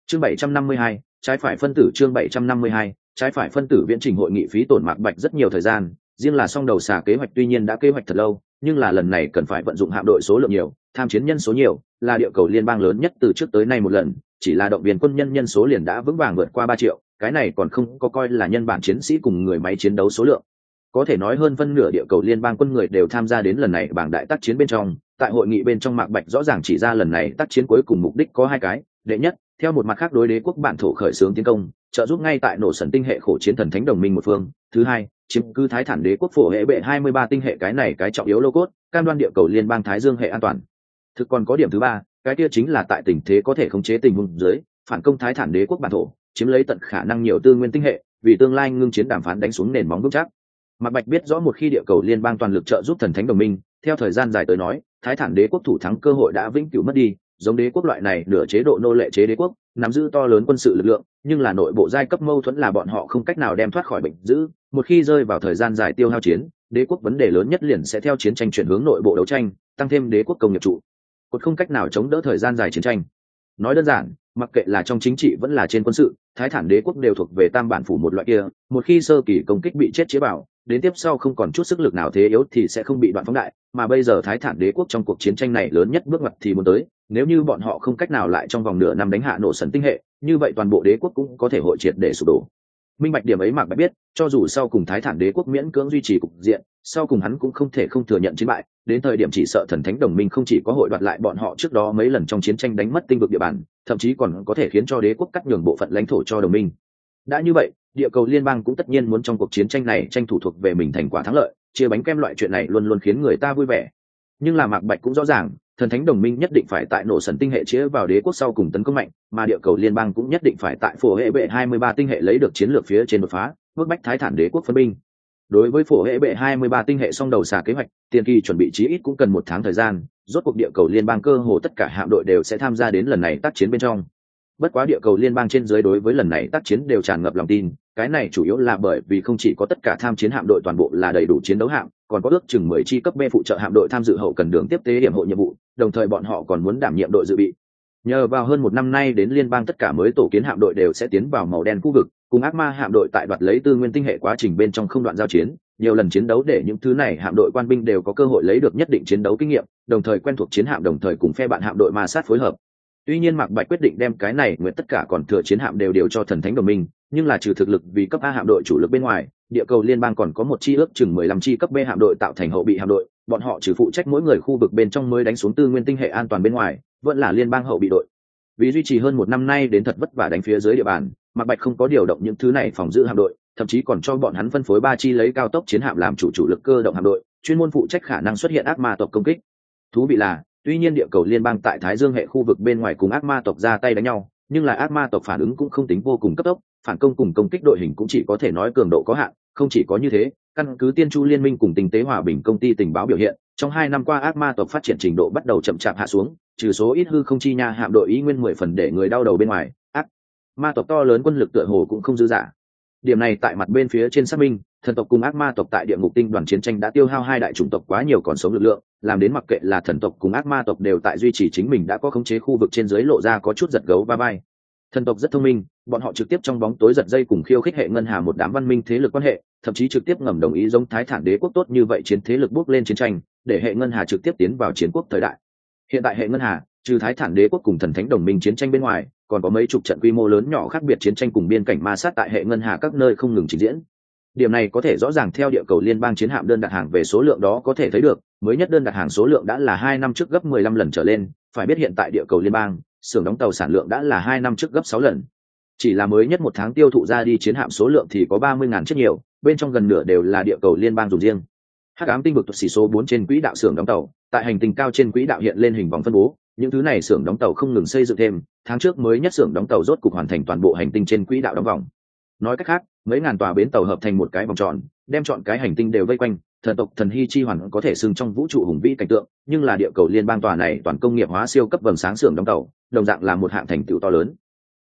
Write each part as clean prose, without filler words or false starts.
Chương 752, trái phải phân tử. Chương 752, trái phải phân tử. Viễn trình hội nghị phí tổn Mạc Bạch rất nhiều thời gian, riêng là song đầu xà kế hoạch tuy nhiên đã kế hoạch thật lâu, nhưng là lần này cần phải vận dụng hạm đội số lượng nhiều, tham chiến nhân số nhiều, là địa cầu liên bang lớn nhất từ trước tới nay một lần, chỉ là động viên quân nhân nhân số liền đã vững vàng vượt qua 3 triệu, cái này còn không có coi là nhân bản chiến sĩ cùng người máy chiến đấu số lượng. Có thể nói hơn phân nửa địa cầu liên bang quân người đều tham gia đến lần này bảng đại tác chiến bên trong. Tại hội nghị bên trong, Mạc Bạch rõ ràng chỉ ra lần này tác chiến cuối cùng mục đích có hai cái. Đệ nhất, theo một mặt khác đối đế quốc bản thổ khởi xướng tiến công, trợ giúp ngay tại nổ sần tinh hệ khổ chiến thần thánh đồng minh một phương. Thứ hai, chiếm cứ thái thản đế quốc phổ hệ bệ 23 tinh hệ, cái này cái trọng yếu lô cốt, cam đoan địa cầu liên bang thái dương hệ an toàn. Thực còn có điểm thứ ba, cái kia chính là tại tình thế có thể khống chế tình huống dưới, phản công thái thản đế quốc bản thổ, chiếm lấy tận khả năng nhiều tư nguyên tinh hệ, vì tương lai ngưng chiến đàm phán đánh xuống nền móng vững chắc. Mạc Bạch biết rõ một khi địa cầu liên bang toàn lực trợ giúp thần thánh đồng minh, theo thời gian dài tới nói, thái thản đế quốc thủ thắng cơ hội đã vĩnh cửu mất đi. Giống đế quốc loại này nửa chế độ nô lệ chế đế quốc, nắm giữ to lớn quân sự lực lượng, nhưng là nội bộ giai cấp mâu thuẫn là bọn họ không cách nào đem thoát khỏi bệnh dữ. Một khi rơi vào thời gian dài tiêu hao chiến, đế quốc vấn đề lớn nhất liền sẽ theo chiến tranh chuyển hướng nội bộ đấu tranh, tăng thêm đế quốc công nghiệp trụ cột không cách nào chống đỡ thời gian dài chiến tranh. Nói đơn giản, mặc kệ là trong chính trị vẫn là trên quân sự, thái thản đế quốc đều thuộc về tam bản phủ một loại kia. Một khi sơ kỳ công kích bị chết chế bảo, đến tiếp sau không còn chút sức lực nào thế yếu thì sẽ không bị đoạn phóng đại. Mà bây giờ thái thản đế quốc trong cuộc chiến tranh này lớn nhất bước ngoặt thì muốn tới, nếu như bọn họ không cách nào lại trong vòng nửa năm đánh hạ nổ sần tinh hệ, như vậy toàn bộ đế quốc cũng có thể hội triệt để sụp đổ. Minh bạch điểm ấy Mạc Bạch biết, cho dù sau cùng thái thản đế quốc miễn cưỡng duy trì cục diện, sau cùng hắn cũng không thể không thừa nhận chiến bại, đến thời điểm chỉ sợ thần thánh đồng minh không chỉ có hội đoạt lại bọn họ trước đó mấy lần trong chiến tranh đánh mất tinh vực địa bàn, thậm chí còn có thể khiến cho đế quốc cắt nhường bộ phận lãnh thổ cho đồng minh. Đã như vậy, địa cầu liên bang cũng tất nhiên muốn trong cuộc chiến tranh này tranh thủ thuộc về mình thành quả thắng lợi, chia bánh kem loại chuyện này luôn luôn khiến người ta vui vẻ. Nhưng là Mạc Bạch cũng rõ ràng, thần thánh đồng minh nhất định phải tại nổ sần tinh hệ chĩa vào đế quốc sau cùng tấn công mạnh, mà địa cầu liên bang cũng nhất định phải tại phổ hệ bệ 23 tinh hệ lấy được chiến lược phía trên đột phá, bước bách thái thản đế quốc phân binh. Đối với phổ hệ bệ 23 tinh hệ song đầu xà kế hoạch, tiền kỳ chuẩn bị chí ít cũng cần 1 tháng thời gian, rốt cuộc địa cầu liên bang cơ hồ tất cả hạm đội đều sẽ tham gia đến lần này tác chiến bên trong. Bất quá địa cầu liên bang trên dưới đối với lần này tác chiến đều tràn ngập lòng tin, cái này chủ yếu là bởi vì không chỉ có tất cả tham chiến hạm đội toàn bộ là đầy đủ chiến đấu hạm, còn có ước chừng 10 chi cấp B phụ trợ hạm đội tham dự hậu cần đường tiếp tế điểm hộ nhiệm vụ, đồng thời bọn họ còn muốn đảm nhiệm đội dự bị. Nhờ vào hơn 1 năm nay đến liên bang tất cả mới tổ kiến hạm đội đều sẽ tiến vào màu đen khu vực, cùng ác ma hạm đội tại đoạt lấy tư nguyên tinh hệ quá trình bên trong không đoạn giao chiến, nhiều lần chiến đấu để những thứ này hạm đội quan binh đều có cơ hội lấy được nhất định chiến đấu kinh nghiệm, đồng thời quen thuộc chiến hạm, đồng thời cùng phe bạn hạm đội ma sát phối hợp. Tuy nhiên Mạc Bạch quyết định đem cái này nguyện tất cả còn thừa chiến hạm đều điều cho thần thánh đồng minh, nhưng là trừ thực lực vì cấp A hạm đội chủ lực bên ngoài, địa cầu liên bang còn có một chi ước chừng 15 chi cấp B hạm đội tạo thành hậu bị hạm đội, bọn họ trừ phụ trách mỗi người khu vực bên trong mới đánh xuống tư nguyên tinh hệ an toàn bên ngoài, vẫn là liên bang hậu bị đội. Vì duy trì hơn 1 năm nay đến thật vất vả đánh phía dưới địa bàn, Mạc Bạch không có điều động những thứ này phòng giữ hạm đội, thậm chí còn cho bọn hắn phân phối 3 chi lấy cao tốc chiến hạm làm chủ lực cơ động hạm đội, chuyên môn phụ trách khả năng xuất hiện ác ma tộc công kích. Thú vị là, tuy nhiên địa cầu liên bang tại Thái Dương hệ khu vực bên ngoài cùng ác ma tộc ra tay đánh nhau, nhưng là ác ma tộc phản ứng cũng không tính vô cùng cấp tốc, phản công cùng công kích đội hình cũng chỉ có thể nói cường độ có hạn. Không chỉ có như thế, căn cứ Tiên Chu Liên minh cùng Tinh tế Hòa bình công ty tình báo biểu hiện, trong 2 năm qua ác ma tộc phát triển trình độ bắt đầu chậm chạp hạ xuống, trừ số ít hư không chi nha hạm đội ý nguyên 10 phần để người đau đầu bên ngoài, ác ma tộc to lớn quân lực tựa hồ cũng không dư dả. Điểm này tại mặt bên phía trên xác minh, thần tộc cùng ác ma tộc tại địa ngục tinh đoàn chiến tranh đã tiêu hao 2 đại chủng tộc quá nhiều còn sống lực lượng, làm đến mặc kệ là thần tộc cùng ác ma tộc đều tại duy trì chính mình đã có khống chế khu vực trên dưới lộ ra có chút giật gấu va vai. Thần tộc rất thông minh, bọn họ trực tiếp trong bóng tối giật dây cùng khiêu khích hệ ngân hà một đám văn minh thế lực quan hệ, thậm chí trực tiếp ngầm đồng ý giống Thái Thản đế quốc tốt như vậy chiến thế lực bước lên chiến tranh, để hệ ngân hà trực tiếp tiến vào chiến quốc thời đại. Hiện tại hệ ngân hà, trừ Thái Thản đế quốc cùng thần thánh đồng minh chiến tranh bên ngoài, còn có mấy chục trận quy mô lớn nhỏ khác biệt chiến tranh cùng biên cảnh ma sát tại hệ ngân hà các nơi không ngừng trình diễn. Điểm này có thể rõ ràng theo địa cầu liên bang chiến hạm đơn đặt hàng về số lượng đó có thể thấy được, mới nhất đơn đặt hàng số lượng đã là 2 năm trước gấp 15 lần trở lên, phải biết hiện tại địa cầu liên bang, xưởng đóng tàu sản lượng đã là 2 năm trước gấp 6 lần. Chỉ là mới nhất 1 tháng tiêu thụ ra đi chiến hạm số lượng thì có 30.000 chiếc nhiều, bên trong gần nửa đều là địa cầu liên bang dùng riêng. Hắc ám tinh vực xỉ số 4 trên quỹ đạo xưởng đóng tàu, tại hành tinh cao trên quỹ đạo hiện lên hình vòng phân bố, những thứ này xưởng đóng tàu không ngừng xây dựng thêm, tháng trước mới nhất xưởng đóng tàu rốt cục hoàn thành toàn bộ hành tinh trên quỹ đạo đóng vòng. Nói cách khác, mấy ngàn tòa bến tàu hợp thành một cái vòng tròn, đem trọn cái hành tinh đều vây quanh, thần tộc thần hy chi hoàn có thể xưng trong vũ trụ hùng vĩ cảnh tượng, nhưng là địa cầu liên bang tòa này toàn công nghiệp hóa siêu cấp vầng sáng xưởng đóng tàu, đồng dạng là một hạng thành tựu to lớn.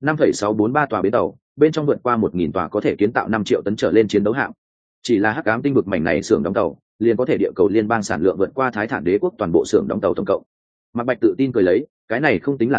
5,643 tòa bến tàu, bên trong vượt qua 1.000 tòa có thể kiến tạo 5 triệu tấn trở lên chiến đấu hạm. Chỉ là hắc ám tinh vực mảnh này xưởng đóng tàu, liền có thể địa cầu liên bang sản lượng vượt qua Thái Thản đế quốc toàn bộ xưởng đóng tàu tổng cộng. Mạc Bạch tự tin cười lấy, cái này không tính là gì,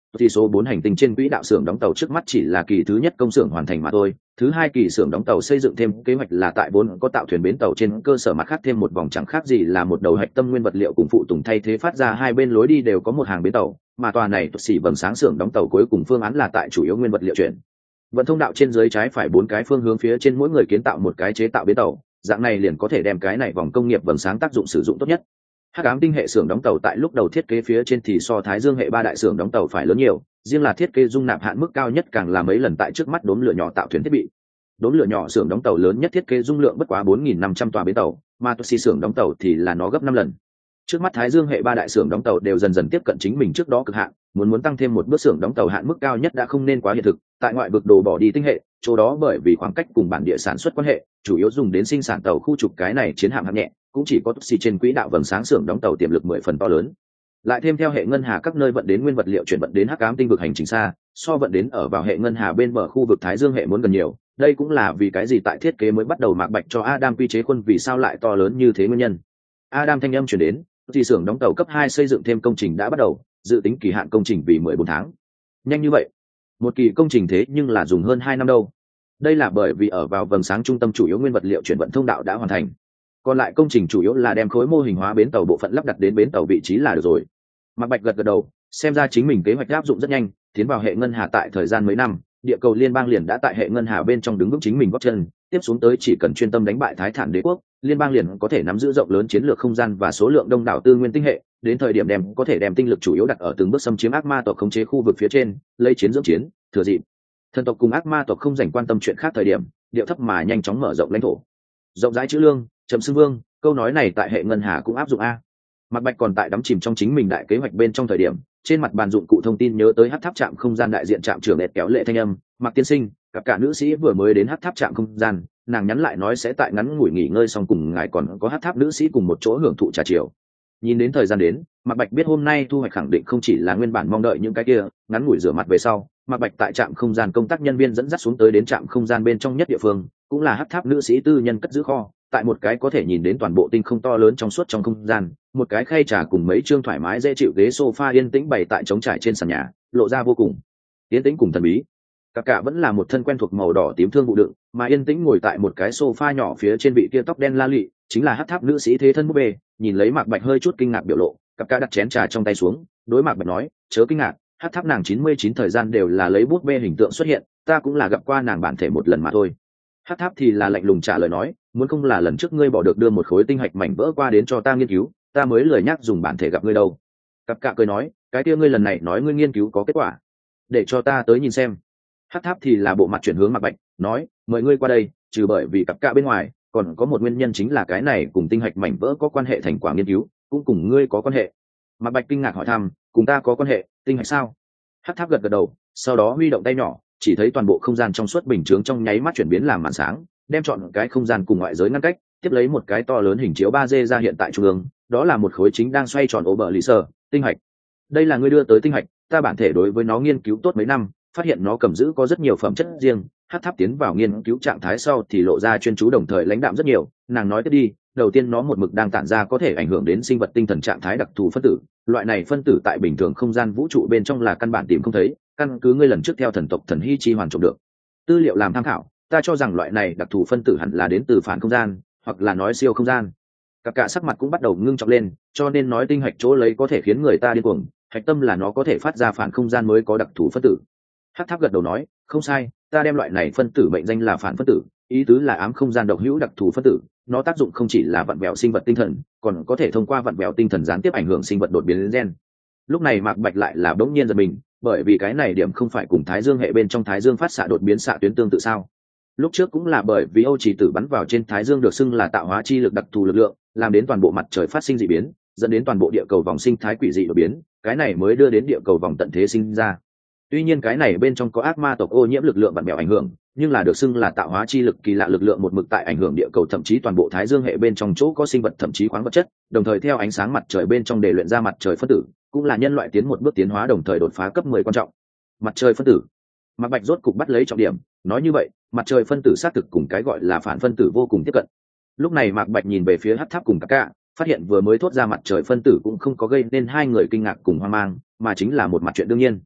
thì số 4 hành tinh trên quỹ đạo xưởng đóng tàu trước mắt chỉ là kỳ thứ nhất công xưởng hoàn thành mà thôi. Thứ hai kỳ xưởng đóng tàu xây dựng thêm kế hoạch là tại 4 có tạo thuyền bến tàu trên cơ sở mặt khác thêm một vòng chẳng khác gì là một đầu hạch tâm nguyên vật liệu cùng phụ tùng thay thế phát ra hai bên lối đi đều có một hàng bến tàu, mà tòa này xỉ vầng sáng xưởng đóng tàu cuối cùng phương án là tại chủ yếu nguyên vật liệu chuyển vận thông đạo trên dưới trái phải 4 cái phương hướng phía trên mỗi người kiến tạo một cái chế tạo bến tàu, dạng này liền có thể đem cái này vòng công nghiệp vầng sáng tác dụng sử dụng tốt nhất. Hắc ám tinh hệ xưởng đóng tàu tại lúc đầu thiết kế phía trên thì so Thái Dương hệ 3 đại xưởng đóng tàu phải lớn nhiều, riêng là thiết kế dung nạp hạn mức cao nhất càng là mấy lần tại trước mắt đốm lửa nhỏ tạo thuyền thiết bị. Đốm lửa nhỏ xưởng đóng tàu lớn nhất thiết kế dung lượng bất quá 4.500 tòa bến tàu, mà Toshi xưởng đóng tàu thì là nó gấp 5 lần. Trước mắt Thái Dương hệ 3 đại xưởng đóng tàu đều dần dần tiếp cận chính mình trước đó cực hạn, muốn tăng thêm một bước xưởng đóng tàu hạn mức cao nhất đã không nên quá hiện thực. Tại ngoại vực đồ bỏ đi tinh hệ, chỗ đó bởi vì khoảng cách cùng bản địa sản xuất quan hệ, chủ yếu dùng đến sinh sản tàu khu trục cái này chiến hạm hạng nhẹ, cũng chỉ có Toshi trên quỹ đạo vầng sáng xưởng đóng tàu tiềm lực 10 phần to lớn. Lại thêm theo hệ ngân hà các nơi vận đến nguyên vật liệu chuyển vận đến hắc ám tinh vực hành trình xa, so vận đến ở vào hệ ngân hà bên bờ khu vực Thái Dương hệ muốn gần nhiều. Đây cũng là vì cái gì tại thiết kế mới bắt đầu Mạc Bạch cho Adam quy chế quân vì sao lại to lớn như thế nguyên nhân. Adam thanh âm truyền đến, thì xưởng đóng tàu cấp 2 xây dựng thêm công trình đã bắt đầu, dự tính kỳ hạn công trình vì 14 tháng. Nhanh như vậy? Một kỳ công trình thế nhưng là dùng hơn 2 năm đâu. Đây là bởi vì ở vào vầng sáng trung tâm chủ yếu nguyên vật liệu chuyển vận thông đạo đã hoàn thành. Còn lại công trình chủ yếu là đem khối mô hình hóa bến tàu bộ phận lắp đặt đến bến tàu vị trí là được rồi. Mạc Bạch gật đầu, xem ra chính mình kế hoạch áp dụng rất nhanh, tiến vào hệ ngân hà tại thời gian mấy năm, địa cầu liên bang liền đã tại hệ ngân hà bên trong đứng vững chính mình gót chân, tiếp xuống tới chỉ cần chuyên tâm đánh bại Thái Thản Đế quốc, liên bang liền có thể nắm giữ rộng lớn chiến lược không gian và số lượng đông đảo tư nguyên tinh hệ, đến thời điểm có thể đem tinh lực chủ yếu đặt ở từng bước xâm chiếm ác ma tộc khống chế khu vực phía trên, lấy chiến dưỡng chiến, thừa dịp thần tộc cùng ác ma tộc không dành quan tâm chuyện khác thời điểm, điệu thấp mà nhanh chóng mở rộng lãnh thổ. Rộng rãi chữ lương, chậm xưng vương, câu nói này tại hệ ngân hà cũng áp dụng a. Mạc Bạch còn tại đắm chìm trong chính mình đại kế hoạch bên trong thời điểm, trên mặt bàn dụng cụ thông tin nhớ tới hắc tháp trạm không gian đại diện trạm trưởng lẹt kéo lệ thanh âm, Mạc tiên sinh, các cả nữ sĩ vừa mới đến hắc tháp trạm không gian, nàng nhắn lại nói sẽ tại ngắn ngủi nghỉ ngơi xong cùng ngài còn có hắc tháp nữ sĩ cùng một chỗ hưởng thụ trà chiều. Nhìn đến thời gian đến, Mạc Bạch biết hôm nay thu hoạch khẳng định không chỉ là nguyên bản mong đợi những cái kia, ngắn ngủi rửa mặt về sau, Mạc Bạch tại trạm không gian công tác nhân viên dẫn dắt xuống tới đến trạm không gian bên trong nhất địa phương, cũng là hắc tháp nữ sĩ tư nhân cất giữ kho, tại một cái có thể nhìn đến toàn bộ tinh không to lớn trong suốt trong không gian, một cái khay trà cùng mấy chương thoải mái dễ chịu ghế sofa yên tĩnh bày tại trống trải trên sàn nhà, lộ ra vô cùng yên tĩnh cùng thần bí. Cả vẫn là một thân quen thuộc màu đỏ tím thương vụ đựng, mà yên tĩnh ngồi tại một cái sofa nhỏ phía trên vị kia tóc đen la lị, chính là hắc tháp nữ sĩ thế thân búp bê. Nhìn lấy Mạc Bạch hơi chút kinh ngạc biểu lộ, cả đặt chén trà trong tay xuống, đối Mạc Bạch nói, chớ kinh ngạc, hắc tháp nàng 99 thời gian đều là lấy búp bê hình tượng xuất hiện, ta cũng là gặp qua nàng bản thể một lần mà thôi. Hắc tháp thì là lạnh lùng trả lời nói, muốn không là lần trước ngươi bỏ được đưa một khối tinh hạch mảnh vỡ qua đến cho ta nghiên cứu, ta mới lười nhắc dùng bản thể gặp ngươi đâu. Cả cười nói, cái kia ngươi lần này nói ngươi nghiên cứu có kết quả, để cho ta tới nhìn xem. Hắc tháp thì là bộ mặt chuyển hướng Mạc Bạch, nói, mời ngươi qua đây, trừ bởi vì cả bên ngoài, còn có một nguyên nhân chính là cái này cùng tinh hạch mảnh vỡ có quan hệ thành quả nghiên cứu, cũng cùng ngươi có quan hệ. Mạc Bạch kinh ngạc hỏi thăm, cùng ta có quan hệ, tinh hạch sao? Hắc tháp gật đầu, sau đó huy động tay nhỏ, chỉ thấy toàn bộ không gian trong suốt bình chướng trong nháy mắt chuyển biến làm màn sáng, đem chọn cái không gian cùng ngoại giới ngăn cách, tiếp lấy một cái to lớn hình chiếu 3D ra hiện tại trung ương, đó là một khối chính đang xoay tròn ố bờ lì sơ, tinh hạch. Đây là ngươi đưa tới tinh hạch, ta bản thể đối với nó nghiên cứu tốt mấy năm, phát hiện nó cầm giữ có rất nhiều phẩm chất riêng. Hắc tháp tiến vào nghiên cứu trạng thái sau thì lộ ra chuyên chú đồng thời lãnh đạm rất nhiều. Nàng nói tiếp đi, đầu tiên nó một mực đang tản ra có thể ảnh hưởng đến sinh vật tinh thần trạng thái đặc thù phân tử, loại này phân tử tại bình thường không gian vũ trụ bên trong là căn bản tìm không thấy, căn cứ ngươi lần trước theo thần tộc thần hy chi hoàn trộm được tư liệu làm tham khảo, ta cho rằng loại này đặc thù phân tử hẳn là đến từ phản không gian, hoặc là nói siêu không gian. Cả sắc mặt cũng bắt đầu ngưng trọng lên, cho nên nói tinh hạch chỗ lấy có thể khiến người ta điên cuồng, hạch tâm là nó có thể phát ra phản không gian mới có đặc thù phân tử. Hắc tháp gật đầu nói, không sai, ta đem loại này phân tử mệnh danh là phản phân tử, ý tứ là ám không gian độc hữu đặc thù phân tử, nó tác dụng không chỉ là vặn vẹo sinh vật tinh thần, còn có thể thông qua vặn vẹo tinh thần gián tiếp ảnh hưởng sinh vật đột biến gen. Lúc này Mạc Bạch lại là bỗng nhiên giật mình, bởi vì cái này điểm không phải cùng Thái Dương hệ bên trong Thái Dương phát xạ đột biến xạ tuyến tương tự sao? Lúc trước cũng là bởi vì Âu Chỉ Tử bắn vào trên Thái Dương được xưng là tạo hóa chi lực đặc thù lực lượng, làm đến toàn bộ mặt trời phát sinh dị biến, dẫn đến toàn bộ địa cầu vòng sinh thái quỷ dị đột biến, cái này mới đưa đến địa cầu vòng tận thế sinh ra. Tuy nhiên cái này bên trong có ác ma tộc ô nhiễm lực lượng vặn vẹo ảnh hưởng, nhưng là được xưng là tạo hóa chi lực kỳ lạ lực lượng một mực tại ảnh hưởng địa cầu, thậm chí toàn bộ Thái Dương hệ bên trong chỗ có sinh vật thậm chí khoáng vật chất, đồng thời theo ánh sáng mặt trời bên trong để luyện ra mặt trời phân tử, cũng là nhân loại tiến một bước tiến hóa đồng thời đột phá cấp 10 quan trọng. Mặt trời phân tử. Mạc Bạch rốt cục bắt lấy trọng điểm, nói như vậy, mặt trời phân tử xác thực cùng cái gọi là phản phân tử vô cùng tiếp cận. Lúc này Mạc Bạch nhìn về phía Hắc tháp cùng cả, phát hiện vừa mới thốt ra mặt trời phân tử cũng không có gây nên hai người kinh ngạc cùng hoang mang, mà chính là một mặt chuyện đương nhiên.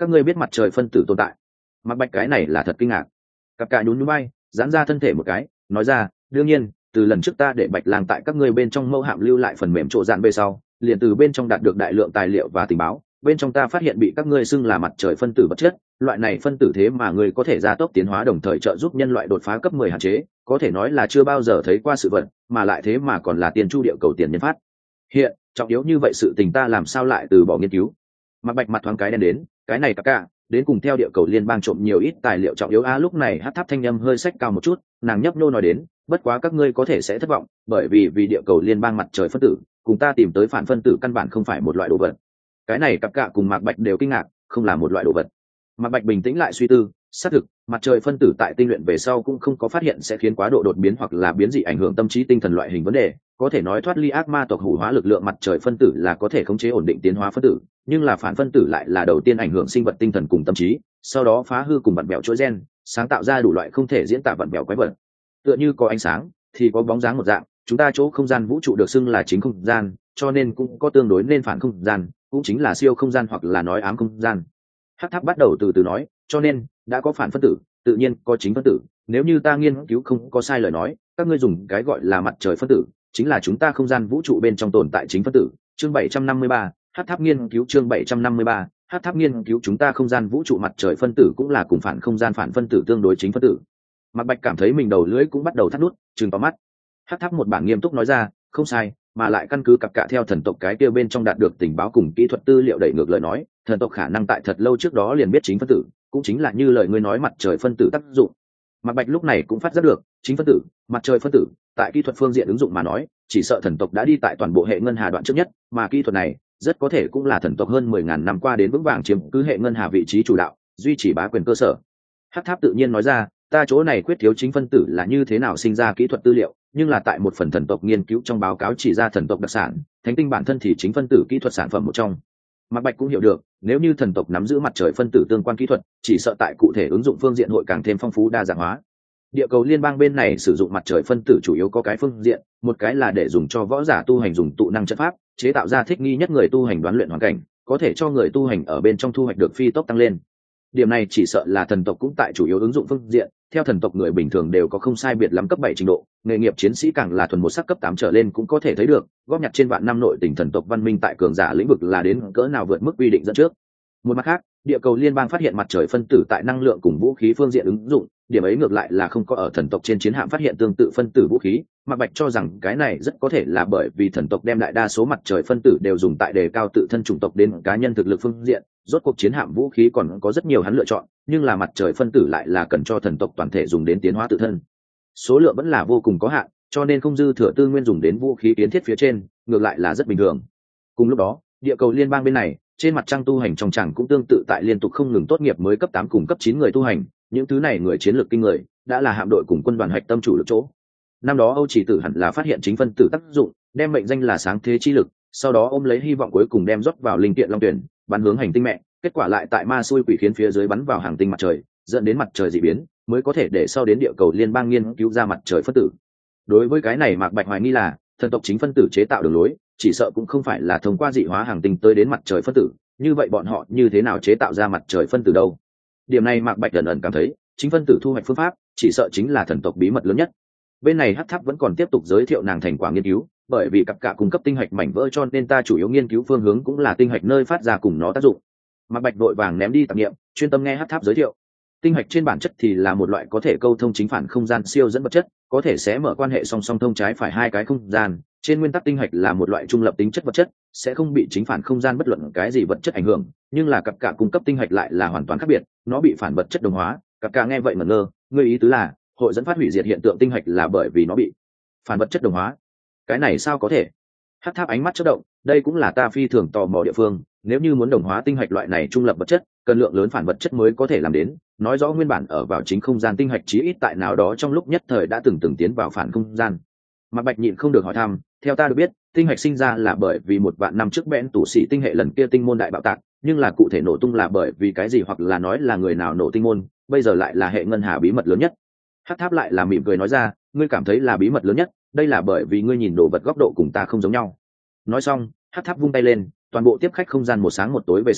các ngươi biết mặt trời phân tử tồn tại? Mạc Bạch cái này là thật kinh ngạc. Cặp cả nhún nhún bay, giãn ra thân thể một cái, nói ra, đương nhiên, từ lần trước ta để Bạch Lang tại các ngươi bên trong mẫu hạm lưu lại phần mềm trộn dạn về sau, liền từ bên trong đạt được đại lượng tài liệu và tình báo, bên trong ta phát hiện bị các ngươi xưng là mặt trời phân tử vật chất, loại này phân tử thế mà ngươi có thể gia tốc tiến hóa đồng thời trợ giúp nhân loại đột phá cấp 10 hạn chế, có thể nói là chưa bao giờ thấy qua sự vật, mà lại thế mà còn là tiền chu địa cầu tiền nhân phát. Hiện, trọng yếu như vậy sự tình ta làm sao lại từ bỏ nghiên cứu? Mạc Bạch mặt thoáng cái đen đến, cái này cả đến cùng theo địa cầu liên bang trộm nhiều ít tài liệu trọng yếu lúc này Hắc Tháp thanh âm hơi sách cao một chút, nàng nhấp nhô nói đến, bất quá các ngươi có thể sẽ thất vọng, bởi vì địa cầu liên bang mặt trời phân tử, cùng ta tìm tới phản phân tử căn bản không phải một loại đồ vật. Cái này cặp cả cùng Mạc Bạch đều kinh ngạc, không là một loại đồ vật. Mạc Bạch bình tĩnh lại suy tư, xác thực, mặt trời phân tử tại tinh luyện về sau cũng không có phát hiện sẽ khiến quá độ đột biến hoặc là biến dị ảnh hưởng tâm trí tinh thần loại hình vấn đề, có thể nói thoát ly ác ma tộc hủ hóa lực lượng mặt trời phân tử là có thể khống chế ổn định tiến hóa phân tử, nhưng là phản phân tử lại là đầu tiên ảnh hưởng sinh vật tinh thần cùng tâm trí, sau đó phá hư cùng vặn vẹo chuỗi gen, sáng tạo ra đủ loại không thể diễn tả vặn vẹo quái vật. Tựa như có ánh sáng thì có bóng dáng một dạng, chúng ta chỗ không gian vũ trụ được xưng là chính không gian, cho nên cũng có tương đối nên phản không gian, cũng chính là siêu không gian hoặc là nói ám không gian. Hắc Tháp bắt đầu từ từ nói, cho nên đã có phản phân tử, tự nhiên có chính phân tử, nếu như ta nghiên cứu không có sai lời nói, các ngươi dùng cái gọi là mặt trời phân tử, chính là chúng ta không gian vũ trụ bên trong tồn tại chính phân tử. Chương 753, Hắc Tháp nghiên cứu chương 753, Hắc Tháp nghiên cứu chúng ta không gian vũ trụ mặt trời phân tử cũng là cùng phản không gian phản phân tử tương đối chính phân tử. Mạc Bạch cảm thấy mình đầu lưỡi cũng bắt đầu thắt nút, trừng to mắt. Hắc Tháp một bảng nghiêm túc nói ra, không sai, mà lại căn cứ cặp cả theo thần tộc cái kia bên trong đạt được tình báo cùng kỹ thuật tư liệu đẩy ngược lời nói, thần tộc khả năng tại thật lâu trước đó liền biết chính phân tử, cũng chính là như lời ngươi nói mặt trời phân tử tác dụng. Mạc Bạch lúc này cũng phát giác được, chính phân tử, mặt trời phân tử, tại kỹ thuật phương diện ứng dụng mà nói, chỉ sợ thần tộc đã đi tại toàn bộ hệ ngân hà đoạn trước nhất, mà kỹ thuật này rất có thể cũng là thần tộc hơn 10.000 năm qua đến vững vàng chiếm cứ hệ ngân hà vị trí chủ đạo, duy trì bá quyền cơ sở. Hắc Tháp tự nhiên nói ra, ta chỗ này quyết thiếu chính phân tử là như thế nào sinh ra kỹ thuật tư liệu, nhưng là tại một phần thần tộc nghiên cứu trong báo cáo chỉ ra thần tộc đặc sản, thánh tinh bản thân thì chính phân tử kỹ thuật sản phẩm một trong. Mạc Bạch cũng hiểu được, nếu như thần tộc nắm giữ mặt trời phân tử tương quan kỹ thuật, chỉ sợ tại cụ thể ứng dụng phương diện hội càng thêm phong phú đa dạng hóa. Địa cầu liên bang bên này sử dụng mặt trời phân tử chủ yếu có cái phương diện, một cái là để dùng cho võ giả tu hành dùng tụ năng trận pháp, chế tạo ra thích nghi nhất người tu hành đoán luyện hoàn cảnh, có thể cho người tu hành ở bên trong thu hoạch được phi tốc tăng lên. Điểm này chỉ sợ là thần tộc cũng tại chủ yếu ứng dụng phương diện, theo thần tộc người bình thường đều có không sai biệt lắm cấp 7 trình độ, nghề nghiệp chiến sĩ càng là thuần một sắc cấp 8 trở lên cũng có thể thấy được, góp nhặt trên vạn năm nội tình thần tộc văn minh tại cường giả lĩnh vực là đến cỡ nào vượt mức quy định dẫn trước. Một mặt khác, địa cầu liên bang phát hiện mặt trời phân tử tại năng lượng cùng vũ khí phương diện ứng dụng, điểm ấy ngược lại là không có ở thần tộc trên chiến hạm phát hiện tương tự phân tử vũ khí. Mạc Bạch cho rằng cái này rất có thể là bởi vì thần tộc đem đại đa số mặt trời phân tử đều dùng tại đề cao tự thân chủng tộc đến cá nhân thực lực phương diện, rốt cuộc chiến hạm vũ khí còn có rất nhiều hắn lựa chọn, nhưng là mặt trời phân tử lại là cần cho thần tộc toàn thể dùng đến tiến hóa tự thân, số lượng vẫn là vô cùng có hạn, cho nên không dư thừa tư nguyên dùng đến vũ khí kiến thiết phía trên, ngược lại là rất bình thường. Cùng lúc đó, địa cầu liên bang bên này, trên mặt trăng tu hành trong chẳng cũng tương tự tại liên tục không ngừng tốt nghiệp mới cấp 8 cùng cấp 9 người tu hành, những thứ này người chiến lược kinh người, đã là hạm đội cùng quân đoàn hạch tâm chủ lực chỗ. Năm đó Âu Chỉ Tử hẳn là phát hiện chính phân tử tác dụng, đem mệnh danh là sáng thế chi lực, sau đó ôm lấy hy vọng cuối cùng đem rót vào linh kiện long tuyển, bắn hướng hành tinh mẹ, kết quả lại tại ma xui quỷ khiến phía dưới bắn vào hành tinh mặt trời, dẫn đến mặt trời dị biến, mới có thể để sau đến địa cầu liên bang nghiên cứu ra mặt trời phân tử. Đối với cái này Mạc Bạch hoài nghi là thần tộc chính phân tử chế tạo đường lối, chỉ sợ cũng không phải là thông qua dị hóa hành tinh tới đến mặt trời phân tử, như vậy bọn họ như thế nào chế tạo ra mặt trời phân tử đâu? Điểm này Mạc Bạch ẩn ẩn cảm thấy, chính phân tử thu hoạch phương pháp, chỉ sợ chính là thần tộc bí mật lớn nhất. Bên này Hắc Tháp vẫn còn tiếp tục giới thiệu nàng thành quả nghiên cứu, bởi vì cặp cả cung cấp tinh hạch mảnh vỡ cho nên ta chủ yếu nghiên cứu phương hướng cũng là tinh hạch nơi phát ra cùng nó tác dụng. Mạc Bạch vội vàng ném đi tạp niệm, chuyên tâm nghe Hắc Tháp giới thiệu. Tinh hạch trên bản chất thì là một loại có thể câu thông chính phản không gian siêu dẫn vật chất, có thể sẽ mở quan hệ song song thông trái phải hai cái không gian. Trên nguyên tắc tinh hạch là một loại trung lập tính chất vật chất, sẽ không bị chính phản không gian bất luận cái gì vật chất ảnh hưởng, nhưng là cặp cả cung cấp tinh hạch lại là hoàn toàn khác biệt, nó bị phản vật chất đồng hóa. Cặp cả nghe vậy ngẩn ngơ, ngươi ý tứ là hội dẫn phát hủy diệt hiện tượng tinh hạch là bởi vì nó bị phản vật chất đồng hóa? Cái này sao có thể? Hắc Tháp ánh mắt chớp động, đây cũng là ta phi thường tò mò địa phương, nếu như muốn đồng hóa tinh hạch loại này trung lập vật chất, cần lượng lớn phản vật chất mới có thể làm đến, nói rõ nguyên bản ở vào chính không gian tinh hạch chí ít tại nào đó trong lúc nhất thời đã từng tiến vào phản không gian. Mạc Bạch nhịn không được hỏi thăm, theo ta được biết, tinh hạch sinh ra là bởi vì 1 vạn năm trước bẽn tủ sĩ tinh hệ lần kia tinh môn đại bạo tạc, nhưng là cụ thể nổ tung là bởi vì cái gì hoặc là nói là người nào nổ tinh môn, bây giờ lại là hệ ngân hà bí mật lớn nhất. Hắc Tháp lại là mỉm cười nói ra, ngươi cảm thấy là bí mật lớn nhất, đây là bởi vì ngươi nhìn đồ vật góc độ cùng ta không giống nhau. Nói xong, Hắc Tháp vung tay lên, toàn bộ tiếp khách không gian một sáng một tối về sau,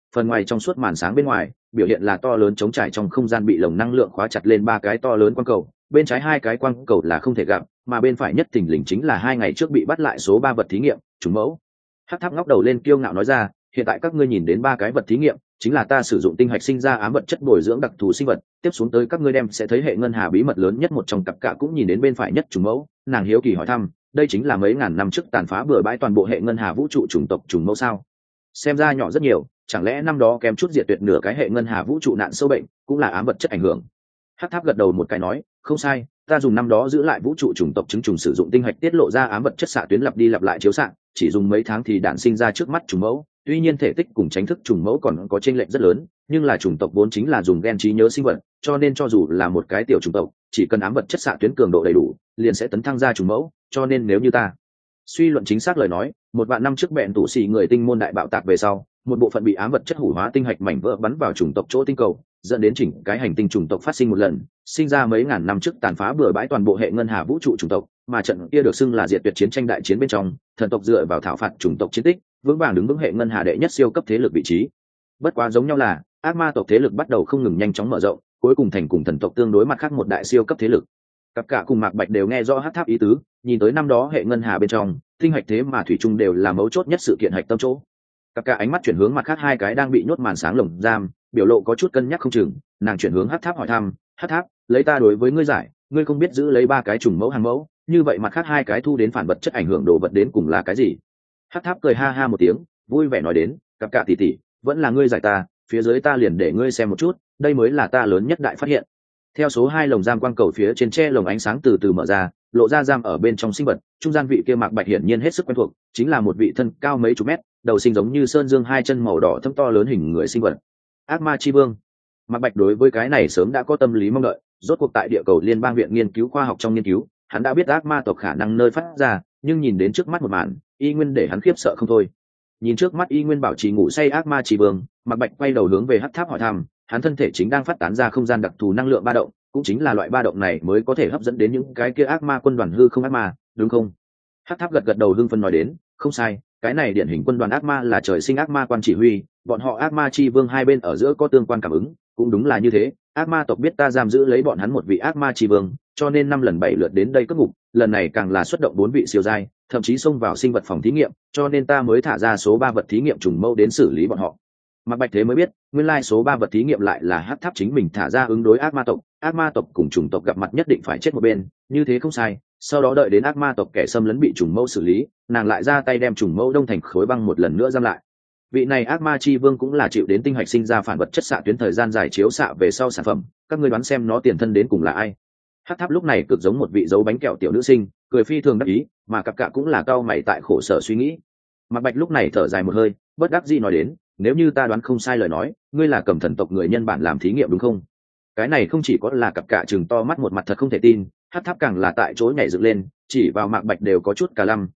phần ngoài trong suốt màn sáng bên ngoài biểu hiện là to lớn trống trải trong không gian bị lồng năng lượng khóa chặt lên 3 cái to lớn quang cầu, bên trái 2 cái quang cầu là không thể gặp, mà bên phải nhất thình lình chính là 2 ngày trước bị bắt lại số 3 vật thí nghiệm trùng mẫu. Hắc Tháp ngóc đầu lên kiêu ngạo nói ra, hiện tại các ngươi nhìn đến 3 cái vật thí nghiệm chính là ta sử dụng tinh hạch sinh ra ám vật chất bồi dưỡng đặc thù sinh vật, tiếp xuống tới các ngươi đem sẽ thấy hệ ngân hà bí mật lớn nhất một trong cặp cả cũng nhìn đến bên phải nhất trùng mẫu, nàng hiếu kỳ hỏi thăm, đây chính là mấy ngàn năm trước tàn phá bừa bãi toàn bộ hệ ngân hà vũ trụ chủng tộc trùng mẫu sao? Xem ra nhỏ rất nhiều, chẳng lẽ năm đó kém chút diệt tuyệt nửa cái hệ ngân hà vũ trụ nạn sâu bệnh cũng là ám vật chất ảnh hưởng? Hắc Tháp gật đầu một cái nói, không sai, ta dùng năm đó giữ lại vũ trụ chủng tộc chứng trùng sử dụng tinh hạch tiết lộ ra ám vật chất xạ tuyến lặp đi lặp lại chiếu xạ, chỉ dùng mấy tháng thì đản sinh ra trước mắt trùng mẫu. Tuy nhiên thể tích cùng tránh thức trùng mẫu còn có chênh lệch rất lớn, nhưng là chủng tộc vốn chính là dùng gen trí nhớ sinh vật, cho nên cho dù là một cái tiểu chủng tộc, chỉ cần ám vật chất xạ tuyến cường độ đầy đủ, liền sẽ tấn thăng ra trùng mẫu. Cho nên nếu như ta suy luận chính xác lời nói, 1 vạn năm trước bẹn tủ xì người tinh môn đại bạo tạc về sau, một bộ phận bị ám vật chất hủ hóa tinh hạch mảnh vỡ bắn vào chủng tộc chỗ tinh cầu, dẫn đến chỉnh cái hành tinh chủng tộc phát sinh một lần, sinh ra mấy ngàn năm trước tàn phá bừa bãi toàn bộ hệ ngân hà vũ trụ chủng tộc, mà trận kia được xưng là diệt tuyệt chiến tranh đại chiến bên trong, thần tộc dựa vào thảo phạt chủng tộc chiến tích, vững vàng đứng vững hệ ngân hà đệ nhất siêu cấp thế lực vị trí. Bất quá giống nhau là, ác ma tộc thế lực bắt đầu không ngừng nhanh chóng mở rộng, cuối cùng thành cùng thần tộc tương đối mặt khác một đại siêu cấp thế lực. Cặp cả cùng Mạc Bạch đều nghe rõ Hắc Tháp ý tứ, nhìn tới năm đó hệ ngân hà bên trong, tinh hạch thế mà thủy chung đều là mấu chốt nhất sự kiện hạch tâm chỗ. Cặp cả ánh mắt chuyển hướng mặt khác 2 cái đang bị nhốt màn sáng lồng giam, biểu lộ có chút cân nhắc không chừng, nàng chuyển hướng Hắc Tháp hỏi thăm, Hắc Tháp, lấy ta đối với ngươi giải, ngươi không biết giữ lấy 3 cái trùng mẫu hàng mẫu, như vậy mặt khác 2 cái thu đến phản vật chất ảnh hưởng đồ vật đến cùng là cái gì? Hắc Tháp cười ha ha một tiếng, vui vẻ nói đến, Cặp cả tỷ tỷ, vẫn là ngươi giải ta, phía dưới ta liền để ngươi xem một chút, đây mới là ta lớn nhất đại phát hiện. Theo số 2 lồng giam quang cầu phía trên tre lồng ánh sáng từ từ mở ra, lộ ra giam ở bên trong sinh vật, trung gian vị kia Mạc Bạch hiển nhiên hết sức quen thuộc, chính là một vị thân cao mấy chục mét, đầu sinh giống như sơn dương 2 chân màu đỏ thâm to lớn hình người sinh vật. Ác ma chi vương. Mạc Bạch đối với cái này sớm đã có tâm lý mong đợi, rốt cuộc tại địa cầu liên bang viện nghiên cứu khoa học trong nghiên cứu, hắn đã biết ác ma tộc khả năng nơi phát ra, nhưng nhìn đến trước mắt một màn, y nguyên để hắn khiếp sợ không thôi. Nhìn trước mắt y nguyên bảo trì ngủ say ác ma chi vương, Mạc Bạch quay đầu hướng về Hắc Tháp hỏi thăm, hắn thân thể chính đang phát tán ra không gian đặc thù năng lượng ba động, cũng chính là loại ba động này mới có thể hấp dẫn đến những cái kia ác ma quân đoàn hư không ác ma, đúng không? Hắc Tháp gật gật đầu hưng phấn nói đến, không sai, cái này điển hình quân đoàn ác ma là trời sinh ác ma quan chỉ huy, bọn họ ác ma chi vương hai bên ở giữa có tương quan cảm ứng, cũng đúng là như thế, ác ma tộc biết ta giam giữ lấy bọn hắn một vị ác ma chi vương, cho nên 5 lần 7 lượt đến đây cất ngục, lần này càng là xuất động 4 vị siêu giai, thậm chí xông vào sinh vật phòng thí nghiệm, cho nên ta mới thả ra số 3 vật thí nghiệm trùng mâu đến xử lý bọn họ. Mạc Bạch thế mới biết, nguyên lai số 3 vật thí nghiệm lại là Hắc Tháp chính mình thả ra ứng đối ác ma tộc cùng chủng tộc gặp mặt nhất định phải chết một bên, như thế không sai, sau đó đợi đến ác ma tộc kẻ xâm lấn bị trùng mâu xử lý, nàng lại ra tay đem trùng mâu đông thành khối băng một lần nữa giam lại. Vị này ác ma chi vương cũng là chịu đến tinh hạch sinh ra phản vật chất xạ tuyến thời gian dài chiếu xạ về sau sản phẩm, các ngươi đoán xem nó tiền thân đến cùng là ai? Hắc Tháp lúc này cực giống một vị dấu bánh kẹo tiểu nữ sinh, cười phi thường đắc ý, mà cặp cạ cũng là cao mày tại khổ sở suy nghĩ. Mạc Bạch lúc này thở dài một hơi, bất đắc dĩ nói đến, nếu như ta đoán không sai lời nói, ngươi là cầm thần tộc người nhân bản làm thí nghiệm đúng không? Cái này không chỉ có là cặp cạ chừng to mắt một mặt thật không thể tin, Hắc Tháp càng là tại chỗ nhảy dựng lên, chỉ vào Mạc Bạch đều có chút cả lăm,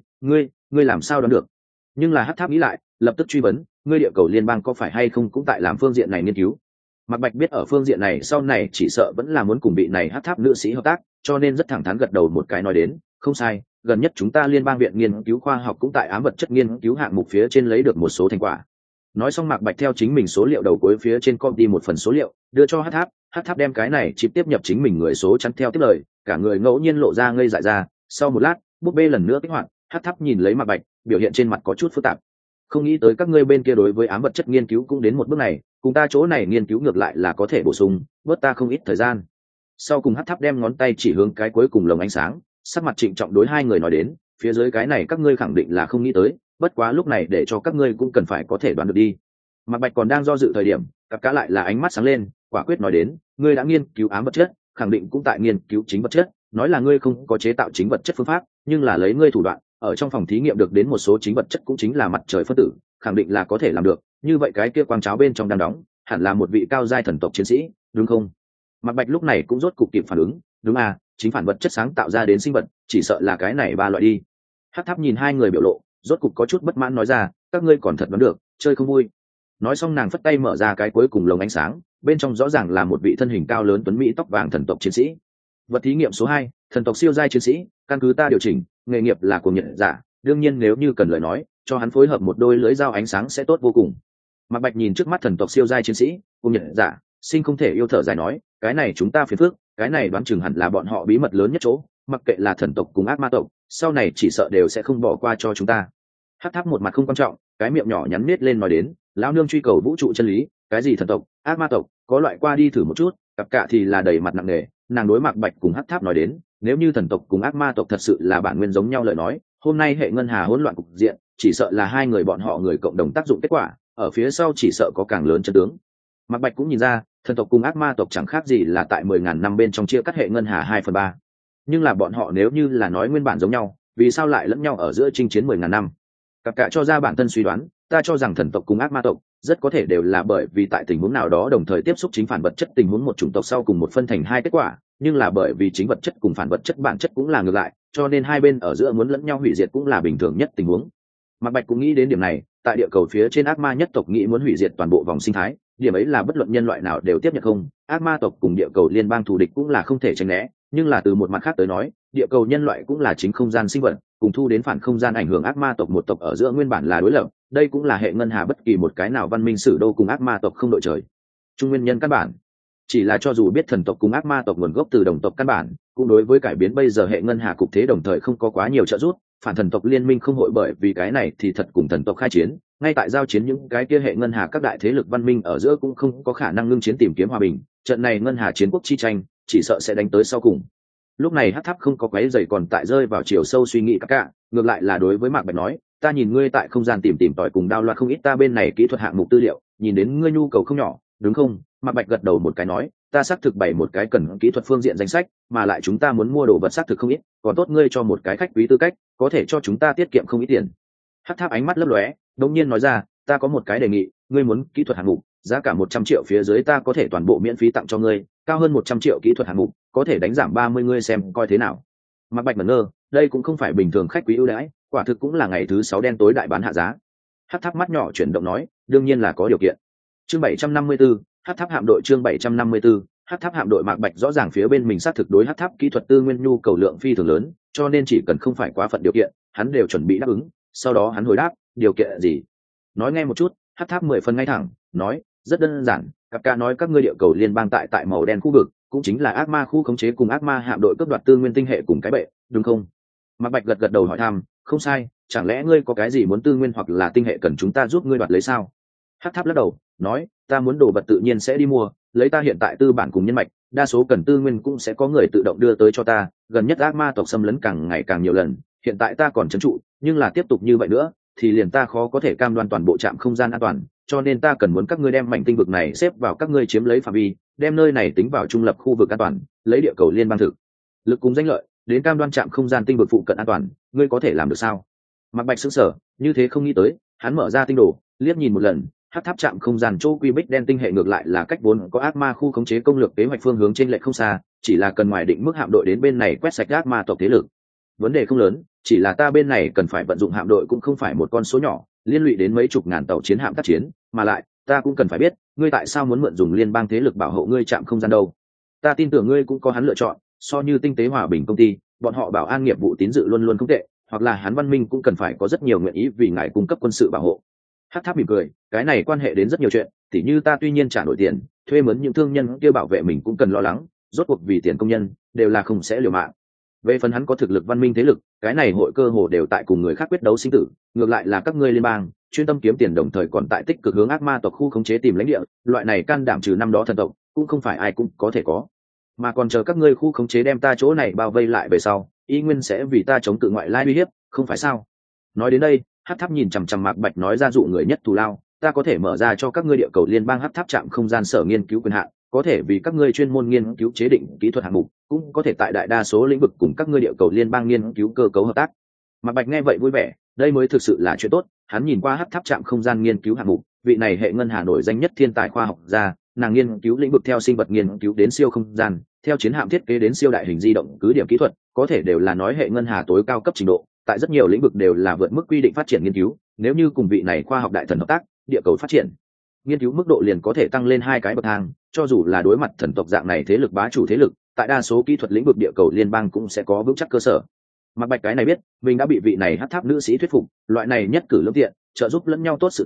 ngươi làm sao đoán được? Nhưng là Hắc Tháp nghĩ lại, lập tức truy vấn, ngươi địa cầu liên bang có phải hay không cũng tại làm phương diện này nghiên cứu? Mạc Bạch biết ở phương diện này sau này chỉ sợ vẫn là muốn cùng vị này Hắc Tháp nữ sĩ hợp tác, cho nên rất thẳng thắn gật đầu một cái nói đến, không sai, gần nhất chúng ta liên bang viện nghiên cứu khoa học cũng tại ám vật chất nghiên cứu hạng mục phía trên lấy được một số thành quả. Nói xong Mạc Bạch theo chính mình số liệu đầu cuối phía trên copy một phần số liệu, đưa cho Hắc Tháp đem cái này chip tiếp nhập chính mình người số chắn theo tiếp lời, cả người ngẫu nhiên lộ ra ngây dại ra, sau một lát, búp bê lần nữa kích hoạt, Hắc Tháp nhìn lấy Mạc Bạch, biểu hiện trên mặt có chút phức tạp. Không nghĩ tới các ngươi bên kia đối với ám vật chất nghiên cứu cũng đến một bước này, cùng ta chỗ này nghiên cứu ngược lại là có thể bổ sung, bớt ta không ít thời gian. Sau cùng Hắc Tháp đem ngón tay chỉ hướng cái cuối cùng lồng ánh sáng, sắc mặt trịnh trọng đối hai người nói đến, phía dưới cái này các ngươi khẳng định là không nghĩ tới, bất quá lúc này để cho các ngươi cũng cần phải có thể đoán được đi. Mạc Bạch còn đang do dự thời điểm, cặp cá lại là ánh mắt sáng lên, quả quyết nói đến, ngươi đã nghiên cứu ám vật chất, khẳng định cũng tại nghiên cứu chính vật chất, nói là ngươi không có chế tạo chính vật chất phương pháp, nhưng là lấy ngươi thủ đoạn, ở trong phòng thí nghiệm được đến một số chính vật chất cũng chính là mặt trời phân tử, khẳng định là có thể làm được, như vậy cái kia quang cháo bên trong đang đóng, hẳn là một vị cao giai thần tộc chiến sĩ, đúng không? Mạc Bạch lúc này cũng rốt cục kịp phản ứng, đúng à, chính phản vật chất sáng tạo ra đến sinh vật, chỉ sợ là cái này 3 loại đi. Hắc Tháp nhìn hai người biểu lộ, rốt cục có chút bất mãn nói ra, các ngươi còn thật đoán được, chơi không vui. Nói xong nàng phất tay mở ra cái cuối cùng lồng ánh sáng, bên trong rõ ràng là một vị thân hình cao lớn tuấn mỹ tóc vàng thần tộc chiến sĩ. Vật thí nghiệm số 2, thần tộc siêu giai chiến sĩ, căn cứ ta điều chỉnh, nghề nghiệp là cuồng nhiệt giả, đương nhiên nếu như cần lời nói, cho hắn phối hợp một đôi lưỡi dao ánh sáng sẽ tốt vô cùng. Mạc Bạch nhìn trước mắt thần tộc siêu giai chiến sĩ cùng nhật giả sinh không thể yêu thở dài nói, cái này chúng ta phiền phức, cái này đoán chừng hẳn là bọn họ bí mật lớn nhất chỗ, mặc kệ là thần tộc cùng ác ma tộc, sau này chỉ sợ đều sẽ không bỏ qua cho chúng ta. Hắc Tháp một mặt không quan trọng, cái miệng nhỏ nhắn nết lên nói đến, lão nương truy cầu vũ trụ chân lý, cái gì thần tộc, ác ma tộc, có loại qua đi thử một chút. Cặp cạ thì là đầy mặt nặng nề, nàng đối Mạc Bạch cùng Hắc Tháp nói đến, nếu như thần tộc cùng ác ma tộc thật sự là bản nguyên giống nhau lời nói, hôm nay hệ ngân hà hỗn loạn cục diện, chỉ sợ là hai người bọn họ người cộng đồng tác dụng kết quả, ở phía sau chỉ sợ có càng lớn chân tướng. Mạc Bạch cũng nhìn ra, thần tộc cùng ác ma tộc chẳng khác gì là tại 10.000 năm bên trong chia cắt hệ ngân hà 2/3. Nhưng là bọn họ nếu như là nói nguyên bản giống nhau, vì sao lại lẫn nhau ở giữa chinh chiến 10.000 năm? Cặp cả cho ra bản thân suy đoán, ta cho rằng thần tộc cùng ác ma tộc rất có thể đều là bởi vì tại tình huống nào đó đồng thời tiếp xúc chính phản vật chất tình huống một chủng tộc sau cùng một phân thành hai kết quả, nhưng là bởi vì chính vật chất cùng phản vật chất bản chất cũng là ngược lại, cho nên hai bên ở giữa muốn lẫn nhau hủy diệt cũng là bình thường nhất tình huống. Mạc Bạch cũng nghĩ đến điểm này, tại địa cầu phía trên ác ma nhất tộc nghĩ muốn hủy diệt toàn bộ vòng sinh thái, điểm ấy là bất luận nhân loại nào đều tiếp nhận không, ác ma tộc cùng địa cầu liên bang thù địch cũng là không thể tránh né, nhưng là từ một mặt khác tới nói, địa cầu nhân loại cũng là chính không gian sinh vật, cùng thu đến phản không gian ảnh hưởng ác ma tộc một tộc ở giữa nguyên bản là đối lập, đây cũng là hệ ngân hà bất kỳ một cái nào văn minh sử đô cùng ác ma tộc không đội trời chung nguyên nhân căn bản. Chỉ là cho dù biết thần tộc cùng ác ma tộc nguồn gốc từ đồng tộc căn bản, cũng đối với cải biến bây giờ hệ ngân hà cục thế đồng thời không có quá nhiều trợ giúp, phản thần tộc liên minh không hội bởi vì cái này thì thật cùng thần tộc khai chiến, ngay tại giao chiến những cái kia hệ ngân hà các đại thế lực văn minh ở giữa cũng không có khả năng ngưng chiến tìm kiếm hòa bình, trận này ngân hà chiến quốc chi tranh chỉ sợ sẽ đánh tới sau cùng. Lúc này Hắc Tháp không có quấy rầy còn tại rơi vào chiều sâu suy nghĩ cả, ngược lại là đối với Mạc Bạch nói, ta nhìn ngươi tại không gian tìm tòi cùng đao loạt không ít ta bên này kỹ thuật hạng mục tư liệu, nhìn đến ngươi nhu cầu không nhỏ, đúng không? Mạc Bạch gật đầu một cái nói, ta xác thực bày một cái cần kỹ thuật phương diện danh sách, mà lại chúng ta muốn mua đồ vật xác thực không ít, còn tốt ngươi cho một cái khách quý tư cách, có thể cho chúng ta tiết kiệm không ít tiền. Hắc Tháp ánh mắt lấp lóe, đột nhiên nói ra, ta có một cái đề nghị, ngươi muốn kỹ thuật hạng mục, giá cả 100 triệu phía dưới ta có thể toàn bộ miễn phí tặng cho ngươi, cao hơn 100 triệu kỹ thuật hạng mục, có thể đánh giảm 30 ngươi xem coi thế nào. Mạc Bạch ngẩn ngơ, đây cũng không phải bình thường khách quý ưu đãi, quả thực cũng là ngày thứ 6 đen tối đại bán hạ giá. Hắc Tháp mắt nhỏ chuyển động nói, đương nhiên là có điều kiện. Chương 754, Hắc Tháp hạm đội chương 754, Hắc Tháp hạm đội. Mạc Bạch rõ ràng phía bên mình xác thực đối Hắc Tháp kỹ thuật tư nguyên nhu cầu lượng phi thường lớn, cho nên chỉ cần không phải quá phận điều kiện, hắn đều chuẩn bị đáp ứng. Sau đó hắn hồi đáp, điều kiện gì? Nói nghe một chút. Hắc Tháp 10 phần ngay thẳng, nói, rất đơn giản, các ca nói các ngươi địa cầu liên bang tại màu đen khu vực, cũng chính là ác ma khu khống chế cùng ác ma hạm đội cướp đoạt tư nguyên tinh hệ cùng cái bệ, đúng không? Mạc Bạch gật đầu hỏi thăm, không sai, chẳng lẽ ngươi có cái gì muốn tư nguyên hoặc là tinh hệ cần chúng ta giúp ngươi đoạt lấy sao? Hắc Tháp lắc đầu, nói, ta muốn đồ vật tự nhiên sẽ đi mua, lấy ta hiện tại tư bản cùng nhân mạch, đa số cần tư nguyên cũng sẽ có người tự động đưa tới cho ta, gần nhất ác ma tộc xâm lấn càng ngày càng nhiều lần, hiện tại ta còn trấn trụ, nhưng là tiếp tục như vậy nữa, thì liền ta khó có thể cam đoan toàn bộ trạm không gian an toàn, cho nên ta cần muốn các ngươi đem mảnh tinh vực này xếp vào các ngươi chiếm lấy phạm vi, đem nơi này tính vào trung lập khu vực an toàn, lấy địa cầu liên bang thực lực cùng danh lợi đến cam đoan trạm không gian tinh vực phụ cận an toàn, ngươi có thể làm được sao? Mạc Bạch sững sờ, như thế không nghĩ tới, hắn mở ra tinh đồ, liếc nhìn một lần, Hắc Tháp trạm không gian chỗ quy bích đen tinh hệ ngược lại là cách vốn có ác ma khu khống chế công lược kế hoạch phương hướng trên lệch không xa, chỉ là cần ngoài định mức hạm đội đến bên này quét sạch ác ma tộc thế lực. Vấn đề không lớn, chỉ là ta bên này cần phải vận dụng hạm đội cũng không phải một con số nhỏ, liên lụy đến mấy chục ngàn tàu chiến hạm tác chiến, mà lại, ta cũng cần phải biết, ngươi tại sao muốn mượn dùng liên bang thế lực bảo hộ ngươi trạm không gian đâu? Ta tin tưởng ngươi cũng có hắn lựa chọn, so như tinh tế hòa bình công ty, bọn họ bảo an nghiệp vụ tín dự luôn luôn không tệ, hoặc là hắn văn minh cũng cần phải có rất nhiều nguyện ý vì ngài cung cấp quân sự bảo hộ. Hắc Tháp mỉm cười, cái này quan hệ đến rất nhiều chuyện, tỉ như ta tuy nhiên trả nổi tiền, thuê mướn những thương nhân kia bảo vệ mình cũng cần lo lắng, rốt cuộc vì tiền công nhân, đều là không sẽ liều mạng. Về phần hắn có thực lực văn minh thế lực, cái này hội cơ hồ đều tại cùng người khác quyết đấu sinh tử, ngược lại là các ngươi liên bang, chuyên tâm kiếm tiền đồng thời còn tại tích cực hướng ác ma tộc khu khống chế tìm lãnh địa, loại này can đảm trừ năm đó thần tộc, cũng không phải ai cũng có thể có. Mà còn chờ các ngươi khu khống chế đem ta chỗ này bao vây lại về sau, y nguyên sẽ vì ta chống cự ngoại lai uy hiếp, không phải sao? Nói đến đây, Hắc Tháp nhìn chằm chằm Mạc Bạch nói ra dụ người nhất thù lao, ta có thể mở ra cho các ngươi địa cầu liên bang Hắc Tháp trạm không gian sở nghiên cứu quyền hạn, có thể vì các ngươi chuyên môn nghiên cứu chế định kỹ thuật hạng mục, cũng có thể tại đại đa số lĩnh vực cùng các ngươi địa cầu liên bang nghiên cứu cơ cấu hợp tác. Mạc Bạch nghe vậy vui vẻ, đây mới thực sự là chuyện tốt, hắn nhìn qua Hắc Tháp trạm không gian nghiên cứu hạng mục, vị này hệ ngân hà nổi danh nhất thiên tài khoa học gia, nàng nghiên cứu lĩnh vực theo sinh vật nghiên cứu đến siêu không gian, theo chiến hạm thiết kế đến siêu đại hình di động cứ điểm kỹ thuật, có thể đều là nói hệ ngân hà tối cao cấp trình độ, tại rất nhiều lĩnh vực đều là vượt mức quy định phát triển nghiên cứu, nếu như cùng vị này khoa học đại thần hợp tác, địa cầu phát triển nghiên cứu mức độ liền có thể tăng lên 2 cái bậc thang, cho dù là đối mặt thần tộc dạng này thế lực bá chủ thế lực, tại đa số kỹ thuật lĩnh vực địa cầu liên bang cũng sẽ có vững chắc cơ sở. Mạc Bạch cái này biết, mình đã bị vị này Hắc Tháp nữ sĩ thuyết phục, loại này nhất cử lưỡng tiện, trợ giúp lẫn nhau tốt sự tình,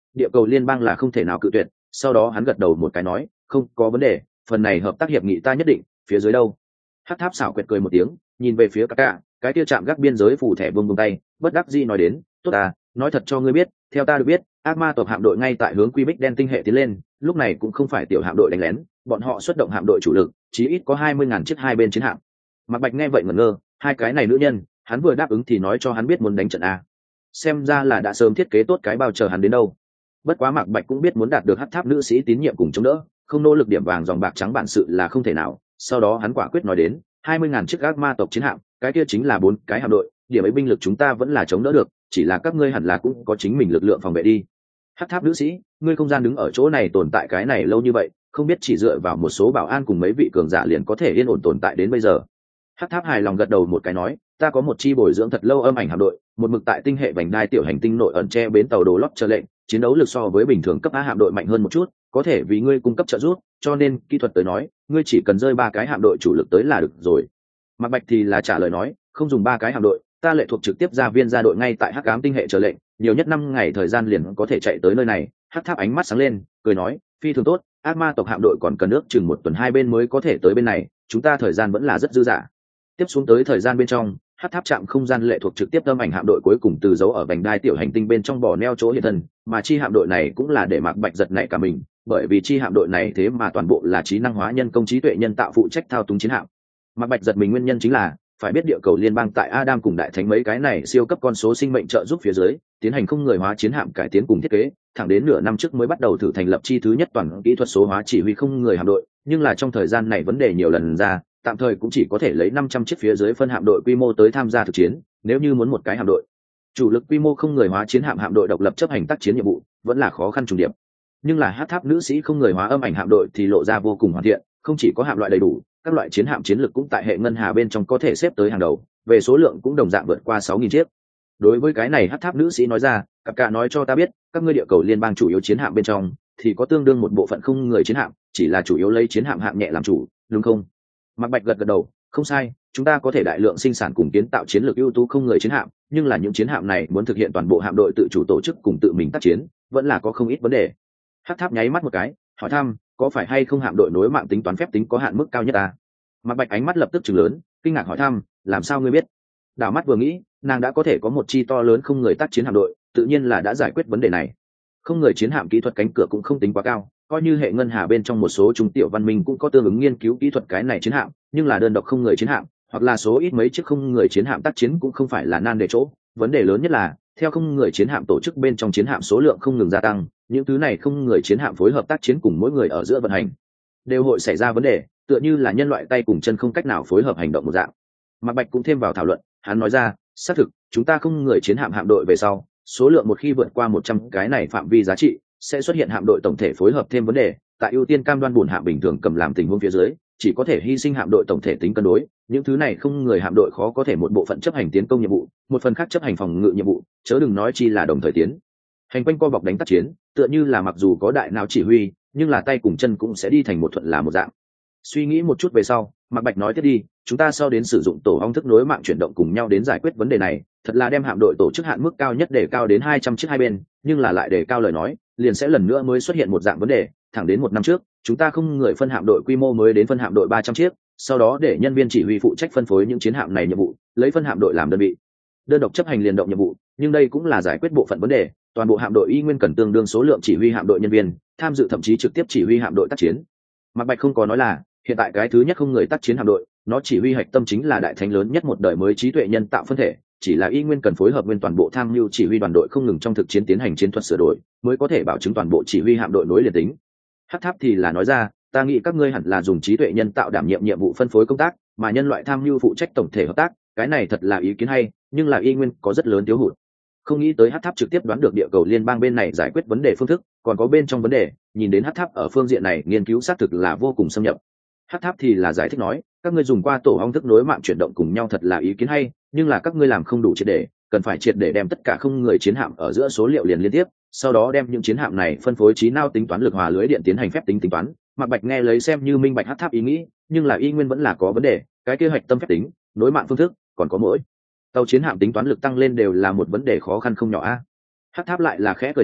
địa cầu liên bang là không thể nào cự tuyệt. Sau đó hắn gật đầu một cái nói, không có vấn đề, phần này hợp tác hiệp nghị ta nhất định. Phía dưới đâu? Hắc tháp xảo quyệt cười một tiếng, nhìn về phía cả cái kia chạm gác biên giới phủ thẻ buông tay, bất đắc dĩ nói đến, tốt à, nói thật cho ngươi biết, theo ta được biết, ác ma tộc hạm đội ngay tại hướng Quy Bích đen tinh hệ tiến lên, lúc này cũng không phải tiểu hạm đội đánh lén, bọn họ xuất động hạm đội chủ lực, chí ít có 20.000 chiếc hai bên chiến hạm. Mạc Bạch nghe vậy ngẩn ngơ, hai cái này nữ nhân, hắn vừa đáp ứng thì nói cho hắn biết muốn đánh trận a. Xem ra là đã sớm thiết kế tốt cái bao chờ hắn đến đâu. Bất quá Mạc Bạch cũng biết muốn đạt được hắc tháp nữ sĩ tín nhiệm cùng chống đỡ, không nỗ lực điểm vàng dòng bạc trắng bản sự là không thể nào. Sau đó hắn quả quyết nói đến, 20.000 chiếc ác ma tộc chiến hạm, cái kia chính là 4 cái hạm đội, điểm ấy binh lực chúng ta vẫn là chống đỡ được, chỉ là các ngươi hẳn là cũng có chính mình lực lượng phòng vệ đi. Hắc tháp nữ sĩ, ngươi không gian đứng ở chỗ này tồn tại cái này lâu như vậy, không biết chỉ dựa vào một số bảo an cùng mấy vị cường giả liền có thể yên ổn tồn tại đến bây giờ. Hắc tháp hài lòng gật đầu một cái nói, ta có một chi bồi dưỡng thật lâu âm ảnh hạm đội, một mực tại tinh hệ vành đai tiểu hành tinh nội ẩn che bến tàu đồ lót chờ lệnh, chiến đấu lực so với bình thường cấp A hạm đội mạnh hơn một chút, có thể vì ngươi cung cấp trợ giúp, cho nên kỹ thuật tới nói, ngươi chỉ cần rơi 3 cái hạm đội chủ lực tới là được rồi. Mạc Bạch thì là trả lời nói, không dùng 3 cái hạm đội, ta lệ thuộc trực tiếp ra viên gia đội ngay tại Hắc ám tinh hệ chờ lệnh, nhiều nhất 5 ngày thời gian liền có thể chạy tới nơi này. Hắc tháp ánh mắt sáng lên, cười nói, phi thường tốt, ác ma tộc hạm đội còn cần ước chừng 1 tuần 2 bên mới có thể tới bên này, chúng ta thời gian vẫn là rất dư dả. Tiếp xuống tới thời gian bên trong, Hắc tháp trạm không gian lệ thuộc trực tiếp âm ảnh hạm đội cuối cùng từ dấu ở vành đai tiểu hành tinh bên trong bỏ neo chỗ hiện thân, mà chi hạm đội này cũng là để Mạc Bạch giật nảy cả mình, bởi vì chi hạm đội này thế mà toàn bộ là trí năng hóa nhân công trí tuệ nhân tạo phụ trách thao túng chiến hạm. Mạc Bạch giật mình nguyên nhân chính là phải biết địa cầu liên bang tại Adam cùng đại thánh mấy cái này siêu cấp con số sinh mệnh trợ giúp phía dưới, tiến hành không người hóa chiến hạm cải tiến cùng thiết kế, thẳng đến nửa năm trước mới bắt đầu thử thành lập chi thứ nhất toàn kỹ thuật số hóa chỉ huy không người hạm đội, nhưng là trong thời gian này vấn đề nhiều lần ra, tạm thời cũng chỉ có thể lấy 500 chiếc phía dưới phân hạm đội quy mô tới tham gia thực chiến, nếu như muốn một cái hạm đội chủ lực quy mô không người hóa chiến hạm hạm đội độc lập chấp hành tác chiến nhiệm vụ, vẫn là khó khăn trùng điệp. Nhưng là Hắc tháp nữ sĩ không người hóa âm ảnh hạm đội thì lộ ra vô cùng hoàn thiện, không chỉ có hạm loại đầy đủ, các loại chiến hạm chiến lược cũng tại hệ ngân hà bên trong có thể xếp tới hàng đầu, về số lượng cũng đồng dạng vượt qua 6.000 chiếc. Đối với cái này Hắc tháp nữ sĩ nói ra, cặp cả nói cho ta biết, các ngươi địa cầu liên bang chủ yếu chiến hạm bên trong thì có tương đương một bộ phận không người chiến hạm, chỉ là chủ yếu lấy chiến hạm hạng nhẹ làm chủ, đúng không? Mạc Bạch gật gật đầu, không sai, chúng ta có thể đại lượng sinh sản cùng kiến tạo chiến lược ưu tú không người chiến hạm, nhưng là những chiến hạm này muốn thực hiện toàn bộ hạm đội tự chủ tổ chức cùng tự mình tác chiến, vẫn là có không ít vấn đề. Hắc tháp nháy mắt một cái, hỏi thăm, có phải hay không hạm đội nối mạng tính toán phép tính có hạn mức cao nhất à? Mạc Bạch ánh mắt lập tức trừng lớn, kinh ngạc hỏi thăm, làm sao ngươi biết? Đảo mắt vừa nghĩ, nàng đã có thể có một chi to lớn không người tác chiến hạm đội, tự nhiên là đã giải quyết vấn đề này. Không người chiến hạm kỹ thuật cánh cửa cũng không tính quá cao, coi như hệ ngân hà bên trong một số trung tiểu văn minh cũng có tương ứng nghiên cứu kỹ thuật cái này chiến hạm, nhưng là đơn độc không người chiến hạm, hoặc là số ít mấy chiếc không người chiến hạm tác chiến cũng không phải là nan đề chỗ. Vấn đề lớn nhất là, theo không người chiến hạm tổ chức bên trong chiến hạm số lượng không ngừng gia tăng, những thứ này không người chiến hạm phối hợp tác chiến cùng mỗi người ở giữa vận hành, đều hội xảy ra vấn đề, tựa như là nhân loại tay cùng chân không cách nào phối hợp hành động một dạng. Mạc Bạch cũng thêm vào thảo luận, hắn nói ra, xác thực, chúng ta không người chiến hạm hạm đội về sau, số lượng một khi vượt qua 100 cái này phạm vi giá trị, sẽ xuất hiện hạm đội tổng thể phối hợp thêm vấn đề, tại ưu tiên cam đoan bổn hạm bình thường cầm làm tình huống phía dưới, chỉ có thể hy sinh hạm đội tổng thể tính cân đối, những thứ này không người hạm đội khó có thể một bộ phận chấp hành tiến công nhiệm vụ, một phần khác chấp hành phòng ngự nhiệm vụ, chớ đừng nói chi là đồng thời tiến hành quanh co bọc đánh tác chiến, tựa như là mặc dù có đại não chỉ huy, nhưng là tay cùng chân cũng sẽ đi thành một thuận là một dạng. Suy nghĩ một chút về sau, Mạc Bạch nói tiếp đi, chúng ta sau đến sử dụng tổ ong thức nối mạng chuyển động cùng nhau đến giải quyết vấn đề này, thật là đem hạm đội tổ chức hạn mức cao nhất để cao đến 200 chiếc hai bên, nhưng là lại để cao lời nói, liền sẽ lần nữa mới xuất hiện một dạng vấn đề, thẳng đến 1 năm trước, chúng ta không người phân hạm đội quy mô mới đến phân hạm đội 300 chiếc, sau đó để nhân viên chỉ huy phụ trách phân phối những chiến hạm này nhiệm vụ, lấy phân hạm đội làm đơn vị, đơn độc chấp hành liên động nhiệm vụ, nhưng đây cũng là giải quyết bộ phận vấn đề, toàn bộ hạm đội y nguyên cần tương đương số lượng chỉ huy hạm đội nhân viên, tham dự thậm chí trực tiếp chỉ huy hạm đội tác chiến. Mạc Bạch không có nói là, hiện tại cái thứ nhất không người tác chiến hạm đội, nó chỉ huy hạch tâm chính là đại thánh lớn nhất một đời mới trí tuệ nhân tạo phân thể, chỉ là y nguyên cần phối hợp nguyên toàn bộ tham mưu chỉ huy đoàn đội không ngừng trong thực chiến tiến hành chiến thuật sửa đổi, mới có thể bảo chứng toàn bộ chỉ huy hạm đội nối liền tính. Hắc tháp thì là nói ra, ta nghĩ các ngươi hẳn là dùng trí tuệ nhân tạo đảm nhiệm nhiệm vụ phân phối công tác, mà nhân loại tham mưu phụ trách tổng thể hợp tác, cái này thật là ý kiến hay, nhưng là y nguyên có rất lớn thiếu hụt. Không nghĩ tới Hắc tháp trực tiếp đoán được địa cầu liên bang bên này giải quyết vấn đề phương thức, còn có bên trong vấn đề, nhìn đến Hắc tháp ở phương diện này nghiên cứu xác thực là vô cùng xâm nhập. Hắc tháp thì là giải thích nói, các ngươi dùng qua tổ ong thức nối mạng chuyển động cùng nhau thật là ý kiến hay, nhưng là các ngươi làm không đủ triệt để, cần phải triệt để đem tất cả không người chiến hạm ở giữa số liệu liền liên tiếp, sau đó đem những chiến hạm này phân phối trí não tính toán lực hòa lưới điện tiến hành phép tính tính toán. Mạc Bạch nghe lấy xem như minh bạch Hắc tháp ý nghĩ, nhưng là y nguyên vẫn là có vấn đề, cái kế hoạch tâm phép tính, nối mạng phương thức, còn có mỗi tàu chiến hạm tính toán lực tăng lên đều là một vấn đề khó khăn không nhỏ a. Hắc tháp lại là khẽ cười nói,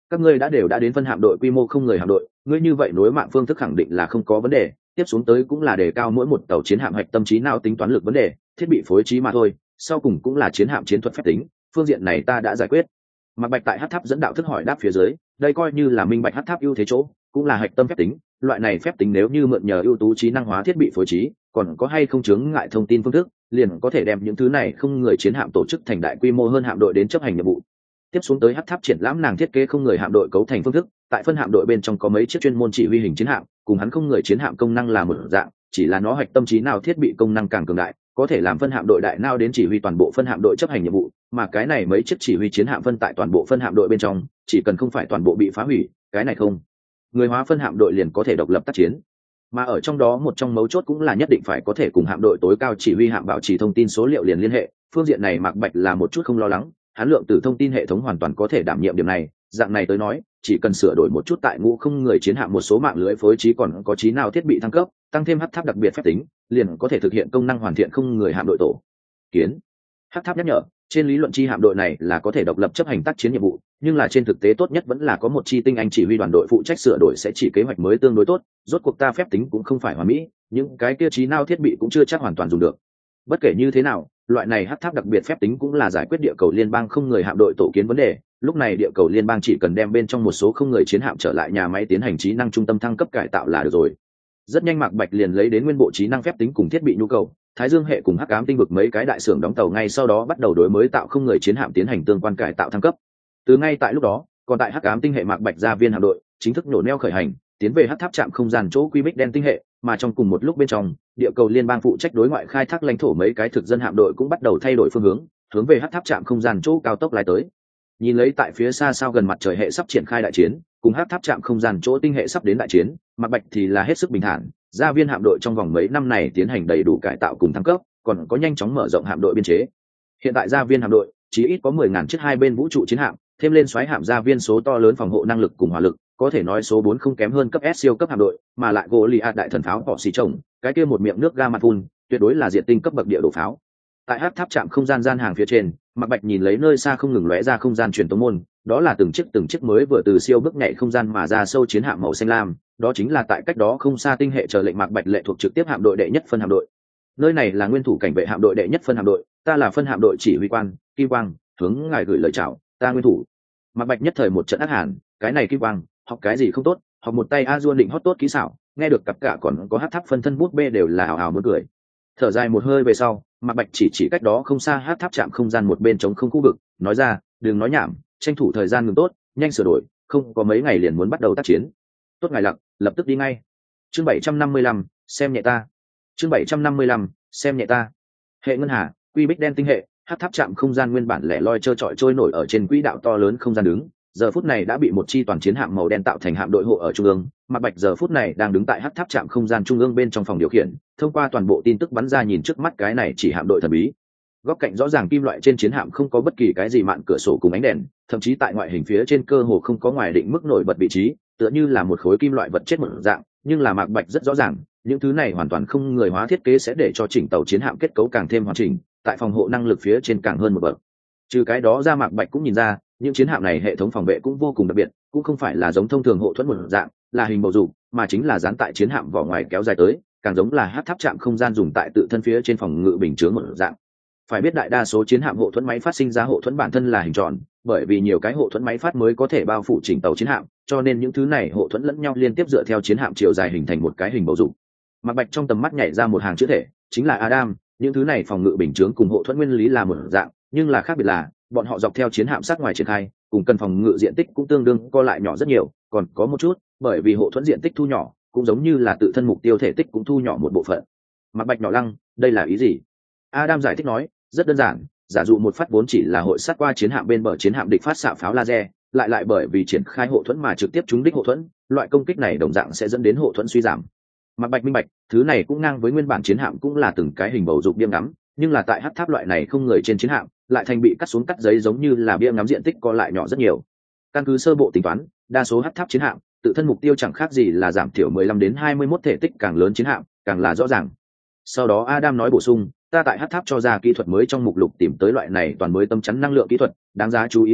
các ngươi đã đến phân hạm đội quy mô không người hạm đội, ngươi như vậy nối mạng phương thức khẳng định là không có vấn đề, tiếp xuống tới cũng là đề cao mỗi một tàu chiến hạm hạch tâm trí não tính toán lực vấn đề, thiết bị phối trí mà thôi, sau cùng cũng là chiến hạm chiến thuật phép tính, phương diện này ta đã giải quyết. Mạc Bạch tại hắc tháp dẫn đạo thức hỏi đáp phía dưới, đây coi như là minh bạch hắc tháp ưu thế chỗ, cũng là hạch tâm phép tính, loại này phép tính nếu như mượn nhờ ưu tú trí năng hóa thiết bị phối trí, còn có hay không chướng ngại thông tin phương thức, liền có thể đem những thứ này không người chiến hạm tổ chức thành đại quy mô hơn hạm đội đến chấp hành nhiệm vụ. Tiếp xuống tới hắc tháp triển lãm nàng thiết kế không người hạm đội cấu thành phương thức, tại phân hạm đội bên trong có mấy chiếc chuyên môn chỉ huy hình chiến hạm, cùng hắn không người chiến hạm công năng là một dạng, chỉ là nó hạch tâm trí nào thiết bị công năng càng cường đại, có thể làm phân hạm đội đại nao đến chỉ huy toàn bộ phân hạm đội chấp hành nhiệm vụ, mà cái này mấy chiếc chỉ huy chiến hạm phân tại toàn bộ phân hạm đội bên trong, chỉ cần không phải toàn bộ bị phá hủy, cái này không người hóa phân hạm đội liền có thể độc lập tác chiến. Mà ở trong đó một trong mấu chốt cũng là nhất định phải có thể cùng hạm đội tối cao chỉ huy hạm bảo trì thông tin số liệu liền liên hệ, phương diện này Mạc Bạch là một chút không lo lắng, hắn lượng từ thông tin hệ thống hoàn toàn có thể đảm nhiệm điểm này, dạng này tới nói, chỉ cần sửa đổi một chút tại ngũ không người chiến hạm một số mạng lưới phối trí còn có trí nào thiết bị thăng cấp, tăng thêm hắc tháp đặc biệt phép tính, liền có thể thực hiện công năng hoàn thiện không người hạm đội tổ kiến. Hắc tháp nhắc nhở, trên lý luận chi hạm đội này là có thể độc lập chấp hành tác chiến nhiệm vụ, nhưng là trên thực tế tốt nhất vẫn là có một chi tinh anh chỉ huy đoàn đội phụ trách sửa đổi sẽ chỉ kế hoạch mới tương đối tốt, rốt cuộc ta phép tính cũng không phải hoàn mỹ, những cái kia trí não thiết bị cũng chưa chắc hoàn toàn dùng được. Bất kể như thế nào, loại này hắc tháp đặc biệt phép tính cũng là giải quyết địa cầu liên bang không người hạm đội tổ kiến vấn đề, lúc này địa cầu liên bang chỉ cần đem bên trong một số không người chiến hạm trở lại nhà máy tiến hành trí năng trung tâm thăng cấp cải tạo là được rồi. Rất nhanh Mạc Bạch liền lấy đến nguyên bộ trí năng phép tính cùng thiết bị nhu cầu, Thái Dương hệ cùng Hắc Ám tinh vực mấy cái đại xưởng đóng tàu ngay sau đó bắt đầu đối mới tạo không người chiến hạm tiến hành tương quan cải tạo thăng cấp. Từ ngay tại lúc đó, còn tại Hắc Ám tinh hệ Mạc Bạch gia viên hạm đội chính thức nổ neo khởi hành, tiến về hắc tháp trạm không gian chỗ Quy Bích đen tinh hệ, mà trong cùng một lúc bên trong, địa cầu liên bang phụ trách đối ngoại khai thác lãnh thổ mấy cái thực dân hạm đội cũng bắt đầu thay đổi phương hướng về hắc tháp trạm không gian chỗ cao tốc lái tới. Nhìn lấy tại phía xa sao gần mặt trời hệ sắp triển khai đại chiến, cùng hắc tháp trạm không gian chỗ tinh hệ sắp đến đại chiến, Mạc Bạch thì là hết sức bình thản, gia viên hạm đội trong vòng mấy năm này tiến hành đầy đủ cải tạo cùng thăng cấp, còn có nhanh chóng mở rộng hạm đội biên chế. Hiện tại gia viên hạm đội chỉ ít có 10.000 chiếc hai bên vũ trụ chiến hạm, thêm lên xoáy hạm gia viên số to lớn phòng hộ năng lực cùng hỏa lực, có thể nói số 4 không kém hơn cấp S siêu cấp hạm đội, mà lại Goliath đại thần pháo bỏ xì chồng, cái kia một miệng nước ga mặt phun, tuyệt đối là diệt tinh cấp bậc địa đồ pháo. Tại hắc tháp trạm không gian gian hàng phía trên, Mạc Bạch nhìn lấy nơi xa không ngừng lóe ra không gian truyền tống môn, đó là từng chiếc mới vừa từ siêu bước nhảy không gian mà ra sâu chiến hạm màu xanh lam, đó chính là tại cách đó không xa tinh hệ chờ lệnh Mạc Bạch lệ thuộc trực tiếp hạm đội đệ nhất phân hạm đội. Nơi này là nguyên thủ cảnh vệ hạm đội đệ nhất phân hạm đội, ta là phân hạm đội chỉ huy quan Kim Quang, hướng ngài gửi lời chào, ta nguyên thủ. Mạc Bạch nhất thời một trận ác hàn, cái này Kim Quang, học cái gì không tốt, học một tay a duôn định hót tốt kỹ xảo, nghe được cặp cả còn có hát tháp phân thân bút bê đều là ảo ảo muốn cười. Thở dài một hơi về sau, Mạc Bạch chỉ cách đó không xa hát tháp chạm không gian một bên trống không khu vực, nói ra, đừng nói nhảm, tranh thủ thời gian ngừng tốt, nhanh sửa đổi, không có mấy ngày liền muốn bắt đầu tác chiến. Tốt ngài lặc, lập tức đi ngay. Chương 755, xem nhẹ ta. Chương 755, xem nhẹ ta. Hệ ngân hà, Quy Bích đen tinh hệ, hát tháp chạm không gian nguyên bản lẻ loi trơ trọi trôi nổi ở trên quỹ đạo to lớn không gian đứng, giờ phút này đã bị một chi toàn chiến hạm màu đen tạo thành hạm đội hộ ở trung ương. Mạc Bạch giờ phút này đang đứng tại hắc tháp trạm không gian trung ương bên trong phòng điều khiển, thông qua toàn bộ tin tức bắn ra nhìn trước mắt cái này chỉ hạm đội thần bí. Góc cạnh rõ ràng kim loại trên chiến hạm không có bất kỳ cái gì mạn cửa sổ cùng ánh đèn, thậm chí tại ngoại hình phía trên cơ hồ không có ngoài định mức nổi bật vị trí, tựa như là một khối kim loại vật chết một dạng. Nhưng là Mạc Bạch rất rõ ràng, những thứ này hoàn toàn không người hóa thiết kế sẽ để cho chỉnh tàu chiến hạm kết cấu càng thêm hoàn chỉnh, tại phòng hộ năng lực phía trên càng hơn một bậc. Trừ cái đó ra, Mạc Bạch cũng nhìn ra, những chiến hạm này hệ thống phòng vệ cũng vô cùng đặc biệt, cũng không phải là giống thông thường hộ thuẫn một dạng, là hình bầu dục, mà chính là dán tại chiến hạm vỏ ngoài kéo dài tới, càng giống là hắc tháp trạm không gian dùng tại tự thân phía trên phòng ngự bình chứa một dạng. Phải biết đại đa số chiến hạm hộ thuẫn máy phát sinh ra hộ thuẫn bản thân là hình tròn, bởi vì nhiều cái hộ thuẫn máy phát mới có thể bao phủ chỉnh tàu chiến hạm, cho nên những thứ này hộ thuẫn lẫn nhau liên tiếp dựa theo chiến hạm chiều dài hình thành một cái hình bầu dục. Mạc Bạch trong tầm mắt nhảy ra một hàng chữ thể, chính là Adam, những thứ này phòng ngự bình chướng cùng hộ thuẫn nguyên lý là một dạng, nhưng là khác biệt là bọn họ dọc theo chiến hạm sát ngoài triển khai, cùng cần phòng ngự diện tích cũng tương đương co lại nhỏ rất nhiều, còn có một chút, bởi vì hộ thuẫn diện tích thu nhỏ, cũng giống như là tự thân mục tiêu thể tích cũng thu nhỏ một bộ phận. Mạc Bạch nhỏ lăng, đây là ý gì? Adam giải thích nói, rất đơn giản, giả dụ một phát vốn chỉ là hội sát qua chiến hạm bên bờ chiến hạm địch phát xạ pháo laser, lại bởi vì triển khai hộ thuẫn mà trực tiếp trúng đích hộ thuẫn, loại công kích này đồng dạng sẽ dẫn đến hộ thuẫn suy giảm. Mạc Bạch minh bạch, thứ này cũng ngang với nguyên bản chiến hạm cũng là từng cái hình bầu dục biếng ngắm, nhưng là tại hắc tháp loại này không người trên chiến hạm, lại thành bị cắt xuống cắt giấy giống như là bia ngắm diện tích co lại nhỏ rất nhiều. Căn cứ sơ bộ tính toán, đa số hắc tháp chiến hạm, tự thân mục tiêu chẳng khác gì là giảm thiểu 15 đến 21 thể tích càng lớn chiến hạm, càng là rõ ràng. Sau đó Adam nói bổ sung, ta tại hắc tháp cho ra kỹ thuật mới trong mục lục tìm tới loại này toàn mới tâm chắn năng lượng kỹ thuật, đáng giá chú ý là,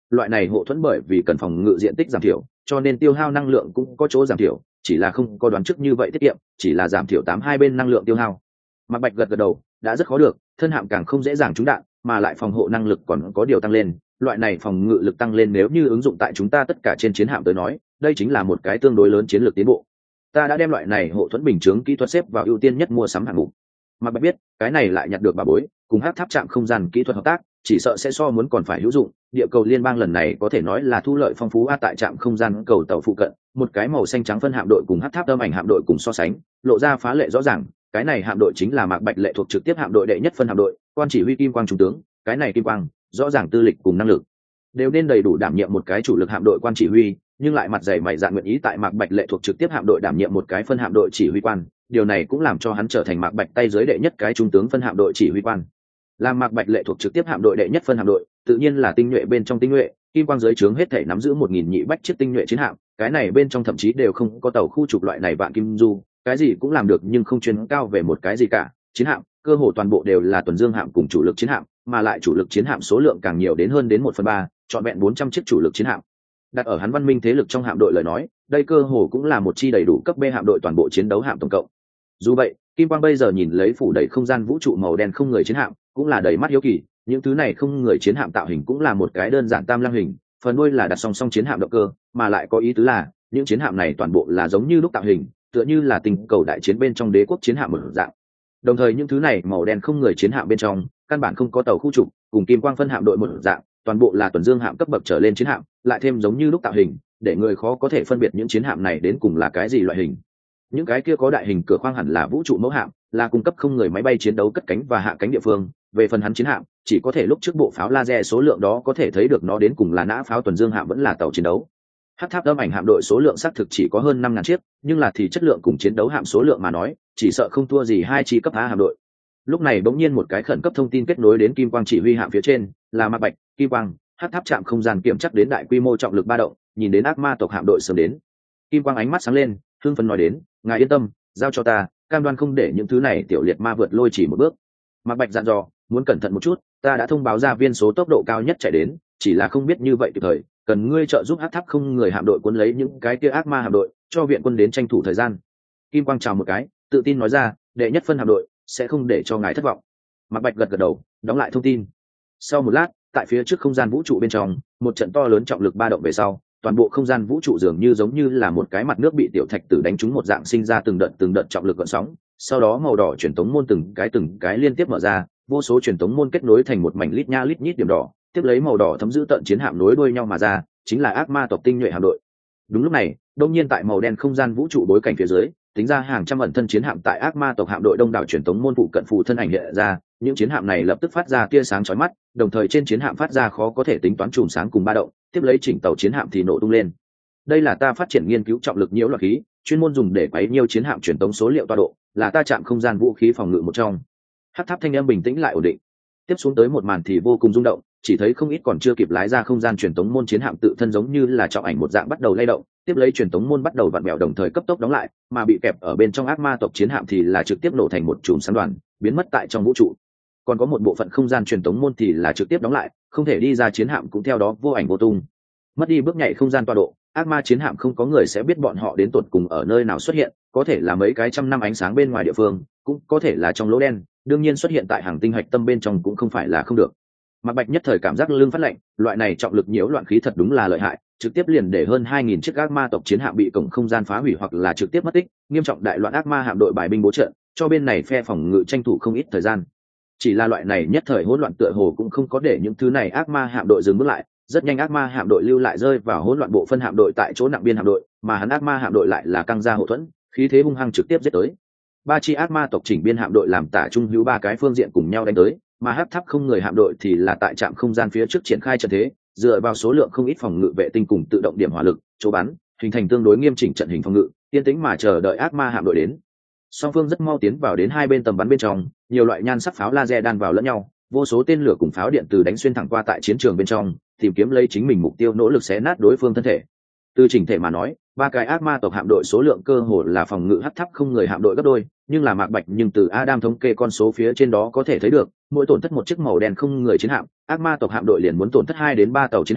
loại này hộ thuẫn bởi vì cần phòng ngự diện tích giảm thiểu cho nên tiêu hao năng lượng cũng có chỗ giảm thiểu, chỉ là không có đoán trước như vậy tiết kiệm, chỉ là giảm thiểu tám hai bên năng lượng tiêu hao. Mạc Bạch gật gật đầu, đã rất khó được, thân hạm càng không dễ dàng trúng đạn, mà lại phòng hộ năng lực còn có điều tăng lên, loại này phòng ngự lực tăng lên nếu như ứng dụng tại chúng ta tất cả trên chiến hạm tới nói, đây chính là một cái tương đối lớn chiến lược tiến bộ. Ta đã đem loại này hộ thuẫn bình chướng kỹ thuật xếp vào ưu tiên nhất mua sắm hạng mục. Mạc Bạch biết, cái này lại nhặt được bà bối, cùng Hắc Tháp trạm không gian kỹ thuật hợp tác, chỉ sợ sẽ so muốn còn phải hữu dụng. Địa cầu liên bang lần này có thể nói là thu lợi phong phú a. Tại trạm không gian cầu tàu phụ cận, một cái màu xanh trắng phân hạm đội cùng Hắc Tháp âm ảnh hạm đội cùng so sánh, lộ ra phá lệ rõ ràng. Cái này hạm đội chính là Mạc Bạch lệ thuộc trực tiếp hạm đội đệ nhất phân hạm đội, quan chỉ huy Kim Quang trung tướng. Cái này Kim Quang rõ ràng tư lịch cùng năng lực đều nên đầy đủ đảm nhiệm một cái chủ lực hạm đội quan chỉ huy, nhưng lại mặt dày mày dạn nguyện ý tại Mạc Bạch lệ thuộc trực tiếp hạm đội đảm nhiệm một cái phân hạm đội chỉ huy quan. Điều này cũng làm cho hắn trở thành Mạc Bạch tay dưới đệ nhất cái trung tướng phân hạm đội chỉ huy quan. Làm Mạc Bạch lệ thuộc trực tiếp hạm đội đệ nhất phân hạm đội, tự nhiên là tinh nhuệ bên trong tinh nhuệ. Kim Quang dưới trướng hết thể nắm giữ 1000 nhị bách chiếc tinh nhuệ chiến hạm, cái này bên trong thậm chí đều không có tàu khu trục loại này vạn kim du, cái gì cũng làm được nhưng không chuyên cao về một cái gì cả. Chiến hạm cơ hồ toàn bộ đều là tuần dương hạm cùng chủ lực chiến hạm, mà lại chủ lực chiến hạm số lượng càng nhiều đến hơn đến 1/3, trọn vẹn 400 chiếc chủ lực chiến hạm. Đặt ở hắn văn minh thế lực trong hạm đội lời nói, đây cơ hồ cũng là một chi đầy đủ cấp B hạm đội toàn bộ chiến đấu hạm tổng cộng. Dù vậy, Kim Quang bây giờ nhìn lấy phủ đầy không gian vũ trụ màu đen không người chiến hạm, cũng là đầy mắt hiếu kỳ. Những thứ này không người chiến hạm tạo hình cũng là một cái đơn giản tam lăng hình, phần đuôi là đặt song song chiến hạm động cơ, mà lại có ý tứ là những chiến hạm này toàn bộ là giống như lúc tạo hình, tựa như là tình cầu đại chiến bên trong đế quốc chiến hạm một dạng. Đồng thời những thứ này màu đen không người chiến hạm bên trong căn bản không có tàu khu trục, cùng Kim Quang phân hạm đội một dạng, toàn bộ là tuần dương hạm cấp bậc trở lên chiến hạm, lại thêm giống như lúc tạo hình, để người khó có thể phân biệt những chiến hạm này đến cùng là cái gì loại hình. Những cái kia có đại hình cửa khoang hẳn là vũ trụ mẫu hạm, là cung cấp không người máy bay chiến đấu cất cánh và hạ cánh địa phương. Về phần hắn chiến hạm, chỉ có thể lúc trước bộ pháo laser số lượng đó có thể thấy được nó đến cùng là nã pháo tuần dương hạm vẫn là tàu chiến đấu. Hắc Tháp âm ảnh hạm đội số lượng xác thực chỉ có hơn 5000 chiếc, nhưng là thì chất lượng cùng chiến đấu hạm số lượng mà nói, chỉ sợ không thua gì hai chi cấp A hạm đội. Lúc này bỗng nhiên một cái khẩn cấp thông tin kết nối đến Kim Quang chỉ huy hạm phía trên, là Mạc Bạch, Kim Quang, Hắc Tháp trạm không gian kiểm chắc đến đại quy mô trọng lực ba động, nhìn đến ác ma tộc hạm đội sớm đến. Kim Quang ánh mắt sáng lên, hưng phấn nói đến, ngài yên tâm, giao cho ta, cam đoan không để những thứ này tiểu liệt ma vượt lôi chỉ một bước. Mạc Bạch dặn dò, muốn cẩn thận một chút, ta đã thông báo ra viên số tốc độ cao nhất chạy đến, chỉ là không biết như vậy kịp thời, cần ngươi trợ giúp Hắc Tháp không người hạm đội cuốn lấy những cái kia ác ma hạm đội, cho viện quân đến tranh thủ thời gian. Kim Quang chào một cái, tự tin nói ra, đệ nhất phân hạm đội sẽ không để cho ngài thất vọng. Mạc Bạch gật gật đầu, đóng lại thông tin. Sau một lát, tại phía trước không gian vũ trụ bên trong, một trận to lớn trọng lực ba động về sau, toàn bộ không gian vũ trụ dường như giống như là một cái mặt nước bị tiểu thạch tử đánh trúng một dạng, sinh ra từng đợt trọng lực gợn sóng. Sau đó màu đỏ truyền tống môn từng cái liên tiếp mở ra, vô số truyền tống môn kết nối thành một mảnh lít nha lít nhít điểm đỏ, tiếp lấy màu đỏ thấm giữ tận chiến hạm nối đuôi nhau mà ra, chính là ác ma tộc tinh nhuệ hạm đội. Đúng lúc này, đột nhiên tại màu đen không gian vũ trụ bối cảnh phía dưới, tính ra hàng trăm ẩn thân chiến hạm tại ác ma tộc hạm đội đông đảo truyền tống môn phụ cận phụ thân ảnh hiện ra, những chiến hạm này lập tức phát ra tia sáng chói mắt, đồng thời trên chiến hạm phát ra khó có thể tính toán chùm sáng cùng ba động, tiếp lấy chỉnh tàu chiến hạm thì nổ tung lên. Đây là ta phát triển nghiên cứu trọng lực nhiễu loạn khí, chuyên môn dùng để quấy nhiêu chiến hạm truyền tống số liệu tọa độ, là ta chạm không gian vũ khí phòng ngự một trong. Hắc Tháp thanh âm bình tĩnh lại ổn định. Tiếp xuống tới một màn thì vô cùng rung động, chỉ thấy không ít còn chưa kịp lái ra không gian truyền tống môn chiến hạm tự thân giống như là trọng ảnh một dạng bắt đầu lay động, tiếp lấy truyền tống môn bắt đầu vặn vẹo đồng thời cấp tốc đóng lại, mà bị kẹp ở bên trong ác ma tộc chiến hạm thì là trực tiếp nổ thành một chùm sáng đoàn, biến mất tại trong vũ trụ. Còn có một bộ phận không gian truyền tống môn thì là trực tiếp đóng lại, không thể đi ra chiến hạm cũng theo đó vô ảnh vô tung. Mất đi bước nhảy không gian tọa độ, ác ma chiến hạm không có người sẽ biết bọn họ đến tột cùng ở nơi nào xuất hiện, có thể là mấy cái trăm năm ánh sáng bên ngoài địa phương, cũng có thể là trong lỗ đen, đương nhiên xuất hiện tại hàng tinh hạch tâm bên trong cũng không phải là không được. Mạc Bạch nhất thời cảm giác lưng phát lạnh, loại này trọng lực nhiễu loạn khí thật đúng là lợi hại, trực tiếp liền để hơn 2000 chiếc ác ma tộc chiến hạm bị cổng không gian phá hủy hoặc là trực tiếp mất tích, nghiêm trọng đại loạn ác ma hạm đội bài binh bố trận, cho bên này phe phòng ngự tranh thủ không ít thời gian. Chỉ là loại này nhất thời hỗn loạn tựa hồ cũng không có để những thứ này ác ma hạm đội dừng bước lại, rất nhanh ác ma hạm đội lưu lại rơi vào hỗn loạn bộ phân hạm đội tại chỗ nặng biên hạm đội, mà hắn ác ma hạm đội lại là căng ra hậu thuẫn, khí thế hung hăng trực tiếp giết tới. Ba chi ác ma tộc chỉnh biên hạm đội làm tả trung hữu ba cái phương diện cùng nhau đánh tới, mà Hắc Tháp không người hạm đội thì là tại trạm không gian phía trước triển khai trận thế, dựa vào số lượng không ít phòng ngự vệ tinh cùng tự động điểm hỏa lực chỗ bắn, hình thành tương đối nghiêm chỉnh trận hình phòng ngự, yên tĩnh mà chờ đợi ác ma hạm đội đến. Song phương rất mau tiến vào đến hai bên tầm bắn bên trong, nhiều loại nhan sắc pháo laser đan vào lẫn nhau, vô số tên lửa cùng pháo điện từ đánh xuyên thẳng qua tại chiến trường bên trong, tìm kiếm lấy chính mình mục tiêu, nỗ lực xé nát đối phương thân thể. Từ chỉnh thể mà nói, ba cái ác ma tộc hạm đội số lượng cơ hồ là phòng ngự Hắc Tháp không người hạm đội gấp đôi, nhưng là Mạc Bạch nhưng từ Adam thống kê con số phía trên đó có thể thấy được, mỗi tổn thất một chiếc màu đen không người chiến hạm, ác ma tộc hạm đội liền muốn tổn thất 2 đến 3 tàu chiến hạm,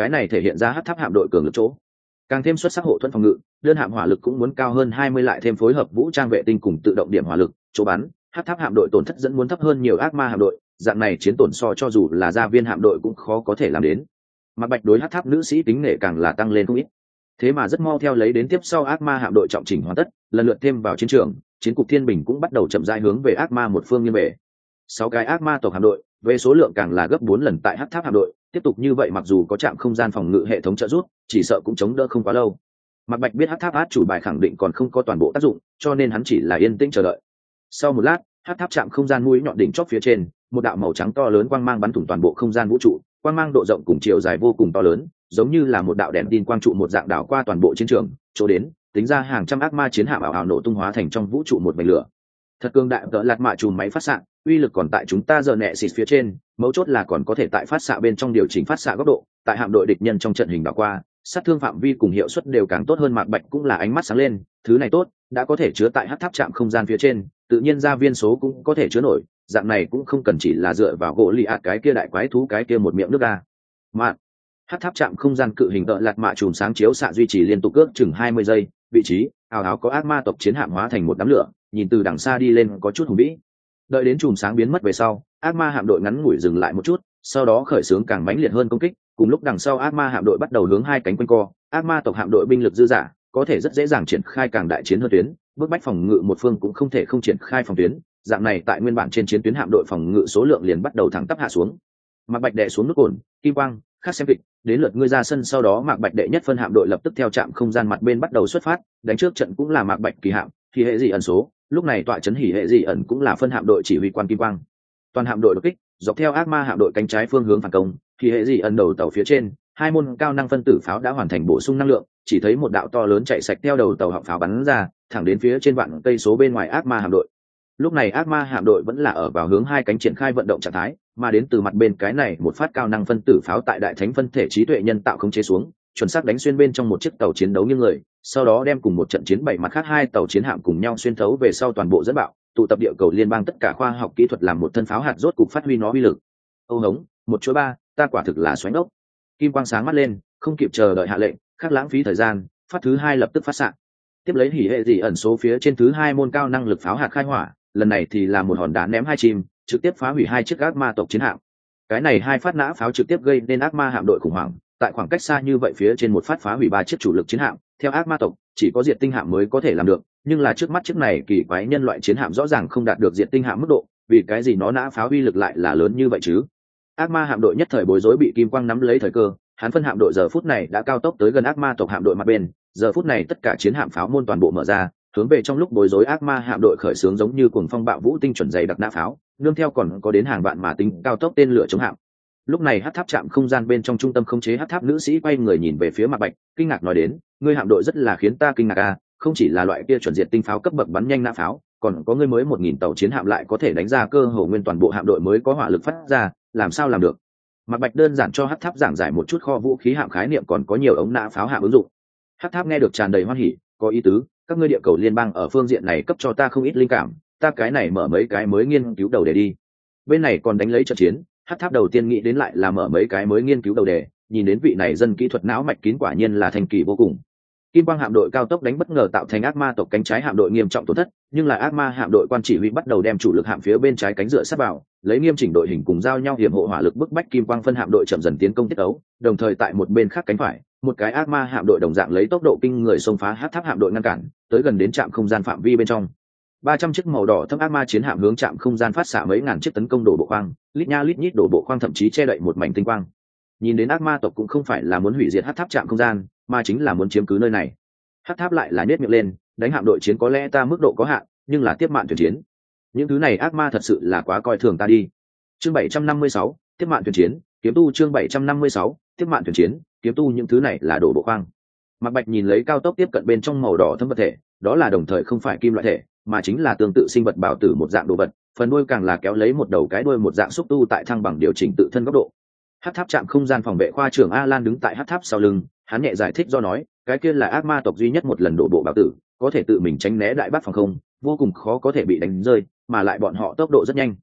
cái này thể hiện ra hắc tháp hạm đội cường lực chỗ. Càng thêm xuất sắc hộ thuẫn phòng ngự, đơn hạm hỏa lực cũng muốn cao hơn 20, lại thêm phối hợp vũ trang vệ tinh cùng tự động điểm hỏa lực chỗ bắn, hắc tháp hạm đội tổn thất dẫn muốn thấp hơn nhiều ác ma hạm đội, dạng này chiến tổn so cho dù là gia viên hạm đội cũng khó có thể làm đến. Mạc Bạch đối hắc tháp nữ sĩ kính nể càng là tăng lên không ít. Thế mà rất mau theo lấy đến tiếp sau ác ma hạm đội trọng chỉnh hoàn tất, lần lượt thêm vào chiến trường, chiến cục thiên bình cũng bắt đầu chậm rãi hướng về ác ma một phương nghiêng về. 6 cái ác ma tộc hạm đội, về số lượng càng là gấp 4 lần tại hắc tháp hạm đội, tiếp tục như vậy mặc dù có trạm không gian phòng ngự hệ thống trợ giúp, chỉ sợ cũng chống đỡ không quá lâu. Mạc Bạch biết hắc tháp át chủ bài khẳng định còn không có toàn bộ tác dụng, cho nên hắn chỉ là yên tĩnh chờ đợi. Sau một lát, hắc tháp trạm không gian mũi nhọn đỉnh chóp phía trên, một đạo màu trắng to lớn quang mang bắn thủng toàn bộ không gian vũ trụ, quang mang độ rộng cùng chiều dài vô cùng to lớn, giống như là một đạo đèn tin quang trụ một dạng đảo qua toàn bộ chiến trường, chỗ đến, tính ra hàng trăm ác ma chiến hạm ảo ảo nổ tung hóa thành trong vũ trụ một mảnh lửa. Thật cường đại tợ lạt mạ chùm máy phát xạ, uy lực còn tại chúng ta giờ nẹ xịt phía trên, mấu chốt là còn có thể tại phát xạ bên trong điều chỉnh phát xạ góc độ, tại hạm đội địch nhân trong trận hình đảo qua, sát thương phạm vi cùng hiệu suất đều càng tốt hơn. Mạc Bạch cũng là ánh mắt sáng lên, thứ này tốt, đã có thể chứa tại hắc tháp trạm không gian phía trên, tự nhiên ra viên số cũng có thể chứa nổi, dạng này cũng không cần chỉ là dựa vào gỗ lì ạt cái kia đại quái thú cái kia một miệng nước ga. Mạn, hắc tháp trạm không gian cự hình tợ lạt mạ chùm sáng chiếu xạ duy trì liên tục ước chừng 20 giây, vị trí ảo ảo có ác ma tộc chiến hạm hóa thành một đám lửa, nhìn từ đằng xa đi lên có chút hùng vĩ. Đợi đến chùm sáng biến mất về sau, ác ma hạm đội ngắn ngủi dừng lại một chút, sau đó khởi xướng càng mãnh liệt hơn công kích, cùng lúc đằng sau ác ma hạm đội bắt đầu hướng hai cánh quanh co, ác ma tộc hạm đội binh lực dư dả, có thể rất dễ dàng triển khai càng đại chiến hơn tuyến, bước bách phòng ngự một phương cũng không thể không triển khai phòng tuyến, dạng này tại nguyên bản trên chiến tuyến hạm đội phòng ngự số lượng liền bắt đầu thẳng tắp hạ xuống. Mạc Bạch đệ xuống nước ổn, Kim Quang, khác xem kịch, đến lượt ngươi ra sân, sau đó Mạc Bạch đệ nhất phân hạm đội lập tức theo trạm không gian mặt bên bắt đầu xuất phát, đánh trước trận cũng là Mạc Bạch kỳ hạm, thì hệ gì ẩn số, lúc này tọa trấn hỉ hệ gì ẩn cũng là phân hạm đội chỉ huy quan Kim Quang. Toàn hạm đội đột kích, dọc theo ác ma hạm đội cánh trái phương hướng phản công, thì hệ gì ẩn đầu tàu phía trên, hai môn cao năng phân tử pháo đã hoàn thành bổ sung năng lượng, chỉ thấy một đạo to lớn chạy sạch theo đầu tàu họng pháo bắn ra, thẳng đến phía trên vạn cây số bên ngoài ác ma hạm đội. Lúc này ác ma hạm đội vẫn là ở vào hướng hai cánh triển khai vận động trạng thái, mà đến từ mặt bên cái này một phát cao năng phân tử pháo tại đại thánh phân thể trí tuệ nhân tạo khống chế xuống, chuẩn xác đánh xuyên bên trong một chiếc tàu chiến đấu như người, sau đó đem cùng một trận chiến 7 mặt khác hai tàu chiến hạm cùng nhau xuyên thấu về sau toàn bộ dẫn bạo, tụ tập địa cầu liên bang tất cả khoa học kỹ thuật làm một thân pháo hạt rốt cục phát huy nó uy lực. Âu hống, một chuỗi ba, ta quả thực là xoáy ngốc. Kim Quang sáng mắt lên, không kịp chờ đợi hạ lệnh, khác lãng phí thời gian, phát thứ hai lập tức phát xạ. Tiếp lấy hỉ hệ gì ẩn số phía trên thứ hai môn cao năng lực pháo hạt khai hỏa, lần này thì là một hòn đá ném hai chim, trực tiếp phá hủy hai chiếc ác ma tộc chiến hạm. Cái này hai phát nã pháo trực tiếp gây nên ác ma hạm đội khủng hoảng, tại khoảng cách xa như vậy phía trên một phát phá hủy ba chiếc chủ lực chiến hạm, theo ác ma tộc chỉ có diệt tinh hạm mới có thể làm được, nhưng là trước mắt chiếc này kỳ quái nhân loại chiến hạm rõ ràng không đạt được diệt tinh hạm mức độ, vì cái gì nó nã pháo uy lực lại là lớn như vậy chứ? Ác ma hạm đội nhất thời bối rối, bị Kim Quang nắm lấy thời cơ, hắn phân hạm đội giờ phút này đã cao tốc tới gần ác ma tộc hạm đội mặt bên, giờ phút này tất cả chiến hạm pháo môn toàn bộ mở ra, hướng về trong lúc bối rối ác ma hạm đội khởi xướng giống như cuồng phong bạo vũ tinh chuẩn dày đặc nã pháo, nương theo còn có đến hàng vạn mà tính cao tốc tên lửa chống hạm. Lúc này hắc tháp trạm không gian bên trong trung tâm khống chế hắc tháp nữ sĩ quay người nhìn về phía Mạc Bạch, kinh ngạc nói đến, ngươi hạm đội rất là khiến ta kinh ngạc a, không chỉ là loại kia chuẩn diệt tinh pháo cấp bậc bắn nhanh nã pháo, còn có ngươi mới 1000 tàu chiến hạm lại có thể đánh ra cơ hồ nguyên toàn bộ hạm đội mới có hỏa lực phát ra, làm sao làm được? Mạc Bạch đơn giản cho hắc tháp giảng giải một chút kho vũ khí hạm khái niệm, còn có nhiều ống nã pháo hạm ứng dụng. Hắc tháp nghe được tràn đầy hoan hỉ, có ý tứ, các ngươi địa cầu liên bang ở phương diện này cấp cho ta không ít linh cảm, ta cái này mở mấy cái mới nghiên cứu đầu đề đi. Bên này còn đánh lấy trận chiến, hắc tháp đầu tiên nghĩ đến lại là mở mấy cái mới nghiên cứu đầu đề, nhìn đến vị này dân kỹ thuật não mạch kín quả nhiên là thành kỳ vô cùng. Kim Quang hạm đội cao tốc đánh bất ngờ tạo thành ác ma tộc cánh trái hạm đội nghiêm trọng tổn thất, nhưng là ác ma hạm đội quan chỉ huy bắt đầu đem chủ lực hạm phía bên trái cánh dựa sát vào, lấy nghiêm chỉnh đội hình cùng giao nhau hiểm hộ hỏa lực bức bách Kim Quang phân hạm đội chậm dần tiến công tiết tấu, đồng thời tại một bên khác cánh phải, một cái ác ma hạm đội đồng dạng lấy tốc độ kinh người xông phá hắc tháp hạm đội ngăn cản, tới gần đến trạm không gian phạm vi bên trong. 300 chiếc màu đỏ thâm ác ma chiến hạm hướng trạm không gian phát xạ mấy ngàn chiếc tấn công đổ bộ khoang, lít nha lít nhít đổ bộ khoang thậm chí che đậy một mảnh tinh quang. Nhìn đến ác ma tộc cũng không phải là muốn hủy diệt hắc tháp trạm không gian, mà chính là muốn chiếm cứ nơi này. Hắc tháp lại là nhếch miệng lên, đánh hạm đội chiến có lẽ ta mức độ có hạn, nhưng là tiếp mạn thuyền chiến, những thứ này ác ma thật sự là quá coi thường ta đi. Chương 756, tiếp mạn thuyền chiến, kiếm tu. Chương 756, tiếp mạn thuyền chiến, kiếm tu. Những thứ này là đổ bộ khoang. Mạc Bạch nhìn lấy cao tốc tiếp cận bên trong màu đỏ thâm vật thể, đó là đồng thời không phải kim loại thể, mà chính là tương tự sinh vật bảo tử một dạng đồ vật, phần đuôi càng là kéo lấy một đầu cái đuôi một dạng xúc tu tại thăng bằng điều chỉnh tự thân góc độ. Hắc tháp trạm không gian phòng vệ khoa trưởng Alan đứng tại hắc tháp sau lưng, hắn nhẹ giải thích do nói, cái kia là ác ma tộc duy nhất một lần đổ bộ bảo tử, có thể tự mình tránh né đại bác phòng không, vô cùng khó có thể bị đánh rơi, mà lại bọn họ tốc độ rất nhanh.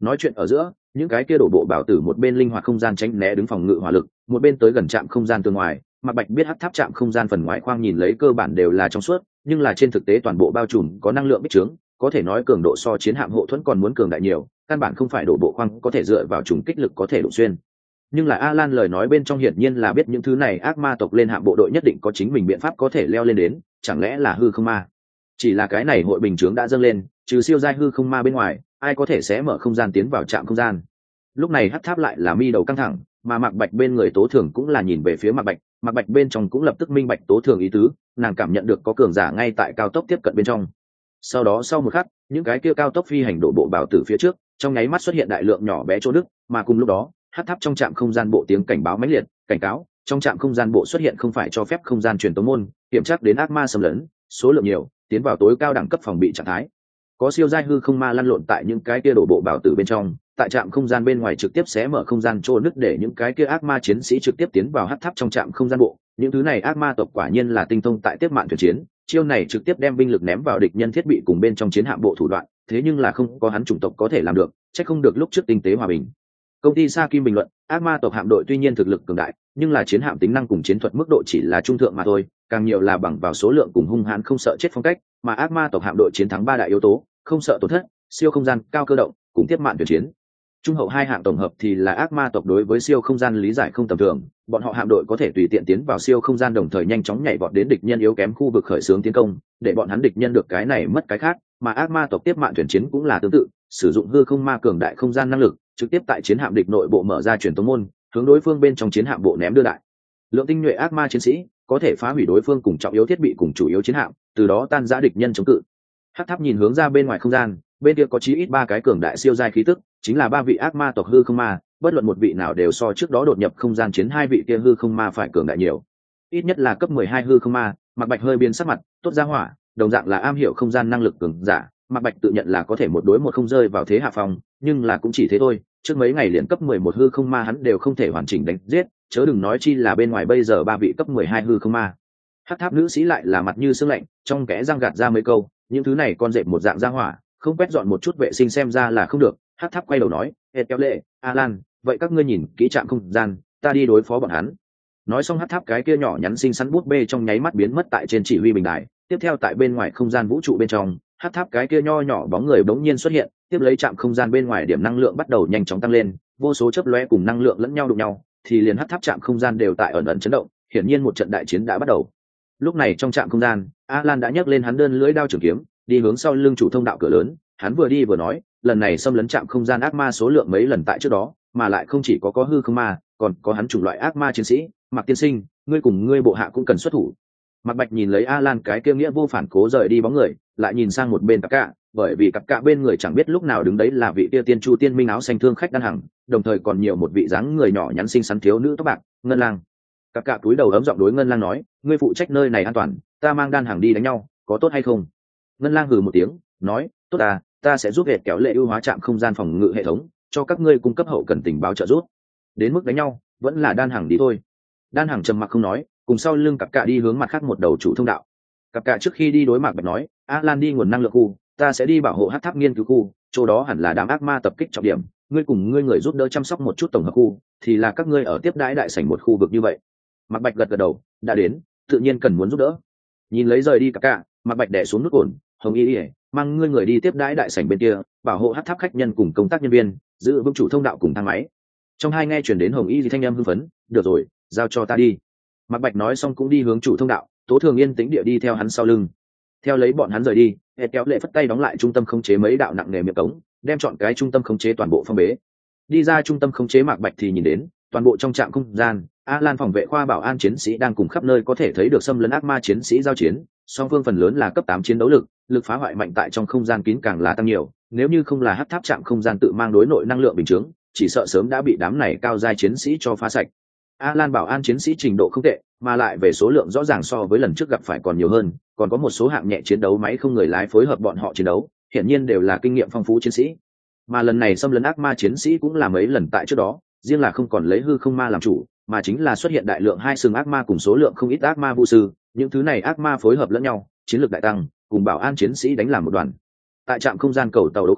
nói chuyện ở giữa, những cái kia đổ bộ bảo tử một bên linh hoạt không gian tránh né đứng phòng ngự hỏa lực, một bên tới gần trạm không gian từ ngoài. Mạc Bạch biết hắc tháp trạm không gian phần ngoài khoang nhìn lấy cơ bản đều là trong suốt, nhưng là trên thực tế toàn bộ bao trùm có năng lượng bích trướng, có thể nói cường độ so chiến hạm hộ thuẫn còn muốn cường đại nhiều, căn bản không phải đổ bộ khoang có thể dựa vào trùng kích lực có thể đụng xuyên. Nhưng là Alan lời nói bên trong hiển nhiên là biết những thứ này ác ma tộc lên hạm bộ đội nhất định có chính mình biện pháp có thể leo lên đến, chẳng lẽ là hư không ma? Chỉ là cái này hội bình chướng đã dâng lên, trừ siêu giai hư không ma bên ngoài, ai có thể sẽ mở không gian tiến vào trạm không gian. Lúc này hắc tháp lại là mi đầu căng thẳng, mà Mạc Bạch bên người Tố Thường cũng là nhìn về phía Mạc Bạch bên trong cũng lập tức minh bạch Tố Thường ý tứ, nàng cảm nhận được có cường giả ngay tại cao tốc tiếp cận bên trong. Sau đó sau một khắc, những cái kia cao tốc phi hành đổ bộ bảo tử phía trước, trong nháy mắt xuất hiện đại lượng nhỏ bé chỗ đức, mà cùng lúc đó, hắc tháp trong trạm không gian bộ tiếng cảnh báo mãnh liệt, cảnh cáo, trong trạm không gian bộ xuất hiện không phải cho phép không gian truyền tống môn, kiểm tra đến ác ma xâm lấn, số lượng nhiều, tiến vào tối cao đẳng cấp phòng bị trạng thái. Có siêu giai hư không ma lăn lộn tại những cái kia đổ bộ bảo tử bên trong, tại trạm không gian bên ngoài trực tiếp xé mở không gian trô nứt để những cái kia ác ma chiến sĩ trực tiếp tiến vào hắc tháp trong trạm không gian bộ. Những thứ này ác ma tộc quả nhiên là tinh thông tại tiếp mạng thuyền chiến, chiêu này trực tiếp đem binh lực ném vào địch nhân thiết bị cùng bên trong chiến hạm bộ thủ đoạn, thế nhưng là không có hắn chủng tộc có thể làm được, chắc không được lúc trước tinh tế hòa bình. Công ty Sa Kim bình luận, ác ma tộc hạm đội tuy nhiên thực lực cường đại, nhưng là chiến hạm tính năng cùng chiến thuật mức độ chỉ là trung thượng mà thôi, càng nhiều là bằng vào số lượng cùng hung hãn không sợ chết phong cách, mà ác ma tộc hạm đội chiến thắng ba đại yếu tố, không sợ tổn thất, siêu không gian, cao cơ động, cùng tiếp mạng thuyền chiến. Trung hậu hai hạng tổng hợp thì là ác ma tộc đối với siêu không gian lý giải không tầm thường, bọn họ hạm đội có thể tùy tiện tiến vào siêu không gian đồng thời nhanh chóng nhảy vọt đến địch nhân yếu kém khu vực khởi xướng tiến công, để bọn hắn địch nhân được cái này mất cái khác, mà ác ma tộc tiếp mạng thuyền chiến cũng là tương tự, sử dụng hư không ma cường đại không gian năng lực, trực tiếp tại chiến hạm địch nội bộ mở ra truyền tống môn, hướng đối phương bên trong chiến hạm bộ ném đưa đại. Lượng tinh nhuệ ác ma chiến sĩ có thể phá hủy đối phương cùng trọng yếu thiết bị cùng chủ yếu chiến hạm, từ đó tan rã địch nhân chống cự. Hắc tháp nhìn hướng ra bên ngoài không gian, bên kia có chí ít ba cái cường đại siêu giai khí tức, chính là ba vị ác ma tộc hư không ma, bất luận một vị nào đều so trước đó đột nhập không gian chiến hai vị kia hư không ma phải cường đại nhiều. Ít nhất là cấp 12 hư không ma. Mạc Bạch hơi biến sắc mặt, tốt ra hỏa, đồng dạng là am hiểu không gian năng lực cường giả, Mạc Bạch tự nhận là có thể một đối một không rơi vào thế hạ phòng, nhưng là cũng chỉ thế thôi, trước mấy ngày liền cấp 11 hư không ma hắn đều không thể hoàn chỉnh đánh giết, chớ đừng nói chi là bên ngoài bây giờ ba vị cấp 12 hư không ma. Hắc tháp nữ sĩ lại là mặt như sương lạnh, trong kẽ răng gạt ra mấy câu, những thứ này con dẹp một dạng ra hỏa, không quét dọn một chút vệ sinh xem ra là không được. Hắc tháp quay đầu nói, kéo lệ, Alan, vậy các ngươi nhìn kỹ trạm không gian, ta đi đối phó bọn hắn. Nói xong Hắc tháp cái kia nhỏ nhắn xinh xắn bút bê trong nháy mắt biến mất tại trên chỉ huy bình đài, tiếp theo tại bên ngoài không gian vũ trụ bên trong, Hắc tháp cái kia nho nhỏ bóng người bỗng nhiên xuất hiện, tiếp lấy trạm không gian bên ngoài điểm năng lượng bắt đầu nhanh chóng tăng lên, vô số chớp lóe cùng năng lượng lẫn nhau đụng nhau, thì liền Hắc tháp trạm không gian đều tại ẩn ẩn chấn động, hiển nhiên một trận đại chiến đã bắt đầu. Lúc này trong trạm không gian, Alan đã nhấc lên hắn đơn lưỡi đao trường kiếm, đi hướng sau lưng chủ thông đạo cửa lớn, hắn vừa đi vừa nói, lần này xâm lấn trạm không gian ác ma số lượng mấy lần tại trước đó, mà lại không chỉ có hư không ma, còn có hắn chủng loại ác ma chiến sĩ, Mạc tiên sinh, ngươi cùng ngươi bộ hạ cũng cần xuất thủ. Mạc Bạch nhìn lấy Alan cái kia nghĩa vô phản cố rời đi bóng người, lại nhìn sang một bên Cặp Cạ, bởi vì Cặp Cạ bên người chẳng biết lúc nào đứng đấy là vị kia tiên chu tiên minh áo xanh thương khách Đan Hằng, đồng thời còn nhiều một vị dáng người nhỏ nhắn xinh xắn thiếu nữ tóc bạc, Ngân Lang. Cặp Cạ cúi đầu ấm giọng đối Ngân Lang nói, ngươi phụ trách nơi này an toàn, ta mang Đan Hằng đi đánh nhau, có tốt hay không? Ngân Lang hừ một tiếng, nói, tốt à, ta sẽ giúp hệt kéo lệ ưu hóa trạm không gian phòng ngự hệ thống, cho các ngươi cung cấp hậu cần tình báo trợ giúp. Đến mức đánh nhau, vẫn là Đan Hằng đi thôi. Đan Hằng trầm mặc không nói, cùng sau lưng Cặp Cạ đi hướng mặt khác một đầu chủ thông đạo. Cặp Cạ trước khi đi đối Mạc Bạch nói, Alan đi nguồn năng lượng khu, ta sẽ đi bảo hộ hắc tháp nghiên cứu khu, chỗ đó hẳn là đám ác ma tập kích trọng điểm, ngươi cùng ngươi người giúp đỡ chăm sóc một chút tổng hợp khu, thì là các ngươi ở tiếp đãi đại sảnh một khu vực như vậy. Mạc Bạch gật gật đầu, đã đến, tự nhiên cần muốn giúp đỡ. Nhìn lấy rời đi Cặp Cạ, Mạc Bạch đè xuống nút ổn, Hồng Y, mang ngươi người đi tiếp đãi đại sảnh bên kia, bảo hộ hắc tháp khách nhân cùng công tác nhân viên, giữ vững chủ thông đạo cùng thang máy. Trong hai nghe truyền đến Hồng Y thanh âm hưng phấn, được rồi, giao cho ta đi. Mạc Bạch nói xong cũng đi hướng chủ thông đạo, Tố Thường yên tĩnh địa đi theo hắn sau lưng. Theo lấy bọn hắn rời đi, kéo lệ phất tay đóng lại trung tâm khống chế mấy đạo nặng nề miệng cống, đem chọn cái trung tâm khống chế toàn bộ phong bế. Đi ra trung tâm khống chế, Mạc Bạch thì nhìn đến toàn bộ trong trạm không gian, Alan phòng vệ khoa bảo an chiến sĩ đang cùng khắp nơi có thể thấy được xâm lấn ác ma chiến sĩ giao chiến, song phương phần lớn là cấp 8 chiến đấu lực, lực phá hoại mạnh tại trong không gian kín càng là tăng nhiều, nếu như không là hắc tháp trạm không gian tự mang đối nội năng lượng bình chứng, chỉ sợ sớm đã bị đám này cao giai chiến sĩ cho phá sạch. Alan bảo an chiến sĩ trình độ không tệ, mà lại về số lượng rõ ràng so với lần trước gặp phải còn nhiều hơn, còn có một số hạng nhẹ chiến đấu máy không người lái phối hợp bọn họ chiến đấu, hiển nhiên đều là kinh nghiệm phong phú chiến sĩ. Mà lần này xâm lấn ác ma chiến sĩ cũng là mấy lần tại trước đó, riêng là không còn lấy hư không ma làm chủ, mà chính là xuất hiện đại lượng hai sừng ác ma cùng số lượng không ít ác ma vũ sư, những thứ này ác ma phối hợp lẫn nhau, chiến lược đại tăng, cùng bảo an chiến sĩ đánh làm một đoàn. Tại trạm không gian cầu tàu đấu khu,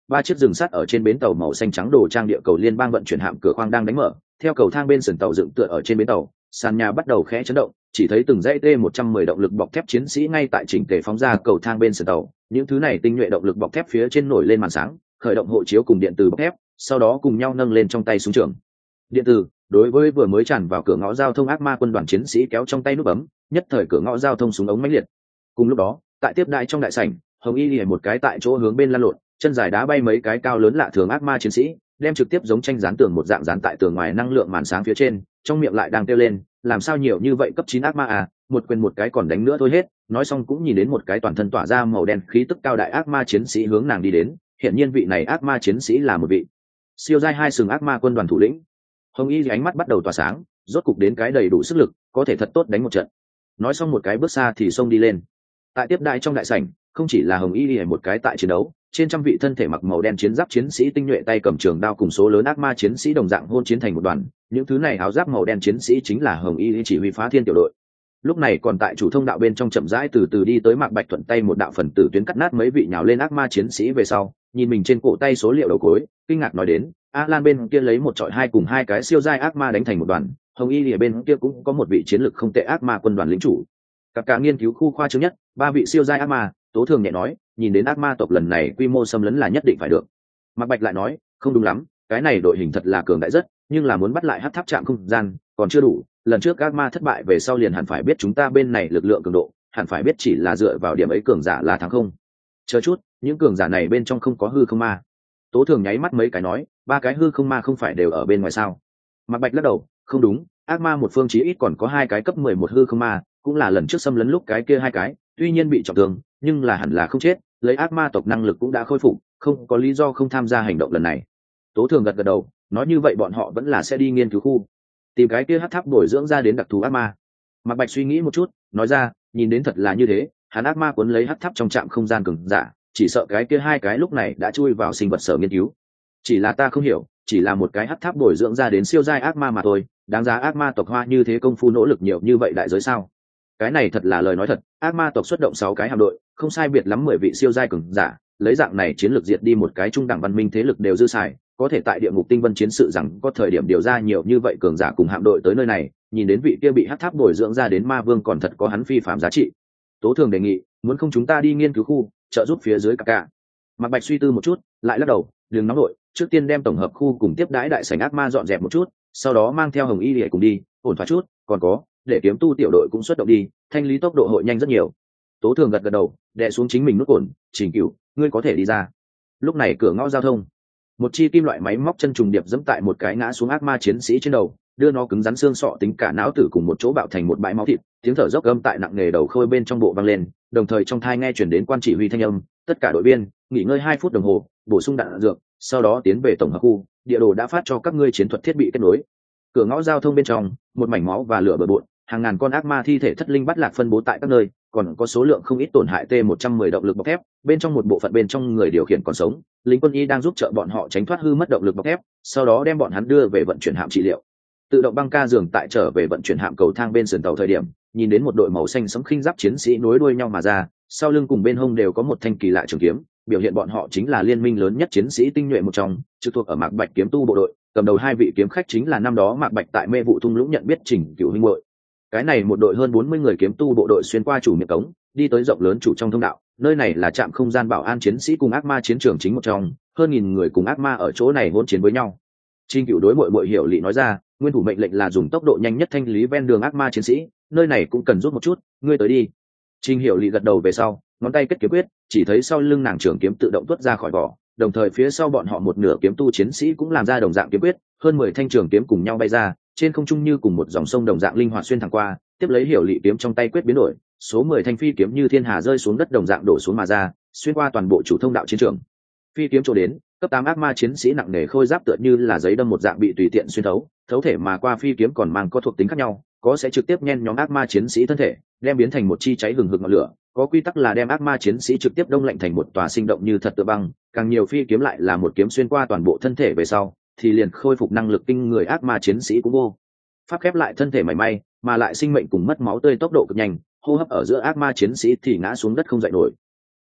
ba chiếc rừng sắt ở trên bến tàu màu xanh trắng đồ trang địa cầu liên bang vận chuyển hạm cửa khoang đang đánh mở. Theo cầu thang bên sườn tàu dựng tựa ở trên bến tàu, sàn nhà bắt đầu khẽ chấn động, chỉ thấy từng dãy T-110 động lực bọc thép chiến sĩ ngay tại chỉnh tề phóng ra cầu thang bên sườn tàu. Những thứ này tinh nhuệ động lực bọc thép phía trên nổi lên màn sáng, khởi động hộ chiếu cùng điện từ bọc thép, sau đó cùng nhau nâng lên trong tay súng trường. Điện từ, đối với vừa mới tràn vào cửa ngõ giao thông ác ma quân đoàn chiến sĩ kéo trong tay nút bấm, nhất thời cửa ngõ giao thông súng ống mãnh liệt. Cùng lúc đó, tại tiếp đại trong đại sảnh, Hồng Y lìa một cái tại chỗ hướng bên lăn lộn, chân dài đá bay mấy cái cao lớn lạ thường ác ma chiến sĩ, đem trực tiếp giống tranh dán tường một dạng dán tại tường ngoài năng lượng màn sáng phía trên, trong miệng lại đang kêu lên, làm sao nhiều như vậy cấp 9 ác ma à, một quyền một cái còn đánh nữa thôi hết. Nói xong cũng nhìn đến một cái toàn thân tỏa ra màu đen khí tức cao đại ác ma chiến sĩ hướng nàng đi đến, hiện nhiên vị này ác ma chiến sĩ là một vị siêu giai 2 sừng ác ma quân đoàn thủ lĩnh. Hồng Y ánh mắt bắt đầu tỏa sáng, rốt cục đến cái đầy đủ sức lực, có thể thật tốt đánh một trận. Nói xong một cái bước xa thì xông đi lên. Tại tiếp đại trong đại sảnh, không chỉ là Hồng Y một cái tại chiến đấu, trên trăm vị thân thể mặc màu đen chiến giáp chiến sĩ tinh nhuệ tay cầm trường đao cùng số lớn ác ma chiến sĩ đồng dạng hôn chiến thành một đoàn. Những thứ này áo giáp màu đen chiến sĩ chính là Hồng Y chỉ huy phá thiên tiểu đội. Lúc này còn tại chủ thông đạo bên trong chậm rãi từ từ đi tới Mạc Bạch thuận tay một đạo phần tử tuyến cắt nát mấy vị nhào lên ác ma chiến sĩ về sau, nhìn mình trên cổ tay số liệu đầu cối, kinh ngạc nói đến, A Lan bên kia lấy một trọi hai cùng hai cái siêu giai ác ma đánh thành một đoàn, Hồng Y ở bên kia cũng có một vị chiến lực không tệ ác ma quân đoàn lĩnh chủ. Cả nghiên cứu khu khoa chứng nhất, ba vị siêu giai ác ma, Tố Thường nhẹ nói, nhìn đến ác ma tộc lần này quy mô xâm lấn là nhất định phải được. Mạc Bạch lại nói, không đúng lắm, cái này đội hình thật là cường đại rất, nhưng là muốn bắt lại hắc tháp trạm không gian, còn chưa đủ. Lần trước ác ma thất bại về sau liền hẳn phải biết chúng ta bên này lực lượng cường độ, hẳn phải biết chỉ là dựa vào điểm ấy cường giả là thắng không. Chờ chút, những cường giả này bên trong không có hư không ma. Tố Thường nháy mắt mấy cái nói, ba cái hư không ma không phải đều ở bên ngoài sao? Mạc Bạch lắc đầu, không đúng, ác ma một phương chí ít còn có hai cái cấp 11 hư không ma, cũng là lần trước xâm lấn lúc cái kia hai cái, tuy nhiên bị trọng thương, nhưng là hẳn là không chết, lấy ác ma tộc năng lực cũng đã khôi phục, không có lý do không tham gia hành động lần này. Tố Thường gật gật đầu, nói như vậy bọn họ vẫn là sẽ đi nghiên cứu khu, tìm cái kia hắc tháp bồi dưỡng ra đến đặc thù ác ma. Mạc Bạch suy nghĩ một chút, nói ra, nhìn đến thật là như thế, hắn ác ma cuốn lấy hắc tháp trong trạm không gian cường giả, chỉ sợ cái kia hai cái lúc này đã chui vào sinh vật sở nghiên cứu. Chỉ là ta không hiểu, chỉ là một cái hắc tháp bồi dưỡng ra đến siêu giai ác ma mà thôi, đáng giá ác ma tộc hoa như thế công phu nỗ lực nhiều như vậy đại giới sao? Cái này thật là lời nói thật, ác ma tộc xuất động 6 cái hạm đội, không sai biệt lắm 10 vị siêu giai cường giả, lấy dạng này chiến lược diệt đi một cái trung đẳng văn minh thế lực đều dư xài, có thể tại địa ngục tinh vân chiến sự rằng có thời điểm điều ra nhiều như vậy cường giả cùng hạm đội tới nơi này, nhìn đến vị kia bị hắc tháp bồi dưỡng ra đến ma vương còn thật có hắn phi phạm giá trị. Tố Thường đề nghị, muốn không chúng ta đi nghiên cứu khu, trợ giúp phía dưới cả. Mạc Bạch suy tư một chút, lại lắc đầu, đừng nóng đội, trước tiên đem tổng hợp khu cùng tiếp đãi đại sảnh ác ma dọn dẹp một chút, sau đó mang theo Hồng Y để cùng đi, ổn thỏa chút, còn có, để kiếm tu tiểu đội cũng xuất động đi, thanh lý tốc độ hội nhanh rất nhiều. Tố Thường gật gật đầu, đè xuống chính mình nút ổn, Trình Cửu, ngươi có thể đi ra. Lúc này cửa ngõ giao thông, một chi kim loại máy móc chân trùng điệp dẫm tại một cái ngã xuống ác ma chiến sĩ trên đầu, đưa nó cứng rắn xương sọ tính cả não tử cùng một chỗ bạo thành một bãi máu thịt, tiếng thở dốc âm tại nặng nề đầu khôi bên trong bộ vang lên, đồng thời trong thai nghe chuyển đến quan chỉ huy thanh âm, tất cả đội viên nghỉ ngơi 2 phút đồng hồ, bổ sung đạn dược, sau đó tiến về tổng hợp khu, địa đồ đã phát cho các ngươi chiến thuật thiết bị kết nối. Cửa ngõ giao thông bên trong, một mảnh máu và lửa bừa bộn, hàng ngàn con ác ma thi thể thất linh bắt lạc phân bố tại các nơi, còn có số lượng không ít tổn hại T-110 động lực bọc thép, bên trong một bộ phận bên trong người điều khiển còn sống, lính quân y đang giúp trợ bọn họ tránh thoát hư mất động lực bọc thép, sau đó đem bọn hắn đưa về vận chuyển hạm trị liệu. Tự động băng ca giường tại trở về vận chuyển hạm cầu thang bên sườn tàu thời điểm, nhìn đến một đội màu xanh sẫm khinh giáp chiến sĩ nối đuôi nhau mà ra, sau lưng cùng bên hông đều có một thanh kỳ lạ trường kiếm, biểu hiện bọn họ chính là liên minh lớn nhất chiến sĩ tinh nhuệ một trong, trực thuộc ở Mạc Bạch kiếm tu bộ đội, cầm đầu 2 vị kiếm khách chính là năm đó Mạc Bạch tại Mê Vụ Thung Lũng nhận biết Trình Cửu huynh muội. Cái này một đội hơn 40 người kiếm tu bộ đội xuyên qua chủ miệng cống, đi tới rộng lớn chủ trong thông đạo, nơi này là trạm không gian bảo an chiến sĩ cùng ác ma chiến trường chính một trong, hơn 1000 người cùng ác ma ở chỗ này hỗn chiến với nhau. Trình Cửu đối muội hiểu lị nói ra, nguyên thủ mệnh lệnh là dùng tốc độ nhanh nhất thanh lý ven đường ác ma chiến sĩ, nơi này cũng cần rút một chút, ngươi tới đi. Trình Hiểu lị gật đầu về sau, ngón tay kết kiếm quyết, chỉ thấy sau lưng nàng trường kiếm tự động tuốt ra khỏi vỏ, đồng thời phía sau bọn họ một nửa kiếm tu chiến sĩ cũng làm ra đồng dạng kiếm quyết, hơn 10 thanh trường kiếm cùng nhau bay ra, trên không trung như cùng một dòng sông đồng dạng linh hoạt xuyên thẳng qua, tiếp lấy Hiểu lị kiếm trong tay quyết biến đổi, số 10 thanh phi kiếm như thiên hà rơi xuống đất đồng dạng đổ xuống mà ra, xuyên qua toàn bộ chủ thông đạo chiến trường. Phi kiếm chỗ đến, cấp 8 ác ma chiến sĩ nặng nề khôi giáp tựa như là giấy đâm một dạng bị tùy tiện xuyên thấu thể mà qua phi kiếm còn mang có thuộc tính khác nhau, có sẽ trực tiếp nhen nhóm ác ma chiến sĩ thân thể, đem biến thành một chi cháy hừng hực ngọn lửa, có quy tắc là đem ác ma chiến sĩ trực tiếp đông lạnh thành một tòa sinh động như thật tựa băng, càng nhiều phi kiếm lại là một kiếm xuyên qua toàn bộ thân thể về sau, thì liền khôi phục năng lực kinh người ác ma chiến sĩ cũng vô pháp khép lại thân thể mảy may, mà lại sinh mệnh cùng mất máu tươi tốc độ cực nhanh, hô hấp ở giữa ác ma chiến sĩ thì ngã xuống đất không dậy nổi.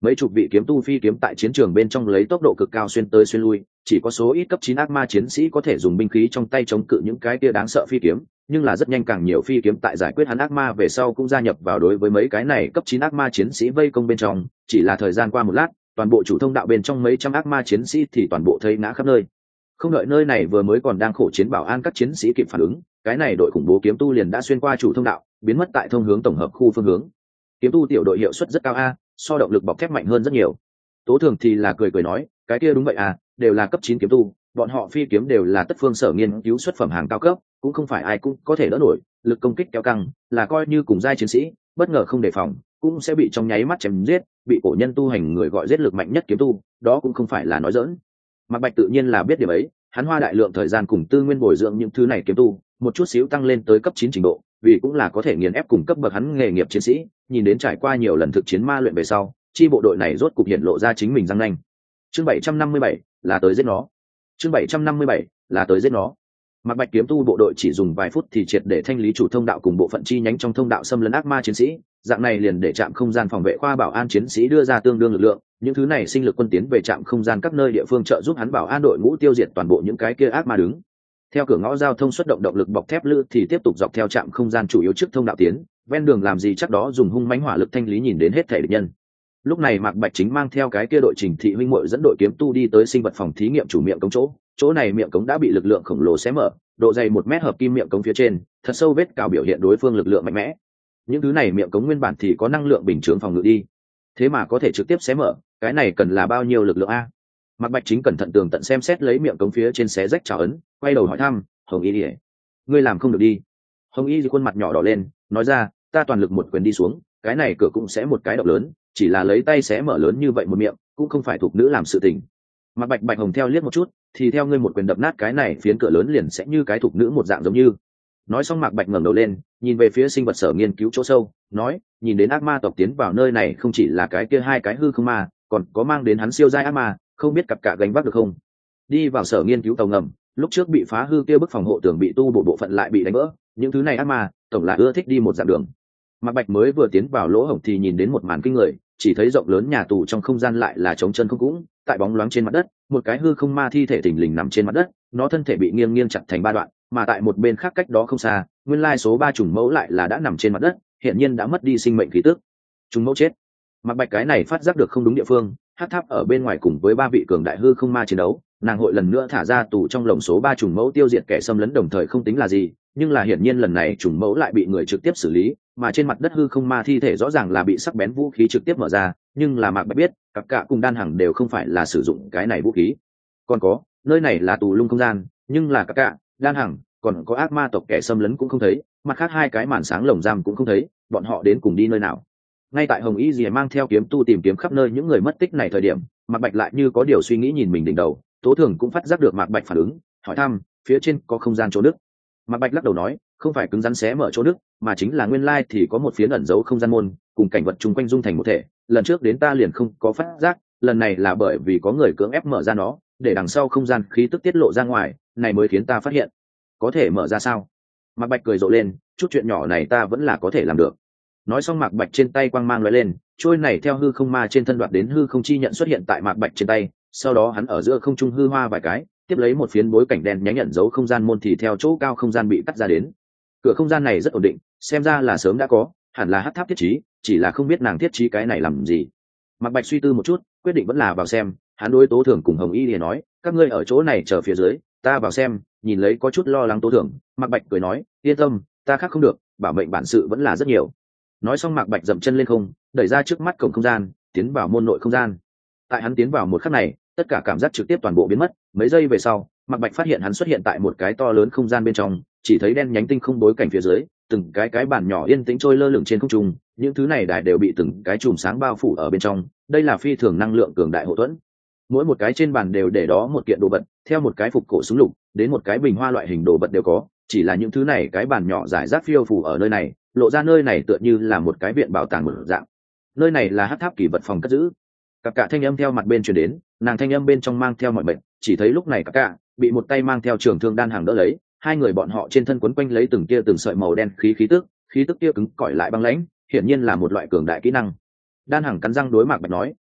mấy chục vị kiếm tu phi kiếm tại chiến trường bên trong lấy tốc độ cực cao xuyên tới xuyên lui, chỉ có số ít cấp 9 ác ma chiến sĩ có thể dùng binh khí trong tay chống cự những cái kia đáng sợ phi kiếm, nhưng là rất nhanh càng nhiều phi kiếm tại giải quyết hắn ác ma về sau cũng gia nhập vào đối với mấy cái này cấp 9 ác ma chiến sĩ vây công bên trong, chỉ là thời gian qua một lát, toàn bộ chủ thông đạo bên trong mấy trăm ác ma chiến sĩ thì toàn bộ thấy ngã khắp nơi. Không đợi nơi này vừa mới còn đang khổ chiến bảo an các chiến sĩ kịp phản ứng, cái này đội khủng bố kiếm tu liền đã xuyên qua chủ thông đạo, biến mất tại thông hướng tổng hợp khu phương hướng. Kiếm tu tiểu đội hiệu suất rất cao a, so động lực bọc thép mạnh hơn rất nhiều. Tố Thường thì là cười cười nói, cái kia đúng vậy à, đều là cấp 9 kiếm tu, bọn họ phi kiếm đều là tất phương sở nghiên cứu xuất phẩm hàng cao cấp, cũng không phải ai cũng có thể đỡ nổi, lực công kích kéo căng, là coi như cùng giai chiến sĩ, bất ngờ không đề phòng, cũng sẽ bị trong nháy mắt chém giết, bị cổ nhân tu hành người gọi giết lực mạnh nhất kiếm tu, đó cũng không phải là nói giỡn. Mạc Bạch tự nhiên là biết điểm ấy, hắn hoa đại lượng thời gian cùng tư nguyên bồi dưỡng những thứ này kiếm tu, một chút xíu tăng lên tới cấp 9 trình độ, vì cũng là có thể nghiền ép cùng cấp bậc hắn nghề nghiệp chiến sĩ, nhìn đến trải qua nhiều lần thực chiến ma luyện về sau, chi bộ đội này rốt cục hiện lộ ra chính mình răng nanh. Chương 757 là tới giết nó. Chương 757 là tới giết nó. Mạc Bạch kiếm tu bộ đội chỉ dùng vài phút thì triệt để thanh lý chủ thông đạo cùng bộ phận chi nhánh trong thông đạo xâm lấn ác ma chiến sĩ, dạng này liền để trạm không gian phòng vệ khoa bảo an chiến sĩ đưa ra tương đương lực lượng, những thứ này sinh lực quân tiến về trạm không gian các nơi địa phương trợ giúp hắn bảo an đội ngũ tiêu diệt toàn bộ những cái kia ác ma đứng. Theo cửa ngõ giao thông xuất động động lực bọc thép lữ thì tiếp tục dọc theo trạm không gian chủ yếu trước thông đạo tiến, ven đường làm gì chắc đó dùng hung mãnh hỏa lực thanh lý nhìn đến hết thể địch nhân. Lúc này Mạc Bạch chính mang theo cái kia đội Trình Thị huynh muội dẫn đội kiếm tu đi tới sinh vật phòng thí nghiệm chủ miệng cống chỗ này miệng cống đã bị lực lượng khổng lồ xé mở, độ dày 1 mét hợp kim miệng cống phía trên, thật sâu vết cào biểu hiện đối phương lực lượng mạnh mẽ. Những thứ này miệng cống nguyên bản thì có năng lượng bình chướng phòng ngự đi, thế mà có thể trực tiếp xé mở, cái này cần là bao nhiêu lực lượng a? Mạc Bạch chính cẩn thận tường tận xem xét lấy miệng cống phía trên xé rách trào ấn, quay đầu hỏi thăm, Hồng Y Lệ, ngươi làm không được đi. Hồng Y khuôn mặt nhỏ đỏ lên, nói ra, ta toàn lực một quyền đi xuống, cái này cửa cũng sẽ một cái động lớn, chỉ là lấy tay xé mở lớn như vậy một miệng, cũng không phải thuộc nữ làm sự tình. Mạc Bạch Bạch Hồng theo liếc một chút, thì theo ngươi một quyền đập nát cái này phiến cửa lớn liền sẽ như cái thuộc nữ một dạng giống như. Nói xong Mạc Bạch ngẩng đầu lên, nhìn về phía sinh vật sở nghiên cứu chỗ sâu, nói, nhìn đến ác ma tộc tiến vào nơi này không chỉ là cái kia hai cái hư không ma, còn có mang đến hắn siêu giai ác ma, không biết cặp cả gánh vác được không? Đi vào sở nghiên cứu tàu ngầm, lúc trước bị phá hư kia bức phòng hộ tường bị tu bộ phận lại bị đánh vỡ, những thứ này ác ma, tổng là ưa thích đi một dạng đường. Mạc Bạch mới vừa tiến vào lỗ hổng thì nhìn đến một màn kinh người, chỉ thấy rộng lớn nhà tù trong không gian lại là trống chân không cũng, tại bóng loáng trên mặt đất, một cái hư không ma thi thể thình lình nằm trên mặt đất, nó thân thể bị nghiêng nghiêng chặt thành 3 đoạn, mà tại một bên khác cách đó không xa, nguyên lai số 3 trùng mẫu lại là đã nằm trên mặt đất, hiện nhiên đã mất đi sinh mệnh khí tức. Trùng mẫu chết. Mạc Bạch cái này phát giác được không đúng địa phương, Hắc Tháp ở bên ngoài cùng với 3 vị cường đại hư không ma chiến đấu, nàng hội lần nữa thả ra tù trong lồng số 3 trùng mẫu tiêu diệt kẻ xâm lấn đồng thời không tính là gì, nhưng là hiển nhiên lần này trùng mẫu lại bị người trực tiếp xử lý, mà trên mặt đất hư không ma thi thể rõ ràng là bị sắc bén vũ khí trực tiếp mở ra, nhưng là Mạc Bạch biết, cặp cả cùng Đan Hằng đều không phải là sử dụng cái này vũ khí. Còn có, nơi này là tù lung không gian, nhưng là cặp cả, Đan Hằng, còn có ác ma tộc kẻ xâm lấn cũng không thấy, mặt khác hai cái màn sáng lồng giam cũng không thấy, bọn họ đến cùng đi nơi nào? Ngay tại Hồng Y Dì mang theo kiếm tu tìm kiếm khắp nơi những người mất tích này thời điểm, Mạc Bạch lại như có điều suy nghĩ nhìn mình đỉnh đầu, Tố Thường cũng phát giác được Mạc Bạch phản ứng, hỏi thăm, phía trên có không gian chỗ nước. Mạc Bạch lắc đầu nói, không phải cứng rắn xé mở chỗ nước, mà chính là nguyên lai thì có một phiến ẩn giấu không gian môn, cùng cảnh vật chung quanh dung thành một thể. Lần trước đến ta liền không có phát giác, lần này là bởi vì có người cưỡng ép mở ra nó, để đằng sau không gian khí tức tiết lộ ra ngoài, này mới khiến ta phát hiện. Có thể mở ra sao? Mạc Bạch cười rộ lên, chút chuyện nhỏ này ta vẫn là có thể làm được. Nói xong Mạc Bạch trên tay quang mang lóe lên, trôi này theo hư không ma trên thân đoạt đến hư không chi nhận xuất hiện tại Mạc Bạch trên tay, sau đó hắn ở giữa không trung hư hoa vài cái, tiếp lấy một phiến bối cảnh đen nhánh nhận dấu không gian môn thì theo chỗ cao không gian bị cắt ra đến. Cửa không gian này rất ổn định, xem ra là sớm đã có, hẳn là Hắc Tháp thiết trí, chỉ là không biết nàng thiết trí cái này làm gì. Mạc Bạch suy tư một chút, quyết định vẫn là vào xem, hắn đối Tố Thường cùng Hồng Y liền nói, các ngươi ở chỗ này chờ phía dưới, ta vào xem. Nhìn lấy có chút lo lắng Tố Thường, Mạc Bạch cười nói, yên tâm, ta khác không được, bảo mệnh bản sự vẫn là rất nhiều. Nói xong Mạc Bạch dậm chân lên không, đẩy ra trước mắt cổng không gian, tiến vào môn nội không gian. Tại hắn tiến vào một khắc này, tất cả cảm giác trực tiếp toàn bộ biến mất, mấy giây về sau, Mạc Bạch phát hiện hắn xuất hiện tại một cái to lớn không gian bên trong, chỉ thấy đen nhánh tinh không bối cảnh phía dưới, từng cái bàn nhỏ yên tĩnh trôi lơ lửng trên không trung, những thứ này đài đều bị từng cái chùm sáng bao phủ ở bên trong, đây là phi thường năng lượng cường đại hộ thuẫn. Mỗi một cái trên bàn đều để đó một kiện đồ vật, theo một cái phục cổ súng lục đến một cái bình hoa loại hình đồ vật đều có, chỉ là những thứ này cái bàn nhỏ giải rác phiêu phù ở nơi này, lộ ra nơi này tựa như là một cái viện bảo tàng một dạng. Nơi này là Hắc Tháp kỳ vật phòng cất giữ. Cặp cả thanh âm theo mặt bên truyền đến, nàng thanh âm bên trong mang theo mọi bệnh, chỉ thấy lúc này cặp cả bị một tay mang theo trường thương Đan Hằng đỡ lấy, hai người bọn họ trên thân quấn quanh lấy từng sợi màu đen khí tức kia cứng cỏi lại băng lãnh, hiển nhiên là một loại cường đại kỹ năng. Đan Hằng cắn răng đối Mạc Bạch nói,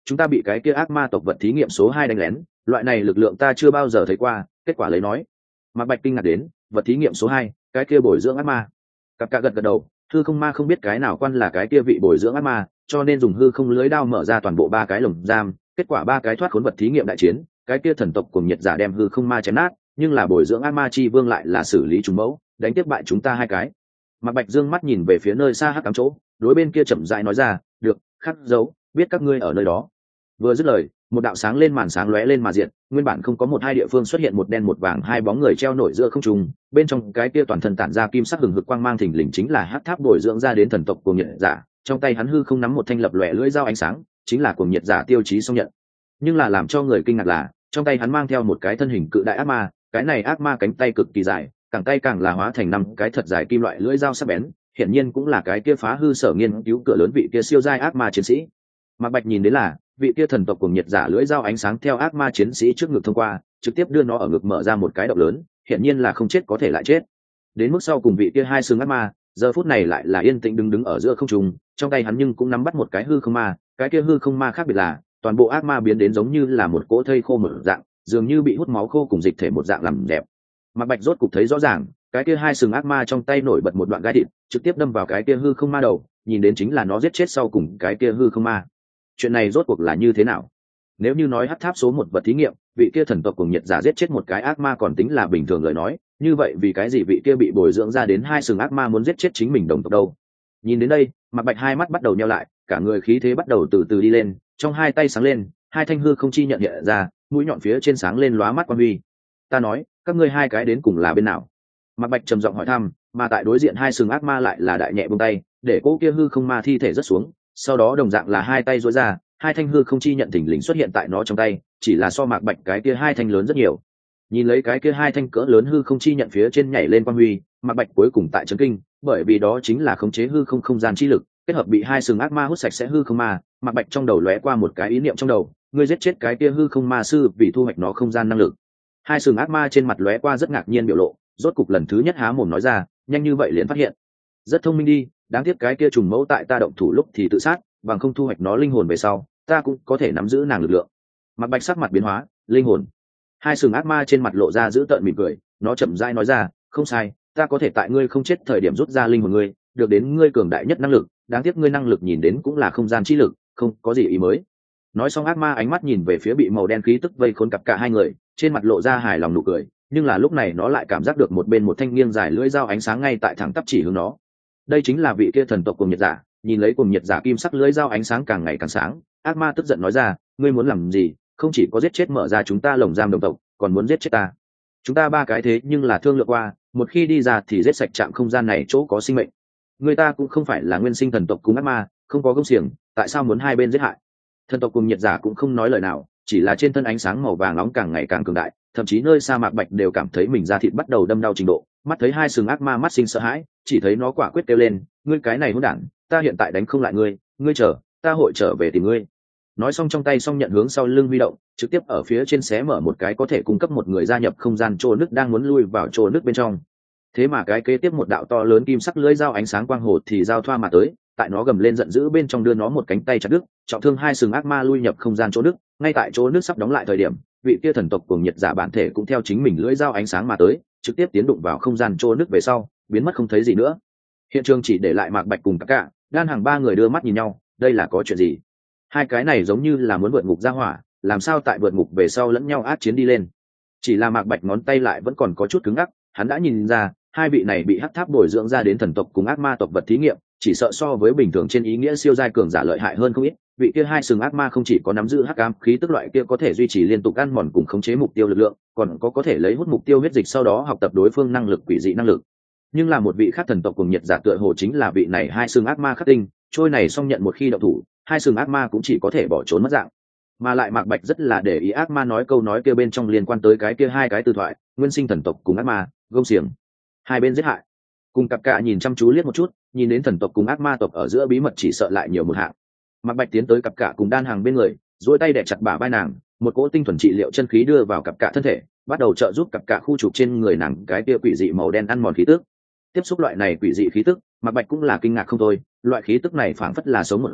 chúng ta bị cái kia ác ma tộc vật thí nghiệm số 2 đánh lén, loại này lực lượng ta chưa bao giờ thấy qua. Kết quả lấy nói. Mạc Bạch kinh ngạc đến, vật thí nghiệm số 2, cái kia bồi dưỡng ác ma. Cặp cả gật gật đầu, hư không ma không biết cái nào quan là cái kia vị bồi dưỡng ác ma, cho nên dùng hư không lưới đao mở ra toàn bộ 3 cái lồng giam, kết quả 3 cái thoát khốn vật thí nghiệm đại chiến, cái kia thần tộc cùng nhiệt giả đem hư không ma chém nát, nhưng là bồi dưỡng ác ma chi vương lại là xử lý trùng mẫu, đánh tiếp bại chúng ta 2 cái. Mạc Bạch dương mắt nhìn về phía nơi xa hắc ám chỗ, đối bên kia chậm rãi nói ra, được, khắc dấu, biết các ngươi ở nơi đó. Vừa dứt lời, một đạo sáng lên màn sáng lóe lên mà diệt, nguyên bản không có một hai địa phương xuất hiện một đen một vàng 2 bóng người treo nổi giữa không trung, bên trong cái kia toàn thân tản ra kim sắc hừng hực quang mang thình lình chính là hắc tháp bồi dưỡng ra đến thần tộc cuồng nhiệt giả, trong tay hắn hư không nắm một thanh lập lòe lưỡi dao ánh sáng, chính là cuồng nhiệt giả tiêu chí song nhận. Nhưng là làm cho người kinh ngạc là, trong tay hắn mang theo một cái thân hình cự đại ác ma, cái này ác ma cánh tay cực kỳ dài, càng tay càng là hóa thành 5 cái thật dài kim loại lưỡi dao sắc bén, hiển nhiên cũng là cái kia phá hư sở nghiên cứu cửa lớn vị kia siêu giai ác ma chiến sĩ. Mạc Bạch nhìn đến là vị kia thần tộc cuồng nhiệt giả lưỡi dao ánh sáng theo ác ma chiến sĩ trước ngực thông qua, trực tiếp đưa nó ở ngực mở ra một cái động lớn, hiển nhiên là không chết có thể lại chết. Đến mức sau cùng vị kia 2 xương ác ma, giờ phút này lại là yên tĩnh đứng ở giữa không trung, trong tay hắn nhưng cũng nắm bắt một cái hư không ma, cái kia hư không ma khác biệt là toàn bộ ác ma biến đến giống như là một cỗ thây khô một dạng, dường như bị hút máu khô cùng dịch thể một dạng làm đẹp. Mạc Bạch rốt cục thấy rõ ràng, cái kia 2 sừng ác ma trong tay nổi bật một đoạn gai thịt, trực tiếp đâm vào cái kia hư không ma đầu, nhìn đến chính là nó giết chết sau cùng cái kia hư không ma. Chuyện này rốt cuộc là như thế nào? Nếu như nói hắc tháp số 1 vật thí nghiệm, vị kia thần tộc cùng nhiệt giả giết chết một cái ác ma còn tính là bình thường lời nói, như vậy vì cái gì vị kia bị bồi dưỡng ra đến 2 sừng ác ma muốn giết chết chính mình đồng tộc đâu? Nhìn đến đây, Mạc Bạch hai mắt bắt đầu nheo lại, cả người khí thế bắt đầu từ từ đi lên, trong hai tay sáng lên, 2 thanh hư không chi nhận hiện ra, mũi nhọn phía trên sáng lên lóa mắt quang huy. Ta nói, các ngươi 2 cái đến cùng là bên nào? Mạc Bạch trầm giọng hỏi thăm, mà tại đối diện 2 sừng ác ma lại là đại nhẹ buông tay, để cô kia hư không ma thi thể rớt xuống, sau đó đồng dạng là 2 tay duỗi ra, 2 thanh hư không chi nhận thình lình xuất hiện tại nó trong tay, chỉ là so Mạc Bạch cái kia 2 thanh lớn rất nhiều. Nhìn lấy cái kia 2 thanh cỡ lớn hư không chi nhận phía trên nhảy lên quang huy, Mạc Bạch cuối cùng tại chấn kinh, bởi vì đó chính là khống chế hư không không gian chi lực, kết hợp bị 2 sừng ác ma hút sạch sẽ hư không ma. Mạc Bạch trong đầu lóe qua một cái ý niệm trong đầu, ngươi giết chết cái kia hư không ma sư vì thu hoạch nó không gian năng lực. 2 sừng ác ma trên mặt lóe qua rất ngạc nhiên biểu lộ, rốt cục lần thứ nhất há mồm nói ra, nhanh như vậy liền phát hiện, rất thông minh đi, đáng tiếc cái kia trùng mẫu tại ta động thủ lúc thì tự sát, bằng không thu hoạch nó linh hồn về sau, ta cũng có thể nắm giữ nàng lực lượng. Mạc Bạch sắc mặt biến hóa, linh hồn. 2 sừng ác ma trên mặt lộ ra giữ tợn mỉm cười, nó chậm rãi nói ra, không sai, ta có thể tại ngươi không chết thời điểm rút ra linh hồn ngươi, được đến ngươi cường đại nhất năng lực, đáng tiếc ngươi năng lực nhìn đến cũng là không gian chi lực, không có gì ý mới. Nói xong ác ma ánh mắt nhìn về phía bị màu đen khí tức vây khốn cặp cả 2 người, trên mặt lộ ra hài lòng nụ cười, nhưng là lúc này nó lại cảm giác được một bên một thanh nghiêng dài lưỡi dao ánh sáng ngay tại thẳng tắp chỉ hướng nó. Đây chính là vị kia thần tộc cùng nhiệt giả, nhìn lấy cùng nhiệt giả kim sắc lưỡi dao ánh sáng càng ngày càng sáng, ác ma tức giận nói ra, ngươi muốn làm gì, không chỉ có giết chết mở ra chúng ta lồng giam đồng tộc, còn muốn giết chết ta. Chúng ta 3 cái thế nhưng là thương lượng qua, một khi đi ra thì giết sạch trạm không gian này chỗ có sinh mệnh. Người ta cũng không phải là nguyên sinh thần tộc cùng ác ma, không có công xiềng, tại sao muốn hai bên giết hại? Thần tộc cùng nhiệt giả cũng không nói lời nào, chỉ là trên thân ánh sáng màu vàng nóng càng ngày càng cường đại, thậm chí nơi xa Mạc Bạch đều cảm thấy mình da thịt bắt đầu đâm đau trình độ. Mắt thấy 2 sừng ác ma mắt sinh sợ hãi, chỉ thấy nó quả quyết kêu lên, ngươi cái này hỗn đản, ta hiện tại đánh không lại ngươi, ngươi chờ, ta hội trở về tìm ngươi. Nói xong trong tay song nhận hướng sau lưng huy động, trực tiếp ở phía trên xé mở một cái có thể cung cấp một người gia nhập không gian trô nước đang muốn lui vào trô nước bên trong. Thế mà cái kế tiếp một đạo to lớn kim sắc lưỡi dao ánh sáng quang hồ thì giao thoa mà tới, tại nó gầm lên giận dữ bên trong đưa nó một cánh tay chặt đứt, trọng thương 2 sừng ác ma lui nhập không gian chỗ nước. Ngay tại chỗ nước sắp đóng lại thời điểm, vị kia thần tộc cuồng nhiệt giả bản thể cũng theo chính mình lưỡi dao ánh sáng mà tới, trực tiếp tiến đụng vào không gian chỗ nước về sau, biến mất không thấy gì nữa. Hiện trường chỉ để lại Mạc Bạch cùng cả Đan Hàng 3 người đưa mắt nhìn nhau, đây là có chuyện gì? 2 cái này giống như là muốn vượt ngục ra hỏa, làm sao tại vượt ngục về sau lẫn nhau ác chiến đi lên? Chỉ là Mạc Bạch ngón tay lại vẫn còn có chút cứng ngắc, hắn đã nhìn ra, 2 vị này bị hắc tháp bồi dưỡng ra đến thần tộc cùng ác ma tộc vật thí nghiệm, chỉ sợ so với bình thường trên ý nghĩa siêu giai cường giả lợi hại hơn không ít. Vị kia 2 sừng ác ma không chỉ có nắm giữ hắc ám khí tức loại kia có thể duy trì liên tục ăn mòn cùng khống chế mục tiêu lực lượng, còn có thể lấy hút mục tiêu huyết dịch sau đó học tập đối phương năng lực quỷ dị năng lực. Nhưng là một vị khác thần tộc cùng nhiệt giả tựa hồ chính là vị này 2 sừng ác ma khắc tinh, trôi này xong nhận một khi động thủ, 2 sừng ác ma cũng chỉ có thể bỏ trốn mất dạng. Mà lại Mạc Bạch rất là để ý ác ma nói câu nói kia bên trong liên quan tới cái kia 2 cái từ thoại, nguyên sinh thần tộc cùng ác ma, gông xiềng. 2 bên giết hại. Cùng cặp cả nhìn chăm chú liếc một chút, nhìn đến thần tộc cùng ác ma tộc ở giữa bí mật chỉ sợ lại nhiều một hạng. Mạc Bạch tiến tới cặp cả cùng Đan Hàng bên người, duỗi tay đè chặt bả vai nàng, một cỗ tinh thuần trị liệu chân khí đưa vào cặp cả thân thể, bắt đầu trợ giúp cặp cả khu trục trên người nàng cái kia quỷ dị màu đen ăn mòn khí tức. Tiếp xúc loại này quỷ dị khí tức, Mạc Bạch cũng là kinh ngạc không thôi, loại khí tức này phảng phất là sống một dạng,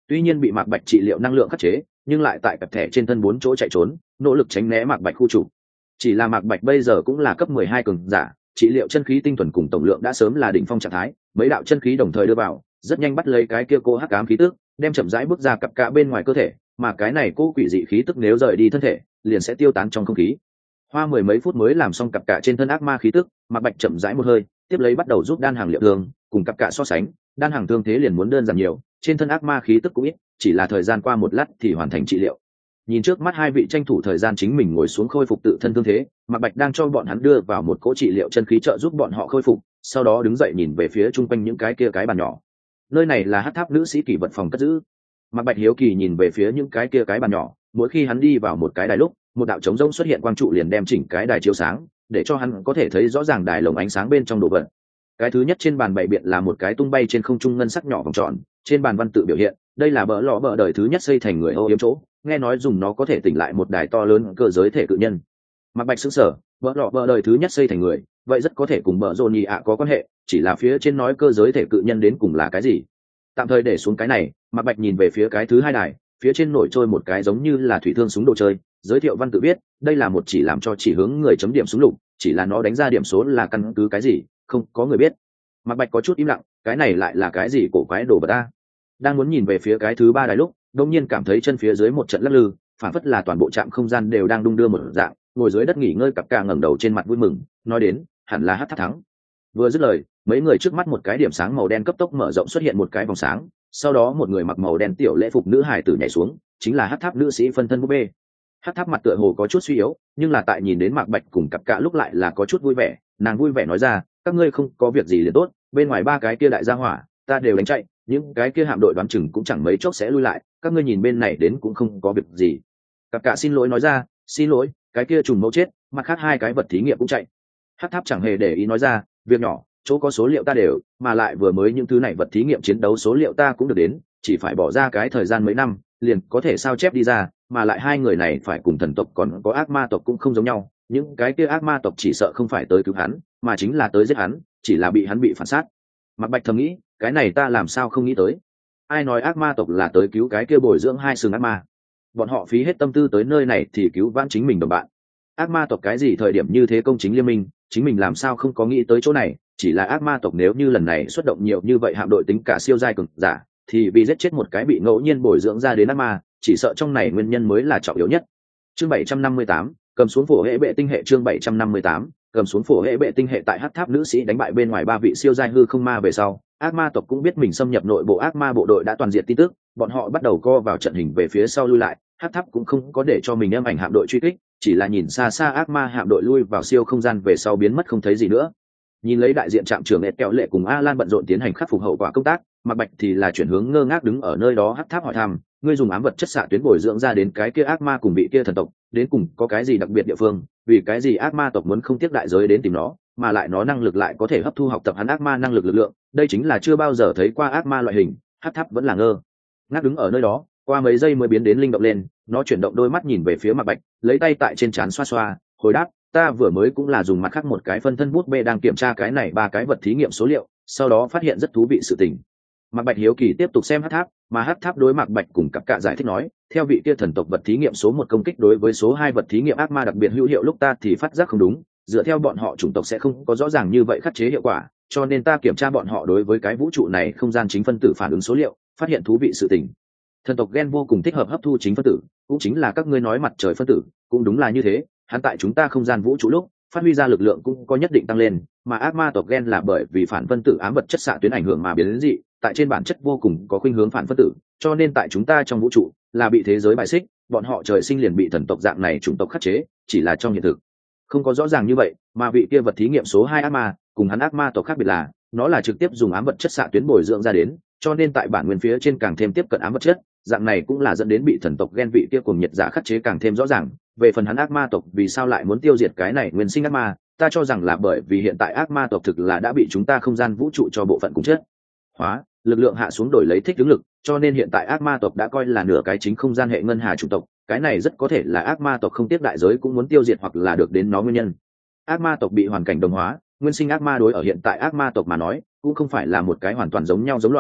tuy nhiên bị Mạc Bạch trị liệu năng lượng khắc chế, nhưng lại tại cặp thẻ trên thân 4 chỗ chạy trốn, nỗ lực tránh né Mạc Bạch khu trục. Chỉ là Mạc Bạch bây giờ cũng là cấp 12 cường giả, trị liệu chân khí tinh thuần cùng tổng lượng đã sớm là đỉnh phong trạng thái, mấy đạo chân khí đồng thời đưa vào, rất nhanh bắt lấy cái kia cô hắc ám khí tức, đem chậm rãi bước ra cặp cạ bên ngoài cơ thể, mà cái này cô quỷ dị khí tức nếu rời đi thân thể, liền sẽ tiêu tán trong không khí. Hoa mười mấy phút mới làm xong cặp cạ trên thân ác ma khí tức, Mạc Bạch chậm rãi một hơi, tiếp lấy bắt đầu giúp đan hàng liệu thương, cùng cặp cạ so sánh, đan hàng thương thế liền muốn đơn giản nhiều, trên thân ác ma khí tức cũng ít, chỉ là thời gian qua một lát thì hoàn thành trị liệu. Nhìn trước mắt hai vị tranh thủ thời gian chính mình ngồi xuống khôi phục tự thân thương thế, Mạc Bạch đang cho bọn hắn đưa vào một cỗ trị liệu chân khí trợ giúp bọn họ khôi phục, sau đó đứng dậy nhìn về phía chung quanh những cái kia cái bàn nhỏ. Nơi này là Hắc Tháp nữ sĩ kỷ vật phòng cất giữ. Mạc Bạch hiếu kỳ nhìn về phía những cái kia cái bàn nhỏ, mỗi khi hắn đi vào một cái đài lúc, một đạo trống rỗng xuất hiện quang trụ liền đem chỉnh cái đài chiếu sáng, để cho hắn có thể thấy rõ ràng đài lồng ánh sáng bên trong đồ vật. Cái thứ nhất trên bàn bày biện là một cái tung bay trên không trung ngân sắc nhỏ vòng tròn, trên bàn văn tự biểu hiện, đây là bỡ lọ bỡ đời thứ nhất xây thành người Âu Yếm chỗ, nghe nói dùng nó có thể tỉnh lại một đài to lớn cơ giới thể cự nhân. Mạc Bạch sững sờ, bỡ lọ bỡ đời thứ nhất xây thành người, vậy rất có thể cùng bỡ rồ nhị ạ có quan hệ, chỉ là phía trên nói cơ giới thể cự nhân đến cùng là cái gì. Tạm thời để xuống cái này, Mạc Bạch nhìn về phía cái thứ hai đài, phía trên nổi trôi một cái giống như là thủy thương súng đồ chơi, giới thiệu văn tự viết, đây là một chỉ làm cho chỉ hướng người chấm điểm súng lục, chỉ là nó đánh ra điểm số là căn cứ cái gì, không có người biết. Mạc Bạch có chút im lặng, cái này lại là cái gì cổ quái đồ vật ta? Đang muốn nhìn về phía cái thứ ba đài lúc, đột nhiên cảm thấy chân phía dưới một trận lắc lư, phản phất là toàn bộ trạm không gian đều đang đung đưa một dạng, ngồi dưới đất nghỉ ngơi cặp ca ngẩng đầu trên mặt vui mừng, nói đến, hẳn là Hắc Tháp thắng. Vừa dứt lời, mấy người trước mắt một cái điểm sáng màu đen cấp tốc mở rộng xuất hiện một cái vòng sáng, sau đó một người mặc màu đen tiểu lễ phục nữ hài tử nhảy xuống, chính là Hắc Tháp nữ sĩ phân thân búp bê. Hắc Tháp mặt tựa hồ có chút suy yếu, nhưng là tại nhìn đến Mạc Bạch cùng cặp cạ lúc lại là có chút vui vẻ, nàng vui vẻ nói ra, các ngươi không có việc gì liền tốt, bên ngoài ba cái kia đại gia hỏa, ta đều đánh chạy, những cái kia hạm đội đoán chừng cũng chẳng mấy chốc sẽ lui lại, các ngươi nhìn bên này đến cũng không có việc gì. Cặp cạ xin lỗi nói ra, xin lỗi, cái kia trùng mẫu chết, mặt khác hai cái vật thí nghiệm cũng chạy. Hắc Tháp chẳng hề để ý nói ra, việc nhỏ, chỗ có số liệu ta đều, mà lại vừa mới những thứ này vật thí nghiệm chiến đấu số liệu ta cũng được đến, chỉ phải bỏ ra cái thời gian mấy năm, liền có thể sao chép đi ra, mà lại hai người này phải cùng thần tộc còn có ác ma tộc cũng không giống nhau, những cái kia ác ma tộc chỉ sợ không phải tới cứu hắn, mà chính là tới giết hắn, chỉ là bị hắn bị phản sát. Mạc Bạch thầm nghĩ, cái này ta làm sao không nghĩ tới? Ai nói ác ma tộc là tới cứu cái kia bồi dưỡng hai sừng ác ma? Bọn họ phí hết tâm tư tới nơi này thì cứu vãn chính mình đồng bạn. Ác ma tộc cái gì thời điểm như thế công chính liên minh, chính mình làm sao không có nghĩ tới chỗ này? Chỉ là ác ma tộc nếu như lần này xuất động nhiều như vậy hạm đội tính cả siêu giai cường giả, thì vì giết chết một cái bị ngẫu nhiên bồi dưỡng ra đến ác ma, chỉ sợ trong này nguyên nhân mới là trọng yếu nhất. Chương 758, cầm xuống phổ hệ bệ tinh hệ. Chương 758, cầm xuống phổ hệ bệ tinh hệ. Tại Hắc Tháp nữ sĩ đánh bại bên ngoài ba vị siêu giai hư không ma về sau, ác ma tộc cũng biết mình xâm nhập nội bộ ác ma bộ đội đã toàn diện tin tức, bọn họ bắt đầu co vào trận hình về phía sau lui lại. Hắc Tháp cũng không có để cho mình âm ảnh hạm đội truy kích, chỉ là nhìn xa xa ác ma hạm đội lui vào siêu không gian về sau biến mất không thấy gì nữa. Nhìn lấy đại diện trạm trưởng Ed Kẹo Lệ cùng Alan bận rộn tiến hành khắc phục hậu quả công tác, Mạc Bạch thì là chuyển hướng ngơ ngác đứng ở nơi đó. Hắc Tháp hỏi thăm, ngươi dùng ám vật chất xạ tuyến bồi dưỡng ra đến cái kia ác ma cùng bị kia thần tộc, đến cùng có cái gì đặc biệt địa phương, vì cái gì ác ma tộc muốn không tiếc đại giới đến tìm nó, mà lại nó năng lực lại có thể hấp thu học tập hắn ác ma năng lực lực lượng, đây chính là chưa bao giờ thấy qua ác ma loại hình. Hắc Tháp vẫn là ngơ ngác đứng ở nơi đó, qua mấy giây mới biến đến linh động lên, nó chuyển động đôi mắt nhìn về phía Mạc Bạch, lấy tay tại trên trán xoa xoa, hồi đáp, ta vừa mới cũng là dùng mặt khác một cái phân thân bút bê đang kiểm tra cái này ba cái vật thí nghiệm số liệu, sau đó phát hiện rất thú vị sự tình. Mạc Bạch hiếu kỳ tiếp tục xem Hắc Tháp, mà Hắc Tháp đối Mạc Bạch cùng cặp cạ giải thích nói, theo vị kia thần tộc vật thí nghiệm số 1 công kích đối với số 2 vật thí nghiệm ác ma đặc biệt hữu hiệu, lúc ta thì phát giác không đúng, dựa theo bọn họ chủng tộc sẽ không có rõ ràng như vậy khắc chế hiệu quả, cho nên ta kiểm tra bọn họ đối với cái vũ trụ này không gian chính phân tử phản ứng số liệu, phát hiện thú vị sự tình. Thần tộc gen vô cùng thích hợp hấp thu chính phân tử, cũng chính là các ngươi nói mặt trời phân tử, cũng đúng là như thế, hắn tại chúng ta không gian vũ trụ lúc phát huy ra lực lượng cũng có nhất định tăng lên, mà ác ma tộc gen là bởi vì phản phân tử ám vật chất xạ tuyến ảnh hưởng mà biến đến dị, tại trên bản chất vô cùng có khuynh hướng phản phân tử, cho nên tại chúng ta trong vũ trụ là bị thế giới bài xích, bọn họ trời sinh liền bị thần tộc dạng này chủng tộc khắc chế, chỉ là trong hiện thực không có rõ ràng như vậy. Mà vị kia vật thí nghiệm số 2 ác ma cùng hắn ác ma tộc khác biệt là, nó là trực tiếp dùng ám vật chất xạ tuyến bồi dưỡng ra đến, cho nên tại bản nguyên phía trên càng thêm tiếp cận ám vật chất, dạng này cũng là dẫn đến bị thần tộc gen vị kia cùng nhiệt giả khắc chế càng thêm rõ ràng. Về phần hắn ác ma tộc vì sao lại muốn tiêu diệt cái này nguyên sinh ác ma, ta cho rằng là bởi vì hiện tại ác ma tộc thực là đã bị chúng ta không gian vũ trụ cho bộ phận cùng chất hóa, lực lượng hạ xuống đổi lấy thích ứng lực, cho nên hiện tại ác ma tộc đã coi là nửa cái chính không gian hệ ngân hà chủng tộc, cái này rất có thể là ác ma tộc không tiếc đại giới cũng muốn tiêu diệt hoặc là được đến nó nguyên nhân. Ác ma tộc bị hoàn cảnh đồng hóa, nguyên sinh ác ma đối ở hiện tại ác ma tộc mà nói cũng không phải là một cái hoàn toàn giống nhau giống loài,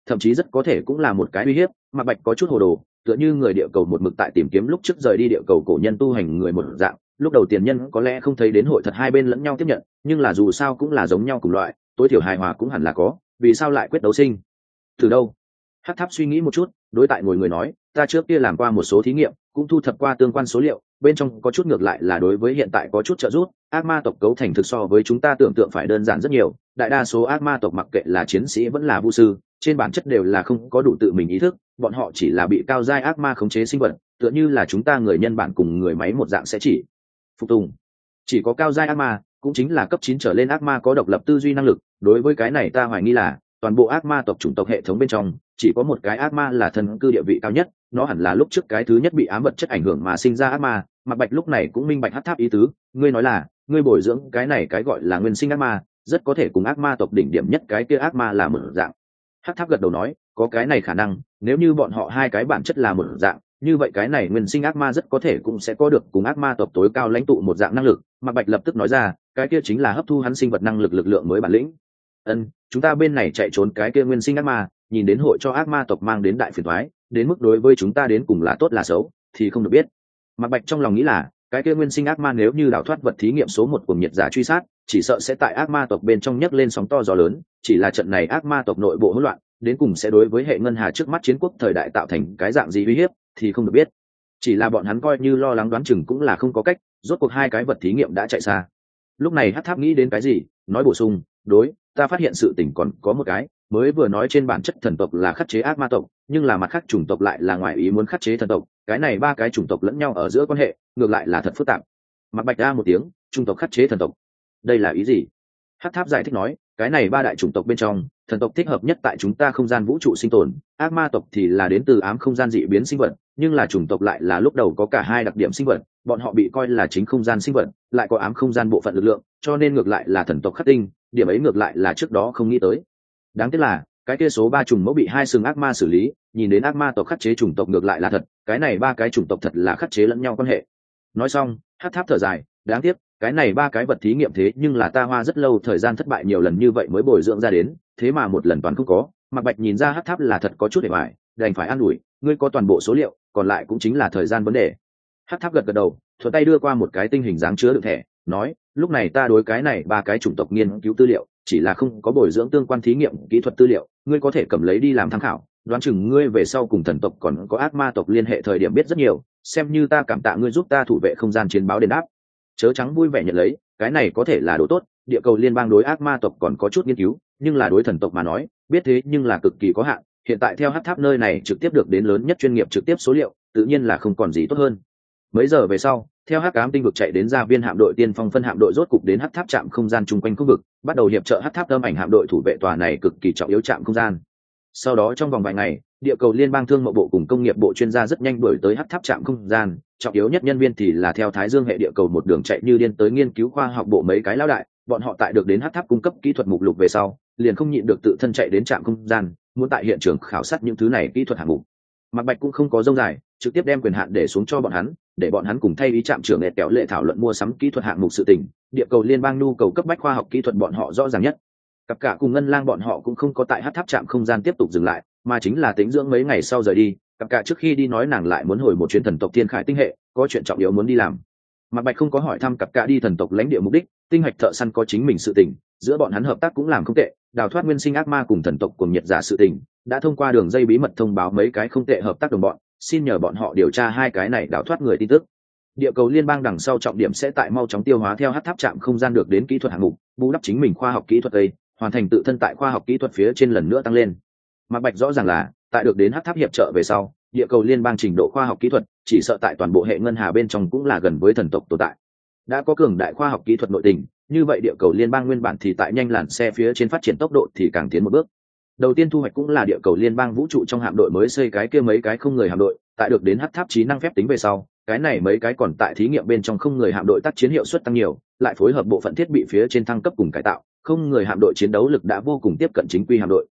thậm chí rất có thể cũng là một cái uy hiếp. Mạc Bạch có chút hồ đồ, tựa như người địa cầu một mực tại tìm kiếm lúc trước rời đi địa cầu cổ nhân tu hành người một dạng. Lúc đầu tiền nhân có lẽ không thấy đến hội thật hai bên lẫn nhau tiếp nhận, nhưng là dù sao cũng là giống nhau cùng loại, tối thiểu hài hòa cũng hẳn là có, vì sao lại quyết đấu sinh từ đâu? Hắc Tháp suy nghĩ một chút, đối tại ngồi người nói, ta trước kia làm qua một số thí nghiệm, cũng thu thập qua tương quan số liệu, bên trong có chút ngược lại là đối với hiện tại có chút trợ giúp. Ác ma tộc cấu thành thực so với chúng ta tưởng tượng phải đơn giản rất nhiều, đại đa số ác ma tộc mặc kệ là chiến sĩ vẫn là vu sư, trên bản chất đều là không có đủ tự mình ý thức, bọn họ chỉ là bị cao giai ác ma khống chế sinh vật, tựa như là chúng ta người nhân bản cùng người máy một dạng sẽ chỉ phục tùng. Chỉ có cao giai ác ma, cũng chính là cấp 9 trở lên ác ma có độc lập tư duy năng lực. Đối với cái này ta hoài nghi là toàn bộ ác ma tộc chủng tộc hệ thống bên trong chỉ có một cái ác ma là thần cư địa vị cao nhất, nó hẳn là lúc trước cái thứ nhất bị ám vật chất ảnh hưởng mà sinh ra ác ma. Mạc Bạch lúc này cũng minh bạch Hắc Tháp ý tứ, ngươi nói là ngươi bồi dưỡng cái này cái gọi là nguyên sinh ác ma, rất có thể cùng ác ma tộc đỉnh điểm nhất cái kia ác ma là một dạng. Hắc Tháp gật đầu nói, có cái này khả năng, nếu như bọn họ hai cái bản chất là một dạng, như vậy cái này nguyên sinh ác ma rất có thể cũng sẽ có được cùng ác ma tộc tối cao lãnh tụ một dạng năng lực. Mạc Bạch lập tức nói ra, cái kia chính là hấp thu hắn sinh vật năng lực lực lượng mới bản lĩnh. Chúng ta bên này chạy trốn cái kia nguyên sinh ác ma, nhìn đến hội cho ác ma tộc mang đến đại phiền toái, đến mức đối với chúng ta đến cùng là tốt là xấu thì không được biết. Mạc Bạch trong lòng nghĩ là, cái kia nguyên sinh ác ma nếu như đào thoát vật thí nghiệm số 1 của nhiệt giả truy sát, chỉ sợ sẽ tại ác ma tộc bên trong nhấc lên sóng to gió lớn, chỉ là trận này ác ma tộc nội bộ hỗn loạn, đến cùng sẽ đối với hệ ngân hà trước mắt chiến quốc thời đại tạo thành cái dạng gì uy hiếp thì không được biết. Chỉ là bọn hắn coi như lo lắng đoán chừng cũng là không có cách, rốt cuộc hai cái vật thí nghiệm đã chạy xa. Lúc này Hắc Tháp nghĩ đến cái gì, nói bổ sung, đối, ta phát hiện sự tình còn có một cái, mới vừa nói trên bản chất thần tộc là khắc chế ác ma tộc, nhưng là mặt khác chủng tộc lại là ngoài ý muốn khắc chế thần tộc, cái này ba cái chủng tộc lẫn nhau ở giữa quan hệ, ngược lại là thật phức tạp. Mạc Bạch ra một tiếng, chủng tộc khắc chế thần tộc, đây là ý gì? Hắc Tháp giải thích nói, cái này ba đại chủng tộc bên trong, thần tộc thích hợp nhất tại chúng ta không gian vũ trụ sinh tồn, ác ma tộc thì là đến từ ám không gian dị biến sinh vật, nhưng là chủng tộc lại là lúc đầu có cả hai đặc điểm sinh vật, bọn họ bị coi là chính không gian sinh vật, lại có ám không gian bộ phận lực lượng, cho nên ngược lại là thần tộc khắc tinh, điểm ấy ngược lại là trước đó không nghĩ tới. Đáng tiếc là cái kia số 3 chủng mẫu bị hai sừng ác ma xử lý, nhìn đến ác ma tộc khắc chế chủng tộc ngược lại là thật, cái này ba cái chủng tộc thật là khắc chế lẫn nhau quan hệ. Nói xong, Hắc Tháp thở dài, đáng tiếc, cái này ba cái vật thí nghiệm thế nhưng là ta hoa rất lâu thời gian thất bại nhiều lần như vậy mới bồi dưỡng ra đến, thế mà một lần toàn không có. Mạc Bạch nhìn ra Hắc Tháp là thật có chút để hoài, đành phải an ủi, ngươi có toàn bộ số liệu, còn lại cũng chính là thời gian vấn đề. Hắc Tháp gật gật đầu, thuận tay đưa qua một cái tinh hình dáng chứa đựng thẻ, nói, lúc này ta đối cái này ba cái chủng tộc nghiên cứu tư liệu, chỉ là không có bồi dưỡng tương quan thí nghiệm kỹ thuật tư liệu, ngươi có thể cầm lấy đi làm tham khảo, đoán chừng ngươi về sau cùng thần tộc còn có ác ma tộc liên hệ thời điểm biết rất nhiều, xem như ta cảm tạ ngươi giúp ta thủ vệ không gian chiến báo đền đáp. Chớ trắng vui vẻ nhận lấy, cái này có thể là đồ tốt, địa cầu liên bang đối ác ma tộc còn có chút nghiên cứu, nhưng là đối thần tộc mà nói, biết thế nhưng là cực kỳ có hạn, hiện tại theo Hắc Tháp nơi này trực tiếp được đến lớn nhất chuyên nghiệp trực tiếp số liệu, tự nhiên là không còn gì tốt hơn. Mấy giờ về sau, theo Hắc Ám tinh vực chạy đến gia viên hạm đội tiên phong phân hạm đội rốt cục đến Hắc Tháp trạm không gian chung quanh khu vực, bắt đầu hiệp trợ Hắc Tháp âm ảnh hạm đội thủ vệ tòa này cực kỳ trọng yếu trạm không gian. Sau đó trong vòng vài ngày, địa cầu liên bang thương mậu bộ cùng công nghiệp bộ chuyên gia rất nhanh đuổi tới Hắc Tháp trạm không gian, trọng yếu nhất nhân viên thì là theo Thái Dương hệ địa cầu một đường chạy như điên tới nghiên cứu khoa học bộ mấy cái lão đại, bọn họ tại được đến Hắc Tháp cung cấp kỹ thuật mục lục về sau, liền không nhịn được tự thân chạy đến trạm không gian, muốn tại hiện trường khảo sát những thứ này kỹ thuật hạng mục. Mạc Bạch cũng không có dông dài, trực tiếp đem quyền hạn để xuống cho bọn hắn, để bọn hắn cùng thay ý trạm trưởng lệ kéo lệ thảo luận mua sắm kỹ thuật hạng mục sự tình. Địa cầu liên bang nhu cầu cấp bách khoa học kỹ thuật bọn họ rõ ràng nhất. Cặp cả cùng Ngân Lang bọn họ cũng không có tại Hắc Tháp trạm không gian tiếp tục dừng lại, mà chính là tính dưỡng mấy ngày sau rời đi. Cặp cả trước khi đi nói nàng lại muốn hồi một chuyến thần tộc Thiên Khải tinh hệ, có chuyện trọng yếu muốn đi làm. Mạc Bạch không có hỏi thăm cặp cả đi thần tộc lãnh địa mục đích, tinh hạch thợ săn có chính mình sự tình, giữa bọn hắn hợp tác cũng làm không tệ, đào thoát nguyên sinh ác ma cùng thần tộc cùng nhiệt giả sự tình, đã thông qua đường dây bí mật thông báo mấy cái không tệ hợp tác đồng bọn, xin nhờ bọn họ điều tra hai cái này đào thoát người tin tức. Địa cầu liên bang đằng sau trọng điểm sẽ tại mau chóng tiêu hóa theo Hắc Tháp trạm không gian được đến kỹ thuật hạng mục, bù đắp chính mình khoa học kỹ thuật đây, hoàn thành tự thân tại khoa học kỹ thuật phía trên lần nữa tăng lên. Mạc Bạch rõ ràng là, tại được đến Hắc Tháp hiệp trợ về sau, địa cầu liên bang trình độ khoa học kỹ thuật, chỉ sợ tại toàn bộ hệ ngân hà bên trong cũng là gần với thần tộc tồn tại. Đã có cường đại khoa học kỹ thuật nội tình, như vậy địa cầu liên bang nguyên bản thì tại nhanh làn xe phía trên phát triển tốc độ thì càng tiến một bước. Đầu tiên thu hoạch cũng là địa cầu liên bang vũ trụ trong hạm đội mới xây cái kia mấy cái không người hạm đội, tại được đến Hắc Tháp trí năng phép tính về sau, cái này mấy cái còn tại thí nghiệm bên trong không người hạm đội tác chiến hiệu suất tăng nhiều, lại phối hợp bộ phận thiết bị phía trên thăng cấp cùng cải tạo, không người hạm đội chiến đấu lực đã vô cùng tiếp cận chính quy hạm đội.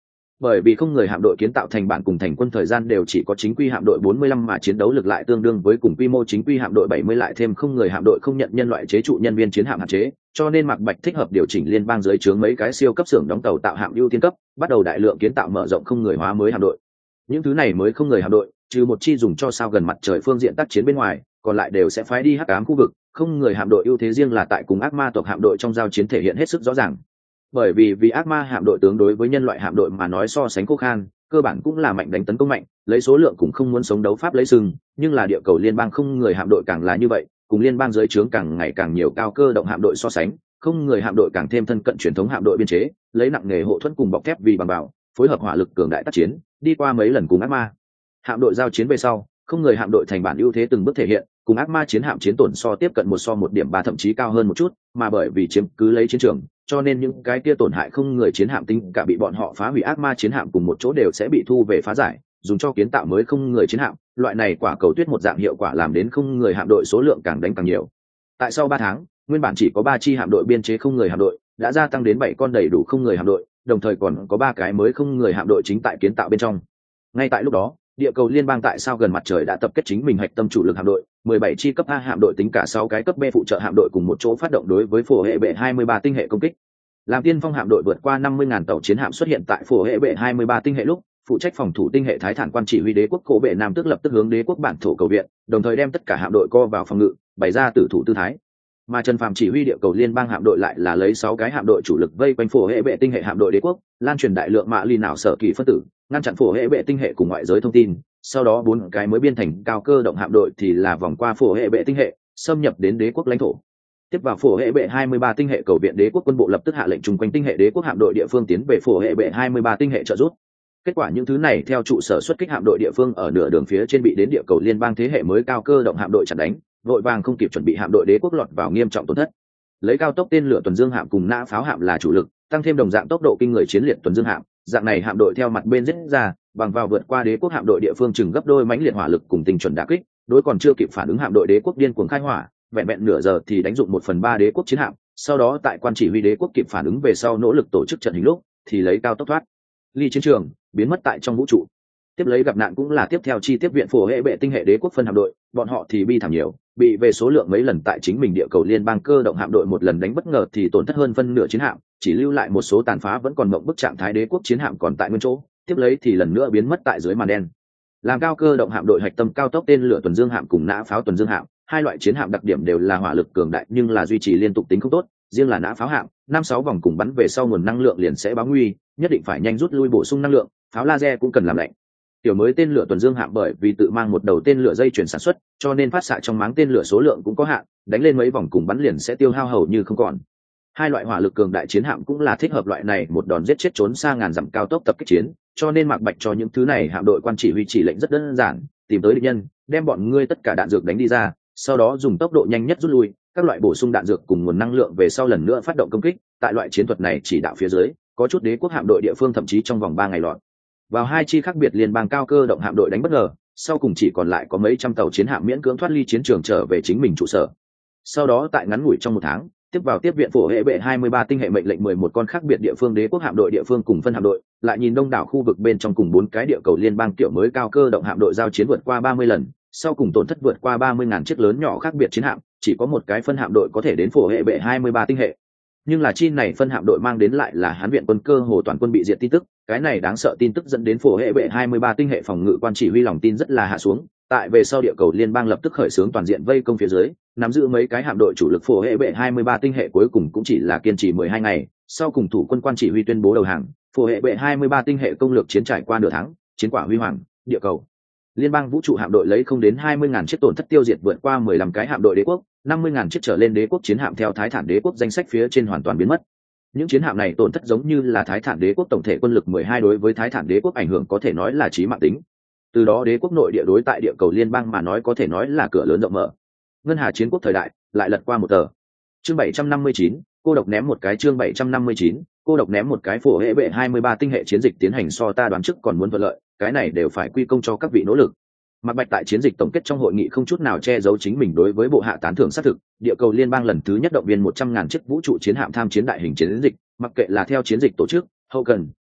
Bởi vì không người hạm đội kiến tạo thành bản cùng thành quân thời gian đều chỉ có chính quy hạm đội 45 mà chiến đấu lực lại tương đương với cùng quy mô chính quy hạm đội 70 lại thêm không người hạm đội không nhận nhân loại chế trụ nhân viên chiến hạm hạn chế, cho nên Mạc Bạch thích hợp điều chỉnh liên bang dưới trướng mấy cái siêu cấp xưởng đóng tàu tạo hạm ưu tiên cấp, bắt đầu đại lượng kiến tạo mở rộng không người hóa mới hạm đội. Những thứ này mới không người hạm đội, trừ một chi dùng cho sao gần mặt trời phương diện tác chiến bên ngoài, còn lại đều sẽ phái đi hắc ám khu vực, không người hạm đội ưu thế riêng là tại cùng ác ma tộc hạm đội trong giao chiến thể hiện hết sức rõ ràng. Bởi vì ác ma hạm đội tướng đối với nhân loại hạm đội mà nói so sánh khô khan, cơ bản cũng là mạnh đánh tấn công mạnh, lấy số lượng cũng không muốn sống đấu pháp lấy sừng, nhưng là địa cầu liên bang không người hạm đội càng là như vậy, cùng liên bang dưới trướng càng ngày càng nhiều cao cơ động hạm đội so sánh, không người hạm đội càng thêm thân cận truyền thống hạm đội biên chế, lấy nặng nghề hộ thuẫn cùng bọc thép vì bằng bảo, phối hợp hỏa lực cường đại tác chiến, đi qua mấy lần cùng ác ma hạm đội giao chiến về sau, không người hạm đội thành bản ưu thế từng bước thể hiện, cùng ác ma chiến hạm chiến tổn so tiếp cận 1:1.3 thậm chí cao hơn một chút, mà bởi vì chiếm cứ lấy chiến trường, cho nên những cái kia tổn hại không người chiến hạm tính cả bị bọn họ phá hủy ác ma chiến hạm cùng một chỗ đều sẽ bị thu về phá giải, dùng cho kiến tạo mới không người chiến hạm, loại này quả cầu tuyết một dạng hiệu quả làm đến không người hạm đội số lượng càng đánh càng nhiều. Tại sau 3 tháng, nguyên bản chỉ có 3 chi hạm đội biên chế không người hạm đội, đã gia tăng đến 7 con đầy đủ không người hạm đội, đồng thời còn có 3 cái mới không người hạm đội chính tại kiến tạo bên trong. Ngay tại lúc đó, địa cầu liên bang tại sao gần mặt trời đã tập kết chính mình hạch tâm chủ lực hạm đội, 17 chi cấp A hạm đội tính cả 6 cái cấp B phụ trợ hạm đội cùng một chỗ phát động đối với phổ hệ bệ 23 tinh hệ công kích. Làm tiên phong hạm đội vượt qua 50.000 tàu chiến hạm xuất hiện tại phổ hệ bệ 23 tinh hệ lúc, phụ trách phòng thủ tinh hệ Thái Thản quan chỉ huy đế quốc cổ bệ Nam tức lập tức hướng đế quốc bản thổ cầu viện, đồng thời đem tất cả hạm đội co vào phòng ngự, bày ra tử thủ tư thái. Mà Trần Phàm chỉ huy địa cầu liên bang hạm đội lại là lấy 6 cái hạm đội chủ lực vây quanh phổ hệ bệ tinh hệ hạm đội đế quốc, lan truyền đại lượng mạ ly não sở kỳ phân tử, ngăn chặn phổ hệ bệ tinh hệ cùng ngoại giới thông tin. Sau đó 4 cái mới biên thành cao cơ động hạm đội thì là vòng qua phổ hệ bệ tinh hệ, xâm nhập đến đế quốc lãnh thổ. Tiếp vào phổ hệ bệ 23 tinh hệ cầu viện đế quốc quân bộ lập tức hạ lệnh chung quanh tinh hệ đế quốc hạm đội địa phương tiến về phổ hệ bệ 23 tinh hệ trợ giúp. Kết quả những thứ này theo trụ sở xuất kích hạm đội địa phương ở nửa đường phía trên bị đến địa cầu liên bang thế hệ mới cao cơ động hạm đội chặn đánh, vội vàng không kịp chuẩn bị hạm đội đế quốc lọt vào nghiêm trọng tổn thất. Lấy cao tốc tên lửa tuần dương hạm cùng nã pháo hạm là chủ lực, tăng thêm đồng dạng tốc độ kinh người chiến liệt tuần dương hạm, dạng này hạm đội theo mặt bên giết ra, bằng vào vượt qua đế quốc hạm đội địa phương chừng gấp đôi mãnh liệt hỏa lực cùng tinh chuẩn đả kích, đối còn chưa kịp phản ứng hạm đội đế quốc điên cuồng khai hỏa, vẹn vẹn nửa giờ thì đánh dụng 1/3 đế quốc chiến hạm, sau đó tại quan chỉ huy đế quốc kịp phản ứng về sau nỗ lực tổ chức trận hình lúc, thì lấy cao tốc thoát ly chiến trường, biến mất tại trong vũ trụ. Tiếp lấy gặp nạn cũng là tiếp theo chi tiếp viện phổ hệ bệ tinh hệ đế quốc phân hạm đội, bọn họ thì bi thảm nhiều, bị về số lượng mấy lần tại chính mình địa cầu liên bang cơ động hạm đội một lần đánh bất ngờ thì tổn thất hơn phân nửa chiến hạm, chỉ lưu lại một số tàn phá vẫn còn mộng bức trạng thái đế quốc chiến hạm còn tại nguyên chỗ, tiếp lấy thì lần nữa biến mất tại dưới màn đen. Làm cao cơ động hạm đội hạch tâm cao tốc tên lửa tuần dương hạm cùng nã pháo tuần dương hạm, hai loại chiến hạm đặc điểm đều là hỏa lực cường đại nhưng là duy trì liên tục tính không tốt, riêng là nã pháo hạm, 5-6 vòng cùng bắn về sau nguồn năng lượng liền sẽ báo nguy, nhất định phải nhanh rút lui bổ sung năng lượng, pháo laser cũng cần làm lạnh. Tiểu mới tên lửa tuần dương hạm bởi vì tự mang một đầu tên lửa dây chuyển sản xuất, cho nên phát xạ trong máng tên lửa số lượng cũng có hạn, đánh lên mấy vòng cùng bắn liền sẽ tiêu hao hầu như không còn. Hai loại hỏa lực cường đại chiến hạm cũng là thích hợp loại này một đòn giết chết trốn xa ngàn dặm cao tốc tập kích chiến, cho nên Mạc Bạch cho những thứ này hạm đội quan chỉ huy chỉ lệnh rất đơn giản, tìm tới địch nhân, đem bọn ngươi tất cả đạn dược đánh đi ra, sau đó dùng tốc độ nhanh nhất rút lui, các loại bổ sung đạn dược cùng nguồn năng lượng về sau lần nữa phát động công kích. Tại loại chiến thuật này chỉ đạo phía dưới, có chút đế quốc hạm đội địa phương thậm chí trong vòng 3 ngày lọt vào 2 chi khác biệt liên bang cao cơ động hạm đội đánh bất ngờ, sau cùng chỉ còn lại có mấy trăm tàu chiến hạm miễn cưỡng thoát ly chiến trường trở về chính mình trụ sở. Sau đó tại ngắn ngủi trong 1 tháng, tiếp vào tiếp viện phổ hệ bệ 23 tinh hệ mệnh lệnh 11 con khác biệt địa phương đế quốc hạm đội địa phương cùng phân hạm đội, lại nhìn đông đảo khu vực bên trong cùng 4 cái địa cầu liên bang kiểu mới cao cơ động hạm đội giao chiến vượt qua 30 lần, sau cùng tổn thất vượt qua 30.000 chiếc lớn nhỏ khác biệt chiến hạm, chỉ có một cái phân hạm đội có thể đến phổ hệ bệ 23 tinh hệ. Nhưng là chi này phân hạm đội mang đến lại là Hán viện quân cơ hồ toàn quân bị diệt tin tức, cái này đáng sợ tin tức dẫn đến phổ hệ bệ 23 tinh hệ phòng ngự quan chỉ huy lòng tin rất là hạ xuống. Tại về sau địa cầu liên bang lập tức khởi xướng toàn diện vây công phía dưới, nắm giữ mấy cái hạm đội chủ lực phổ hệ bệ 23 tinh hệ cuối cùng cũng chỉ là kiên trì 12 ngày, sau cùng thủ quân quan chỉ huy tuyên bố đầu hàng, phổ hệ bệ 23 tinh hệ công lược chiến trải qua nửa tháng, chiến quả huy hoàng, địa cầu liên bang vũ trụ hạm đội lấy không đến 20.000 chiếc tổn thất tiêu diệt vượt qua 15 cái hạm đội đế quốc, 50.000 chiếc trở lên đế quốc chiến hạm theo Thái Thản đế quốc danh sách phía trên hoàn toàn biến mất. Những chiến hạm này tổn thất giống như là Thái Thản đế quốc tổng thể quân lực 12 đối với Thái Thản đế quốc ảnh hưởng có thể nói là chí mạng tính. Từ đó đế quốc nội địa đối tại địa cầu liên bang mà nói có thể nói là cửa lớn rộng mở. Ngân hà chiến quốc thời đại lại lật qua một tờ. Chương 759, cô độc ném một cái. Chương 759, cô độc ném một cái. Phổ hệ bệ 23 tinh hệ chiến dịch tiến hành so ta đoán trước còn muốn thuận lợi, cái này đều phải quy công cho các vị nỗ lực. Mạc Bạch tại chiến dịch tổng kết trong hội nghị không chút nào che giấu chính mình đối với bộ hạ tán thưởng xác thực, địa cầu liên bang lần thứ nhất động viên 100.000 chiếc vũ trụ chiến hạm tham chiến đại hình chiến dịch, mặc kệ là theo chiến dịch tổ chức, hậu cần,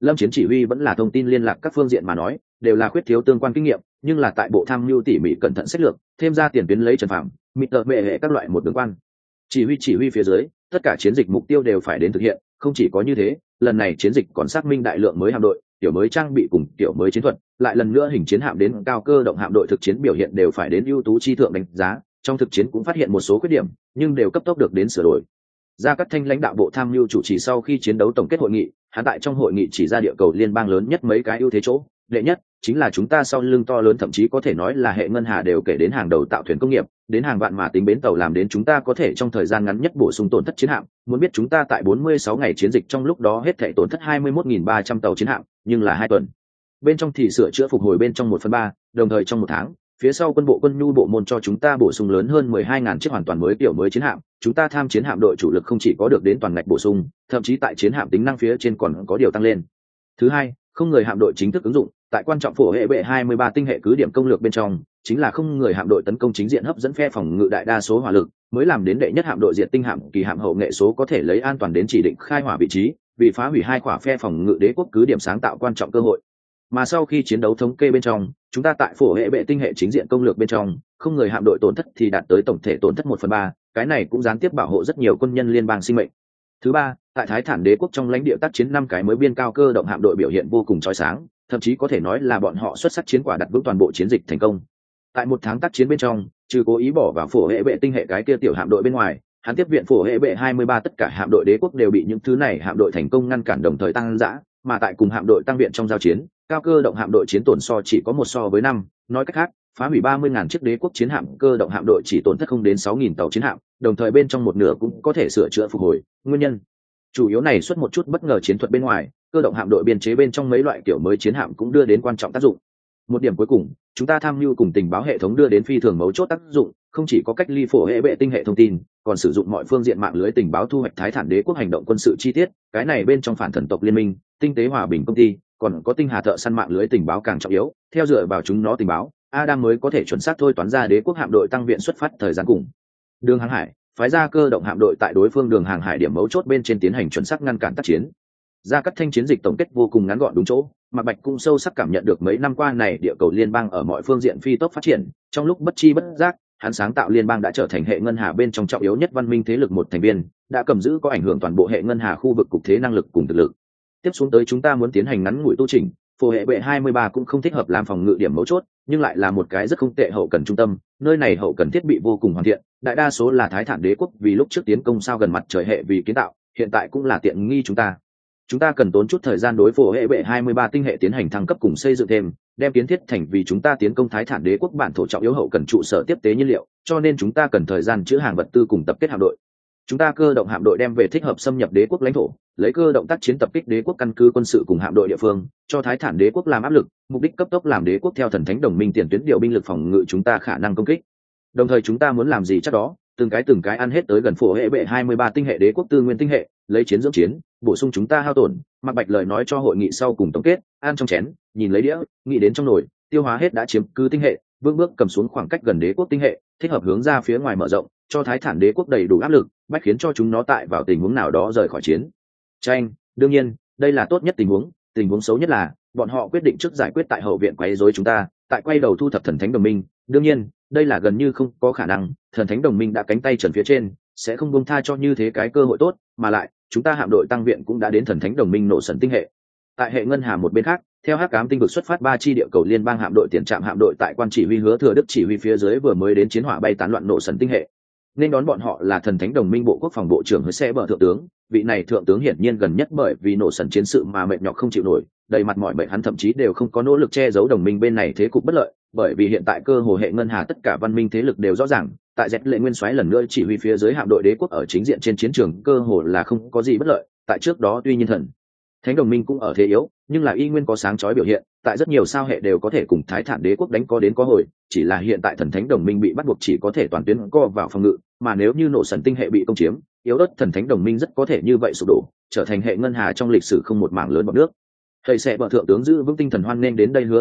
Lâm Chiến chỉ huy vẫn là thông tin liên lạc các phương diện mà nói đều là khuyết thiếu tương quan kinh nghiệm, nhưng là tại bộ tham mưu tỉ mỉ cẩn thận sách lược, thêm ra tiền tuyến lấy Trần Phạm, mịt tợ bệ hệ các loại một đường quan. Chỉ huy phía dưới, tất cả chiến dịch mục tiêu đều phải đến thực hiện, không chỉ có như thế, lần này chiến dịch còn xác minh đại lượng mới hạm đội, tiểu mới trang bị cùng tiểu mới chiến thuật, lại lần nữa hình chiến hạm đến cao cơ động hạm đội thực chiến biểu hiện đều phải đến ưu tú chi thượng đánh giá, trong thực chiến cũng phát hiện một số khuyết điểm, nhưng đều cấp tốc được đến sửa đổi. Gia Cát Thanh lãnh đạo bộ tham mưu chủ trì sau khi chiến đấu tổng kết hội nghị, hắn tại trong hội nghị chỉ ra địa cầu liên bang lớn nhất mấy cái ưu thế chỗ, đệ nhất chính là chúng ta sau lưng to lớn, thậm chí có thể nói là hệ ngân hà đều kể đến hàng đầu tạo thuyền công nghiệp, đến hàng vạn mà tính bến tàu, làm đến chúng ta có thể trong thời gian ngắn nhất bổ sung tổn thất chiến hạm. Muốn biết chúng ta tại 46 ngày chiến dịch trong lúc đó hết thảy tổn thất 21.300 tàu chiến hạm, nhưng là 2 tuần bên trong thì sửa chữa phục hồi bên trong 1/3, đồng thời trong 1 tháng, phía sau quân bộ quân nhu bộ môn cho chúng ta bổ sung lớn hơn 12.000 chiếc hoàn toàn mới tiểu mới chiến hạm, chúng ta tham chiến hạm đội chủ lực không chỉ có được đến toàn ngạch bổ sung, thậm chí tại chiến hạm tính năng phía trên còn có điều tăng lên. Thứ hai, không người hạm đội chính thức ứng dụng, tại quan trọng phổ hệ bệ 23 tinh hệ cứ điểm công lược bên trong, chính là không người hạm đội tấn công chính diện hấp dẫn phe phòng ngự đại đa số hỏa lực, mới làm đến đệ nhất hạm đội diệt tinh hạm kỳ hạm hậu nghệ số có thể lấy an toàn đến chỉ định khai hỏa vị trí, bị phá hủy 2 quả phe phòng ngự đế quốc cứ điểm sáng tạo quan trọng cơ hội. Mà sau khi chiến đấu thống kê bên trong, chúng ta tại phổ hệ bệ tinh hệ chính diện công lược bên trong, không người hạm đội tổn thất thì đạt tới tổng thể tổn thất 1/3, cái này cũng gián tiếp bảo hộ rất nhiều quân nhân liên bang sinh mệnh. Thứ ba, tại Thái Thản đế quốc trong lãnh địa tác chiến 5 cái mới biên cao cơ động hạm đội biểu hiện vô cùng chói sáng, thậm chí có thể nói là bọn họ xuất sắc chiến quả đặt vững toàn bộ chiến dịch thành công. Tại 1 tháng tác chiến bên trong, trừ cố ý bỏ vào phổ hệ bệ tinh hệ cái kia tiểu hạm đội bên ngoài, hắn tiếp viện phổ hệ bệ 23 tất cả hạm đội đế quốc đều bị những thứ này hạm đội thành công ngăn cản, đồng thời tăng dã, mà tại cùng hạm đội tăng viện trong giao chiến, cao cơ động hạm đội chiến tổn so chỉ có 1 so với 5, nói cách khác, phá hủy 30.000 chiếc đế quốc chiến hạm cơ động hạm đội chỉ tổn thất không đến 6.000 tàu chiến hạm, đồng thời bên trong một nửa cũng có thể sửa chữa phục hồi. Nguyên nhân chủ yếu này xuất một chút bất ngờ chiến thuật bên ngoài, cơ động hạm đội biên chế bên trong mấy loại kiểu mới chiến hạm cũng đưa đến quan trọng tác dụng. Một điểm cuối cùng, chúng ta tham mưu cùng tình báo hệ thống đưa đến phi thường mấu chốt tác dụng, không chỉ có cách ly phổ hệ bệ tinh hệ thông tin, còn sử dụng mọi phương diện mạng lưới tình báo thu hoạch Thái Thản đế quốc hành động quân sự chi tiết, cái này bên trong phản thần tộc liên minh, tinh tế hòa bình công ty, còn có tinh hà thợ săn mạng lưới tình báo càng trọng yếu, theo dựa vào chúng nó tình báo, Adam mới có thể chuẩn xác thôi toán ra đế quốc hạm đội tăng viện xuất phát thời gian cùng đường hàng hải, phái ra cơ động hạm đội tại đối phương đường hàng hải điểm mấu chốt bên trên tiến hành chuẩn xác ngăn cản tác chiến. Gia Cát Thanh chiến dịch tổng kết vô cùng ngắn gọn đúng chỗ, Mạc Bạch cũng sâu sắc cảm nhận được mấy năm qua này địa cầu liên bang ở mọi phương diện phi tốc phát triển, trong lúc bất chi bất giác, hắn sáng tạo liên bang đã trở thành hệ ngân hà bên trong trọng yếu nhất văn minh thế lực một thành viên, đã cầm giữ có ảnh hưởng toàn bộ hệ ngân hà khu vực cục thế năng lực cùng thực lực. Tiếp xuống tới chúng ta muốn tiến hành ngắn ngủi tu chỉnh, phổ hệ bệ 23 cũng không thích hợp làm phòng ngự điểm mấu chốt, nhưng lại là một cái rất không tệ hậu cần trung tâm, nơi này hậu cần thiết bị vô cùng hoàn thiện, đại đa số là Thái Thản đế quốc vì lúc trước tiến công sao gần mặt trời hệ vì kiến tạo, hiện tại cũng là tiện nghi chúng ta cần tốn chút thời gian đối phổ hệ bệ 23 tinh hệ tiến hành thăng cấp cùng xây dựng thêm, đem kiến thiết thành vì chúng ta tiến công Thái Thản đế quốc bản thổ trọng yếu hậu cần trụ sở tiếp tế nhiên liệu, cho nên chúng ta cần thời gian chứa hàng vật tư cùng tập kết hạm đội. Chúng ta cơ động hạm đội đem về thích hợp xâm nhập đế quốc lãnh thổ, lấy cơ động tác chiến tập kích đế quốc căn cứ quân sự cùng hạm đội địa phương, cho Thái Thản đế quốc làm áp lực, mục đích cấp tốc làm đế quốc theo thần thánh đồng minh tiền tuyến điều binh lực phòng ngự chúng ta khả năng công kích. Đồng thời chúng ta muốn làm gì chắc đó, từng cái ăn hết tới gần phổ hệ bệ 23 tinh hệ đế quốc tư nguyên tinh hệ, lấy chiến dưỡng chiến, bổ sung chúng ta hao tổn. Mạc Bạch lời nói cho hội nghị sau cùng tổng kết, ăn trong chén, nhìn lấy đĩa, nghĩ đến trong nồi, tiêu hóa hết đã chiếm cứ tinh hệ, bước bước cầm xuống khoảng cách gần đế quốc tinh hệ, thích hợp hướng ra phía ngoài mở rộng, cho Thái Thản đế quốc đầy đủ áp lực, bách khiến cho chúng nó tại vào tình huống nào đó rời khỏi chiến tranh. Đương nhiên, đây là tốt nhất tình huống xấu nhất là bọn họ quyết định trước giải quyết tại hậu viện quấy rối chúng ta, tại quay đầu thu thập thần thánh đồng minh. Đương nhiên, đây là gần như không có khả năng, thần thánh đồng minh đã cánh tay trần phía trên, sẽ không buông tha cho như thế cái cơ hội tốt, mà lại chúng ta hạm đội tăng viện cũng đã đến thần thánh đồng minh nổ sần tinh hệ. Tại hệ ngân hà một bên khác, theo hắc ám tinh vực xuất phát 3 chi địa cầu liên bang hạm đội tiền trạm hạm đội tại quan chỉ huy Hứa Thừa Đức chỉ huy phía dưới vừa mới đến chiến hỏa bay tán loạn nổ sần tinh hệ. Nên đón bọn họ là thần thánh đồng minh bộ quốc phòng bộ trưởng Hứa Xe Bờ thượng tướng, vị này thượng tướng hiển nhiên gần nhất bởi vì nổ sần chiến sự mà mệt nhọc không chịu nổi, đầy mặt mỏi mệt, hắn thậm chí đều không có nỗ lực che giấu đồng minh bên này thế cục bất lợi, bởi vì hiện tại cơ hồ hệ ngân hà tất cả văn minh thế lực đều rõ ràng, tại Dẹt Lệ Nguyên Soái lần nữa chỉ huy phía dưới hạm đội đế quốc ở chính diện trên chiến trường cơ hồ là không có gì bất lợi. Tại trước đó tuy nhiên thần thánh đồng minh cũng ở thế yếu, nhưng là y nguyên có sáng chói biểu hiện, tại rất nhiều sao hệ đều có thể cùng Thái Thản đế quốc đánh có đến có hồi, chỉ là hiện tại thần thánh đồng minh bị bắt buộc chỉ có thể toàn tuyến co vào phòng ngự, mà nếu như nổ sần tinh hệ bị công chiếm, yếu ớt thần thánh đồng minh rất có thể như vậy sụp đổ, trở thành hệ ngân hà trong lịch sử không một mảng lớn bọt nước. Thầy sẽ bờ thượng tướng giữ vững tinh thần hoan nghênh đến đây Hứa Thừa Đức,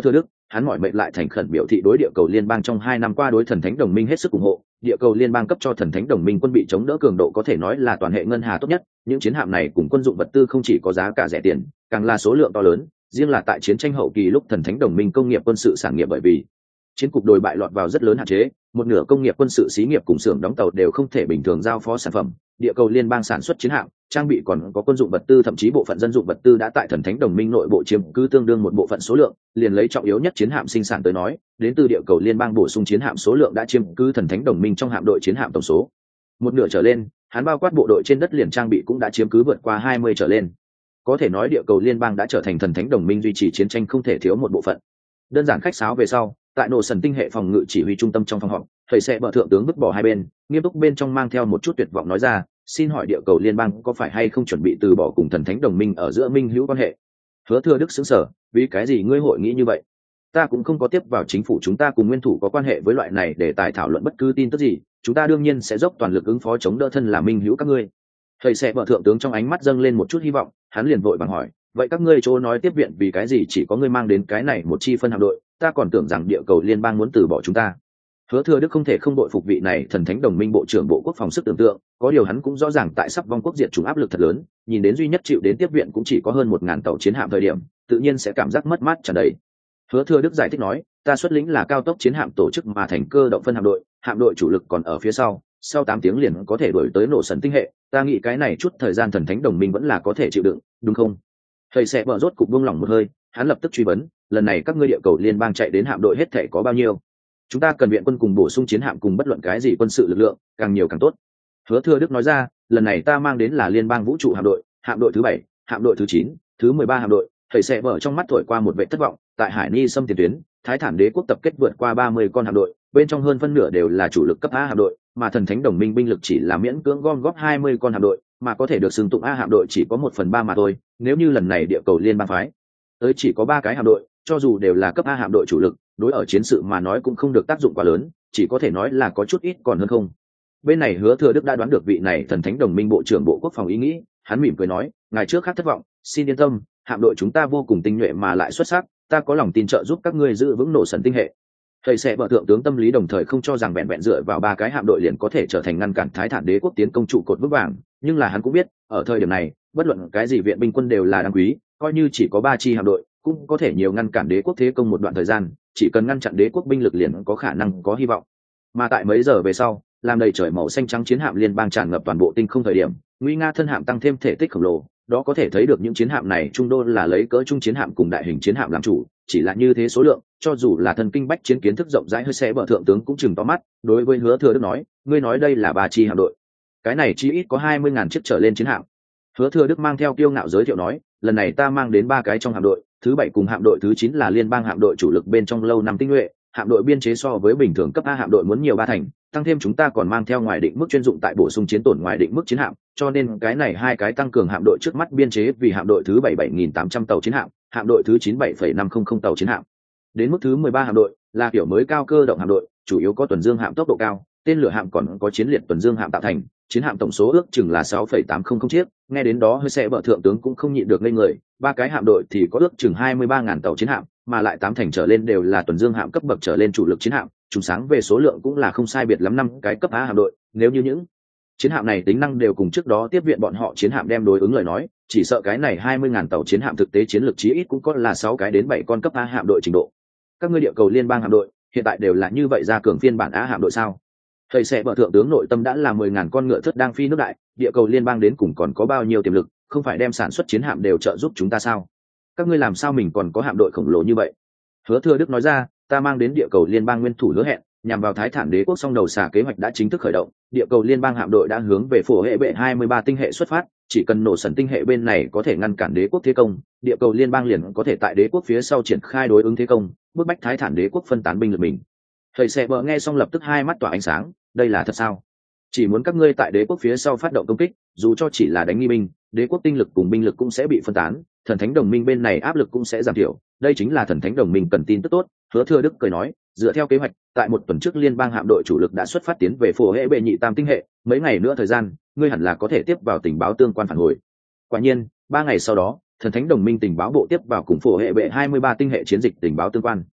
hắn mỏi mệt lại thành khẩn biểu thị đối địa cầu liên bang trong 2 năm qua đối thần thánh đồng minh hết sức ủng hộ. Địa cầu liên bang cấp cho thần thánh đồng minh quân bị chống đỡ cường độ có thể nói là toàn hệ ngân hà tốt nhất, những chiến hạm này cùng quân dụng vật tư không chỉ có giá cả rẻ tiền, càng là số lượng to lớn. Riêng là tại chiến tranh hậu kỳ lúc thần thánh đồng minh công nghiệp quân sự sản nghiệp bởi vì chiến cục đồi bại lọt vào rất lớn hạn chế, một nửa công nghiệp quân sự xí nghiệp cùng xưởng đóng tàu đều không thể bình thường giao phó sản phẩm. Địa cầu liên bang sản xuất chiến hạm, trang bị còn có quân dụng vật tư, thậm chí bộ phận dân dụng vật tư đã tại thần thánh đồng minh nội bộ chiếm cứ tương đương một bộ phận số lượng. Liền lấy trọng yếu nhất chiến hạm sinh sản tới nói, đến từ địa cầu liên bang bổ sung chiến hạm số lượng đã chiếm cứ thần thánh đồng minh trong hạm đội chiến hạm tổng số một nửa trở lên, hắn bao quát bộ đội trên đất liền trang bị cũng đã chiếm cứ vượt qua 20 trở lên. Có thể nói địa cầu liên bang đã trở thành thần thánh đồng minh duy trì chiến tranh không thể thiếu một bộ phận. Đơn giản khách sáo về sau, tại nổ sần tinh hệ phòng ngự chỉ huy trung tâm trong phòng họp, thầy sẽ bờ thượng tướng vứt bỏ hai bên, nghiêm túc bên trong mang theo một chút tuyệt vọng nói ra, xin hỏi địa cầu liên bang có phải hay không chuẩn bị từ bỏ cùng thần thánh đồng minh ở giữa minh hữu quan hệ? Hứa Thừa Đức sững sờ, vì cái gì ngươi hội nghĩ như vậy? Ta cũng không có tiếp vào chính phủ chúng ta cùng nguyên thủ có quan hệ với loại này để tài thảo luận bất cứ tin tức gì, chúng ta đương nhiên sẽ dốc toàn lực ứng phó chống đỡ thân là minh hữu các ngươi. Thầy sẽ bờ thượng tướng trong ánh mắt dâng lên một chút hy vọng, hắn liền vội vàng hỏi, vậy các ngươi chỗ nói tiếp viện vì cái gì chỉ có ngươi mang đến cái này một chi phân hạm đội, ta còn tưởng rằng địa cầu liên bang muốn từ bỏ chúng ta. Hứa Thừa Đức không thể không đội phục vị này thần thánh đồng minh bộ trưởng bộ quốc phòng sức tưởng tượng, có điều hắn cũng rõ ràng tại sắp vong quốc diệt chủng áp lực thật lớn, nhìn đến duy nhất chịu đến tiếp viện cũng chỉ có hơn 1000 tàu chiến hạm thời điểm, tự nhiên sẽ cảm giác mất mát tràn đầy. Hứa Thừa Đức giải thích nói, ta xuất lĩnh là cao tốc chiến hạm tổ chức mà thành cơ động phân hạm đội chủ lực còn ở phía sau 8 tiếng liền có thể đuổi tới nổ sần tinh hệ, ta nghĩ cái này chút thời gian thần thánh đồng minh vẫn là có thể chịu đựng, đúng không? Thầy sẽ bờ rốt cục buông lỏng một hơi, hắn lập tức truy vấn, lần này các ngươi địa cầu liên bang chạy đến hạm đội hết thể có bao nhiêu? Chúng ta cần viện quân cùng bổ sung chiến hạm cùng bất luận cái gì quân sự lực lượng, càng nhiều càng tốt. Hứa Thừa Đức nói ra, lần này ta mang đến là liên bang vũ trụ hạm đội thứ 7, hạm đội thứ 9, thứ 13 hạm đội. Thầy sẽ bờ trong mắt thổi qua một vẻ thất vọng, tại Hải Ni xâm tiền tuyến, Thái Thản Đế quốc tập kết vượt qua 30 con hạm đội, bên trong hơn phân nửa đều là chủ lực cấp A hạm đội, mà thần thánh đồng minh binh lực chỉ là miễn cưỡng gom góp 20 con hạm đội, mà có thể được xưng tụng A hạm đội chỉ có 1/3 mà thôi. Nếu như lần này địa cầu liên bang phái tới chỉ có 3 cái hạm đội, cho dù đều là cấp A hạm đội chủ lực, đối ở chiến sự mà nói cũng không được tác dụng quá lớn, chỉ có thể nói là có chút ít còn hơn không. Bên này Hứa Thừa Đức đã đoán được vị này thần thánh đồng minh bộ trưởng bộ quốc phòng ý nghĩ, hắn mỉm cười nói, ngài trước khác thất vọng, xin yên tâm, hạm đội chúng ta vô cùng tinh nhuệ mà lại xuất sắc, ta có lòng tin trợ giúp các ngươi giữ vững nổ sần tinh hệ. Thầy sẽ bờ thượng tướng tâm lý đồng thời không cho rằng vẹn vẹn dựa vào 3 cái hạm đội liền có thể trở thành ngăn cản Thái Thản Đế quốc tiến công trụ cột vững vàng, nhưng là hắn cũng biết, ở thời điểm này, bất luận cái gì viện binh quân đều là đáng quý, coi như chỉ có 3 chi hạm đội, cũng có thể nhiều ngăn cản đế quốc thế công một đoạn thời gian, chỉ cần ngăn chặn đế quốc binh lực liền có khả năng có hy vọng. Mà tại mấy giờ về sau, làm đầy trời màu xanh trắng chiến hạm liên bang tràn ngập toàn bộ tinh không thời điểm, nguy nga thân hạm tăng thêm thể tích khổng lồ, đó có thể thấy được những chiến hạm này trung đô là lấy cỡ trung chiến hạm cùng đại hình chiến hạm làm chủ, chỉ là như thế số lượng, cho dù là thần kinh bách chiến kiến thức rộng rãi hơi xe bờ thượng tướng cũng chừng to mắt. Đối với Hứa Thừa Đức nói, ngươi nói đây là 3 chi hạm đội, cái này chi ít có 20.000 chiếc trở lên chiến hạm. Hứa Thừa Đức mang theo kiêu ngạo giới thiệu nói, lần này ta mang đến 3 cái trong hạm đội, thứ 7 cùng hạm đội thứ 9 là liên bang hạm đội chủ lực bên trong lâu năm tinh nhuệ, hạm đội biên chế so với bình thường cấp A hạm đội muốn nhiều 3 thành, tăng thêm chúng ta còn mang theo ngoài định mức chuyên dụng tại bổ sung chiến tổn ngoài định mức chiến hạm, cho nên cái này 2 cái tăng cường hạm đội trước mắt biên chế vì hạm đội thứ 7 7.800 tàu chiến hạm, hạm đội thứ 9 7,500 tàu chiến hạm. Đến mức thứ 13 hạm đội là kiểu mới cao cơ động hạm đội, chủ yếu có tuần dương hạm tốc độ cao, tên lửa hạm còn có chiến liệt tuần dương hạm tạo thành, chiến hạm tổng số ước chừng là 6,800 chiếc. Nghe đến đó hơi xe bờ thượng tướng cũng không nhịn được ngây người, 3 cái hạm đội thì có ước chừng 23.000 tàu chiến hạm, mà lại 8 thành trở lên đều là tuần dương hạm cấp bậc trở lên chủ lực chiến hạm, trùng sáng về số lượng cũng là không sai biệt lắm 5 cái cấp A hạm đội. Nếu như những chiến hạm này tính năng đều cùng trước đó tiếp viện bọn họ chiến hạm đem đối ứng lời nói, chỉ sợ cái này 20.000 tàu chiến hạm thực tế chiến lược chí ít cũng có là 6 cái đến 7 con cấp A hạm đội trình độ. Các ngươi địa cầu liên bang hạm đội hiện tại đều là như vậy ra cường phiên bản A hạm đội sao? Thầy sẽ bờ thượng tướng nội tâm đã là 10.000 con ngựa thất đang phi nước đại, địa cầu liên bang đến cùng còn có bao nhiêu tiềm lực, không phải đem sản xuất chiến hạm đều trợ giúp chúng ta sao? Các ngươi làm sao mình còn có hạm đội khổng lồ như vậy? Hứa Thừa Đức nói ra, ta mang đến địa cầu liên bang nguyên thủ hứa hẹn, nhằm vào Thái Thản Đế quốc song đầu xà kế hoạch đã chính thức khởi động, địa cầu liên bang hạm đội đã hướng về phổ hệ bệ 23 tinh hệ xuất phát, chỉ cần nổ sần tinh hệ bên này có thể ngăn cản đế quốc thế công, địa cầu liên bang liền có thể tại đế quốc phía sau triển khai đối ứng thế công, bức bách Thái Thản Đế quốc phân tán binh lực mình. Thầy sẽ bờ nghe xong lập tức hai mắt tỏa ánh sáng, đây là thật sao? Chỉ muốn các ngươi tại đế quốc phía sau phát động công kích, dù cho chỉ là đánh nghi binh, đế quốc tinh lực cùng binh lực cũng sẽ bị phân tán, thần thánh đồng minh bên này áp lực cũng sẽ giảm thiểu, đây chính là thần thánh đồng minh cần tin tức tốt. Hứa Thừa Đức cười nói, dựa theo kế hoạch, tại một tuần trước liên bang hạm đội chủ lực đã xuất phát tiến về phổ hệ bệ nhị tam tinh hệ, mấy ngày nữa thời gian, ngươi hẳn là có thể tiếp vào tình báo tương quan phản hồi. Quả nhiên, 3 ngày sau đó, thần thánh đồng minh tình báo bộ tiếp vào cùng phổ hệ bệ 23 tinh hệ chiến dịch tình báo tương quan.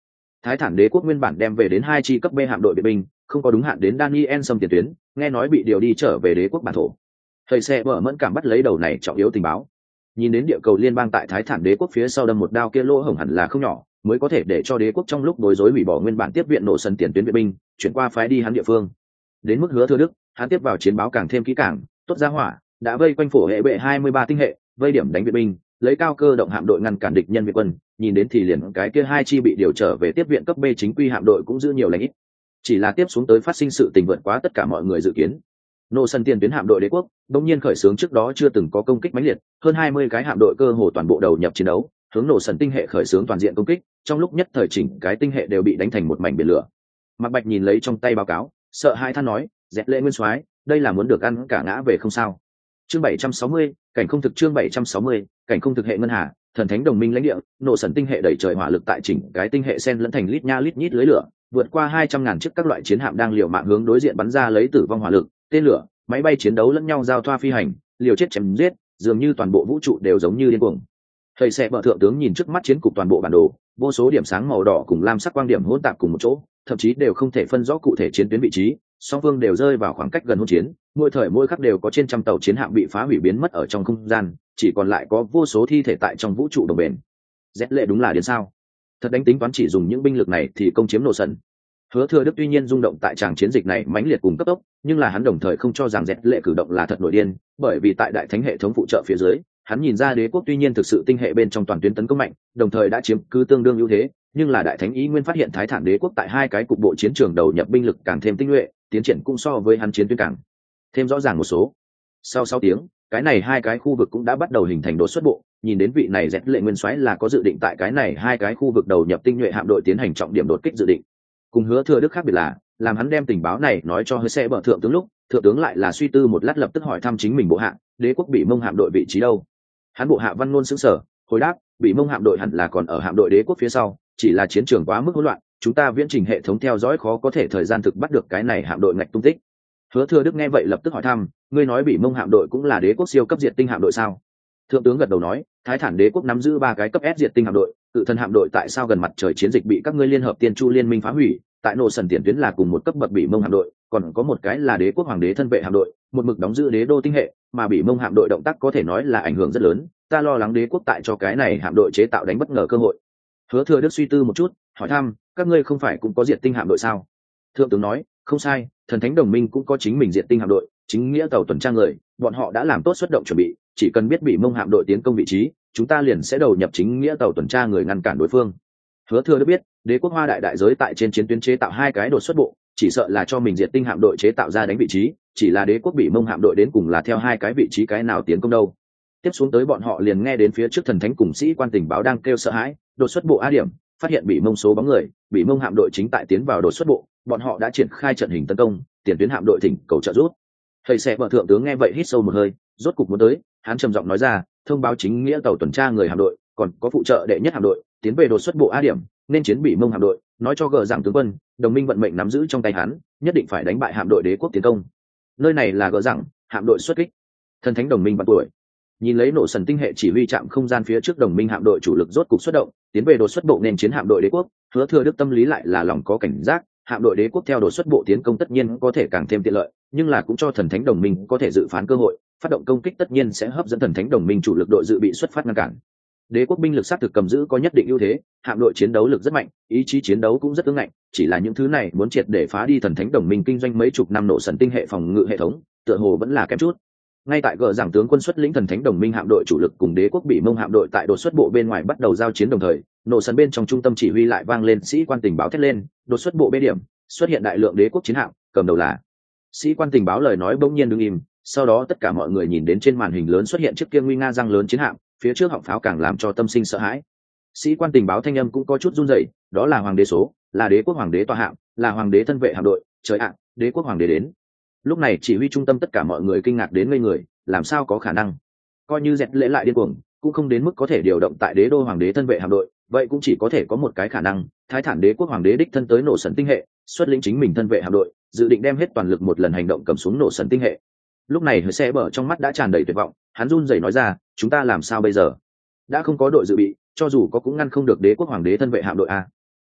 Thái Thản Đế quốc nguyên bản đem về đến 2 chi cấp B hạm đội viện binh, không có đúng hạn đến Daniel xâm tiền tuyến, nghe nói bị điều đi trở về đế quốc bản thổ. Thầy xe bở mẫn cảm bắt lấy đầu này trọng yếu tình báo. Nhìn đến địa cầu liên bang tại Thái Thản Đế quốc phía sau đâm một đao kia lỗ hổng hẳn là không nhỏ, mới có thể để cho đế quốc trong lúc bối rối hủy bỏ nguyên bản tiếp viện nổ sân tiền tuyến viện binh, chuyển qua phái đi hắn địa phương. Đến mức Hứa Thừa Đức, hắn tiếp vào chiến báo càng thêm kỹ càng, tốt ra hỏa, đã vây quanh phổ hệ bệ 23 tinh hệ, vây điểm đánh viện binh, lấy cao cơ động hạm đội ngăn cản địch nhân viện quân, nhìn đến thì liền cái kia 2 chi bị điều trở về tiếp viện cấp B chính quy hạm đội cũng giữ nhiều lãnh ít. Chỉ là tiếp xuống tới phát sinh sự tình vượt quá tất cả mọi người dự kiến. Nô sân tiền tuyến hạm đội đế quốc đống nhiên khởi xướng trước đó chưa từng có công kích mãnh liệt, hơn 20 cái hạm đội cơ hồ toàn bộ đầu nhập chiến đấu, hướng nổ sân tinh hệ khởi xướng toàn diện công kích, trong lúc nhất thời chỉnh cái tinh hệ đều bị đánh thành một mảnh biển lửa. Mạc Bạch nhìn lấy trong tay báo cáo, sợ hai than nói, "Dẹt Lệ Nguyên Soái, đây là muốn được ăn cả ngã về không sao?" Chương 760, cảnh không thực chương 760, cảnh không thực hệ ngân hà, thần thánh đồng minh lãnh địa, nổ sân tinh hệ đẩy trời hỏa lực tại chỉnh cái tinh hệ sen lẫn thành lít nha lít nhít lưới lửa, vượt qua 200.000 chiếc các loại chiến hạm đang liều mạng hướng đối diện bắn ra lấy tử vong hỏa lực, tên lửa, máy bay chiến đấu lẫn nhau giao thoa phi hành, liều chết chém giết, dường như toàn bộ vũ trụ đều giống như điên cuồng. Thầy sẽ bờ thượng tướng nhìn trước mắt chiến cục toàn bộ bản đồ, vô số điểm sáng màu đỏ cùng lam sắc quang điểm hỗn tạp cùng một chỗ, thậm chí đều không thể phân rõ cụ thể chiến tuyến vị trí, song phương đều rơi vào khoảng cách gần hỗn chiến, mỗi thời mỗi khắc đều có trên trăm tàu chiến hạm bị phá hủy biến mất ở trong không gian, chỉ còn lại có vô số thi thể tại trong vũ trụ đồng bền. Rét lệ đúng là điên sao? Thật đánh tính toán chỉ dùng những binh lực này thì công chiếm nổ sân. Hứa Thừa Đức tuy nhiên rung động tại tràng chiến dịch này mãnh liệt cùng cấp tốc, nhưng là hắn đồng thời không cho rằng Dẹt Lệ cử động là thật nổi điên, bởi vì tại đại thánh hệ thống phụ trợ phía dưới, hắn nhìn ra đế quốc tuy nhiên thực sự tinh hệ bên trong toàn tuyến tấn công mạnh, đồng thời đã chiếm cứ tương đương ưu thế, nhưng là đại thánh ý nguyên phát hiện Thái Thản đế quốc tại 2 cái cục bộ chiến trường đầu nhập binh lực càng thêm tinh nhuệ, tiến triển cũng so với hắn chiến tuyến càng thêm rõ ràng một số. Sau 6 tiếng, cái này 2 cái khu vực cũng đã bắt đầu hình thành đột xuất bộ, nhìn đến vị này Dẹt Lệ Nguyên Soái là có dự định tại cái này 2 cái khu vực đầu nhập tinh nhuệ hạm đội tiến hành trọng điểm đột kích dự định. Cùng Hứa Thừa Đức khác biệt là, làm hắn đem tình báo này nói cho hơi xe bờ thượng tướng lúc, thượng tướng lại là suy tư một lát lập tức hỏi thăm chính mình bộ hạ, đế quốc bị mông hạm đội vị trí đâu? Hắn bộ hạ Văn Ngôn sững sờ, hồi đáp, bị mông hạm đội hẳn là còn ở hạm đội đế quốc phía sau, chỉ là chiến trường quá mức hỗn loạn, chúng ta viễn trình hệ thống theo dõi khó có thể thời gian thực bắt được cái này hạm đội ngạch tung tích. Hứa Thừa Đức nghe vậy lập tức hỏi thăm, ngươi nói bị mông hạm đội cũng là đế quốc siêu cấp diệt tinh hạm đội sao? Thượng tướng gật đầu nói, Thái Thản đế quốc nắm giữ 3 cái cấp S diệt tinh hạm đội, tự thân hạm đội tại sao gần mặt trời chiến dịch bị các ngươi liên hợp tiên chu liên minh phá hủy, tại nổ sần tiền tuyến là cùng một cấp bậc bị mông hạm đội, còn có một cái là đế quốc hoàng đế thân vệ hạm đội, một mực đóng giữ đế đô tinh hệ, mà bị mông hạm đội động tác có thể nói là ảnh hưởng rất lớn, ta lo lắng đế quốc tại cho cái này hạm đội chế tạo đánh bất ngờ cơ hội. Hứa Thừa Đức suy tư một chút, hỏi thăm, các ngươi không phải cũng có diệt tinh hạm đội sao? Thượng tướng nói, không sai, thần thánh đồng minh cũng có chính mình diệt tinh hạm đội, chính nghĩa tàu tuần tra người, bọn họ đã làm tốt xuất động chuẩn bị, chỉ cần biết bị mông hạm đội tiến công vị trí, chúng ta liền sẽ đầu nhập chính nghĩa tàu tuần tra người ngăn cản đối phương. Hứa Thừa Đức biết, đế quốc Hoa đại đại giới tại trên chiến tuyến chế tạo 2 cái đột xuất bộ, chỉ sợ là cho mình diệt tinh hạm đội chế tạo ra đánh vị trí, chỉ là đế quốc bị mông hạm đội đến cùng là theo 2 cái vị trí cái nào tiến công đâu. Tiếp xuống tới bọn họ liền nghe đến phía trước thần thánh cùng sĩ quan tình báo đang kêu sợ hãi, đột xuất bộ A điểm, phát hiện bị mông số bóng người, bị mông hạm đội chính tại tiến vào đột xuất bộ, bọn họ đã triển khai trận hình tấn công, tiền tuyến hạm đội thỉnh cầu trợ giúp. Thầy sẽ vợ thượng tướng nghe vậy hít sâu một hơi, rốt cục muốn tới, hắn trầm giọng nói ra, thông báo chính nghĩa tàu tuần tra người hạm đội, còn có phụ trợ đệ nhất hạm đội, tiến về đột xuất bộ A điểm, nên chiến bị mông hạm đội, nói cho gờ rằng tướng quân, đồng minh vận mệnh nắm giữ trong tay hắn, nhất định phải đánh bại hạm đội đế quốc tiến công. Nơi này là gờ rằng, hạm đội xuất kích. Thần thánh đồng minh bắn tuổi. Nhìn lấy nổ sần tinh hệ chỉ huy trạm không gian phía trước đồng minh hạm đội chủ lực rốt cục xuất động, tiến về đột xuất bộ nên chiến hạm đội đế quốc, Hứa Thừa Đức tâm lý lại là lòng có cảnh giác, hạm đội đế quốc theo đột xuất bộ tiến công tất nhiên có thể càng thêm tiện lợi, nhưng là cũng cho thần thánh đồng minh có thể dự phán cơ hội, phát động công kích tất nhiên sẽ hấp dẫn thần thánh đồng minh chủ lực đội dự bị xuất phát ngăn cản. Đế quốc binh lực sát thực cầm giữ có nhất định ưu thế, hạm đội chiến đấu lực rất mạnh, ý chí chiến đấu cũng rất ương ngạnh, chỉ là những thứ này muốn triệt để phá đi thần thánh đồng minh kinh doanh mấy chục năm nổ sần tinh hệ phòng ngự hệ thống, tựa hồ vẫn là kém chút. Ngay tại gờ giảng tướng quân xuất lĩnh thần thánh đồng minh hạm đội chủ lực cùng đế quốc bị mông hạm đội tại đột xuất bộ bên ngoài bắt đầu giao chiến đồng thời, nổ sần bên trong trung tâm chỉ huy lại vang lên sĩ quan tình báo thét lên, đột xuất bộ bê điểm xuất hiện đại lượng đế quốc chiến hạm, cầm đầu là sĩ quan tình báo lời nói bỗng nhiên đứng im, sau đó tất cả mọi người nhìn đến trên màn hình lớn xuất hiện chiếc kia nguy nga răng lớn chiến hạm, phía trước họng pháo càng làm cho tâm sinh sợ hãi. Sĩ quan tình báo thanh âm cũng có chút run rẩy, đó là hoàng đế số, là đế quốc hoàng đế tòa hạm, là hoàng đế thân vệ hạm đội, trời ạ, đế quốc hoàng đế đến. Lúc này chỉ huy trung tâm tất cả mọi người kinh ngạc đến ngây người, làm sao có khả năng? Coi như Dẹt Lễ lại điên cuồng, cũng không đến mức có thể điều động tại đế đô hoàng đế thân vệ hạm đội, vậy cũng chỉ có thể có một cái khả năng, Thái Thản đế quốc hoàng đế đích thân tới nổ sần tinh hệ, xuất lĩnh chính mình thân vệ hạm đội, dự định đem hết toàn lực một lần hành động cầm xuống nổ sần tinh hệ. Lúc này hơi xe bờ trong mắt đã tràn đầy tuyệt vọng, hắn run rẩy nói ra, chúng ta làm sao bây giờ? Đã không có đội dự bị, cho dù có cũng ngăn không được đế quốc hoàng đế thân vệ hạm đội a.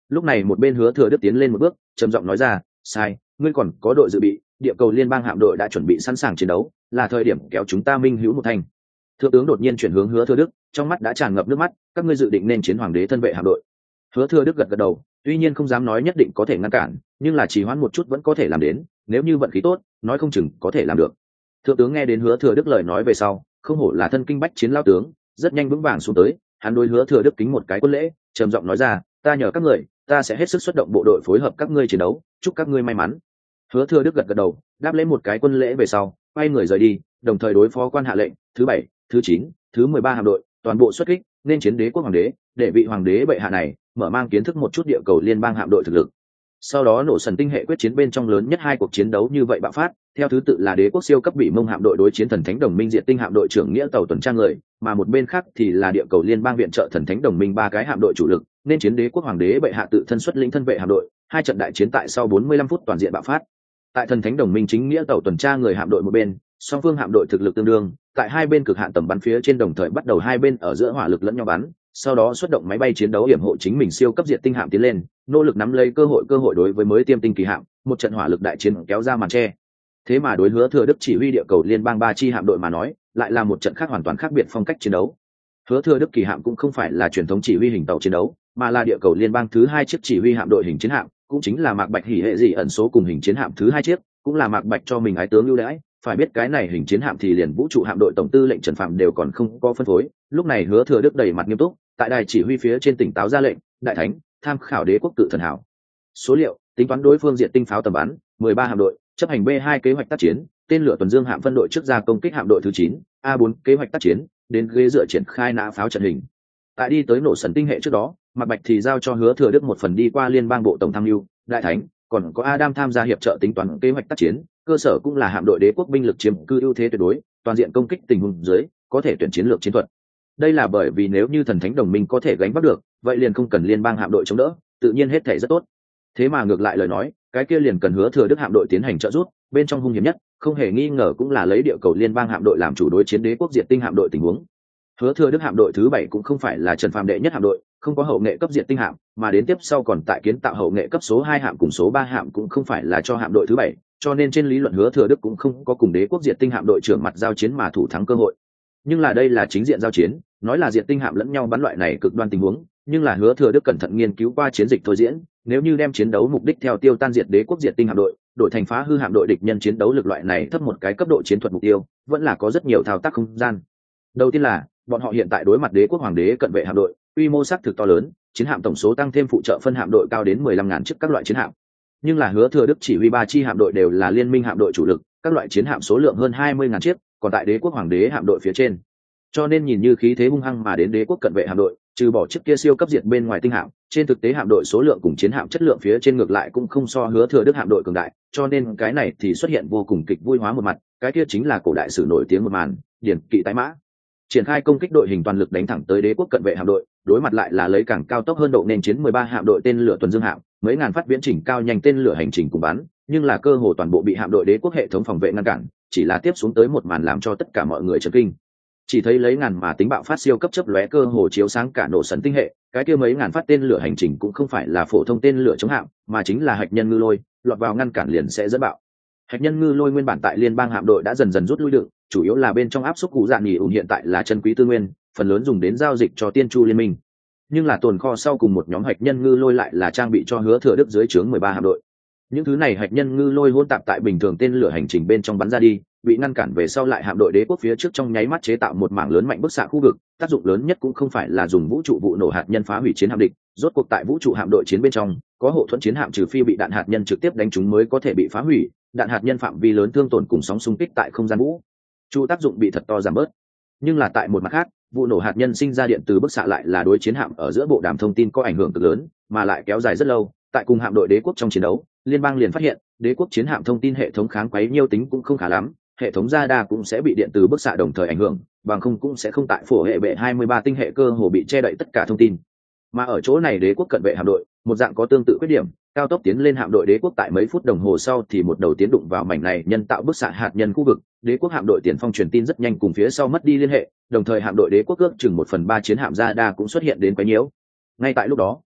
Lúc này một bên Hứa Thừa Đức tiến lên một bước, trầm giọng nói ra, sai, ngươi còn có đội dự bị, địa cầu liên bang hạm đội đã chuẩn bị sẵn sàng chiến đấu, là thời điểm kéo chúng ta minh hữu một thành. Thượng tướng đột nhiên chuyển hướng Hứa Thừa Đức, trong mắt đã tràn ngập nước mắt, các ngươi dự định nên chiến hoàng đế thân vệ hạm đội. Hứa Thừa Đức gật gật đầu, tuy nhiên không dám nói nhất định có thể ngăn cản, nhưng là trì hoãn một chút vẫn có thể làm đến, nếu như vận khí tốt, nói không chừng có thể làm được. Thượng tướng nghe đến Hứa Thừa Đức lời nói về sau, không hổ là thân kinh bách chiến lao tướng, rất nhanh vững vàng xuống tới, hắn đối Hứa Thừa Đức kính một cái quân lễ, trầm giọng nói ra, ta nhờ các người, ta sẽ hết sức xuất động bộ đội phối hợp các ngươi chiến đấu, chúc các ngươi may mắn. Hứa Thừa Đức gật gật đầu, đáp lễ một cái quân lễ về sau, quay người rời đi, đồng thời đối phó quan hạ lệnh, thứ 7, thứ 9, thứ 13 hạm đội, toàn bộ xuất kích, nên chiến đế quốc hoàng đế, để vị hoàng đế bệ hạ này mở mang kiến thức một chút địa cầu liên bang hạm đội thực lực. Sau đó nổ sần tinh hệ quyết chiến bên trong lớn nhất hai cuộc chiến đấu như vậy bạo phát, theo thứ tự là đế quốc siêu cấp bị mông hạm đội đối chiến thần thánh đồng minh diệt tinh hạm đội trưởng nghĩa tàu tuần tra người, mà một bên khác thì là địa cầu liên bang viện trợ thần thánh đồng minh ba cái hạm đội chủ lực, nên chiến đế quốc hoàng đế bệ hạ tự thân xuất lĩnh thân vệ hạm đội, hai trận đại chiến tại sau 45 phút toàn diện bạo phát. Tại thần thánh đồng minh chính nghĩa tàu tuần tra người hạm đội một bên, song phương hạm đội thực lực tương đương, tại hai bên cực hạn tầm bắn phía trên đồng thời bắt đầu hai bên ở giữa hỏa lực lẫn nhau bắn, sau đó xuất động máy bay chiến đấu hiểm hộ chính mình siêu cấp diệt tinh hạm tiến lên, nỗ lực nắm lấy cơ hội đối với mới tiêm tinh kỳ hạm, một trận hỏa lực đại chiến kéo ra màn che. Thế mà đối Hứa Thừa Đức chỉ huy địa cầu liên bang ba chi hạm đội mà nói, lại là một trận khác hoàn toàn khác biệt phong cách chiến đấu. Hứa Thừa Đức kỳ hạm cũng không phải là truyền thống chỉ huy hình tàu chiến đấu, mà là địa cầu liên bang thứ hai chiếc chỉ huy hạm đội hình chiến hạm, cũng chính là Mạc Bạch hỉ hệ dị ẩn số cùng hình chiến hạm thứ hai chiếc, cũng là Mạc Bạch cho mình ái tướng ưu đãi. Phải biết cái này hình chiến hạm thì liền vũ trụ hạm đội tổng tư lệnh Trần Phạm đều còn không có phân phối. Lúc này Hứa Thừa Đức đầy mặt nghiêm túc, tại đài chỉ huy phía trên tỉnh táo ra lệnh, đại thánh, tham khảo đế quốc cự thần hảo. Số liệu, tính toán đối phương diện tinh pháo tầm bắn, 13 hạm đội, chấp hành B2 kế hoạch tác chiến, tên lửa tuần dương hạm phân đội trước ra công kích hạm đội thứ 9, A4 kế hoạch tác chiến, đến ghế dựa triển khai nã pháo trận hình. Tại đi tới nổ sần tinh hệ trước đó, Mạc Bạch thì giao cho Hứa Thừa Đức một phần đi qua liên bang bộ tổng tham mưu, đại thánh, còn có Adam tham gia hiệp trợ tính toán kế hoạch tác chiến, cơ sở cũng là hạm đội đế quốc binh lực chiếm cư ưu thế tuyệt đối, toàn diện công kích tình huống dưới, có thể tuyển chiến lược chiến thuật. Đây là bởi vì nếu như thần thánh đồng minh có thể gánh vác được, vậy liền không cần liên bang hạm đội chống đỡ, tự nhiên hết thể rất tốt. Thế mà ngược lại lời nói, cái kia liền cần Hứa Thừa Đức hạm đội tiến hành trợ giúp, bên trong hung hiểm nhất, không hề nghi ngờ cũng là lấy địa cầu liên bang hạm đội làm chủ đối chiến đế quốc diệt tinh hạm đội tình huống. Hứa Thừa Đức hạm đội thứ 7 cũng không phải là Trần Phàm đệ nhất hạm đội, không có hậu nghệ cấp diệt tinh hạm, mà đến tiếp sau còn tại kiến tạo hậu nghệ cấp số 2 hạm cùng số 3 hạm cũng không phải là cho hạm đội thứ 7, cho nên trên lý luận Hứa Thừa Đức cũng không có cùng đế quốc diệt tinh hạm đội trưởng mặt giao chiến mà thủ thắng cơ hội. Nhưng là đây là chính diện giao chiến, nói là diệt tinh hạm lẫn nhau bắn loại này cực đoan tình huống, nhưng là Hứa Thừa Đức cẩn thận nghiên cứu qua chiến dịch thôi diễn, nếu như đem chiến đấu mục đích theo tiêu tan diệt đế quốc diệt tinh hạm đội, đổi thành phá hư hạm đội địch nhân chiến đấu lực loại này thấp một cái cấp độ chiến thuật mục tiêu, vẫn là có rất nhiều thao tác không gian. Đầu tiên là, bọn họ hiện tại đối mặt đế quốc hoàng đế cận vệ hạm đội, quy mô xác thực to lớn, chiến hạm tổng số tăng thêm phụ trợ phân hạm đội cao đến 15.000 chiếc các loại chiến hạm. Nhưng là Hứa Thừa Đức chỉ huy 3 chi hạm đội đều là liên minh hạm đội chủ lực, các loại chiến hạm số lượng hơn 20.000 chiếc, còn tại đế quốc hoàng đế hạm đội phía trên. Cho nên nhìn như khí thế hung hăng mà đến đế quốc cận vệ hạm đội, trừ bỏ chiếc kia siêu cấp diệt bên ngoài tinh hạm, trên thực tế hạm đội số lượng cùng chiến hạm chất lượng phía trên ngược lại cũng không so Hứa Thừa Đức hạm đội cường đại, cho nên cái này thì xuất hiện vô cùng kịch vui hóa một mặt, cái kia chính là cổ đại sử nổi tiếng một màn, điển kỵ tái mã. Triển khai công kích đội hình toàn lực đánh thẳng tới đế quốc cận vệ hạm đội, đối mặt lại là lấy càng cao tốc hơn độ nên chiến 13 hạm đội tên lửa tuần dương hạm, mấy ngàn phát viễn trình cao nhanh tên lửa hành trình cùng bắn, nhưng là cơ hồ toàn bộ bị hạm đội đế quốc hệ thống phòng vệ ngăn cản, chỉ là tiếp xuống tới một màn làm cho tất cả mọi người chấn kinh. Chỉ thấy lấy ngàn mà tính bạo phát siêu cấp chớp lóe cơ hồ chiếu sáng cả nổ sần tinh hệ, cái kia mấy ngàn phát tên lửa hành trình cũng không phải là phổ thông tên lửa chống hạm, mà chính là hạch nhân ngư lôi, lọt vào ngăn cản liền sẽ dẫn bạo. Hạch nhân ngư lôi nguyên bản tại liên bang hạm đội đã dần dần rút lui đựng, chủ yếu là bên trong áp suất cụ dạng nghỉ ủng hiện tại là chân quý tư nguyên, phần lớn dùng đến giao dịch cho tiên chu liên minh. Nhưng là tồn kho sau cùng một nhóm hạch nhân ngư lôi lại là trang bị cho Hứa Thừa Đức dưới trướng 13 hạm đội. Những thứ này hạch nhân ngư lôi hỗn tạp tại bình thường tên lửa hành trình bên trong bắn ra đi, bị ngăn cản về sau lại hạm đội đế quốc phía trước trong nháy mắt chế tạo một mảng lớn mạnh bức xạ khu vực, tác dụng lớn nhất cũng không phải là dùng vũ trụ vụ nổ hạt nhân phá hủy chiến hạm địch, rốt cuộc tại vũ trụ hạm đội chiến bên trong, có hộ thuẫn chiến hạm trừ phi bị đạn hạt nhân trực tiếp đánh trúng mới có thể bị phá hủy, đạn hạt nhân phạm vi lớn thương tổn cùng sóng xung kích tại không gian vũ trụ tác dụng bị thật to giảm bớt. Nhưng là tại một mặt khác, vụ nổ hạt nhân sinh ra điện từ bức xạ lại là đối chiến hạm ở giữa bộ đàm thông tin có ảnh hưởng cực lớn, mà lại kéo dài rất lâu. Tại cùng hạm đội đế quốc trong chiến đấu, liên bang liền phát hiện đế quốc chiến hạm thông tin hệ thống kháng quấy nhiêu tính cũng không khá lắm, hệ thống radar cũng sẽ bị điện từ bức xạ đồng thời ảnh hưởng, bằng không cũng sẽ không tại phổ hệ bệ 23 tinh hệ cơ hồ bị che đậy tất cả thông tin. Mà ở chỗ này đế quốc cận vệ hạm đội, một dạng có tương tự khuyết điểm, cao tốc tiến lên hạm đội đế quốc tại mấy phút đồng hồ sau thì một đầu tiến đụng vào mảnh này nhân tạo bức xạ hạt nhân khu vực, đế quốc hạm đội tiền phong truyền tin rất nhanh cùng phía sau mất đi liên hệ, đồng thời hạm đội đế quốc ước chừng 1/3 chiến hạm radar cũng xuất hiện đến quấy nhiễu. Ngay tại lúc đó,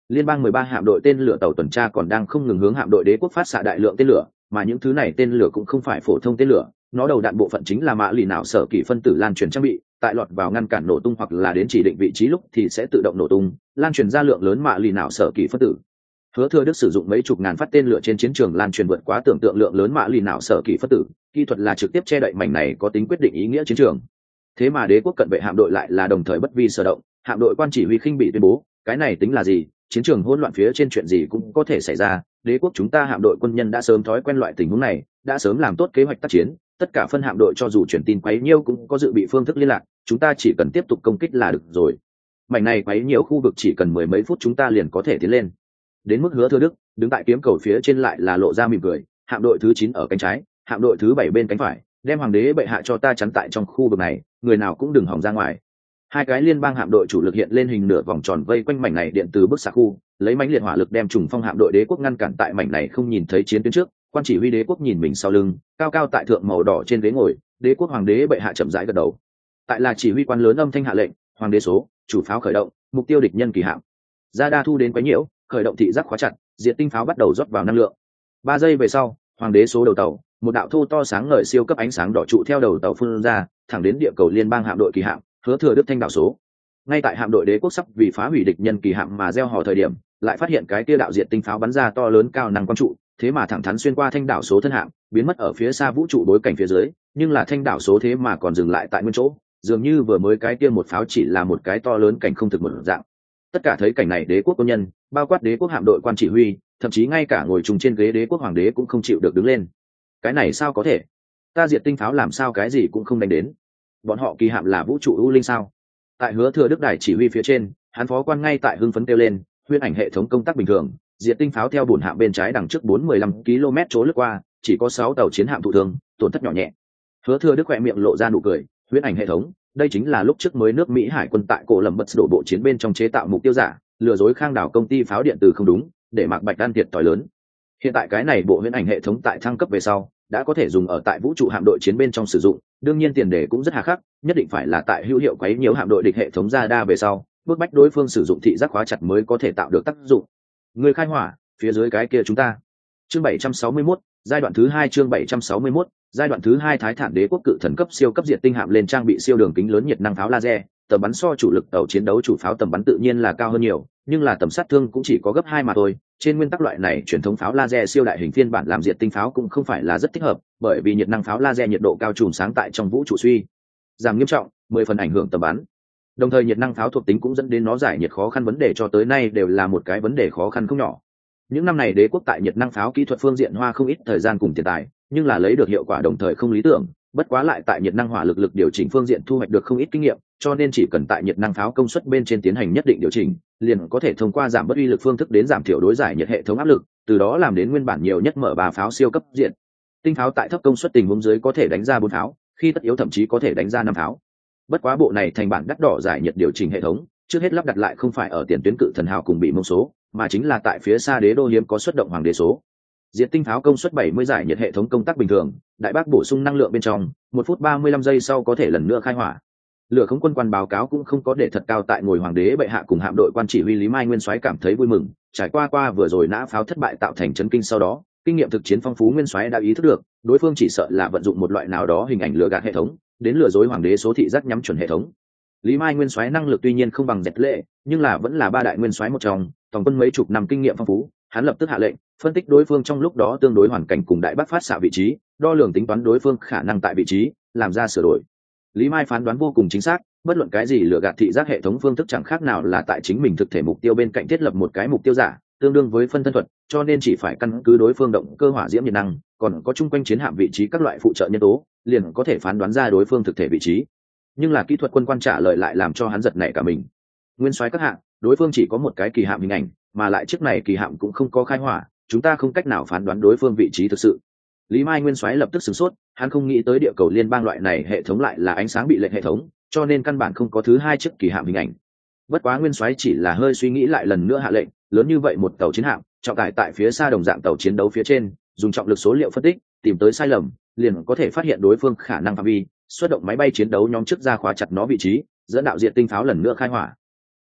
liên bang 13 hạm đội tên lửa tàu tuần tra còn đang không ngừng hướng hạm đội đế quốc phát xạ đại lượng tên lửa, mà những thứ này tên lửa cũng không phải phổ thông tên lửa, nó đầu đạn bộ phận chính là mã lì não sở kỹ phân tử lan truyền trang bị, tại lọt vào ngăn cản nổ tung hoặc là đến chỉ định vị trí lúc thì sẽ tự động nổ tung, lan truyền ra lượng lớn mã lì não sở kỹ phân tử. Hứa Thừa Đức sử dụng mấy chục ngàn phát tên lửa trên chiến trường lan truyền vượt quá tưởng tượng lượng lớn mã lì não sở kỹ phân tử, kỹ thuật là trực tiếp che đậy mảnh này có tính quyết định ý nghĩa chiến trường. Thế mà đế quốc cận vệ hạm đội lại là đồng thời bất vi sở động, hạm đội quan chỉ huy khinh bị tuyên bố, cái này tính là gì, chiến trường hỗn loạn phía trên chuyện gì cũng có thể xảy ra, đế quốc chúng ta hạm đội quân nhân đã sớm thói quen loại tình huống này, đã sớm làm tốt kế hoạch tác chiến, tất cả phân hạm đội cho dù truyền tin quấy nhiễu cũng có dự bị phương thức liên lạc, chúng ta chỉ cần tiếp tục công kích là được rồi. Mảnh này quấy nhiễu khu vực chỉ cần mười mấy phút chúng ta liền có thể tiến lên. Đến mức Hứa Thừa Đức, đứng tại kiếm cầu phía trên lại là lộ ra mỉm cười, hạm đội thứ 9 ở cánh trái, hạm đội thứ 7 bên cánh phải, đem hoàng đế bệ hạ cho ta chắn tại trong khu vực này, người nào cũng đừng hòng ra ngoài. Hai cái liên bang hạm đội chủ lực hiện lên hình nửa vòng tròn vây quanh mảnh này điện từ bức xạ khu, lấy mãnh liệt hỏa lực đem trùng phong hạm đội đế quốc ngăn cản tại mảnh này không nhìn thấy chiến tuyến trước. Quan chỉ huy đế quốc nhìn mình sau lưng, cao cao tại thượng màu đỏ trên ghế ngồi, đế quốc hoàng đế bệ hạ chậm rãi gật đầu. Tại là chỉ huy quan lớn âm thanh hạ lệnh, hoàng đế số, chủ pháo khởi động, mục tiêu địch nhân kỳ hạm. Ra đa thu đến quấy nhiễu, khởi động thị giác khóa chặt, diệt tinh pháo bắt đầu rót vào năng lượng. 3 giây về sau, hoàng đế số đầu tàu, một đạo thô to sáng ngời siêu cấp ánh sáng đỏ trụ theo đầu tàu phun ra, thẳng đến địa cầu liên bang hạm đội kỳ hạm, Hứa Thừa Đức thanh đảo số. Ngay tại hạm đội đế quốc sắp vì phá hủy địch nhân kỳ hạm mà gieo hò thời điểm, lại phát hiện cái kia đạo diệt tinh pháo bắn ra to lớn cao năng quang trụ, thế mà thẳng thắn xuyên qua thanh đảo số thân hạm, biến mất ở phía xa vũ trụ đối cảnh phía dưới, nhưng là thanh đảo số thế mà còn dừng lại tại nguyên chỗ, dường như vừa mới cái kia một pháo chỉ là một cái to lớn cảnh không thực một dạng. Tất cả thấy cảnh này đế quốc quân nhân, bao quát đế quốc hạm đội quan chỉ huy, thậm chí ngay cả ngồi trùng trên ghế đế quốc hoàng đế cũng không chịu được đứng lên. Cái này sao có thể? Ta diệt tinh pháo làm sao cái gì cũng không đánh đến? Bọn họ kỳ hạm là vũ trụ ưu linh sao? Tại Hứa Thừa Đức đài chỉ huy phía trên, hắn phó quan ngay tại hưng phấn kêu lên, huyễn ảnh hệ thống công tác bình thường, diệt tinh pháo theo bổn hạm bên trái đằng trước 415 km chỗ lướt qua, chỉ có 6 tàu chiến hạm thụ thương, tổn thất nhỏ nhẹ. Hứa Thừa Đức khẽ miệng lộ ra nụ cười, huyễn ảnh hệ thống, đây chính là lúc trước mới nước Mỹ hải quân tại cổ lầm bật đổ bộ chiến bên trong chế tạo mục tiêu giả, lừa dối Khang đảo công ty pháo điện tử không đúng, để Mạc Bạch đan thiệt tỏi lớn. Hiện tại cái này bộ huyễn ảnh hệ thống tại thăng cấp về sau, đã có thể dùng ở tại vũ trụ hạm đội chiến bên trong sử dụng, đương nhiên tiền đề cũng rất hà khắc, nhất định phải là tại hữu hiệu quấy nhiễu hạm đội địch hệ thống radar về sau, bước bách đối phương sử dụng thị giác khóa chặt mới có thể tạo được tác dụng. Người khai hỏa, phía dưới cái kia chúng ta. Chương 761, giai đoạn thứ 2 chương 761, giai đoạn thứ 2 Thái Thản Đế quốc cự thần cấp siêu cấp diệt tinh hạm lên trang bị siêu đường kính lớn nhiệt năng pháo laser, tầm bắn so chủ lực tàu chiến đấu chủ pháo tầm bắn tự nhiên là cao hơn nhiều, nhưng là tầm sát thương cũng chỉ có gấp 2 mà thôi. Trên nguyên tắc loại này truyền thống pháo laser siêu đại hình phiên bản làm diệt tinh pháo cũng không phải là rất thích hợp, bởi vì nhiệt năng pháo laser nhiệt độ cao chùm sáng tại trong vũ trụ suy giảm nghiêm trọng, 10 phần ảnh hưởng tầm bắn. Đồng thời nhiệt năng pháo thuộc tính cũng dẫn đến nó giải nhiệt khó khăn vấn đề cho tới nay đều là một cái vấn đề khó khăn không nhỏ. Những năm này đế quốc tại nhiệt năng pháo kỹ thuật phương diện hoa không ít thời gian cùng tiền tài, nhưng là lấy được hiệu quả đồng thời không lý tưởng, bất quá lại tại nhiệt năng hỏa lực điều chỉnh phương diện thu hoạch được không ít kinh nghiệm, cho nên chỉ cần tại nhiệt năng pháo công suất bên trên tiến hành nhất định điều chỉnh, liền có thể thông qua giảm bất uy lực phương thức đến giảm thiểu đối giải nhiệt hệ thống áp lực, từ đó làm đến nguyên bản nhiều nhất mở 3 pháo siêu cấp diện. Tinh pháo tại thấp công suất tình huống dưới có thể đánh ra 4 pháo, khi tất yếu thậm chí có thể đánh ra 5 pháo. Bất quá bộ này thành bản đắt đỏ giải nhiệt điều chỉnh hệ thống, trước hết lắp đặt lại không phải ở tiền tuyến cự thần hào cùng bị mông số, mà chính là tại phía xa đế đô hiếm có xuất động hoàng đế số. Diệt tinh pháo công suất 70 giải nhiệt hệ thống công tác bình thường, đại bác bổ sung năng lượng bên trong, 1 phút 35 giây sau có thể lần nữa khai hỏa. Lửa không quân quan báo cáo cũng không có để thật cao tại ngồi hoàng đế bệ hạ cùng hạm đội quan chỉ huy Lý Mai Nguyên Soái cảm thấy vui mừng, trải qua vừa rồi nã pháo thất bại tạo thành chấn kinh sau đó, kinh nghiệm thực chiến phong phú Nguyên Soái đã ý thức được, đối phương chỉ sợ là vận dụng một loại nào đó hình ảnh lừa gạt hệ thống, đến lừa dối hoàng đế số thị giác nhắm chuẩn hệ thống. Lý Mai Nguyên Soái năng lực tuy nhiên không bằng Dẹt Lệ, nhưng là vẫn là 3 đại nguyên soái một trong, tổng quân mấy chục năm kinh nghiệm phong phú, hắn lập tức hạ lệnh, phân tích đối phương trong lúc đó tương đối hoàn cảnh cùng đại bác phát xạ vị trí, đo lường tính toán đối phương khả năng tại vị trí, làm ra sửa đổi. Lý Mai phán đoán vô cùng chính xác, bất luận cái gì lừa gạt thị giác hệ thống phương thức chẳng khác nào là tại chính mình thực thể mục tiêu bên cạnh thiết lập một cái mục tiêu giả, tương đương với phân thân thuật, cho nên chỉ phải căn cứ đối phương động cơ hỏa diễm nhiệt năng, còn có chung quanh chiến hạm vị trí các loại phụ trợ nhân tố, liền có thể phán đoán ra đối phương thực thể vị trí. Nhưng là kỹ thuật quân quan trả lời lại làm cho hắn giật nảy cả mình. Nguyên soái các hạng, đối phương chỉ có một cái kỳ hạm hình ảnh, mà lại chiếc này kỳ hạm cũng không có khai hỏa, chúng ta không cách nào phán đoán đối phương vị trí thực sự. Lý Mai Nguyên soái lập tức sửng sốt, hắn không nghĩ tới địa cầu liên bang loại này hệ thống lại là ánh sáng bị lệch hệ thống, cho nên căn bản không có thứ 2 chiếc kỳ hạm hình ảnh. Bất quá Nguyên soái chỉ là hơi suy nghĩ lại lần nữa hạ lệnh, lớn như vậy một tàu chiến hạm, trọng tải tại phía xa đồng dạng tàu chiến đấu phía trên, dùng trọng lực số liệu phân tích, tìm tới sai lầm, liền có thể phát hiện đối phương khả năng phạm vi, xuất động máy bay chiến đấu nhóm trước ra khóa chặt nó vị trí, dẫn đạo diện tinh pháo lần nữa khai hỏa.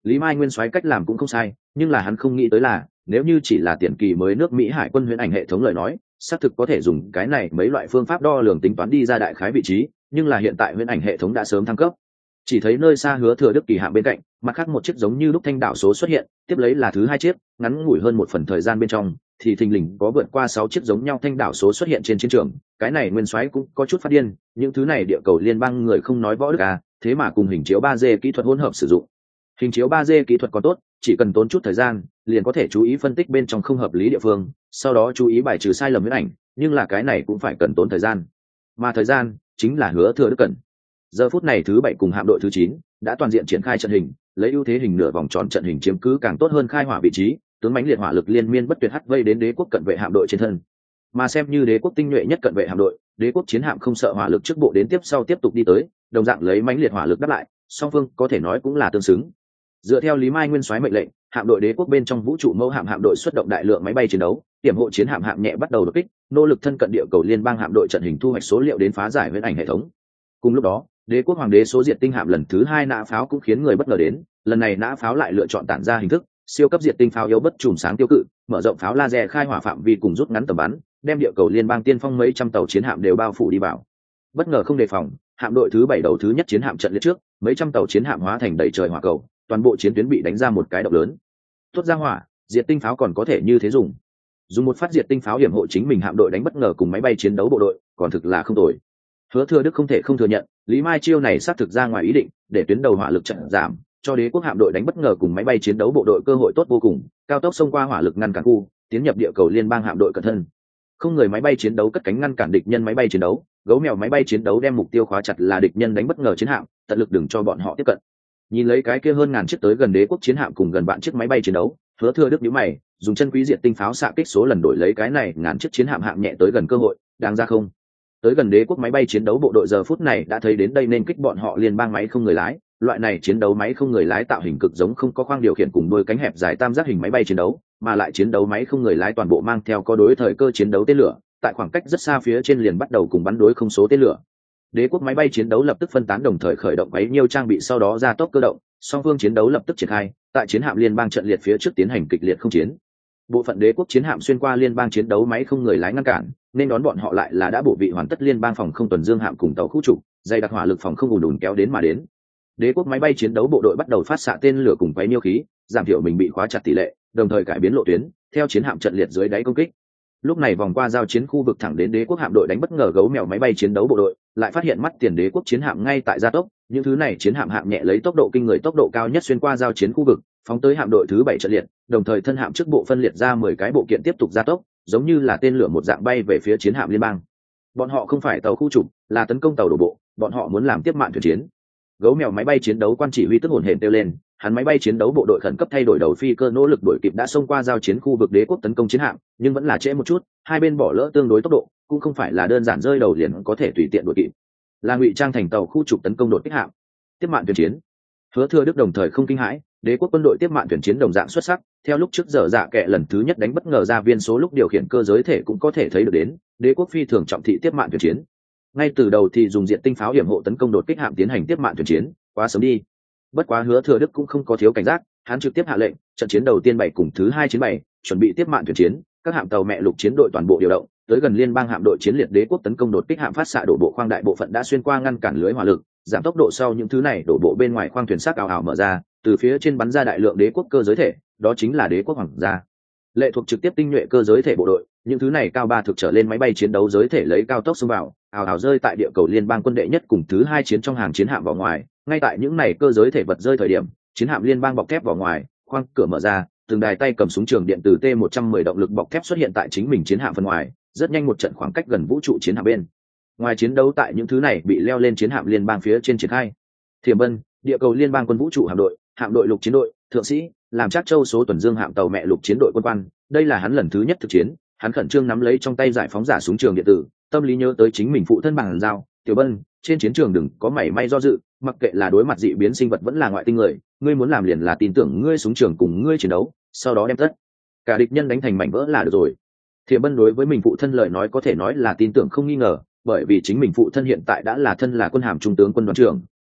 Lý Mai nguyên soái cách làm cũng không sai, nhưng là hắn không nghĩ tới là nếu như chỉ là tiền kỳ mới nước Mỹ hải quân huyễn ảnh hệ thống lời nói, xác thực có thể dùng cái này mấy loại phương pháp đo lường tính toán đi ra đại khái vị trí, nhưng là hiện tại huyễn ảnh hệ thống đã sớm thăng cấp. Chỉ thấy nơi xa Hứa Thừa Đức kỳ hạm bên cạnh, mặt khác một chiếc giống như lúc thanh đảo số xuất hiện, tiếp lấy là thứ hai chiếc, ngắn ngủi hơn một phần thời gian bên trong, thì thình lình có vượt qua 6 chiếc giống nhau thanh đảo số xuất hiện trên chiến trường. Cái này nguyên soái cũng có chút phát điên, những thứ này địa cầu liên bang người không nói võ đức à, thế mà cùng hình chiếu 3D kỹ thuật hỗn hợp sử dụng. Hình chiếu 3D kỹ thuật còn tốt, chỉ cần tốn chút thời gian, liền có thể chú ý phân tích bên trong không hợp lý địa phương, sau đó chú ý bài trừ sai lầm huyễn ảnh, nhưng là cái này cũng phải cần tốn thời gian. Mà thời gian chính là Hứa Thừa Đức cần. Giờ phút này thứ 7 cùng hạm đội thứ 9 đã toàn diện triển khai trận hình, lấy ưu thế hình nửa vòng tròn trận hình chiếm cứ càng tốt hơn khai hỏa vị trí, tướng mãnh liệt hỏa lực liên miên bất tuyệt hất vây đến đế quốc cận vệ hạm đội trên thân. Mà xem như đế quốc tinh nhuệ nhất cận vệ hạm đội, đế quốc chiến hạm không sợ hỏa lực trước bộ đến tiếp sau tiếp tục đi tới, đồng dạng lấy mãnh liệt hỏa lực đáp lại, song phương có thể nói cũng là tương xứng. Dựa theo Lý Mai nguyên soái mệnh lệnh, hạm đội đế quốc bên trong vũ trụ mẫu hạm đội xuất động đại lượng máy bay chiến đấu, tiềm hộ chiến hạm hạng nhẹ bắt đầu đột kích, nỗ lực thân cận địa cầu liên bang hạm đội trận hình thu hoạch số liệu đến phá giải huyễn ảnh hệ thống. Cùng lúc đó, đế quốc hoàng đế số diệt tinh hạm lần thứ 2 nã pháo cũng khiến người bất ngờ đến, lần này nã pháo lại lựa chọn tản ra hình thức siêu cấp diệt tinh pháo yếu bất chùm sáng tiêu cự, mở rộng pháo laser khai hỏa phạm vi cùng rút ngắn tầm bắn, đem địa cầu liên bang tiên phong mấy trăm tàu chiến hạm đều bao phủ đi vào. Bất ngờ không đề phòng, hạm đội thứ 7 đầu thứ nhất chiến hạm trận liệt trước, mấy trăm tàu chiến hạm hóa thành đầy trời hỏa cầu, toàn bộ chiến tuyến bị đánh ra một cái động lớn. Tốt ra hỏa, diệt tinh pháo còn có thể như thế dùng một phát diệt tinh pháo hiểm hộ chính mình hạm đội đánh bất ngờ cùng máy bay chiến đấu bộ đội, còn thực là không tồi. Hứa Thừa Đức không thể không thừa nhận, Lý Mai chiêu này xác thực ra ngoài ý định, để tuyến đầu hỏa lực trận giảm, cho đế quốc hạm đội đánh bất ngờ cùng máy bay chiến đấu bộ đội cơ hội tốt vô cùng, cao tốc xông qua hỏa lực ngăn cản khu, tiến nhập địa cầu liên bang hạm đội cận thân. Không người máy bay chiến đấu cất cánh ngăn cản địch nhân máy bay chiến đấu, gấu mèo máy bay chiến đấu đem mục tiêu khóa chặt là địch nhân đánh bất ngờ chiến hạm, tận lực đừng cho bọn họ tiếp cận. Nhìn lấy cái kia hơn ngàn chiếc tới gần đế quốc chiến hạm cùng gần vạn chiếc máy bay chiến đấu, Hứa Thừa Đức nhíu mày, dùng chân quý diệt tinh pháo xạ kích số lần đổi lấy cái này ngàn chiếc chiến hạm hạng nhẹ tới gần cơ hội, đáng ra không? Tới gần đế quốc máy bay chiến đấu bộ đội giờ phút này đã thấy đến đây nên kích bọn họ liên bang máy không người lái, loại này chiến đấu máy không người lái tạo hình cực giống không có khoang điều khiển cùng đôi cánh hẹp dài tam giác hình máy bay chiến đấu, mà lại chiến đấu máy không người lái toàn bộ mang theo có đối thời cơ chiến đấu tên lửa, tại khoảng cách rất xa phía trên liền bắt đầu cùng bắn đối không số tên lửa. Đế quốc máy bay chiến đấu lập tức phân tán đồng thời khởi động bấy nhiêu trang bị sau đó ra tốc cơ động, song phương chiến đấu lập tức triển khai, tại chiến hạm liên bang trận liệt phía trước tiến hành kịch liệt không chiến. Bộ phận đế quốc chiến hạm xuyên qua liên bang chiến đấu máy không người lái ngăn cản, nên đón bọn họ lại là đã bộ vị hoàn tất liên bang phòng không tuần dương hạm cùng tàu khu trục, dày đặc hỏa lực phòng không ùn ùn kéo đến mà đến. Đế quốc máy bay chiến đấu bộ đội bắt đầu phát xạ tên lửa cùng quấy nhiêu khí, giảm thiểu mình bị khóa chặt tỷ lệ, đồng thời cải biến lộ tuyến, theo chiến hạm trận liệt dưới đáy công kích. Lúc này vòng qua giao chiến khu vực thẳng đến đế quốc hạm đội đánh bất ngờ gấu mèo máy bay chiến đấu bộ đội, lại phát hiện mắt tiền đế quốc chiến hạm ngay tại gia tốc, những thứ này chiến hạm hạng nhẹ lấy tốc độ kinh người tốc độ cao nhất xuyên qua giao chiến khu vực, phóng tới hạm đội thứ 7 trận liệt, đồng thời thân hạm trước bộ phân liệt ra 10 cái bộ kiện tiếp tục gia tốc, giống như là tên lửa một dạng bay về phía chiến hạm liên bang. Bọn họ không phải tàu khu trục, là tấn công tàu đổ bộ, bọn họ muốn làm tiếp mạn thuyền chiến. Gấu mèo máy bay chiến đấu quan chỉ huy tức hồn hển kêu lên, hắn máy bay chiến đấu bộ đội khẩn cấp thay đổi đầu phi cơ nỗ lực đuổi kịp đã xông qua giao chiến khu vực đế quốc tấn công chiến hạm, nhưng vẫn là trễ một chút, hai bên bỏ lỡ tương đối tốc độ, cũng không phải là đơn giản rơi đầu liền có thể tùy tiện đuổi kịp. Là ngụy trang thành tàu khu trục tấn công đột kích hạm. Tiếp mạn thuyền chiến. Hứa Thừa Đức đồng thời không kinh hãi, đế quốc quân đội tiếp mạn thuyền chiến đồng dạng xuất sắc, theo lúc trước giờ dạ kệ lần thứ nhất đánh bất ngờ ra viên số lúc điều khiển cơ giới thể cũng có thể thấy được đến, đế quốc phi thường trọng thị tiếp mạn thuyền chiến. Ngay từ đầu thì dùng diện tinh pháo hiểm hộ tấn công đột kích hạm tiến hành tiếp mạn thuyền chiến, quá sớm đi. Bất quá Hứa Thừa Đức cũng không có thiếu cảnh giác, hắn trực tiếp hạ lệnh, trận chiến đầu tiên 7 cùng thứ 2 chiến 7, chuẩn bị tiếp mạn thuyền chiến, các hạm tàu mẹ lục chiến đội toàn bộ điều động, tới gần liên bang hạm đội chiến liệt đế quốc tấn công đột kích hạm phát xạ đổ bộ khoang đại bộ phận đã xuyên qua ngăn cản lưới hỏa lực, giảm tốc độ sau những thứ này đổ bộ bên ngoài khoang thuyền sắc ảo ảo mở ra, từ phía trên bắn ra đại lượng đế quốc cơ giới thể, đó chính là đế quốc hoàng gia. Lệ thuộc trực tiếp tinh nhuệ cơ giới thể bộ đội, những thứ này cao 3 thực trở lên máy bay chiến đấu giới thể lấy cao tốc xông vào, ảo ảo rơi tại địa cầu liên bang quân đệ nhất cùng thứ 2 chiến trong hàng chiến hạm vào ngoài, ngay tại những này cơ giới thể vật rơi thời điểm, chiến hạm liên bang bọc thép vào ngoài, khoang cửa mở ra, từng đài tay cầm súng trường điện từ T110 động lực bọc thép xuất hiện tại chính mình chiến hạm phần ngoài, rất nhanh một trận khoảng cách gần vũ trụ chiến hạm bên ngoài chiến đấu tại những thứ này bị leo lên chiến hạm liên bang phía trên triển khai. Thiểm Bân, địa cầu liên bang quân vũ trụ hạm đội lục chiến đội, thượng sĩ, làm Trác Châu số tuần dương hạm tàu mẹ lục chiến đội quân quan, đây là hắn lần thứ nhất thực chiến, hắn khẩn trương nắm lấy trong tay giải phóng giả súng trường điện tử, tâm lý nhớ tới chính mình phụ thân bằng giao, Tiểu Bân, trên chiến trường đừng có mảy may do dự, mặc kệ là đối mặt dị biến sinh vật vẫn là ngoại tinh người, ngươi muốn làm liền là tin tưởng ngươi súng trường cùng ngươi chiến đấu, sau đó đem tất cả địch nhân đánh thành mảnh vỡ là được rồi. Thiểm Bân đối với mình phụ thân lời nói có thể nói là tin tưởng không nghi ngờ, bởi vì chính mình phụ thân hiện tại đã là thân là quân hàm trung tướng quân đoàn trưởng,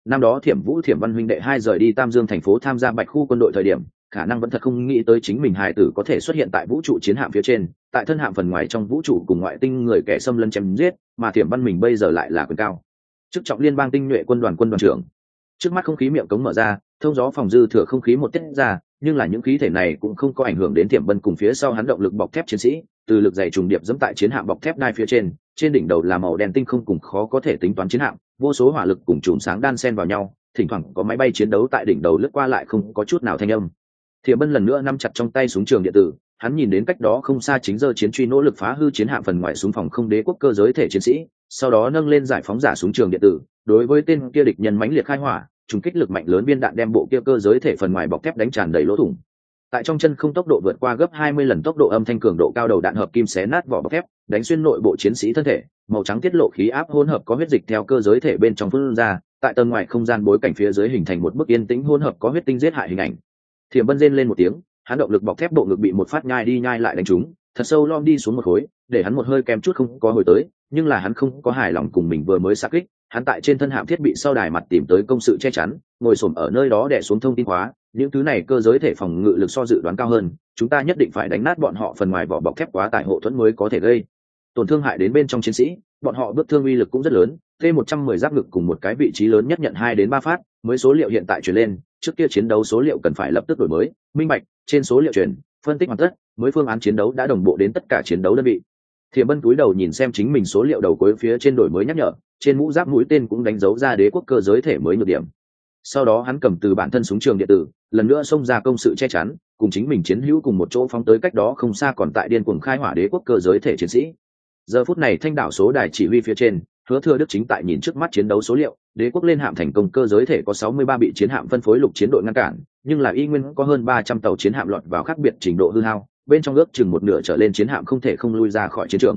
năm đó Thiểm Vũ Thiểm Văn huynh đệ hai rời đi Tam Dương thành phố tham gia Bạch khu quân đội thời điểm, khả năng vẫn thật không nghĩ tới chính mình hài tử có thể xuất hiện tại vũ trụ chiến hạm phía trên, tại thân hạm phần ngoài trong vũ trụ cùng ngoại tinh người kẻ xâm lấn chém giết, mà Thiểm Văn mình bây giờ lại là quyền cao chức trọng liên bang tinh nhuệ quân đoàn trưởng. Trước mắt không khí miệng cống mở ra, thông gió phòng dư thừa không khí một tiết ra, nhưng là những khí thể này cũng không có ảnh hưởng đến Thiểm Vân cùng phía sau hắn động lực bọc thép chiến sĩ, từ lực dày trùng điệp dẫm tại chiến hạm bọc thép đai phía trên đỉnh đầu là màu đen tinh không cùng khó có thể tính toán chiến hạm, vô số hỏa lực cùng chùm sáng đan xen vào nhau, thỉnh thoảng có máy bay chiến đấu tại đỉnh đầu lướt qua lại không có chút nào thanh âm. Thiểm Vân lần nữa nắm chặt trong tay súng trường điện tử, hắn nhìn đến cách đó không xa chính giờ chiến truy nỗ lực phá hư chiến hạm phần ngoài súng phòng không đế quốc cơ giới thể chiến sĩ, sau đó nâng lên giải phóng giả súng trường điện tử, đối với tên kia địch nhân mãnh liệt khai hỏa, trùng kích lực mạnh lớn viên đạn đem bộ kia cơ giới thể phần ngoài bọc thép đánh tràn đầy lỗ thủng. Tại trong chân không tốc độ vượt qua gấp 20 lần tốc độ âm thanh cường độ cao đầu đạn hợp kim xé nát vỏ bọc thép, đánh xuyên nội bộ chiến sĩ thân thể, màu trắng tiết lộ khí áp hỗn hợp có huyết dịch theo cơ giới thể bên trong phun ra, tại tầng ngoài không gian bối cảnh phía dưới hình thành một bức yên tĩnh hỗn hợp có huyết tinh giết hại hình ảnh. Thiểm Vân rên lên một tiếng, hắn động lực bọc thép bộ ngực bị một phát nhai đi nhai lại đánh trúng, thật sâu lom đi xuống một khối, để hắn một hơi kém chút không có hồi tới, nhưng là hắn không có hài lòng cùng mình vừa mới sát kích, hắn tại trên thân hạm thiết bị sau đài mặt tìm tới công sự che chắn, ngồi xổm ở nơi đó đè xuống thông tin khóa, những thứ này cơ giới thể phòng ngự lực so dự đoán cao hơn, chúng ta nhất định phải đánh nát bọn họ phần ngoài vỏ bọc thép quá tải hộ thuẫn mới có thể gây tổn thương hại đến bên trong chiến sĩ, bọn họ bước thương uy lực cũng rất lớn, T110 giáp ngực cùng một cái vị trí lớn nhất nhận 2 đến 3 phát, mới số liệu hiện tại truyền lên, trước kia chiến đấu số liệu cần phải lập tức đổi mới, minh bạch, trên số liệu truyền, phân tích hoàn tất, mới phương án chiến đấu đã đồng bộ đến tất cả chiến đấu đơn vị. Thiểm Vân cúi đầu nhìn xem chính mình số liệu đầu cuối phía trên đổi mới nhắc nhở, trên mũ giáp mũi tên cũng đánh dấu ra đế quốc cơ giới thể mới nhược điểm. Sau đó hắn cầm từ bản thân súng trường điện tử, lần nữa xông ra công sự che chắn, cùng chính mình chiến hữu cùng một chỗ phóng tới cách đó không xa còn tại điên cuồng khai hỏa đế quốc cơ giới thể chiến sĩ. Giờ phút này thanh đảo số đài chỉ huy phía trên, Hứa Thừa Đức chính tại nhìn trước mắt chiến đấu số liệu, đế quốc lên hạm thành công cơ giới thể có 63 bị chiến hạm phân phối lục chiến đội ngăn cản, nhưng là y nguyên có hơn 300 tàu chiến hạm lọt vào khác biệt trình độ hư hao, bên trong ước chừng một nửa trở lên chiến hạm không thể không lui ra khỏi chiến trường.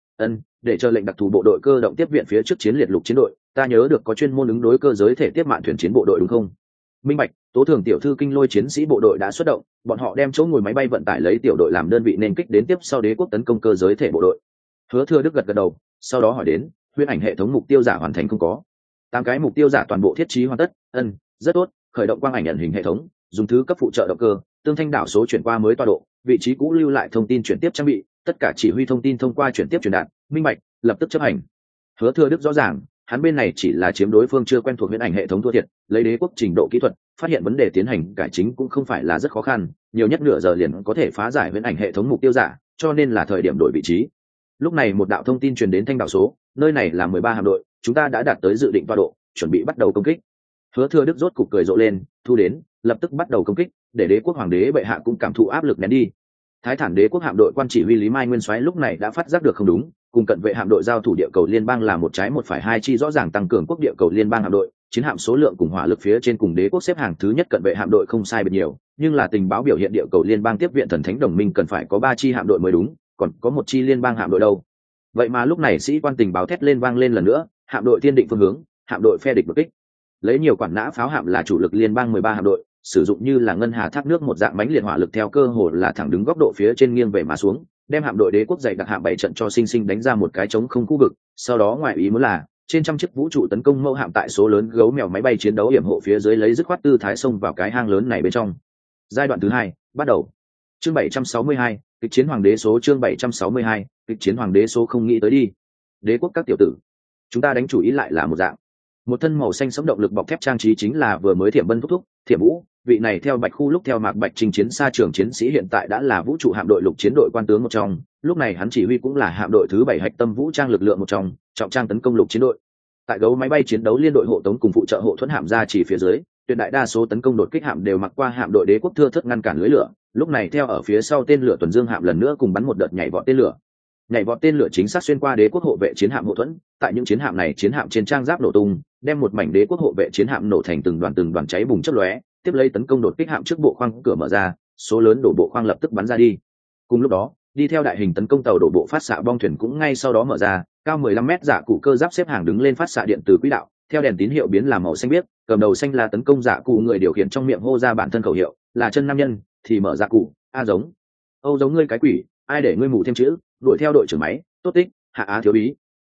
Để chờ lệnh đặc thù bộ đội cơ động tiếp viện phía trước chiến liệt lục chiến đội, ta nhớ được có chuyên môn ứng đối cơ giới thể tiếp mạn thuyền chiến bộ đội đúng không? Minh bạch, Tố Thường tiểu thư kinh lôi chiến sĩ bộ đội đã xuất động, bọn họ đem chỗ ngồi máy bay vận tải lấy tiểu đội làm đơn vị nên kích đến tiếp sau đế quốc tấn công cơ giới thể bộ đội. Hứa Thừa Đức gật gật đầu, sau đó hỏi đến, huyễn ảnh hệ thống mục tiêu giả hoàn thành không có? 8 cái mục tiêu giả toàn bộ thiết trí hoàn tất. Rất tốt, khởi động quang ảnh ẩn hình hệ thống, dùng thứ cấp phụ trợ động cơ, tương thanh đảo số chuyển qua mới tọa độ, vị trí cũ lưu lại thông tin chuyển tiếp trang bị, tất cả chỉ huy thông tin thông qua chuyển tiếp truyền đạt, minh bạch, lập tức chấp hành. Hứa Thừa Đức rõ ràng, hắn bên này chỉ là chiếm đối phương chưa quen thuộc huyễn ảnh hệ thống thua thiệt, lấy đế quốc trình độ kỹ thuật, phát hiện vấn đề tiến hành cải chính cũng không phải là rất khó khăn, nhiều nhất nửa giờ liền có thể phá giải huyễn ảnh hệ thống mục tiêu giả, cho nên là thời điểm đổi vị trí. Lúc này một đạo thông tin truyền đến thanh đảo số, nơi này là 13 hạm đội, chúng ta đã đạt tới dự định tọa độ, chuẩn bị bắt đầu công kích. Hứa Thừa Đức rốt cục cười rộ lên, thu đến, lập tức bắt đầu công kích, để đế quốc hoàng đế bệ hạ cũng cảm thụ áp lực nén đi. Thái Thản đế quốc hạm đội quan chỉ huy Lý Mai Nguyên Soái lúc này đã phát giác được không đúng, cùng cận vệ hạm đội giao thủ địa cầu liên bang là một trái một phải hai chi rõ ràng tăng cường quốc địa cầu liên bang hạm đội, chiến hạm số lượng cùng hỏa lực phía trên cùng đế quốc xếp hàng thứ nhất cận vệ hạm đội không sai biệt nhiều, nhưng là tình báo biểu hiện địa cầu liên bang tiếp viện thần thánh đồng minh cần phải có 3 chi hạm đội mới đúng, còn có một chi liên bang hạm đội đâu. Vậy mà lúc này sĩ quan tình báo thét lên vang lên lần nữa, hạm đội thiên định phương hướng, hạm đội phe địch bất kích. Lấy nhiều quản nã pháo hạm là chủ lực liên bang 13 hạm đội, sử dụng như là ngân hà thác nước một dạng mãnh liệt hỏa lực theo cơ hồ là thẳng đứng góc độ phía trên nghiêng về mà xuống, đem hạm đội đế quốc dày đặc hạm bảy trận cho sinh sinh đánh ra một cái trống không khu vực. Sau đó ngoại ý muốn là trên trăm chiếc vũ trụ tấn công mẫu hạm tại số lớn gấu mèo máy bay chiến đấu hiểm hộ phía dưới lấy dứt khoát tư thái xông vào cái hang lớn này bên trong. Giai đoạn thứ 2 bắt đầu. Chương 762, kịch chiến hoàng đế số. Chương 762, kịch chiến hoàng đế số. Không nghĩ tới đi, đế quốc các tiểu tử, chúng ta đánh chủ ý lại là một dạng. Một thân màu xanh sống động lực bọc thép trang trí chính là vừa mới Thiểm Vân thúc thúc Thiểm Vũ, vị này theo Bạch khu lúc theo Mạc Bạch chinh chiến xa trường chiến sĩ hiện tại đã là vũ trụ hạm đội lục chiến đội quan tướng một trong, lúc này hắn chỉ huy cũng là hạm đội thứ 7 hạch tâm vũ trang lực lượng một trong, trọng trang tấn công lục chiến đội. Tại gấu máy bay chiến đấu liên đội hộ tống cùng phụ trợ hộ thuẫn hạm ra chỉ phía dưới, tuyệt đại đa số tấn công đột kích hạm đều mặc qua hạm đội đế quốc thưa thớt ngăn cản lưới lửa, lúc này theo ở phía sau tên lửa tuần dương hạm lần nữa cùng bắn một đợt nhảy vọt tên lửa. Nhảy vọt tên lửa chính xác xuyên qua đế quốc hộ vệ chiến hạm hộ thuẫn, tại những chiến hạm này chiến hạm trên trang giáp nổ tung, đem một mảnh đế quốc hộ vệ chiến hạm nổ thành từng đoàn cháy bùng chớp lóe, tiếp lấy tấn công đột kích hạm trước bộ khoang cửa mở ra, số lớn đổ bộ khoang lập tức bắn ra đi. Cùng lúc đó, đi theo đại hình tấn công tàu đổ bộ phát xạ bong thuyền cũng ngay sau đó mở ra, cao 15 mét giả cụ cơ giáp xếp hàng đứng lên phát xạ điện từ quỹ đạo, theo đèn tín hiệu biến làm màu xanh biếc, cầm đầu xanh là tấn công giả cụ người điều khiển trong miệng hô ra bản thân khẩu hiệu, là chân nam nhân thì mở giả cụ, a giống, âu giống ngươi cái quỷ, ai để ngươi mù thêm chữ, đuổi theo đội trưởng máy, tốt tích, hạ á thiếu bí.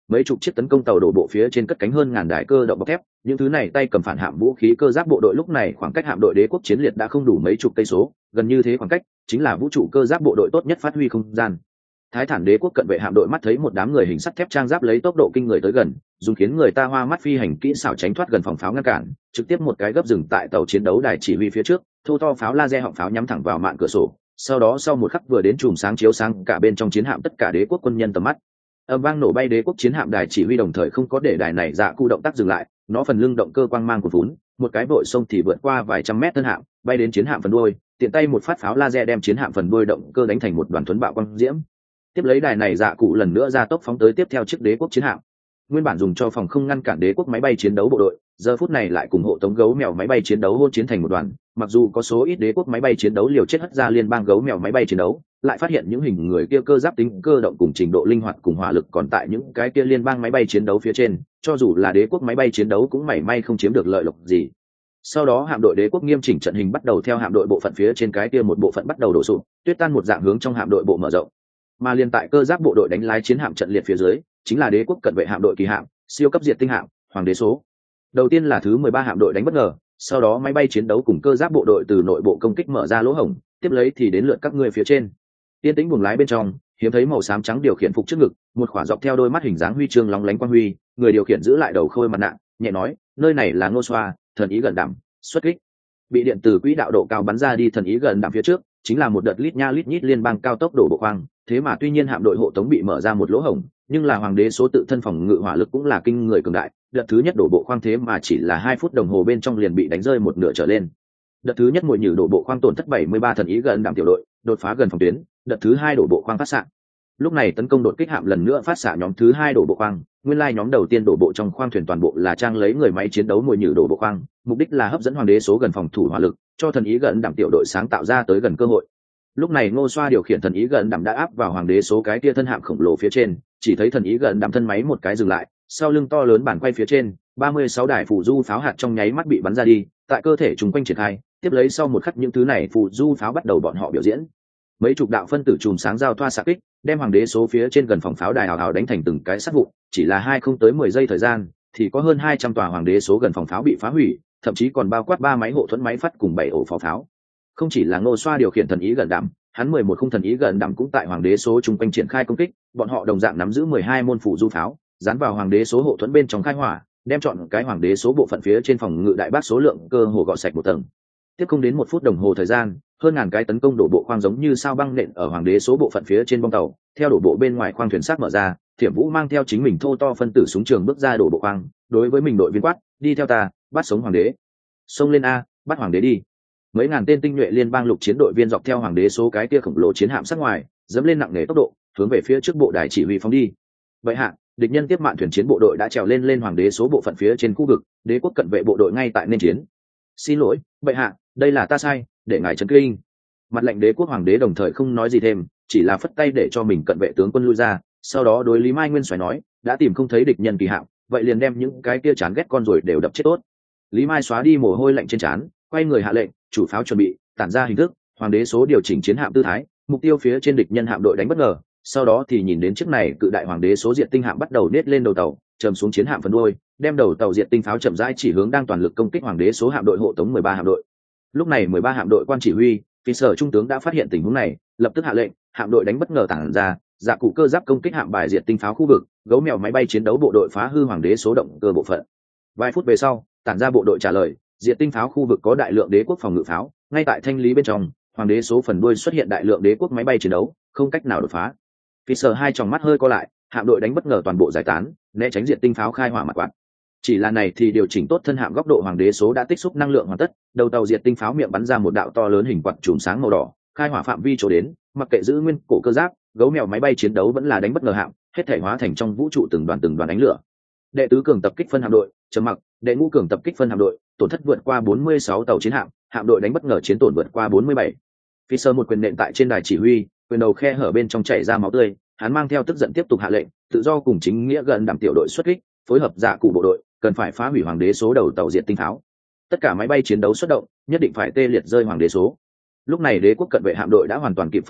mấy chục chiếc tấn công tàu đổ bộ phía trên cất cánh hơn ngàn đài cơ động bọc thép, những thứ này tay cầm phản hạm vũ khí cơ giáp bộ đội lúc này khoảng cách hạm đội đế quốc chiến liệt đã không đủ mấy chục cây số, gần như thế khoảng cách chính là vũ trụ cơ giáp bộ đội tốt nhất phát huy không gian. Thái Thản đế quốc cận vệ hạm đội mắt thấy một đám người hình sắt thép trang giáp lấy tốc độ kinh người tới gần, dùng khiến người ta hoa mắt phi hành kỹ xảo tránh thoát gần phòng pháo ngăn cản, trực tiếp một cái gấp dừng tại tàu chiến đấu đài chỉ huy phía trước, thô to pháo laser họng pháo nhắm thẳng vào mạn cửa sổ, sau đó sau một khắc vừa đến chùm sáng chiếu sáng cả bên trong chiến hạm tất cả đế quốc quân nhân tầm mắt. Âm vang nổ bay đế quốc chiến hạm đài chỉ huy đồng thời không có để đài này dạ cụ động tác dừng lại, nó phần lưng động cơ quang mang của vốn, một cái bội sông thì vượt qua vài trăm mét thân hạm, bay đến chiến hạm phần đuôi, tiện tay một phát pháo laser đem chiến hạm phần đuôi động cơ đánh thành một đoàn thuấn bạo quang diễm. Tiếp lấy đài này dạ cụ lần nữa ra tốc phóng tới tiếp theo chiếc đế quốc chiến hạm. Nguyên bản dùng cho phòng không ngăn cản đế quốc máy bay chiến đấu bộ đội, giờ phút này lại cùng hộ tống gấu mèo máy bay chiến đấu hôn chiến thành một đoàn. Mặc dù có số ít đế quốc máy bay chiến đấu liều chết hất ra liên bang gấu mèo máy bay chiến đấu, lại phát hiện những hình người kia cơ giáp tính cơ động cùng trình độ linh hoạt cùng hỏa lực còn tại những cái kia liên bang máy bay chiến đấu phía trên, cho dù là đế quốc máy bay chiến đấu cũng mảy may không chiếm được lợi lộc gì. Sau đó hạm đội đế quốc nghiêm chỉnh trận hình bắt đầu theo hạm đội bộ phận phía trên cái kia một bộ phận bắt đầu đổ sụp, tuyết tan một dạng hướng trong hạm đội bộ mở rộng. Mà liên tại cơ giáp bộ đội đánh lái chiến hạm trận liệt phía dưới, chính là đế quốc cận vệ hạm đội kỳ hạm, siêu cấp diệt tinh hạm, hoàng đế số. Đầu tiên là thứ 13 hạm đội đánh bất ngờ, sau đó máy bay chiến đấu cùng cơ giáp bộ đội từ nội bộ công kích mở ra lỗ hổng, tiếp lấy thì đến lượt các người phía trên. Tiên tĩnh buồng lái bên trong, hiếm thấy màu xám trắng điều khiển phục trước ngực, một khỏa dọc theo đôi mắt hình dáng huy chương lóng lánh quang huy, người điều khiển giữ lại đầu khôi mặt nạ, nhẹ nói, nơi này là Ngô Xoa, thần ý gần đảm, xuất kích. Bị điện từ quỹ đạo độ cao bắn ra đi thần ý gần đảm phía trước, chính là một đợt lít nha lít nhít liên bang cao tốc đổ bộ khoang, thế mà tuy nhiên hạm đội hộ tống bị mở ra một lỗ hổng, nhưng là hoàng đế số tự thân phòng ngự hỏa lực cũng là kinh người cường đại, đợt thứ nhất đổ bộ khoang thế mà chỉ là 2 phút đồng hồ bên trong liền bị đánh rơi một nửa trở lên. Đợt thứ nhất mùi nhử đổ bộ khoang tổn thất 73 thần ý gần đảm tiểu đội, đột phá gần phòng tuyến, đợt thứ hai đổ bộ khoang phát xạ. Lúc này tấn công đột kích hạm lần nữa phát xạ nhóm thứ hai đổ bộ khoang, nguyên lai nhóm đầu tiên đổ bộ trong khoang thuyền toàn bộ là trang lấy người máy chiến đấu mùi nhử đổ bộ khoang, mục đích là hấp dẫn hoàng đế số gần phòng thủ hỏa lực, cho thần ý gần đảm tiểu đội sáng tạo ra tới gần cơ hội. Lúc này Ngô Xoa điều khiển thần ý gần đảm đã áp vào hoàng đế số cái kia thân hạm khổng lồ phía trên, chỉ thấy thần ý gần đảm thân máy một cái dừng lại, sau lưng to lớn bản quay phía trên, 36 đài phù du pháo hạt trong nháy mắt bị bắn ra đi, tại cơ thể chúng quanh triển khai, tiếp lấy sau một khắc những thứ này phù du pháo bắt đầu bọn họ biểu diễn. Mấy chục đạo phân tử chùm sáng giao thoa xạ kích, đem hoàng đế số phía trên gần phòng pháo đài hào hào đánh thành từng cái sắt vụn, chỉ là 2 không tới 10 giây thời gian, thì có hơn 200 tòa hoàng đế số gần phòng pháo bị phá hủy, thậm chí còn bao quát 3 máy hộ thuẫn máy phát cùng 7 ổ pháo pháo. Không chỉ là Ngô Xoa điều khiển thần ý gần đảm, hắn 11 khung thần ý gần đảm cũng tại hoàng đế số trung quanh triển khai công kích, bọn họ đồng dạng nắm giữ 12 môn phủ du pháo, dán vào hoàng đế số hộ thuẫn bên trong khai hỏa, đem chọn cái hoàng đế số bộ phận phía trên phòng ngự đại bác số lượng cơ hồ gọt sạch một tầng. Tiếp không đến 1 phút đồng hồ thời gian, hơn ngàn cái tấn công đổ bộ khoang giống như sao băng nện ở hoàng đế số bộ phận phía trên bong tàu, theo đổ bộ bên ngoài khoang thuyền sát mở ra, Thiểm Vũ mang theo chính mình thô to phân tử súng trường bước ra đổ bộ khoang, đối với mình đội viên quát, đi theo ta, bắt sống hoàng đế. Xông lên a, bắt hoàng đế đi. Mấy ngàn tên tinh nhuệ liên bang lục chiến đội viên dọc theo hoàng đế số cái kia khổng lồ chiến hạm sát ngoài, dẫm lên nặng nề tốc độ, hướng về phía trước bộ đài chỉ huy phóng đi. Vậy hạ, địch nhân tiếp mạn thuyền chiến bộ đội đã trèo lên hoàng đế số bộ phận phía trên khu vực, đế quốc cận vệ bộ đội ngay tại nên chiến. Xin lỗi, vậy hạ, đây là ta sai, để ngài trấn kinh. Mặt lệnh đế quốc hoàng đế đồng thời không nói gì thêm, chỉ là phất tay để cho mình cận vệ tướng quân lui ra, sau đó đối Lý Mai Nguyên xoáy nói, đã tìm không thấy địch nhân kỳ hạm, vậy liền đem những cái kia chán ghét con rồi đều đập chết tốt. Lý Mai xóa đi mồ hôi lạnh trên trán, quay người hạ lệnh, chủ pháo chuẩn bị, tản ra hình thức, hoàng đế số điều chỉnh chiến hạm tư thái, mục tiêu phía trên địch nhân hạm đội đánh bất ngờ, sau đó thì nhìn đến chiếc này cự đại hoàng đế số diệt tinh hạm bắt đầu nết lên đầu tàu, chầm xuống chiến hạm phần đuôi, đem đầu tàu diệt tinh pháo chậm rãi chỉ hướng đang toàn lực công kích hoàng đế số hạm đội hộ tống 13 hạm đội. Lúc này 13 hạm đội quan chỉ huy, phi sở trung tướng đã phát hiện tình huống này, lập tức hạ lệnh, hạm đội đánh bất ngờ tản ra, dạ cụ cơ giáp công kích hạm bài diệt tinh pháo khu vực, gấu mèo máy bay chiến đấu bộ đội phá hư hoàng đế số động cơ bộ phận. Vài phút về sau, tản ra bộ đội trả lời, diệt tinh pháo khu vực có đại lượng đế quốc phòng ngự pháo, ngay tại thanh lý bên trong, hoàng đế số phần đuôi xuất hiện đại lượng đế quốc máy bay chiến đấu, không cách nào đột phá. Phi sở hai tròng mắt hơi co lại, hạm đội đánh bất ngờ toàn bộ giải tán, né tránh diệt tinh pháo khai hỏa mặt quạt. Chỉ là này thì điều chỉnh tốt thân hạm góc độ hoàng đế số đã tích xúc năng lượng hoàn tất, đầu tàu diệt tinh pháo miệng bắn ra một đạo to lớn hình quạt chùm sáng màu đỏ, khai hỏa phạm vi chỗ đến, mặc kệ giữ nguyên cổ cơ giáp, gấu mèo máy bay chiến đấu vẫn là đánh bất ngờ hạm, hết thể hóa thành trong vũ trụ từng đoàn ánh lửa. Đệ tứ cường tập kích phân hạm đội, trầm mặc, đệ ngũ cường tập kích phân hạm đội, tổn thất vượt qua 46 tàu chiến hạm, hạm đội đánh bất ngờ chiến tổn vượt qua 47. Fisher một quyền nện tại trên đài chỉ huy, quyền đầu khe hở bên trong chảy ra máu tươi, hắn mang theo tức giận tiếp tục hạ lệnh, tự do cùng chính nghĩa gần đảm tiểu đội xuất kích, phối hợp dạ cụ bộ đội, cần phải phá hủy hoàng đế số đầu tàu diệt tinh pháo. Tất cả máy bay chiến đấu xuất động, nhất định phải tê liệt rơi hoàng đế số. Lúc này đế quốc cận vệ hạm đội đã hoàn toàn kịp phản ứng,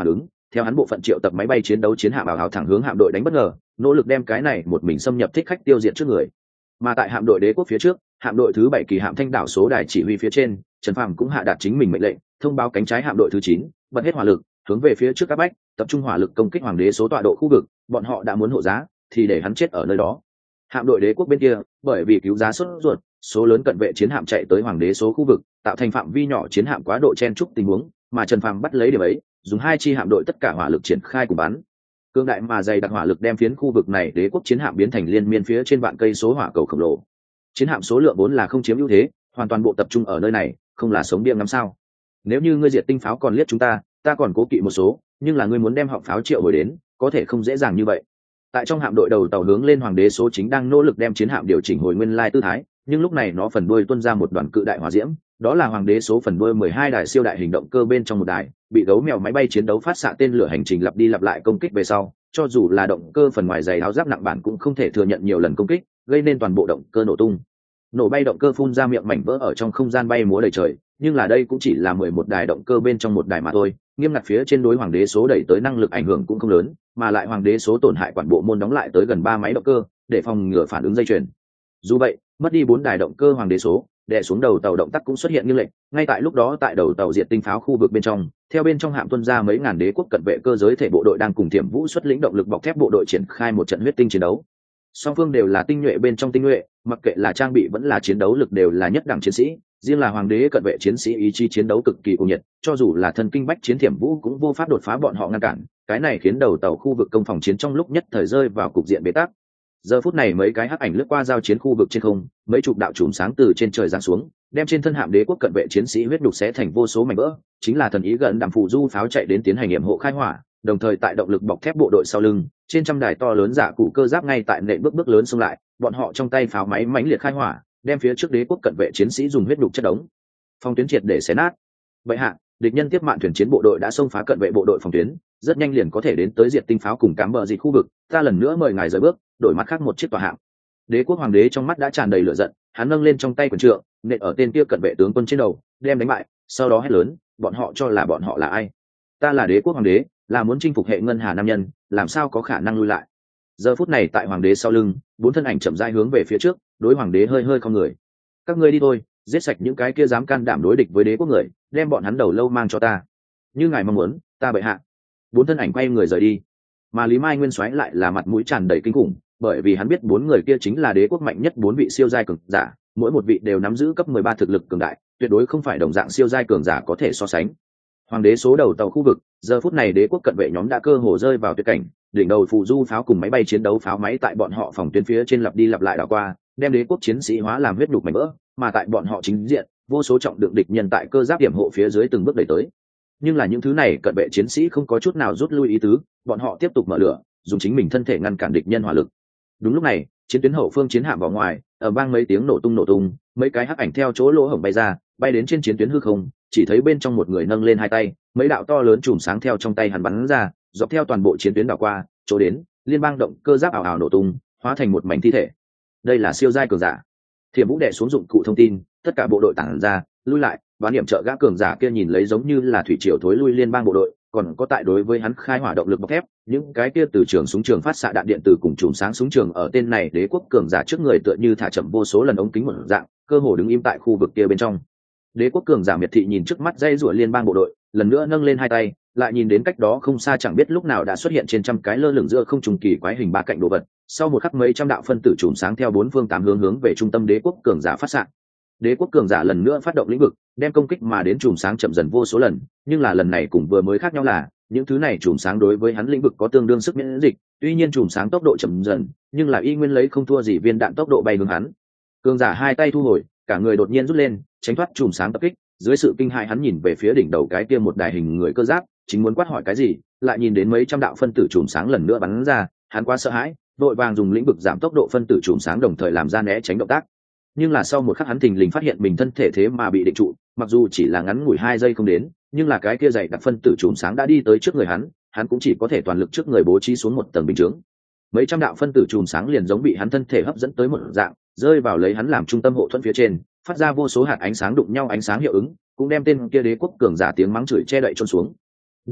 theo hắn bộ phận triệu tập máy bay chiến đấu chiến hạm ảo hào thẳng hướng hạm đội đánh bất ngờ, nỗ lực đem cái này một mình xâm nhập thích khách tiêu diệt trước người. Mà tại hạm đội đế quốc phía trước, hạm đội thứ 7 kỳ hạm Thanh đảo số đài chỉ huy phía trên, Trần Phàm cũng hạ đạt chính mình mệnh lệnh, thông báo cánh trái hạm đội thứ 9, bật hết hỏa lực, hướng về phía trước các bách, tập trung hỏa lực công kích hoàng đế số tọa độ khu vực, bọn họ đã muốn hộ giá, thì để hắn chết ở nơi đó. Hạm đội đế quốc bên kia, bởi vì cứu giá sốt ruột, số lớn cận vệ chiến hạm chạy tới hoàng đế số khu vực, tạo thành phạm vi nhỏ chiến hạm quá độ chen chúc tình huống, mà Trần Phàm bắt lấy điểm ấy, dùng 2 chi hạm đội tất cả hỏa lực triển khai cùng bắn. Cương đại mà dày đặc hỏa lực đem phiến khu vực này đế quốc chiến hạm biến thành liên miên phía trên vạn cây số hỏa cầu khổng lồ. Chiến hạm số lượng vốn là không chiếm ưu thế, hoàn toàn bộ tập trung ở nơi này, không là sống điên lắm sao? Nếu như ngươi diệt tinh pháo còn liếc chúng ta còn cố kỵ một số, nhưng là ngươi muốn đem họng pháo triệu hồi đến, có thể không dễ dàng như vậy. Tại trong hạm đội đầu tàu hướng lên hoàng đế số chính đang nỗ lực đem chiến hạm điều chỉnh hồi nguyên lai tư thái, nhưng lúc này nó phần đuôi tuôn ra một đoàn cự đại hỏa diễm, đó là hoàng đế số phần đuôi 12 đài siêu đại hình động cơ bên trong một đài, bị gấu mèo máy bay chiến đấu phát xạ tên lửa hành trình lặp đi lặp lại công kích về sau, cho dù là động cơ phần ngoài dày áo giáp nặng bản cũng không thể thừa nhận nhiều lần công kích, gây nên toàn bộ động cơ nổ tung. Nổ bay động cơ phun ra miệng mảnh vỡ ở trong không gian bay múa đầy trời, nhưng là đây cũng chỉ là 11 đài động cơ bên trong một đài mà thôi, nghiêm ngặt phía trên đối hoàng đế số đẩy tới năng lực ảnh hưởng cũng không lớn, mà lại hoàng đế số tổn hại quản bộ môn đóng lại tới gần 3 máy động cơ, để phòng ngừa phản ứng dây chuyền. Dù vậy, mất đi 4 đài động cơ hoàng đế số, đè xuống đầu tàu động tác cũng xuất hiện nghiêng lệch, ngay tại lúc đó tại đầu tàu diệt tinh pháo khu vực bên trong, theo bên trong hạm tuân ra mấy ngàn đế quốc cận vệ cơ giới thể bộ đội đang cùng Tiềm Vũ xuất lĩnh động lực bọc thép bộ đội triển khai một trận huyết tinh chiến đấu. Song phương đều là tinh nhuệ bên trong tinh nhuệ, mặc kệ là trang bị vẫn là chiến đấu lực đều là nhất đẳng chiến sĩ, riêng là hoàng đế cận vệ chiến sĩ ý chí chiến đấu cực kỳ cuồng nhiệt, cho dù là thân kinh bách chiến Tiềm Vũ cũng vô pháp đột phá bọn họ ngăn cản, cái này khiến đầu tàu khu vực công phòng chiến trong lúc nhất thời rơi vào cục diện bế tắc. Giờ phút này mấy cái hắc ảnh lướt qua giao chiến khu vực trên không, mấy chục đạo chùm sáng từ trên trời giáng xuống, đem trên thân hạm đế quốc cận vệ chiến sĩ huyết đục xé thành vô số mảnh vỡ, chính là thần ý gần đạm phù du pháo chạy đến tiến hành nghiệm hộ khai hỏa, đồng thời tại động lực bọc thép bộ đội sau lưng, trên trăm đài to lớn giả cụ cơ giáp ngay tại nện bước lớn xông lại, bọn họ trong tay pháo máy mãnh liệt khai hỏa, đem phía trước đế quốc cận vệ chiến sĩ dùng huyết đục chất đống, phong tuyến triệt để xé nát. Vậy hạ, địch nhân tiếp mạn thuyền chiến bộ đội đã xông phá cận vệ bộ đội phòng tuyến, rất nhanh liền có thể đến tới diệt tinh pháo cùng cám bờ dịt khu vực, ta lần nữa mời ngài rời bước, đổi mặt khác một chiếc tòa hạm. Đế quốc hoàng đế trong mắt đã tràn đầy lửa giận, hắn nâng lên trong tay quyền trượng, nện ở tên kia cận vệ tướng quân trên đầu, đem đánh bại, sau đó hét lớn, bọn họ cho là bọn họ là ai? Ta là đế quốc hoàng đế, là muốn chinh phục hệ ngân hà nam nhân, làm sao có khả năng lui lại? Giờ phút này tại hoàng đế sau lưng, 4 thân ảnh chậm rãi hướng về phía trước, đối hoàng đế hơi hơi không người. Các ngươi đi thôi, giết sạch những cái kia dám can đảm đối địch với đế quốc người, đem bọn hắn đầu lâu mang cho ta. Như ngài mong muốn, ta bệ hạ. 4 thân ảnh quay người rời đi. Mà Lý Mai Nguyên Soái lại là mặt mũi tràn đầy kinh khủng, bởi vì hắn biết 4 người kia chính là đế quốc mạnh nhất 4 vị siêu giai cường giả, mỗi một vị đều nắm giữ cấp 13 thực lực cường đại, tuyệt đối không phải đồng dạng siêu giai cường giả có thể so sánh. Hoàng đế số đầu tàu khu vực, giờ phút này đế quốc cận vệ nhóm đã cơ hồ rơi vào tuyệt cảnh, đỉnh đầu phù du pháo cùng máy bay chiến đấu pháo máy tại bọn họ phòng tuyến phía trên lặp đi lặp lại đảo qua, đem đế quốc chiến sĩ hóa làm huyết nhục mảnh vỡ, mà tại bọn họ chính diện, vô số trọng lượng địch nhân tại cơ giáp điểm hộ phía dưới từng bước đẩy tới. Nhưng là những thứ này cận vệ chiến sĩ không có chút nào rút lui ý tứ, bọn họ tiếp tục mở lửa, dùng chính mình thân thể ngăn cản địch nhân hỏa lực. Đúng lúc này, chiến tuyến hậu phương chiến hạm vào ngoài, ở vang mấy tiếng nổ tung, mấy cái hắc ảnh theo chỗ lỗ hổng bay ra, bay đến trên chiến tuyến hư không, chỉ thấy bên trong một người nâng lên 2 tay, mấy đạo to lớn chùm sáng theo trong tay hắn bắn ra, dọc theo toàn bộ chiến tuyến đảo qua, chỗ đến, liên bang động cơ giáp ảo ảo nổ tung, hóa thành một mảnh thi thể. Đây là siêu giai cường giả. Thiểm Vũ đệ xuống dụng cụ thông tin, tất cả bộ đội tản ra, lui lại, bán điểm trợ gã cường giả kia nhìn lấy giống như là thủy triều thối lui liên bang bộ đội, còn có tại đối với hắn khai hỏa động lực bọc thép, những cái kia từ trường súng trường phát xạ đạn điện từ cùng chùm sáng súng trường ở tên này đế quốc cường giả trước người tựa như thả chậm vô số lần ống kính một dạng, cơ hồ đứng im tại khu vực kia bên trong. Đế quốc cường giả miệt thị nhìn trước mắt dây rủa liên bang bộ đội, lần nữa nâng lên 2 tay, lại nhìn đến cách đó không xa chẳng biết lúc nào đã xuất hiện trên trăm cái lơ lửng giữa không trùng kỳ quái hình ba cạnh đồ vật, sau một khắc mấy trăm đạo phân tử chùm sáng theo 4 phương 8 hướng về trung tâm đế quốc cường giả phát xạ. Đế quốc cường giả lần nữa phát động lĩnh vực, đem công kích mà đến chùm sáng chậm dần vô số lần, nhưng là lần này cùng vừa mới khác nhau là, những thứ này chùm sáng đối với hắn lĩnh vực có tương đương sức miễn dịch, tuy nhiên chùm sáng tốc độ chậm dần, nhưng là y nguyên lấy không thua gì viên đạn tốc độ bay hướng hắn. Cường giả 2 tay thu hồi, cả người đột nhiên rút lên, tránh thoát chùm sáng tập kích, dưới sự kinh hãi hắn nhìn về phía đỉnh đầu cái kia một đài hình người cơ giáp, chính muốn quát hỏi cái gì, lại nhìn đến mấy trăm đạo phân tử chùm sáng lần nữa bắn ra, hắn quá sợ hãi, vội vàng dùng lĩnh vực giảm tốc độ phân tử chùm sáng đồng thời làm ra né tránh động tác. Nhưng là sau một khắc hắn thình lình phát hiện mình thân thể thế mà bị định trụ, mặc dù chỉ là ngắn ngủi 2 giây không đến, nhưng là cái kia dày đặc phân tử chùm sáng đã đi tới trước người hắn cũng chỉ có thể toàn lực trước người bố trí xuống một tầng bình chướng. Mấy trăm đạo phân tử chùm sáng liền giống bị hắn thân thể hấp dẫn tới một dạng, rơi vào lấy hắn làm trung tâm hộ thuẫn phía trên, phát ra vô số hạt ánh sáng đụng nhau ánh sáng hiệu ứng, cũng đem tên kia đế quốc cường giả tiếng mắng chửi che đậy trôn xuống. Đần độn,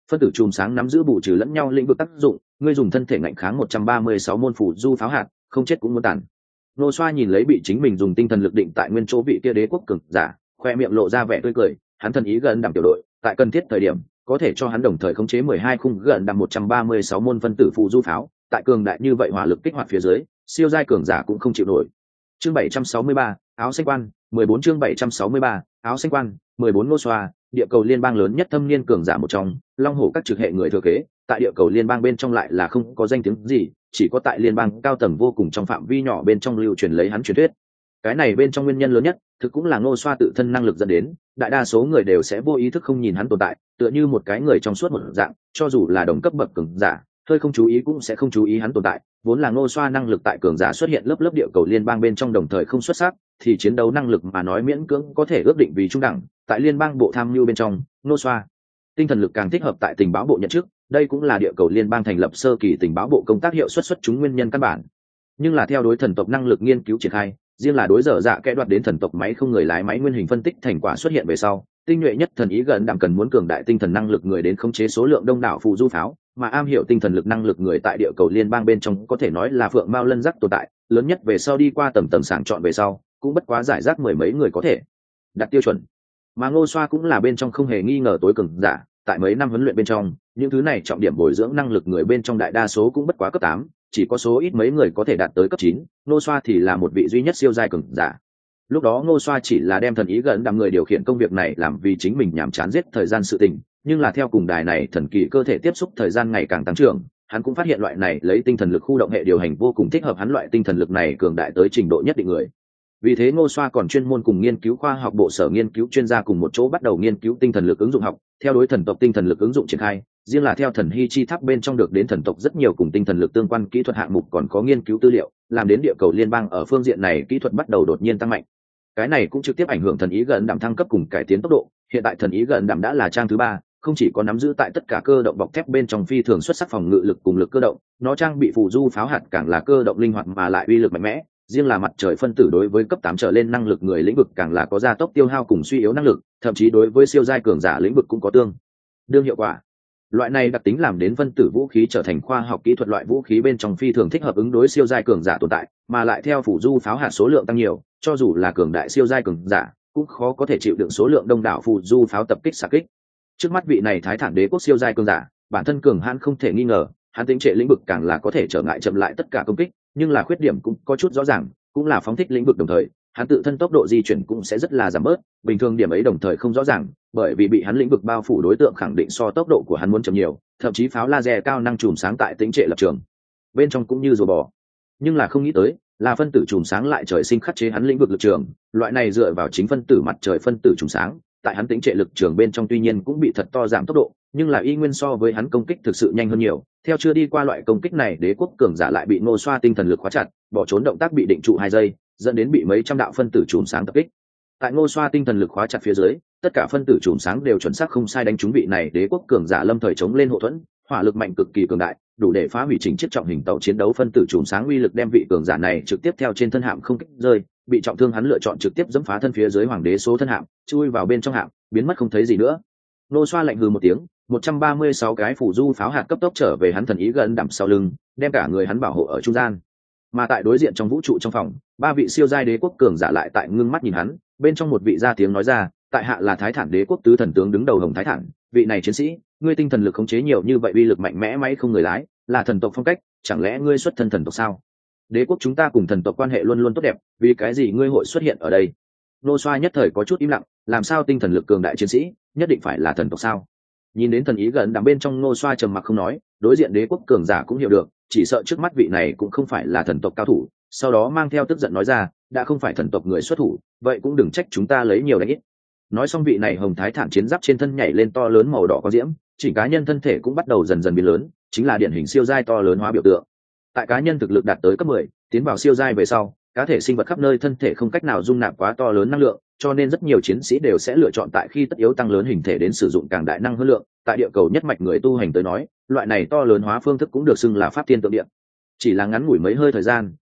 Phân tử chùm sáng nắm giữ bù trừ lẫn nhau lĩnh vực tác dụng, ngươi dùng thân thể ngạnh kháng 136 môn phủ du pháo hạt, không chết cũng muốn tàn. Nô xoa nhìn lấy bị chính mình dùng tinh thần lực định tại nguyên chỗ vị kia đế quốc cường giả, khoe miệng lộ ra vẻ tươi cười. Hắn thần ý gần đảm tiểu đội, tại cần thiết thời điểm có thể cho hắn đồng thời khống chế 12 khung gần đảm 136 môn phân tử phù du pháo. Tại cường đại như vậy hỏa lực kích hoạt phía dưới, siêu giai cường giả cũng không chịu nổi. Chương 763, áo xanh quan, 14 chương 763, áo xanh quan, 14 Nô xoa, địa cầu liên bang lớn nhất thâm niên cường giả một trong, long hổ các trực hệ người thừa kế, tại địa cầu liên bang bên trong lại là không có danh tiếng gì, chỉ có tại liên bang cao tầng vô cùng trong phạm vi nhỏ bên trong lưu truyền lấy hắn truyền thuyết. Cái này bên trong nguyên nhân lớn nhất thực cũng là Ngô xoa tự thân năng lực dẫn đến, đại đa số người đều sẽ vô ý thức không nhìn hắn tồn tại, tựa như một cái người trong suốt một dạng, cho dù là đồng cấp bậc cường giả hơi không chú ý cũng sẽ không chú ý hắn tồn tại. Vốn là Ngô xoa năng lực tại cường giả xuất hiện lớp lớp địa cầu liên bang bên trong đồng thời không xuất sắc, thì chiến đấu năng lực mà nói miễn cưỡng có thể ước định vì trung đẳng. Tại liên bang bộ tham mưu bên trong, Ngô xoa tinh thần lực càng thích hợp tại tình báo bộ nhận chức, đây cũng là địa cầu liên bang thành lập sơ kỳ tình báo bộ công tác hiệu suất xuất chúng nguyên nhân căn bản. Nhưng là theo đối thần tộc năng lực nghiên cứu triển khai, riêng là đối dở dạ kẽ đoạt đến thần tộc máy không người lái máy nguyên hình phân tích thành quả xuất hiện về sau, tinh nhuệ nhất thần ý gần đảm cần muốn cường đại tinh thần năng lực người đến khống chế số lượng đông đảo phù du pháo, mà am hiểu tinh thần lực năng lực người tại địa cầu liên bang bên trong có thể nói là phượng mao lân giác tồn tại, lớn nhất về sau đi qua tầm tầm sàng chọn về sau, cũng bất quá giải rác mười mấy người có thể đạt tiêu chuẩn. Mà Ngô xoa cũng là bên trong không hề nghi ngờ tối cường giả, tại mấy năm huấn luyện bên trong, những thứ này trọng điểm bồi dưỡng năng lực người bên trong đại đa số cũng bất quá cấp 8, chỉ có số ít mấy người có thể đạt tới cấp 9, Ngô xoa thì là một vị duy nhất siêu giai cường giả. Lúc đó Ngô xoa chỉ là đem thần ý gần đảm người điều khiển công việc này làm vì chính mình nhàm chán giết thời gian sự tình, nhưng là theo cùng đài này thần kỳ cơ thể tiếp xúc thời gian ngày càng tăng trưởng, hắn cũng phát hiện loại này lấy tinh thần lực khu động hệ điều hành vô cùng thích hợp hắn loại tinh thần lực này cường đại tới trình độ nhất định người. Vì thế Ngô xoa còn chuyên môn cùng nghiên cứu khoa học bộ sở nghiên cứu chuyên gia cùng một chỗ bắt đầu nghiên cứu tinh thần lực ứng dụng học, theo đối thần tộc tinh thần lực ứng dụng triển khai, riêng là theo thần hy chi tháp bên trong được đến thần tộc rất nhiều cùng tinh thần lực tương quan kỹ thuật hạng mục còn có nghiên cứu tư liệu, làm đến địa cầu liên bang ở phương diện này kỹ thuật bắt đầu đột nhiên tăng mạnh. Cái này cũng trực tiếp ảnh hưởng thần ý gần đảm thăng cấp cùng cải tiến tốc độ, hiện tại thần ý gần đảm đã là trang thứ 3, không chỉ có nắm giữ tại tất cả cơ động bọc thép bên trong phi thường xuất sắc phòng ngự lực cùng lực cơ động, nó trang bị phù du pháo hạt càng là cơ động linh hoạt mà lại uy lực mạnh mẽ, riêng là mặt trời phân tử đối với cấp 8 trở lên năng lực người lĩnh vực càng là có gia tốc tiêu hao cùng suy yếu năng lực, thậm chí đối với siêu giai cường giả lĩnh vực cũng có tương đương hiệu quả. Loại này đặc tính làm đến phân tử vũ khí trở thành khoa học kỹ thuật loại vũ khí bên trong phi thường thích hợp ứng đối siêu giai cường giả tồn tại, mà lại theo phủ du pháo hạt số lượng tăng nhiều, cho dù là cường đại siêu giai cường giả cũng khó có thể chịu đựng số lượng đông đảo phủ du pháo tập kích xạ kích. Trước mắt vị này thái thản đế quốc siêu giai cường giả, bản thân cường hãn không thể nghi ngờ, hắn tính trệ lĩnh vực càng là có thể trở ngại chậm lại tất cả công kích, nhưng là khuyết điểm cũng có chút rõ ràng, cũng là phóng thích lĩnh vực đồng thời, hắn tự thân tốc độ di chuyển cũng sẽ rất là giảm bớt, bình thường điểm ấy đồng thời không rõ ràng, bởi vì bị hắn lĩnh vực bao phủ đối tượng khẳng định so tốc độ của hắn muốn chậm nhiều, thậm chí pháo laser cao năng chùm sáng tại tính trệ lập trường bên trong cũng như rùa bò. Nhưng là không nghĩ tới, là phân tử chùm sáng lại trời sinh khắc chế hắn lĩnh vực lực trường, loại này dựa vào chính phân tử mặt trời phân tử chùm sáng, tại hắn tính trệ lực trường bên trong tuy nhiên cũng bị thật to giảm tốc độ, nhưng là y nguyên so với hắn công kích thực sự nhanh hơn nhiều. Theo chưa đi qua loại công kích này, đế quốc cường giả lại bị Ngô xoa tinh thần lực khóa chặt, bỏ trốn động tác bị định trụ 2 giây, dẫn đến bị mấy trăm đạo phân tử chùm sáng tập kích. Tại Ngô xoa tinh thần lực khóa chặt phía dưới, tất cả phân tử chùm sáng đều chuẩn xác không sai đánh trúng vị này đế quốc cường giả lâm thời chống lên hộ thuẫn, hỏa lực mạnh cực kỳ cường đại, đủ để phá hủy chỉnh chiếc trọng hình tàu chiến đấu phân tử chùm sáng uy lực đem vị cường giả này trực tiếp theo trên thân hạm không kích rơi, bị trọng thương hắn lựa chọn trực tiếp giẫm phá thân phía dưới hoàng đế số thân hạm, chui vào bên trong hạm, biến mất không thấy gì nữa. Ngô xoa lạnh hừ một tiếng, 136 cái phủ du pháo hạt cấp tốc trở về hắn thần ý gần đảm sau lưng, đem cả người hắn bảo hộ ở trung gian. Mà tại đối diện trong vũ trụ trong phòng, 3 vị siêu giai đế quốc cường giả lại tại ngưng mắt nhìn hắn, bên trong một vị ra tiếng nói ra, tại hạ là thái thản đế quốc tứ thần tướng đứng đầu Hồng Thái Thản, vị này chiến sĩ, ngươi tinh thần lực khống chế nhiều như vậy uy lực mạnh mẽ máy không người lái, là thần tộc phong cách, chẳng lẽ ngươi xuất thân thần tộc sao? Đế quốc chúng ta cùng thần tộc quan hệ luôn luôn tốt đẹp, vì cái gì ngươi hội xuất hiện ở đây? Nô xoa nhất thời có chút im lặng, làm sao tinh thần lực cường đại chiến sĩ nhất định phải là thần tộc sao? Nhìn đến thần ý gần đảm bên trong Nô xoa trầm mặc không nói, đối diện đế quốc cường giả cũng hiểu được, chỉ sợ trước mắt vị này cũng không phải là thần tộc cao thủ, sau đó mang theo tức giận nói ra, đã không phải thần tộc người xuất thủ, vậy cũng đừng trách chúng ta lấy nhiều đánh ít. Nói xong vị này Hồng Thái Thản chiến giáp trên thân nhảy lên to lớn màu đỏ có diễm, chỉnh cá nhân thân thể cũng bắt đầu dần dần biến lớn, chính là điển hình siêu giai to lớn hóa biểu tượng. Tại cá nhân thực lực đạt tới cấp 10, tiến vào siêu giai về sau, cá thể sinh vật khắp nơi thân thể không cách nào dung nạp quá to lớn năng lượng, cho nên rất nhiều chiến sĩ đều sẽ lựa chọn tại khi tất yếu tăng lớn hình thể đến sử dụng càng đại năng hơn lượng. Tại địa cầu nhất mạch người tu hành tới nói, loại này to lớn hóa phương thức cũng được xưng là pháp thiên tượng địa. Chỉ là ngắn ngủi mấy hơi thời gian,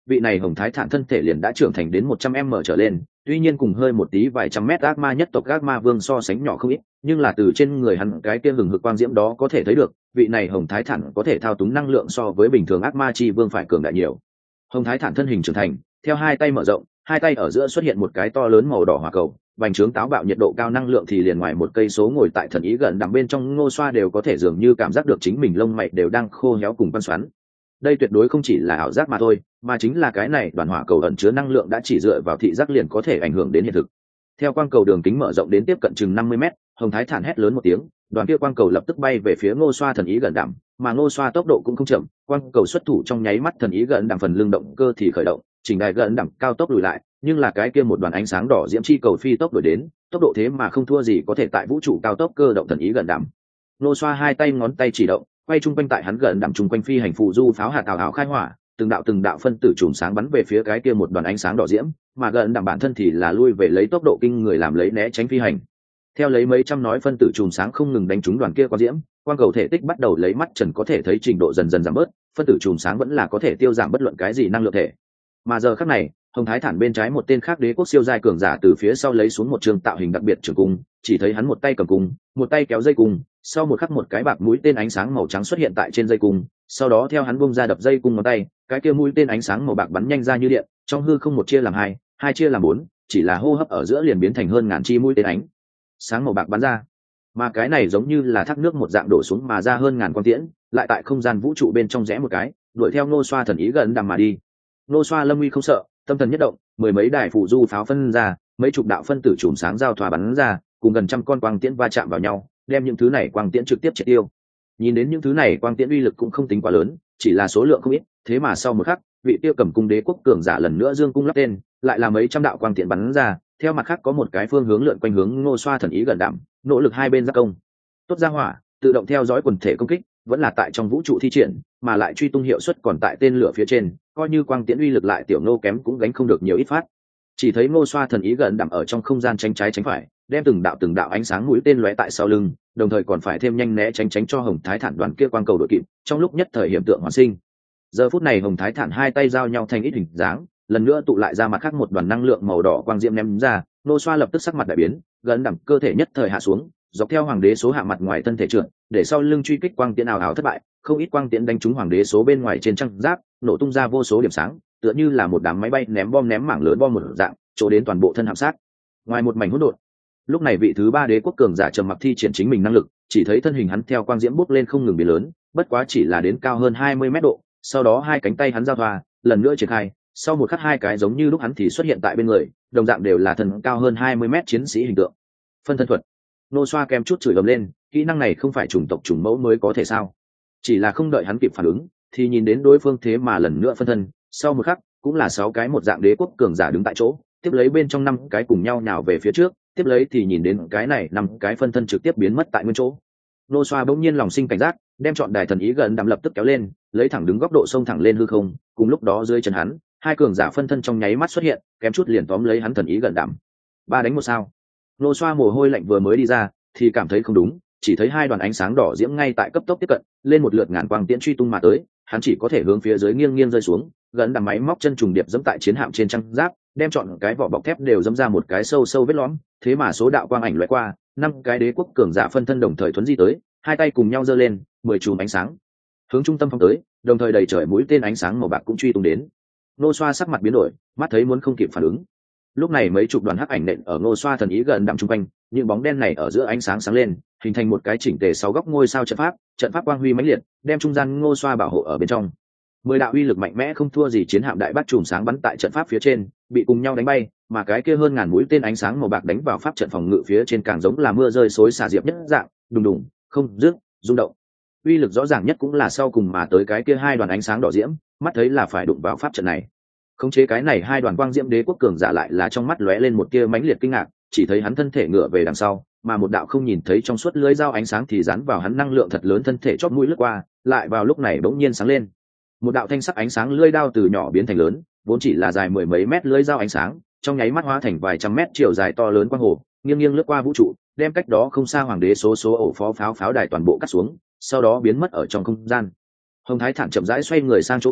vị này hồng thái thản thân thể liền đã trưởng thành đến 100m trở lên, tuy nhiên cùng hơi một tí vài trăm mét ác ma nhất tộc ác ma vương so sánh nhỏ không ít, nhưng là từ trên người hắn cái kia hừng hực quang diễm đó có thể thấy được, vị này hồng thái thản có thể thao túng năng lượng so với bình thường ác ma chi vương phải cường đại nhiều. Hồng thái thản thân hình trưởng thành, theo hai tay mở rộng, hai tay ở giữa xuất hiện một cái to lớn màu đỏ hỏa cầu, bành trướng táo bạo nhiệt độ cao năng lượng thì liền ngoài một cây số ngồi tại thần ý gần đằng bên trong Ngô Xoa đều có thể dường như cảm giác được chính mình lông mày đều đang khô héo cùng băng xoắn. Đây tuyệt đối không chỉ là ảo giác mà thôi, mà chính là cái này đoàn hỏa cầu ẩn chứa năng lượng đã chỉ dựa vào thị giác liền có thể ảnh hưởng đến hiện thực. Theo quang cầu đường kính mở rộng đến tiếp cận chừng 50m, hồng thái thản hét lớn một tiếng, đoàn kia quang cầu lập tức bay về phía Ngô Xoa thần ý gần đẳng, mà Ngô Xoa tốc độ cũng không chậm, quang cầu xuất thủ trong nháy mắt thần ý gần đẳng phần lưng động cơ thì khởi động, chỉnh đài gần đẳng cao tốc lùi lại, nhưng là cái kia một đoàn ánh sáng đỏ diễm chi cầu phi tốc đuổi đến, tốc độ thế mà không thua gì có thể tại vũ trụ cao tốc cơ động thần ý gần đẳng. Ngô Xoa hai tay ngón tay chỉ động, quay trung quanh tại hắn gần đẳng trung quanh phi hành phù du pháo hạt tào ảo khai hỏa, từng đạo phân tử chùm sáng bắn về phía cái kia một đoàn ánh sáng đỏ diễm, mà gần đẳng bản thân thì là lui về lấy tốc độ kinh người làm lấy né tránh phi hành. Theo lấy mấy trăm nói phân tử chùm sáng không ngừng đánh trúng đoàn kia quang diễm, quang cầu thể tích bắt đầu lấy mắt trần có thể thấy trình độ dần dần giảm bớt, phân tử chùm sáng vẫn là có thể tiêu giảm bất luận cái gì năng lượng thể. Mà giờ khắc này, hồng thái thản bên trái một tên khác đế quốc siêu giai cường giả từ phía sau lấy xuống một trường tạo hình đặc biệt trường cung, chỉ thấy hắn một tay cầm cung, một tay kéo dây cung, sau một khắc một cái bạc mũi tên ánh sáng màu trắng xuất hiện tại trên dây cung, sau đó theo hắn bung ra đập dây cung ngón tay, cái kia mũi tên ánh sáng màu bạc bắn nhanh ra như điện, trong hư không một chia làm hai, hai chia làm bốn, chỉ là hô hấp ở giữa liền biến thành hơn ngàn chi mũi tên ánh sáng màu bạc bắn ra. Mà cái này giống như là thác nước một dạng đổ xuống mà ra hơn ngàn quang tiễn, lại tại không gian vũ trụ bên trong rẽ một cái, đuổi theo Ngô Xoa thần ý gần đằng mà đi. Ngô Xoa lâm uy không sợ, tâm thần nhất động, mười mấy đài phụ du pháo phân ra, mấy chục đạo phân tử chùm sáng giao thoa bắn ra, cùng gần trăm con quang tiễn va chạm vào nhau, đem những thứ này quang tiễn trực tiếp triệt tiêu. Nhìn đến những thứ này quang tiễn uy lực cũng không tính quá lớn, chỉ là số lượng không ít, thế mà sau một khắc, vị tiêu cầm cung đế quốc cường giả lần nữa dương cung lắp tên, lại là mấy trăm đạo quang tiễn bắn ra, theo mặt khác có một cái phương hướng lượn quanh hướng Ngô Xoa thần ý gần đảm, nỗ lực hai bên giáp công. Tốt ra hỏa, tự động theo dõi quần thể công kích, vẫn là tại trong vũ trụ thi triển, mà lại truy tung hiệu suất còn tại tên lửa phía trên, coi như quang tiễn uy lực lại tiểu Ngô kém cũng gánh không được nhiều ít phát. Chỉ thấy Ngô Xoa thần ý gần đảm ở trong không gian tránh trái tránh phải, đem từng đạo ánh sáng mũi tên lóe tại sau lưng, đồng thời còn phải thêm nhanh né tránh cho hồng thái thản đoàn kia quang cầu đội kịp, trong lúc nhất thời hiện tượng hoàn sinh. Giờ phút này hồng thái thản hai tay giao nhau thành ít hình dáng, lần nữa tụ lại ra mặt khác một đoàn năng lượng màu đỏ quang diễm ném ra, Ngô Xoa lập tức sắc mặt đại biến, gần đảm cơ thể nhất thời hạ xuống, dọc theo hoàng đế số hạ mặt ngoài thân thể trượt, để sau lưng truy kích quang tiễn ảo ảo thất bại, không ít quang tiễn đánh trúng hoàng đế số bên ngoài trên trang giáp, nổ tung ra vô số điểm sáng, tựa như là một đám máy bay ném bom ném mảng lớn bom một dạng, chỗ đến toàn bộ thân hạm sát. Ngoài một mảnh hỗn độn, lúc này vị thứ ba đế quốc cường giả trầm mặc thi triển chính mình năng lực, chỉ thấy thân hình hắn theo quang diễm bốc lên không ngừng biến lớn, bất quá chỉ là đến cao hơn 20 mét độ, sau đó hai cánh tay hắn giao thoa, lần nữa triển khai, sau một khắc hai cái giống như lúc hắn thì xuất hiện tại bên người, đồng dạng đều là thân cao hơn 20 mét chiến sĩ hình tượng. Phân thân thuật. Ngô Xoa kèm chút chửi ầm lên, kỹ năng này không phải chủng tộc chủng mẫu mới có thể sao? Chỉ là không đợi hắn kịp phản ứng, thì nhìn đến đối phương thế mà lần nữa phân thân, sau một khắc, cũng là 6 cái một dạng đế quốc cường giả đứng tại chỗ, tiếp lấy bên trong 5 cái cùng nhau nhào về phía trước, tiếp lấy thì nhìn đến cái này 5 cái phân thân trực tiếp biến mất tại nguyên chỗ. Ngô Xoa bỗng nhiên lòng sinh cảnh giác, đem chọn đài thần ý gần đắm lập tức kéo lên, lấy thẳng đứng góc độ xông thẳng lên hư không, cùng lúc đó dưới chân hắn, hai cường giả phân thân trong nháy mắt xuất hiện, kém chút liền tóm lấy hắn thần ý gần đắm. 3 đánh 1 sao? Ngô Xoa mồ hôi lạnh vừa mới đi ra, thì cảm thấy không đúng, chỉ thấy hai đoàn ánh sáng đỏ diễm ngay tại cấp tốc tiếp cận, lên một lượt ngàn quang tiễn truy tung mà tới, hắn chỉ có thể hướng phía dưới nghiêng nghiêng rơi xuống, gần đằng máy móc chân trùng điệp dẫm tại chiến hạm trên trang giáp, đem chọn cái vỏ bọc thép đều dẫm ra một cái sâu sâu vết lõm, thế mà số đạo quang ảnh lóe qua, 5 cái đế quốc cường giả phân thân đồng thời thuấn di tới, hai tay cùng nhau giơ lên, 10 chùm ánh sáng hướng trung tâm phóng tới, đồng thời đầy trời mũi tên ánh sáng màu bạc cũng truy tung đến. Ngô Xoa sắc mặt biến đổi, mắt thấy muốn không kịp phản ứng. Lúc này mấy chục đoàn hắc ảnh nện ở Ngô Xoa thần ý gần đằng trung quanh, những bóng đen này ở giữa ánh sáng sáng lên, hình thành một cái chỉnh tề 6 góc ngôi sao trận pháp quang huy mãnh liệt, đem trung gian Ngô Xoa bảo hộ ở bên trong. 10 đạo uy lực mạnh mẽ không thua gì chiến hạm đại bác chùm sáng bắn tại trận pháp phía trên, bị cùng nhau đánh bay, mà cái kia hơn ngàn mũi tên ánh sáng màu bạc đánh vào pháp trận phòng ngự phía trên càng giống là mưa rơi xối xả diệp nhất dạng, đùng đùng, không dứt, rung động. Uy lực rõ ràng nhất cũng là sau cùng mà tới cái kia hai đoàn ánh sáng đỏ diễm, mắt thấy là phải đụng vào pháp trận này. Khống chế cái này hai đoàn quang diễm đế quốc cường giả lại là trong mắt lóe lên một tia mãnh liệt kinh ngạc, chỉ thấy hắn thân thể ngửa về đằng sau, mà một đạo không nhìn thấy trong suốt lưới dao ánh sáng thì dán vào hắn năng lượng thật lớn thân thể chót mũi lướt qua, lại vào lúc này bỗng nhiên sáng lên. Một đạo thanh sắc ánh sáng lưỡi dao từ nhỏ biến thành lớn, vốn chỉ là dài mười mấy mét lưỡi dao ánh sáng, trong nháy mắt hóa thành vài trăm mét chiều dài to lớn quang hồ, nghiêng nghiêng lướt qua vũ trụ, đem cách đó không xa hoàng đế số ổ pháo đài toàn bộ cắt xuống, sau đó biến mất ở trong không gian. Hồng Thái Thản chậm rãi xoay người sang chỗ khác,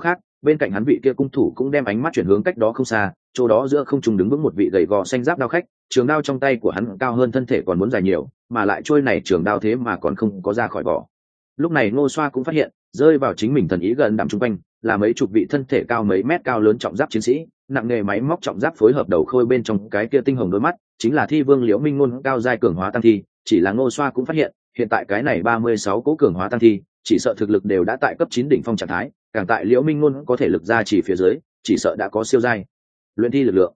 bên cạnh hắn vị kia cung thủ cũng đem ánh mắt chuyển hướng cách đó không xa, chỗ đó giữa không trung đứng vững một vị gầy gò xanh giáp đao khách, trường đao trong tay của hắn cao hơn thân thể còn muốn dài nhiều, mà lại trôi này trường đao thế mà còn không có ra khỏi vỏ. Lúc này Ngô Xoa cũng phát hiện, rơi vào chính mình thần ý gần đạm trung quanh, là mấy chục vị thân thể cao mấy mét cao lớn trọng giáp chiến sĩ, nặng nghề máy móc trọng giáp phối hợp đầu khôi bên trong cái kia tinh hồng đôi mắt, chính là thi vương Liễu Minh Ngôn cao giai cường hóa tăng thi, chỉ là Ngô Xoa cũng phát hiện, hiện tại cái này 36 cố cường hóa tăng thi, chỉ sợ thực lực đều đã tại cấp 9 đỉnh phong trạng thái, càng tại Liễu Minh Ngôn có thể lực ra chỉ phía dưới, chỉ sợ đã có siêu giai luyện thi lực lượng.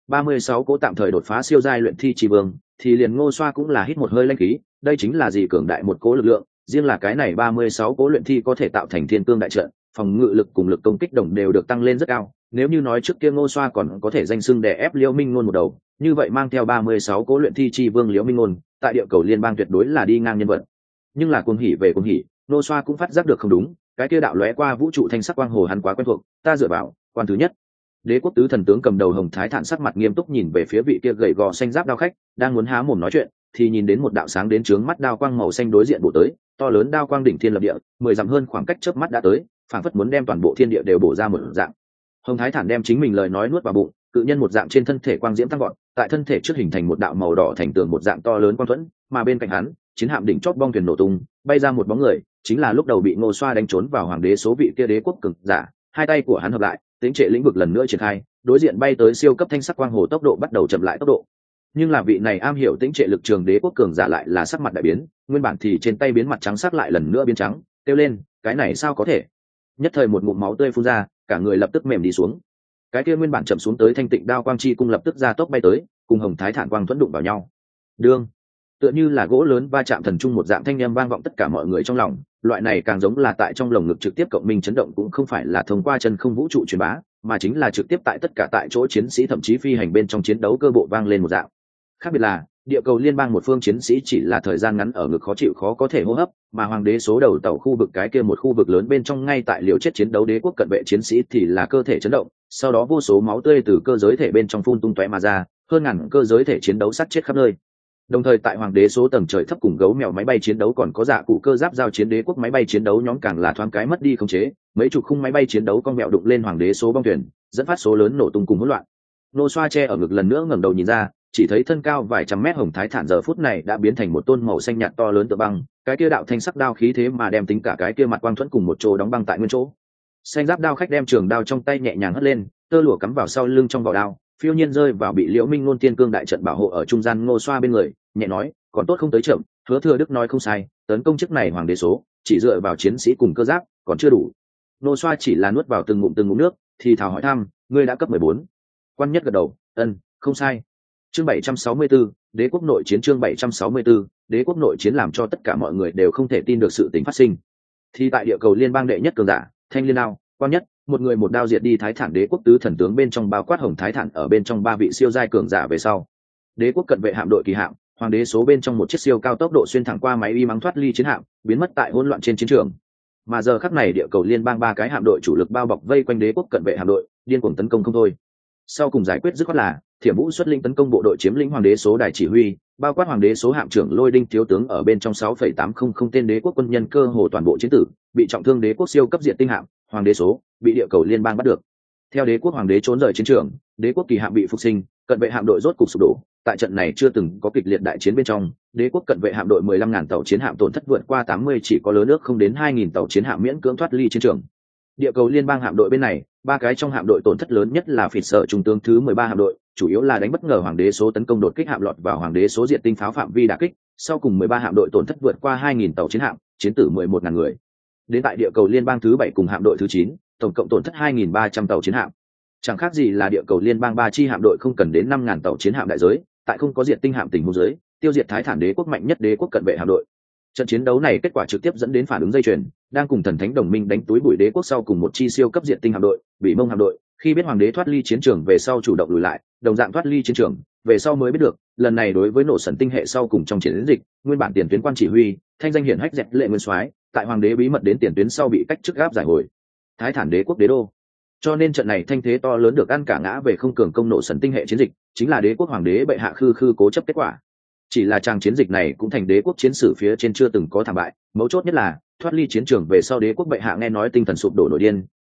36 cố tạm thời đột phá siêu giai luyện thi chi vương, thì liền Ngô Xoa cũng là hít một hơi lãnh khí, đây chính là gì cường đại một cố lực lượng, riêng là cái này 36 cố luyện thi có thể tạo thành thiên cương đại trận, phòng ngự lực cùng lực công kích đồng đều được tăng lên rất cao. Nếu như nói trước kia Ngô Xoa còn có thể danh xưng đè ép Liễu Minh Ngôn một đầu, như vậy mang theo 36 cố luyện thi chi vương Liễu Minh Ngôn, tại địa cầu liên bang tuyệt đối là đi ngang nhân vật. Nhưng là cuồng hỉ về cuồng hỉ, Ngô Xoa cũng phát giác được không đúng, cái kia đạo lóe qua vũ trụ thanh sắc quang hồ hắn quá quen thuộc, ta dựa vào, quan thứ nhất. Đế quốc tứ thần tướng cầm đầu Hồng Thái Thản sắc mặt nghiêm túc nhìn về phía vị kia gầy gò xanh giáp đao khách, đang muốn há mồm nói chuyện, thì nhìn đến một đạo sáng đến trướng mắt đao quang màu xanh đối diện bổ tới, to lớn đao quang đỉnh thiên lập địa, 10 dặm hơn khoảng cách chớp mắt đã tới, phảng phất muốn đem toàn bộ thiên địa đều bổ ra một dạng. Hồng Thái Thản đem chính mình lời nói nuốt vào bụng, cự nhân một dạng trên thân thể quang diễm tăng vọt, tại thân thể trước hình thành một đạo màu đỏ thành tường một dạng to lớn quang thuẫn, mà bên cạnh hắn, chiến hạm đỉnh chót bong thuyền nổ tung, bay ra một bóng người, chính là lúc đầu bị Ngô Xoa đánh trốn vào hoàng đế số vị kia đế quốc cường giả, hai tay của hắn hợp lại, tính trệ lĩnh vực lần nữa triển khai, đối diện bay tới siêu cấp thanh sắc quang hồ tốc độ bắt đầu chậm lại tốc độ. Nhưng là vị này am hiểu tính trệ lực trường đế quốc cường giả lại là sắc mặt đại biến, nguyên bản thì trên tay biến mặt trắng sắc lại lần nữa biến trắng, kêu lên, cái này sao có thể? Nhất thời một ngụm máu tươi phun ra, cả người lập tức mềm đi xuống. Cái kia nguyên bản chậm xuống tới thanh tịnh đao quang chi cung lập tức ra tốc bay tới, cùng Hồng Thái Thản quang thuẫn đụng vào nhau. Đương, tựa như là gỗ lớn va chạm thần trung một dạng thanh âm vang vọng tất cả mọi người trong lòng, loại này càng giống là tại trong lồng ngực trực tiếp cộng minh chấn động, cũng không phải là thông qua chân không vũ trụ truyền bá, mà chính là trực tiếp tại tất cả tại chỗ chiến sĩ thậm chí phi hành bên trong chiến đấu cơ bộ vang lên một dạng. Khác biệt là địa cầu liên bang một phương chiến sĩ chỉ là thời gian ngắn ở ngực khó chịu khó có thể hô hấp, mà hoàng đế số đầu tàu khu vực cái kia một khu vực lớn bên trong ngay tại liều chết chiến đấu đế quốc cận vệ chiến sĩ thì là cơ thể chấn động, sau đó vô số máu tươi từ cơ giới thể bên trong phun tung tóe mà ra, hơn ngàn cơ giới thể chiến đấu sát chết khắp nơi. Đồng thời tại hoàng đế số tầng trời thấp cùng gấu mèo máy bay chiến đấu còn có dạ cụ cơ giáp giao chiến đế quốc máy bay chiến đấu nhóm càng là thoáng cái mất đi khống chế, mấy chục khung máy bay chiến đấu con mèo đụng lên hoàng đế số bong thuyền, dẫn phát số lớn nổ tung cùng hỗn loạn. Nô Xoa che ở ngực lần nữa ngẩng đầu nhìn ra, chỉ thấy thân cao vài trăm mét Hồng Thái Thản giờ phút này đã biến thành một tôn màu xanh nhạt to lớn tựa băng, cái kia đạo thanh sắc đao khí thế mà đem tính cả cái kia mặt quang thuẫn cùng một chỗ đóng băng tại nguyên chỗ. Xanh giáp đao khách đem trường đao trong tay nhẹ nhàng hất lên, tơ lụa cắm vào sau lưng trong vỏ đao, phiêu nhiên rơi vào bị Liễu Minh Ngôn tiên cương đại trận bảo hộ ở trung gian Ngô Xoa bên người, nhẹ nói, còn tốt không tới chậm, Hứa Thừa Đức nói không sai, tấn công chức này hoàng đế số, chỉ dựa vào chiến sĩ cùng cơ giáp, còn chưa đủ. Ngô Xoa chỉ là nuốt vào từng ngụm nước, thì thào hỏi thăm, ngươi đã cấp 14. Quan Nhất gật đầu, ân, không sai. Chương 764, Đế quốc nội chiến. Chương 764, Đế quốc nội chiến làm cho tất cả mọi người đều không thể tin được sự tình phát sinh. Thì tại địa cầu liên bang đệ nhất cường giả, Thanh Liên Đao, Quan Nhất, một người một đao diệt đi Thái Thản đế quốc tứ thần tướng bên trong bao quát Hồng Thái Thản ở bên trong ba vị siêu giai cường giả về sau. Đế quốc cận vệ hạm đội kỳ hạm, hoàng đế số bên trong một chiếc siêu cao tốc độ xuyên thẳng qua máy y mắng thoát ly chiến hạm, biến mất tại hỗn loạn trên chiến trường. Mà giờ khắc này địa cầu liên bang ba cái hạm đội chủ lực bao bọc vây quanh đế quốc cận vệ hạm đội, điên cuồng tấn công không thôi. Sau cùng giải quyết dứt khoát là Thiểm Vũ xuất linh tấn công bộ đội chiếm lĩnh hoàng đế số đài chỉ huy, bao quát hoàng đế số hạm trưởng Lôi Đinh thiếu tướng ở bên trong 6,800 tên đế quốc quân nhân cơ hồ toàn bộ chiến tử, bị trọng thương đế quốc siêu cấp diệt tinh hạm, hoàng đế số bị địa cầu liên bang bắt được. Theo đế quốc hoàng đế trốn rời chiến trường, đế quốc kỳ hạm bị phục sinh, cận vệ hạm đội rốt cục sụp đổ. Tại trận này chưa từng có kịch liệt đại chiến bên trong, đế quốc cận vệ hạm đội 15.000 tàu chiến hạm tổn thất vượt qua 80, chỉ có lớn nước không đến 2.000 tàu chiến hạm miễn cưỡng thoát ly chiến trường. Địa cầu liên bang hạm đội bên này, ba cái trong hạm đội tổn thất lớn nhất là Phỉ Sở trung tướng thứ 13 hạm đội, chủ yếu là đánh bất ngờ hoàng đế số tấn công đột kích hạm lọt vào hoàng đế số diệt tinh pháo phạm vi đả kích, sau cùng 13 hạm đội tổn thất vượt qua 2.000 tàu chiến hạm, chiến tử 11.000 người. Đến tại địa cầu liên bang thứ 7 cùng hạm đội thứ 9, tổng cộng tổn thất 2.300 tàu chiến hạm. Chẳng khác gì là địa cầu liên bang ba chi hạm đội không cần đến 5.000 tàu chiến hạm đại giới, tại không có diệt tinh hạm tình huống giới, tiêu diệt Thái Thản đế quốc mạnh nhất đế quốc cận vệ hạm đội. Trận chiến đấu này kết quả trực tiếp dẫn đến phản ứng dây chuyền, đang cùng thần thánh đồng minh đánh túi bụi đế quốc sau cùng một chi siêu cấp diệt tinh hạm đội, Bị Mông hạm đội, khi biết hoàng đế thoát ly chiến trường về sau chủ động lùi lại, đồng dạng thoát ly chiến trường, về sau mới biết được, lần này đối với nổ sần tinh hệ sau cùng trong chiến dịch, nguyên bản tiền tuyến quan chỉ huy, thanh danh hiển hách dẹp lệ nguyên soái, tại hoàng đế bí mật đến tiền tuyến sau bị cách chức gáp giải hồi. Thái Thản đế quốc đế đô. Cho nên trận này thanh thế to lớn được ăn cả ngã về không cường công nổ sần tinh hệ chiến dịch, chính là đế quốc hoàng đế bệ hạ khư khư cố chấp kết quả. Chỉ là trang chiến dịch này cũng thành đế quốc chiến sử phía trên chưa từng có thảm bại, mấu chốt nhất là thoát ly chiến trường về sau đế quốc bệ hạ nghe nói tinh thần sụp đổ nổi điên,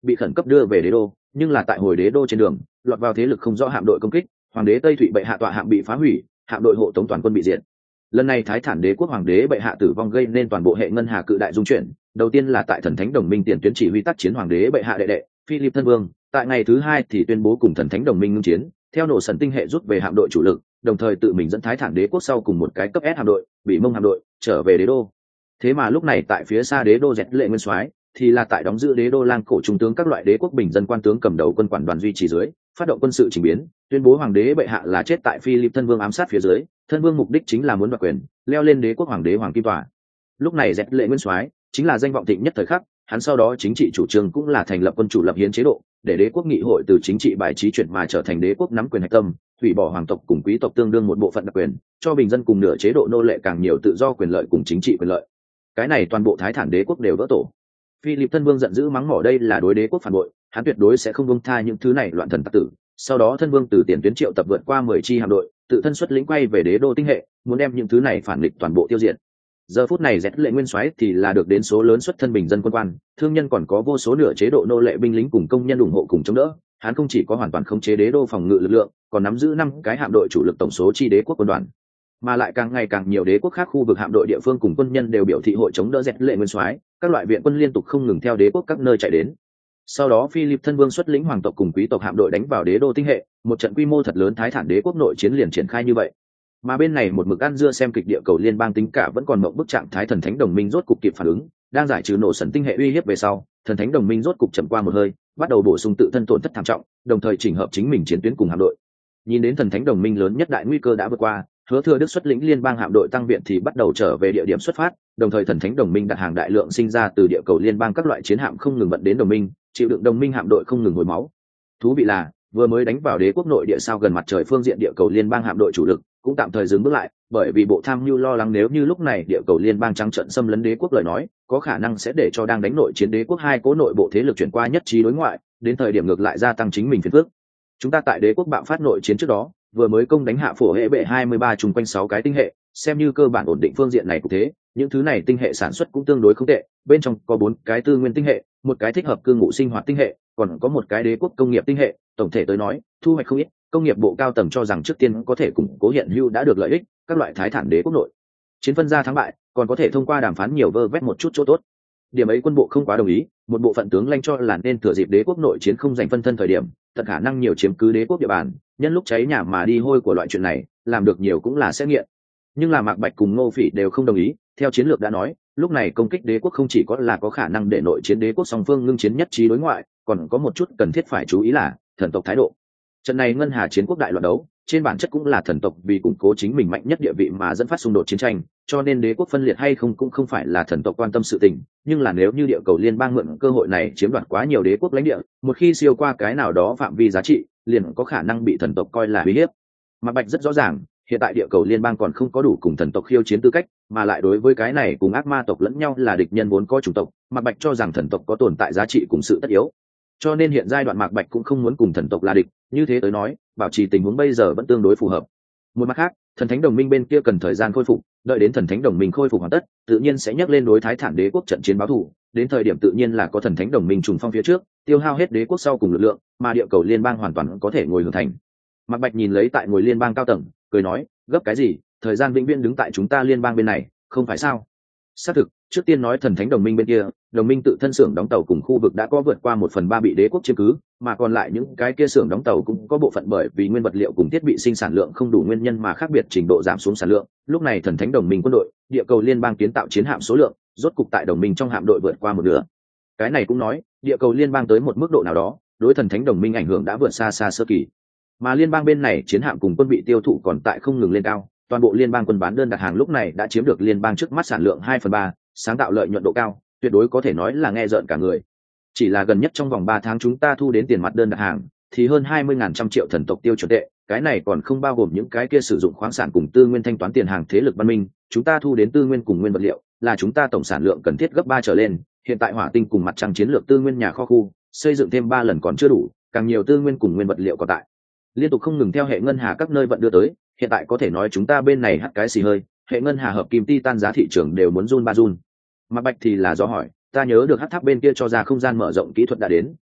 bị khẩn cấp đưa về đế đô, nhưng là tại hồi đế đô trên đường lọt vào thế lực không rõ hạm đội công kích, hoàng đế Tây Thụy bệ hạ tọa hạm bị phá hủy, hạm đội hộ tống toàn quân bị diệt. Lần này Thái Thản đế quốc hoàng đế bệ hạ tử vong gây nên toàn bộ hệ ngân hà cự đại dung chuyển. Đầu tiên là tại thần thánh đồng minh tiền tuyến chỉ huy tác chiến hoàng đế bệ hạ đệ đệ Philip thân vương, tại ngày thứ hai thì tuyên bố cùng thần thánh đồng minh ngưng chiến, theo nổ sần tinh hệ rút về hạm đội chủ lực, đồng thời tự mình dẫn Thái Thản đế quốc sau cùng một cái cấp S hạm đội, bị mông hạm đội trở về đế đô. Thế mà lúc này tại phía xa đế đô Dẹt Lệ Nguyên Soái thì là tại đóng giữ đế đô lang cổ trung tướng các loại đế quốc bình dân quan tướng cầm đầu quân quản đoàn duy trì dưới, phát động quân sự chỉnh biến, tuyên bố hoàng đế bệ hạ là chết tại Philip thân vương ám sát phía dưới, thân vương mục đích chính là muốn đoạt quyền, leo lên đế quốc hoàng đế hoàng kim tòa. Lúc này Dẹt Lệ Nguyên Soái chính là danh vọng thịnh nhất thời khắc, hắn sau đó chính trị chủ trương cũng là thành lập quân chủ lập hiến chế độ, để đế quốc nghị hội từ chính trị bài trí chuyển mà trở thành đế quốc nắm quyền hạch tâm, hủy bỏ hoàng tộc cùng quý tộc tương đương một bộ phận đặc quyền, cho bình dân cùng nửa chế độ nô lệ càng nhiều tự do quyền lợi cùng chính trị quyền lợi. Cái này toàn bộ Thái Thản đế quốc đều vỡ tổ. Philip thân vương giận dữ mắng mỏ đây là đối đế quốc phản bội, hắn tuyệt đối sẽ không buông tha những thứ này loạn thần tặc tử. Sau đó thân vương từ tiền tuyến triệu tập vượt qua 10 chi hạm đội, tự thân xuất lĩnh quay về đế đô tinh hệ, muốn đem những thứ này phản nghịch toàn bộ tiêu diệt. Giờ phút này Dẹt Lệ Nguyên Soái thì là được đến số lớn xuất thân bình dân quân quan, thương nhân còn có vô số nửa chế độ nô lệ binh lính cùng công nhân ủng hộ cùng chống đỡ. Hắn không chỉ có hoàn toàn khống chế đế đô phòng ngự lực lượng, còn nắm giữ 5 cái hạm đội chủ lực tổng số chi đế quốc quân đoàn, mà lại càng ngày càng nhiều đế quốc khác khu vực hạm đội địa phương cùng quân nhân đều biểu thị hội chống đỡ Dẹt Lệ Nguyên Soái, các loại viện quân liên tục không ngừng theo đế quốc các nơi chạy đến. Sau đó Philip thân vương xuất lĩnh hoàng tộc cùng quý tộc hạm đội đánh vào đế đô tinh hệ, một trận quy mô thật lớn Thái Thản đế quốc nội chiến liền triển khai như vậy. Mà bên này một mực ăn dưa xem kịch địa cầu liên bang tính cả vẫn còn mộng bức trạng thái thần thánh đồng minh rốt cục kịp phản ứng, đang giải trừ nổ sần tinh hệ uy hiếp về sau, thần thánh đồng minh rốt cục chậm qua một hơi, bắt đầu bổ sung tự thân tổn thất thảm trọng, đồng thời chỉnh hợp chính mình chiến tuyến cùng hạm đội. Nhìn đến thần thánh đồng minh lớn nhất đại nguy cơ đã vượt qua, Hứa Thừa Đức xuất lĩnh liên bang hạm đội tăng viện thì bắt đầu trở về địa điểm xuất phát, đồng thời thần thánh đồng minh đặt hàng đại lượng sinh ra từ địa cầu liên bang các loại chiến hạm không ngừng vận đến đồng minh, chịu đựng đồng minh hạm đội không ngừng hồi máu. Thú vị là, vừa mới đánh vào đế quốc nội địa sao gần mặt trời phương diện địa cầu liên bang hạm đội chủ lực cũng tạm thời dừng bước lại, bởi vì bộ tham mưu lo lắng nếu như lúc này địa cầu liên bang trắng trợn xâm lấn đế quốc lời nói, có khả năng sẽ để cho đang đánh nội chiến đế quốc hai cố nội bộ thế lực chuyển qua nhất trí đối ngoại, đến thời điểm ngược lại gia tăng chính mình phiền phức. Chúng ta tại đế quốc bạo phát nội chiến trước đó, vừa mới công đánh hạ phổ hệ bệ 23 chung quanh 6 cái tinh hệ, xem như cơ bản ổn định phương diện này cũng thế, những thứ này tinh hệ sản xuất cũng tương đối không tệ, bên trong có 4 cái tư nguyên tinh hệ, một cái thích hợp cư ngụ sinh hoạt tinh hệ, còn có một cái đế quốc công nghiệp tinh hệ, tổng thể tới nói, thu hoạch không ít, công nghiệp bộ cao tầng cho rằng trước tiên có thể củng cố hiện hữu đã được lợi ích, các loại Thái Thản đế quốc nội chiến phân ra thắng bại, còn có thể thông qua đàm phán nhiều vơ vét một chút chỗ tốt. Điểm ấy quân bộ không quá đồng ý, một bộ phận tướng lãnh cho là nên thừa dịp đế quốc nội chiến không giành phân thân thời điểm, tận khả năng nhiều chiếm cứ đế quốc địa bàn, nhân lúc cháy nhà mà đi hôi của loại chuyện này, làm được nhiều cũng là sẽ nghiện. Nhưng là Mạc Bạch cùng Ngô Phỉ đều không đồng ý, theo chiến lược đã nói, lúc này công kích đế quốc không chỉ có là có khả năng để nội chiến đế quốc song phương ngưng chiến nhất trí đối ngoại, còn có một chút cần thiết phải chú ý là thần tộc thái độ. Trận này ngân hà chiến quốc đại loạn đấu, trên bản chất cũng là thần tộc vì củng cố chính mình mạnh nhất địa vị mà dẫn phát xung đột chiến tranh, cho nên đế quốc phân liệt hay không cũng không phải là thần tộc quan tâm sự tình, nhưng là nếu như địa cầu liên bang mượn cơ hội này chiếm đoạt quá nhiều đế quốc lãnh địa, một khi siêu qua cái nào đó phạm vi giá trị, liền có khả năng bị thần tộc coi là uy hiếp. Mạc Bạch rất rõ ràng, hiện tại địa cầu liên bang còn không có đủ cùng thần tộc khiêu chiến tư cách, mà lại đối với cái này cùng ác ma tộc lẫn nhau là địch nhân vốn có chủng tộc, Mạc Bạch cho rằng thần tộc có tồn tại giá trị cùng sự tất yếu. Cho nên hiện giai đoạn Mạc Bạch cũng không muốn cùng thần tộc là địch, như thế tới nói, bảo trì tình huống bây giờ vẫn tương đối phù hợp. Một mặt khác, thần thánh đồng minh bên kia cần thời gian khôi phục, đợi đến thần thánh đồng minh khôi phục hoàn tất, tự nhiên sẽ nhắc lên đối Thái Thản đế quốc trận chiến báo thù, đến thời điểm tự nhiên là có thần thánh đồng minh trùng phong phía trước, tiêu hao hết đế quốc sau cùng lực lượng, mà địa cầu liên bang hoàn toàn có thể ngồi hưởng thành. Mạc Bạch nhìn lấy tại ngồi liên bang cao tầng, cười nói, gấp cái gì, thời gian vĩnh viễn đứng tại chúng ta liên bang bên này, không phải sao? Xác thực, trước tiên nói thần thánh đồng minh bên kia, đồng minh tự thân xưởng đóng tàu cùng khu vực đã có vượt qua 1/3 bị đế quốc chiếm cứ, mà còn lại những cái kia xưởng đóng tàu cũng có bộ phận bởi vì nguyên vật liệu cùng thiết bị sinh sản lượng không đủ nguyên nhân mà khác biệt trình độ giảm xuống sản lượng. Lúc này thần thánh đồng minh quân đội, địa cầu liên bang kiến tạo chiến hạm số lượng, rốt cục tại đồng minh trong hạm đội vượt qua một nửa. Cái này cũng nói, địa cầu liên bang tới một mức độ nào đó, đối thần thánh đồng minh ảnh hưởng đã vượt xa xa sơ kỳ. Mà liên bang bên này chiến hạm cùng quân bị tiêu thụ còn tại không ngừng lên cao, toàn bộ liên bang quân bán đơn đặt hàng lúc này đã chiếm được liên bang trước mắt sản lượng 2/3, sáng tạo lợi nhuận độ cao, tuyệt đối có thể nói là nghe rợn cả người. Chỉ là gần nhất trong vòng 3 tháng chúng ta thu đến tiền mặt đơn đặt hàng thì hơn 20.000 trăm triệu thần tộc tiêu chuẩn tệ, cái này còn không bao gồm những cái kia sử dụng khoáng sản cùng tư nguyên thanh toán tiền hàng thế lực văn minh, chúng ta thu đến tư nguyên cùng nguyên vật liệu, là chúng ta tổng sản lượng cần thiết gấp 3 trở lên, hiện tại hỏa tinh cùng mặt trăng chiến lược tư nguyên nhà kho khu, xây dựng thêm 3 lần còn chưa đủ, càng nhiều tư nguyên cùng nguyên vật liệu còn tại. Liên tục không ngừng theo hệ ngân hà các nơi vận đưa tới, hiện tại có thể nói chúng ta bên này hắt cái xì hơi, hệ ngân hà hợp kim titan giá thị trường đều muốn run ba run. Mà Bạch thì là do hỏi, ta nhớ được hắc tháp bên kia cho ra không gian mở rộng kỹ thuật đã đến,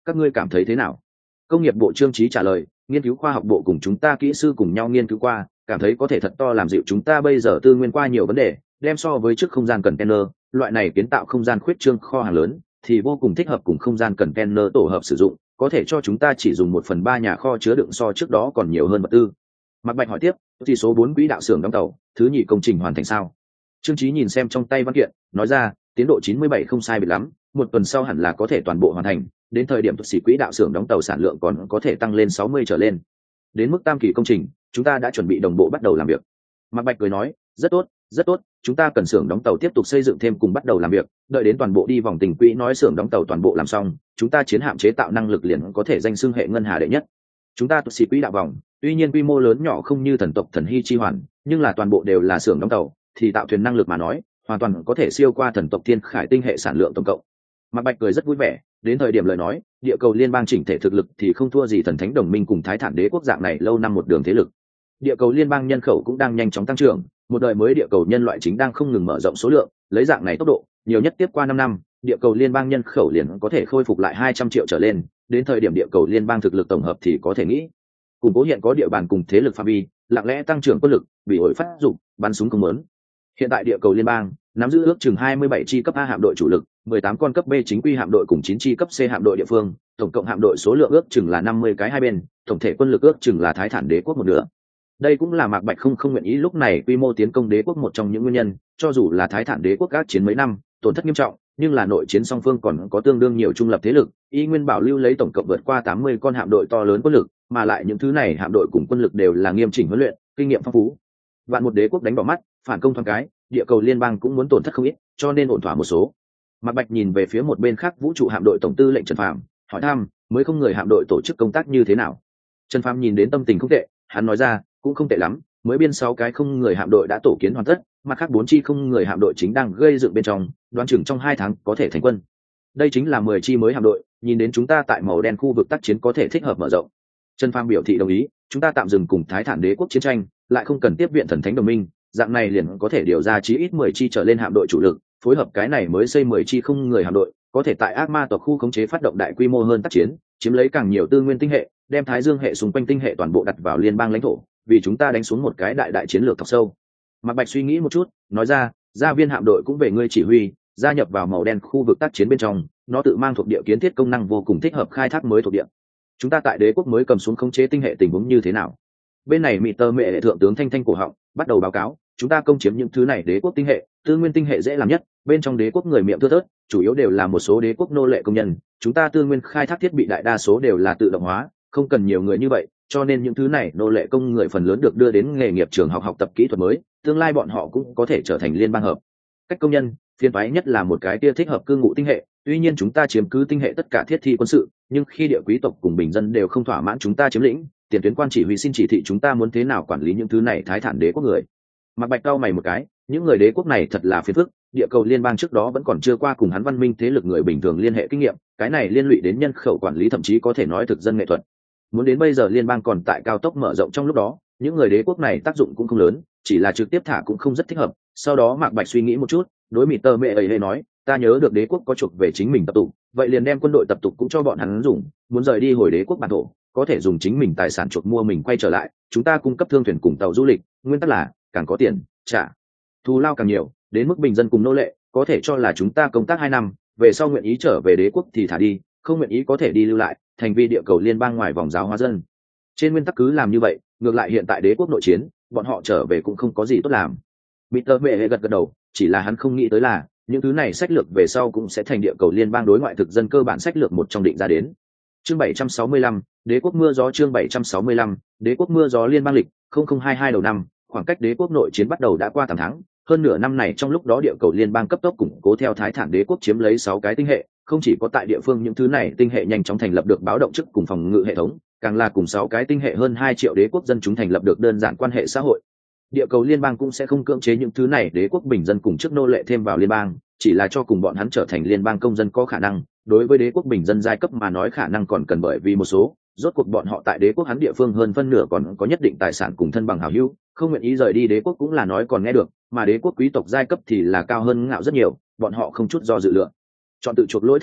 các ngươi cảm thấy thế nào? Công nghiệp bộ Trương Chí trả lời, nghiên cứu khoa học bộ cùng chúng ta kỹ sư cùng nhau nghiên cứu qua, cảm thấy có thể thật to làm dịu chúng ta bây giờ tư nguyên qua nhiều vấn đề, đem so với trước không gian container, loại này kiến tạo không gian khuyết trương kho hàng lớn thì vô cùng thích hợp cùng không gian container tổ hợp sử dụng, có thể cho chúng ta chỉ dùng 1/3 nhà kho chứa đựng so trước đó còn nhiều hơn vật tư. Mạc Bạch hỏi tiếp, thì số 4 quỹ đạo xưởng đóng tàu, thứ nhì công trình hoàn thành sao? Trương Chí nhìn xem trong tay văn kiện, nói ra, tiến độ 97 không sai biệt lắm, một tuần sau hẳn là có thể toàn bộ hoàn thành, đến thời điểm sĩ quỹ đạo xưởng đóng tàu sản lượng còn có thể tăng lên 60 trở lên. Đến mức tam kỳ công trình, chúng ta đã chuẩn bị đồng bộ bắt đầu làm việc. Mạc Bạch cười nói, rất tốt, rất tốt, chúng ta cần xưởng đóng tàu tiếp tục xây dựng thêm cùng bắt đầu làm việc, đợi đến toàn bộ đi vòng tình quỹ nói xưởng đóng tàu toàn bộ làm xong, chúng ta chiến hạm chế tạo năng lực liền có thể danh xưng hệ ngân hà đệ nhất. Chúng ta sĩ quỹ đạo vòng, tuy nhiên quy mô lớn nhỏ không như thần tộc thần hy chi hoàn, nhưng là toàn bộ đều là xưởng đóng tàu, thì tạo thuyền năng lực mà nói, hoàn toàn có thể siêu qua thần tộc thiên khải tinh hệ sản lượng tổng cộng. Mạc Bạch cười rất vui vẻ, đến thời điểm lời nói, địa cầu liên bang chỉnh thể thực lực thì không thua gì thần thánh đồng minh cùng thái thản đế quốc dạng này lâu năm một đường thế lực. Địa cầu liên bang nhân khẩu cũng đang nhanh chóng tăng trưởng, một đời mới địa cầu nhân loại chính đang không ngừng mở rộng số lượng, lấy dạng này tốc độ, nhiều nhất tiếp qua 5 năm, địa cầu liên bang nhân khẩu liền có thể khôi phục lại 200 triệu trở lên, đến thời điểm địa cầu liên bang thực lực tổng hợp thì có thể nghĩ củng cố hiện có địa bàn cùng thế lực phạm vi, lặng lẽ tăng trưởng quân lực, bị ổi phát dụng, bắn súng không lớn. Hiện tại địa cầu liên bang nắm giữ ước chừng 27 chi cấp A hạm đội chủ lực, 18 con cấp B chính quy hạm đội cùng 9 chi cấp C hạm đội địa phương, tổng cộng hạm đội số lượng ước chừng là 50 cái hai bên, tổng thể quân lực ước chừng là thái thản đế quốc một nửa. Đây cũng là Mạc Bạch không nguyện ý lúc này quy mô tiến công đế quốc một trong những nguyên nhân, cho dù là thái thản đế quốc các chiến mấy năm, tổn thất nghiêm trọng, nhưng là nội chiến song phương còn có tương đương nhiều trung lập thế lực, y nguyên bảo lưu lấy tổng cộng vượt qua 80 con hạm đội to lớn quân lực, mà lại những thứ này hạm đội cùng quân lực đều là nghiêm chỉnh huấn luyện, kinh nghiệm phong phú. Vạn một đế quốc đánh bỏ mắt, phản công thoáng cái, địa cầu liên bang cũng muốn tổn thất không ít, cho nên ổn thỏa một số. Mạc Bạch nhìn về phía một bên khác vũ trụ hạm đội tổng tư lệnh Trần Phàm, hỏi thăm, mới không người hạm đội tổ chức công tác như thế nào? Trần Phàm nhìn đến tâm tình không tệ, hắn nói ra, cũng không tệ lắm, mới biên 6 cái không người hạm đội đã tổ kiến hoàn tất, mặt khác 4 chi không người hạm đội chính đang gây dựng bên trong, đoán chừng trong 2 tháng có thể thành quân. Đây chính là 10 chi mới hạm đội, nhìn đến chúng ta tại màu đen khu vực tác chiến có thể thích hợp mở rộng. Trần Phàm biểu thị đồng ý, chúng ta tạm dừng cùng thái thản đế quốc chiến tranh, lại không cần tiếp viện thần thánh đồng minh, dạng này liền có thể điều ra chí ít 10 chi trở lên hạm đội chủ lực, phối hợp cái này mới xây 10 chi không người hạm đội, có thể tại ác ma tộc khu khống chế phát động đại quy mô hơn tác chiến, chiếm lấy càng nhiều tư nguyên tinh hệ, đem thái dương hệ xung quanh tinh hệ toàn bộ đặt vào liên bang lãnh thổ, vì chúng ta đánh xuống một cái đại chiến lược thọc sâu. Mạc Bạch suy nghĩ một chút, nói ra, gia viên hạm đội cũng về ngươi chỉ huy, gia nhập vào màu đen khu vực tác chiến bên trong, nó tự mang thuộc địa kiến thiết công năng vô cùng thích hợp khai thác mới thuộc địa. Chúng ta tại đế quốc mới cầm xuống khống chế tinh hệ tình huống như thế nào? Bên này Mị Tơ Mẹ thượng tướng thanh thanh cổ họng, bắt đầu báo cáo, chúng ta công chiếm những thứ này đế quốc tinh hệ, tư nguyên tinh hệ dễ làm nhất, bên trong đế quốc người miệng thưa thớt, chủ yếu đều là một số đế quốc nô lệ công nhân, chúng ta tư nguyên khai thác thiết bị đại đa số đều là tự động hóa, không cần nhiều người như vậy, cho nên những thứ này nô lệ công người phần lớn được đưa đến nghề nghiệp trường học tập kỹ thuật mới, tương lai bọn họ cũng có thể trở thành liên bang hợp cách công nhân. Phiên toái nhất là một cái kia thích hợp cư ngụ tinh hệ, tuy nhiên chúng ta chiếm cứ tinh hệ tất cả thiết thi quân sự, nhưng khi địa quý tộc cùng bình dân đều không thỏa mãn chúng ta chiếm lĩnh, tiền tuyến quan chỉ huy xin chỉ thị chúng ta muốn thế nào quản lý những thứ này thái thản đế quốc người. Mạc Bạch cau mày một cái, những người đế quốc này thật là phiền phức, địa cầu liên bang trước đó vẫn còn chưa qua cùng hắn văn minh thế lực người bình thường liên hệ kinh nghiệm, cái này liên lụy đến nhân khẩu quản lý thậm chí có thể nói thực dân nghệ thuật. Muốn đến bây giờ liên bang còn tại cao tốc mở rộng trong lúc đó, những người đế quốc này tác dụng cũng không lớn, chỉ là trực tiếp thả cũng không rất thích hợp. Sau đó Mạc Bạch suy nghĩ một chút, đối Mị Tơ Mẹ ấy nói, ta nhớ được đế quốc có chuộc về chính mình tập tục, vậy liền đem quân đội tập tục cũng cho bọn hắn dùng, muốn rời đi hồi đế quốc bản thổ, có thể dùng chính mình tài sản chuộc mua mình quay trở lại, chúng ta cung cấp thương thuyền cùng tàu du lịch, nguyên tắc là càng có tiền trả thù lao càng nhiều, đến mức bình dân cùng nô lệ có thể cho là chúng ta công tác 2 năm về sau nguyện ý trở về đế quốc thì thả đi, không nguyện ý có thể đi lưu lại thành vi địa cầu liên bang ngoài vòng giáo hóa dân. Trên nguyên tắc cứ làm như vậy, ngược lại hiện tại đế quốc nội chiến, bọn họ trở về cũng không có gì tốt làm. Peter Mẹ gật đầu, chỉ là hắn không nghĩ tới là những thứ này sách lược về sau cũng sẽ thành địa cầu liên bang đối ngoại thực dân cơ bản sách lược một trong định ra đến. Chương 765, đế quốc mưa gió. Chương 765, đế quốc mưa gió liên bang lịch 0022 đầu năm, khoảng cách đế quốc nội chiến bắt đầu đã qua 8 tháng, hơn nửa năm này trong lúc đó địa cầu liên bang cấp tốc củng cố theo thái thản đế quốc chiếm lấy 6 cái tinh hệ, không chỉ có tại địa phương những thứ này tinh hệ nhanh chóng thành lập được báo động chức cùng phòng ngự hệ thống, càng là cùng 6 cái tinh hệ hơn 2 triệu đế quốc dân chúng thành lập được đơn giản quan hệ xã hội. Địa cầu liên bang cũng sẽ không cưỡng chế những thứ này đế quốc bình dân cùng chức nô lệ thêm vào liên bang, chỉ là cho cùng bọn hắn trở thành liên bang công dân có khả năng, đối với đế quốc bình dân giai cấp mà nói khả năng còn cần bởi vì một số, rốt cuộc bọn họ tại đế quốc hắn địa phương hơn phân nửa còn có nhất định tài sản cùng thân bằng hảo hữu, không nguyện ý rời đi đế quốc cũng là nói còn nghe được, mà đế quốc quý tộc giai cấp thì là cao hơn ngạo rất nhiều, bọn họ không chút do dự lựa chọn tự chuộc lỗi thân thể,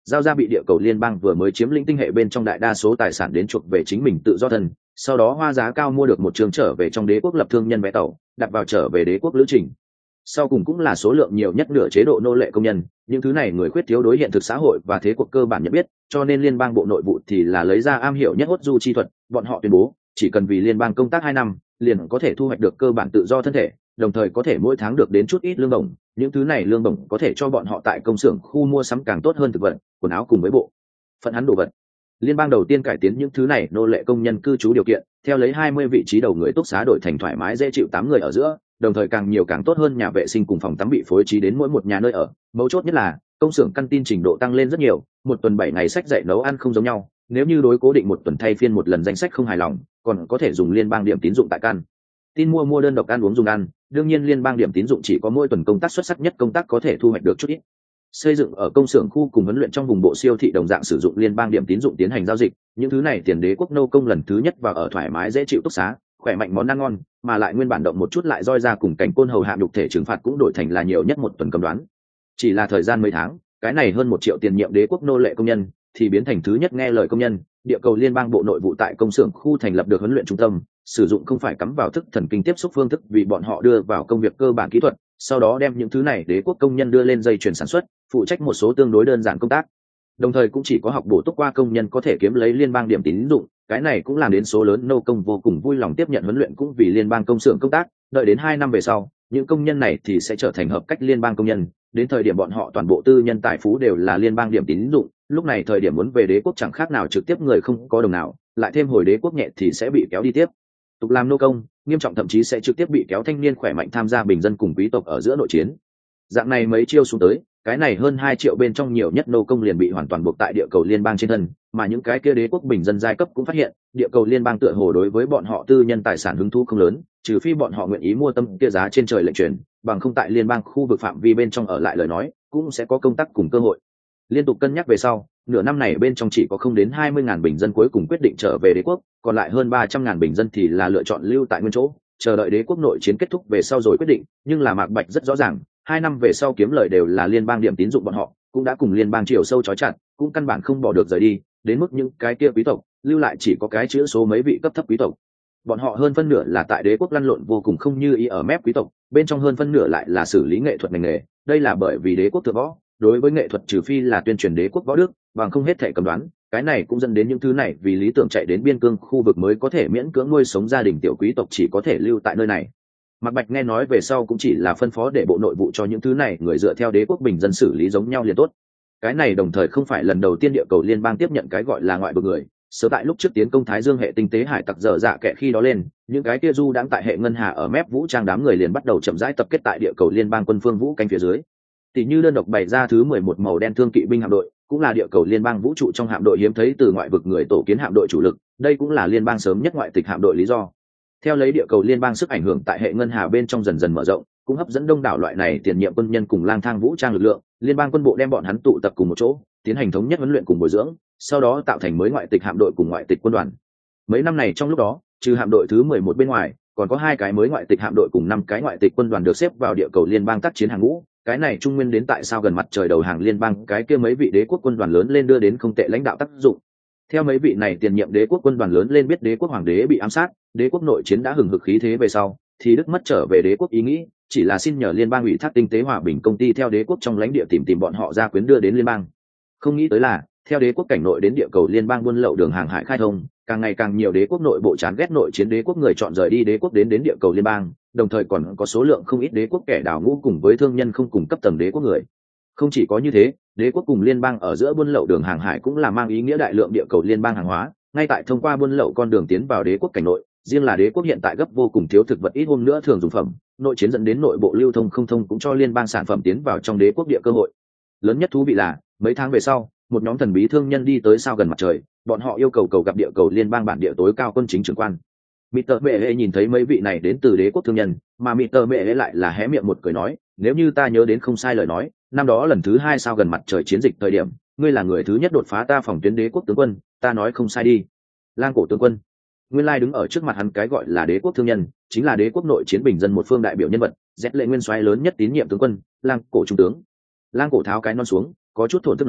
giao ra bị địa cầu liên bang vừa mới chiếm lĩnh tinh hệ bên trong đại đa số tài sản đến chuộc về chính mình tự do thân, sau đó hoa giá cao mua được một trường trở về trong đế quốc lập thương nhân vé tàu, đặt vào trở về đế quốc lữ trình. Sau cùng cũng là số lượng nhiều nhất nửa chế độ nô lệ công nhân, những thứ này người khuyết thiếu đối hiện thực xã hội và thế cuộc cơ bản nhận biết, cho nên liên bang bộ nội vụ thì là lấy ra am hiểu nhất hốt du chi thuật, bọn họ tuyên bố chỉ cần vì liên bang công tác 2 năm liền có thể thu hoạch được cơ bản tự do thân thể, đồng thời có thể mỗi tháng được đến chút ít lương bổng, những thứ này lương bổng có thể cho bọn họ tại công xưởng khu mua sắm càng tốt hơn thực vật, quần áo cùng với bộ phận hắn đồ vật. Liên bang đầu tiên cải tiến những thứ này nô lệ công nhân cư trú điều kiện, theo lấy 20 vị trí đầu người túc xá đổi thành thoải mái dễ chịu 8 người ở giữa, đồng thời càng nhiều càng tốt hơn nhà vệ sinh cùng phòng tắm bị phối trí đến mỗi một nhà nơi ở. Mấu chốt nhất là công xưởng căn tin trình độ tăng lên rất nhiều, một tuần 7 ngày sách dạy nấu ăn không giống nhau, nếu như đối cố định một tuần thay phiên một lần danh sách không hài lòng, còn có thể dùng liên bang điểm tín dụng tại căn tin mua đơn độc ăn uống dùng ăn. Đương nhiên liên bang điểm tín dụng chỉ có mỗi tuần công tác xuất sắc nhất công tác có thể thu hoạch được chút ít. Xây dựng ở công xưởng khu cùng huấn luyện trong vùng bộ siêu thị đồng dạng sử dụng liên bang điểm tín dụng tiến hành giao dịch, những thứ này tiền đế quốc nô công lần thứ nhất vào ở thoải mái dễ chịu túc xá, khỏe mạnh món ăn ngon, mà lại nguyên bản động một chút lại roi ra cùng cảnh côn hầu hạ nhục thể trừng phạt cũng đổi thành là nhiều nhất một tuần cầm đoán. Chỉ là thời gian mấy tháng, cái này hơn 1 triệu tiền nhiệm đế quốc nô lệ công nhân thì biến thành thứ nhất nghe lời công nhân. Địa cầu liên bang bộ nội vụ tại công xưởng khu thành lập được huấn luyện trung tâm, sử dụng không phải cắm vào thức thần kinh tiếp xúc phương thức vì bọn họ đưa vào công việc cơ bản kỹ thuật, sau đó đem những thứ này đế quốc công nhân đưa lên dây chuyền sản xuất, phụ trách một số tương đối đơn giản công tác. Đồng thời cũng chỉ có học bổ túc qua công nhân có thể kiếm lấy liên bang điểm tín dụng, cái này cũng làm đến số lớn nô công vô cùng vui lòng tiếp nhận huấn luyện cũng vì liên bang công xưởng công tác. Đợi đến 2 năm về sau, những công nhân này thì sẽ trở thành hợp cách liên bang công nhân, đến thời điểm bọn họ toàn bộ tư nhân tài phú đều là liên bang điểm tín dụng, lúc này thời điểm muốn về đế quốc chẳng khác nào trực tiếp người không có đồng nào, lại thêm hồi đế quốc nhẹ thì sẽ bị kéo đi tiếp tục làm nô công, nghiêm trọng thậm chí sẽ trực tiếp bị kéo thanh niên khỏe mạnh tham gia bình dân cùng quý tộc ở giữa nội chiến. Dạng này mấy chiêu xuống tới, cái này hơn 2 triệu bên trong nhiều nhất nô công liền bị hoàn toàn buộc tại địa cầu liên bang trên thân, mà những cái kia đế quốc bình dân giai cấp cũng phát hiện địa cầu liên bang tựa hồ đối với bọn họ tư nhân tài sản hứng thú không lớn, trừ phi bọn họ nguyện ý mua tâm kia giá trên trời lệnh truyền, bằng không tại liên bang khu vực phạm vi bên trong ở lại lời nói cũng sẽ có công tác cùng cơ hội. Liên tục cân nhắc về sau, nửa năm này bên trong chỉ có không đến 20.000 bình dân cuối cùng quyết định trở về đế quốc, còn lại hơn 300.000 bình dân thì là lựa chọn lưu tại nguyên chỗ, chờ đợi đế quốc nội chiến kết thúc về sau rồi quyết định. Nhưng là Mạc Bạch rất rõ ràng, 2 năm về sau kiếm lời đều là liên bang điểm tín dụng bọn họ cũng đã cùng liên bang chiều sâu chói chặt, cũng căn bản không bỏ được rời đi, đến mức những cái kia quý tộc lưu lại chỉ có cái chữ số mấy vị cấp thấp quý tộc. Bọn họ hơn phân nửa là tại đế quốc lăn lộn vô cùng không như ý ở mép quý tộc, bên trong hơn phân nửa lại là xử lý nghệ thuật ngành nghề, đây là bởi vì đế quốc thượng võ đối với nghệ thuật trừ phi là tuyên truyền đế quốc võ đức, bằng không hết thể cầm đoán. Cái này cũng dẫn đến những thứ này vì lý tưởng chạy đến biên cương khu vực mới có thể miễn cưỡng nuôi sống gia đình tiểu quý tộc chỉ có thể lưu tại nơi này. Mạc Bạch nghe nói về sau cũng chỉ là phân phó để bộ nội vụ cho những thứ này người dựa theo đế quốc bình dân xử lý giống nhau liền tốt. Cái này đồng thời không phải lần đầu tiên địa cầu liên bang tiếp nhận cái gọi là ngoại vực người, sớm tại lúc trước tiến công Thái Dương hệ tinh tế hải tặc dở dạ kẻ khi đó lên, những cái kia du đang tại hệ ngân hà ở mép vũ trang đám người liền bắt đầu chậm rãi tập kết tại địa cầu liên bang quân phương vũ canh phía dưới. Tỷ như đơn độc bày ra thứ 11 màu đen thương kỵ binh hạm đội, cũng là địa cầu liên bang vũ trụ trong hạm đội hiếm thấy từ ngoại vực người tổ kiến hạm đội chủ lực, đây cũng là liên bang sớm nhất ngoại tịch hạm đội lý do. Theo lấy địa cầu liên bang sức ảnh hưởng tại hệ ngân hà bên trong dần dần mở rộng, cũng hấp dẫn đông đảo loại này tiền nhiệm quân nhân cùng lang thang vũ trang lực lượng, liên bang quân bộ đem bọn hắn tụ tập cùng một chỗ, tiến hành thống nhất huấn luyện cùng bồi dưỡng, sau đó tạo thành mới ngoại tịch hạm đội cùng ngoại tịch quân đoàn. Mấy năm này trong lúc đó, trừ hạm đội thứ 11 bên ngoài, còn có 2 cái mới ngoại tịch hạm đội cùng 5 cái ngoại tịch quân đoàn được xếp vào địa cầu liên bang tác chiến hàng ngũ. Cái này trung nguyên đến tại sao gần mặt trời đầu hàng liên bang cái kia mấy vị đế quốc quân đoàn lớn lên đưa đến không tệ lãnh đạo tác dụng. Theo mấy vị này tiền nhiệm đế quốc quân đoàn lớn lên biết đế quốc hoàng đế bị ám sát, đế quốc nội chiến đã hừng hực khí thế về sau, thì đức mất trở về đế quốc ý nghĩ, chỉ là xin nhờ liên bang ủy thác tinh tế hòa bình công ty theo đế quốc trong lãnh địa tìm bọn họ ra quyến đưa đến liên bang. Không nghĩ tới là theo đế quốc cảnh nội đến địa cầu liên bang buôn lậu đường hàng hải khai thông, càng ngày càng nhiều đế quốc nội bộ chán ghét nội chiến đế quốc người chọn rời đi đế quốc đến địa cầu liên bang, đồng thời còn có số lượng không ít đế quốc kẻ đào ngũ cùng với thương nhân không cùng cấp tầng đế quốc người. Không chỉ có như thế, đế quốc cùng liên bang ở giữa buôn lậu đường hàng hải cũng là mang ý nghĩa đại lượng địa cầu liên bang hàng hóa ngay tại thông qua buôn lậu con đường tiến vào đế quốc cảnh nội. Riêng là đế quốc hiện tại gấp vô cùng thiếu thực vật ít hôm nữa thường dùng phẩm, nội chiến dẫn đến nội bộ lưu thông không thông cũng cho liên bang sản phẩm tiến vào trong đế quốc địa cơ hội. Lớn nhất thú vị là mấy tháng về sau, một nhóm thần bí thương nhân đi tới sao gần mặt trời, bọn họ yêu cầu gặp địa cầu liên bang bản địa tối cao quân chính trưởng quan. Mr. Mệ nhìn thấy mấy vị này đến từ đế quốc thương nhân, mà Mr. Mệ lại là hé miệng một cười nói, nếu như ta nhớ đến không sai lời nói, năm đó lần thứ 2 sao gần mặt trời chiến dịch thời điểm, ngươi là người thứ nhất đột phá ta phòng tuyến đế quốc tướng quân, ta nói không sai đi. Lang cổ tướng quân. Nguyên lai đứng ở trước mặt hắn cái gọi là đế quốc thương nhân, chính là đế quốc nội chiến bình dân một phương đại biểu nhân vật, dẹt lệ nguyên soái lớn nhất tín nhiệm tướng quân, Lang cổ trung tướng. Lang cổ tháo cái non xuống, có chút thổn thức nói,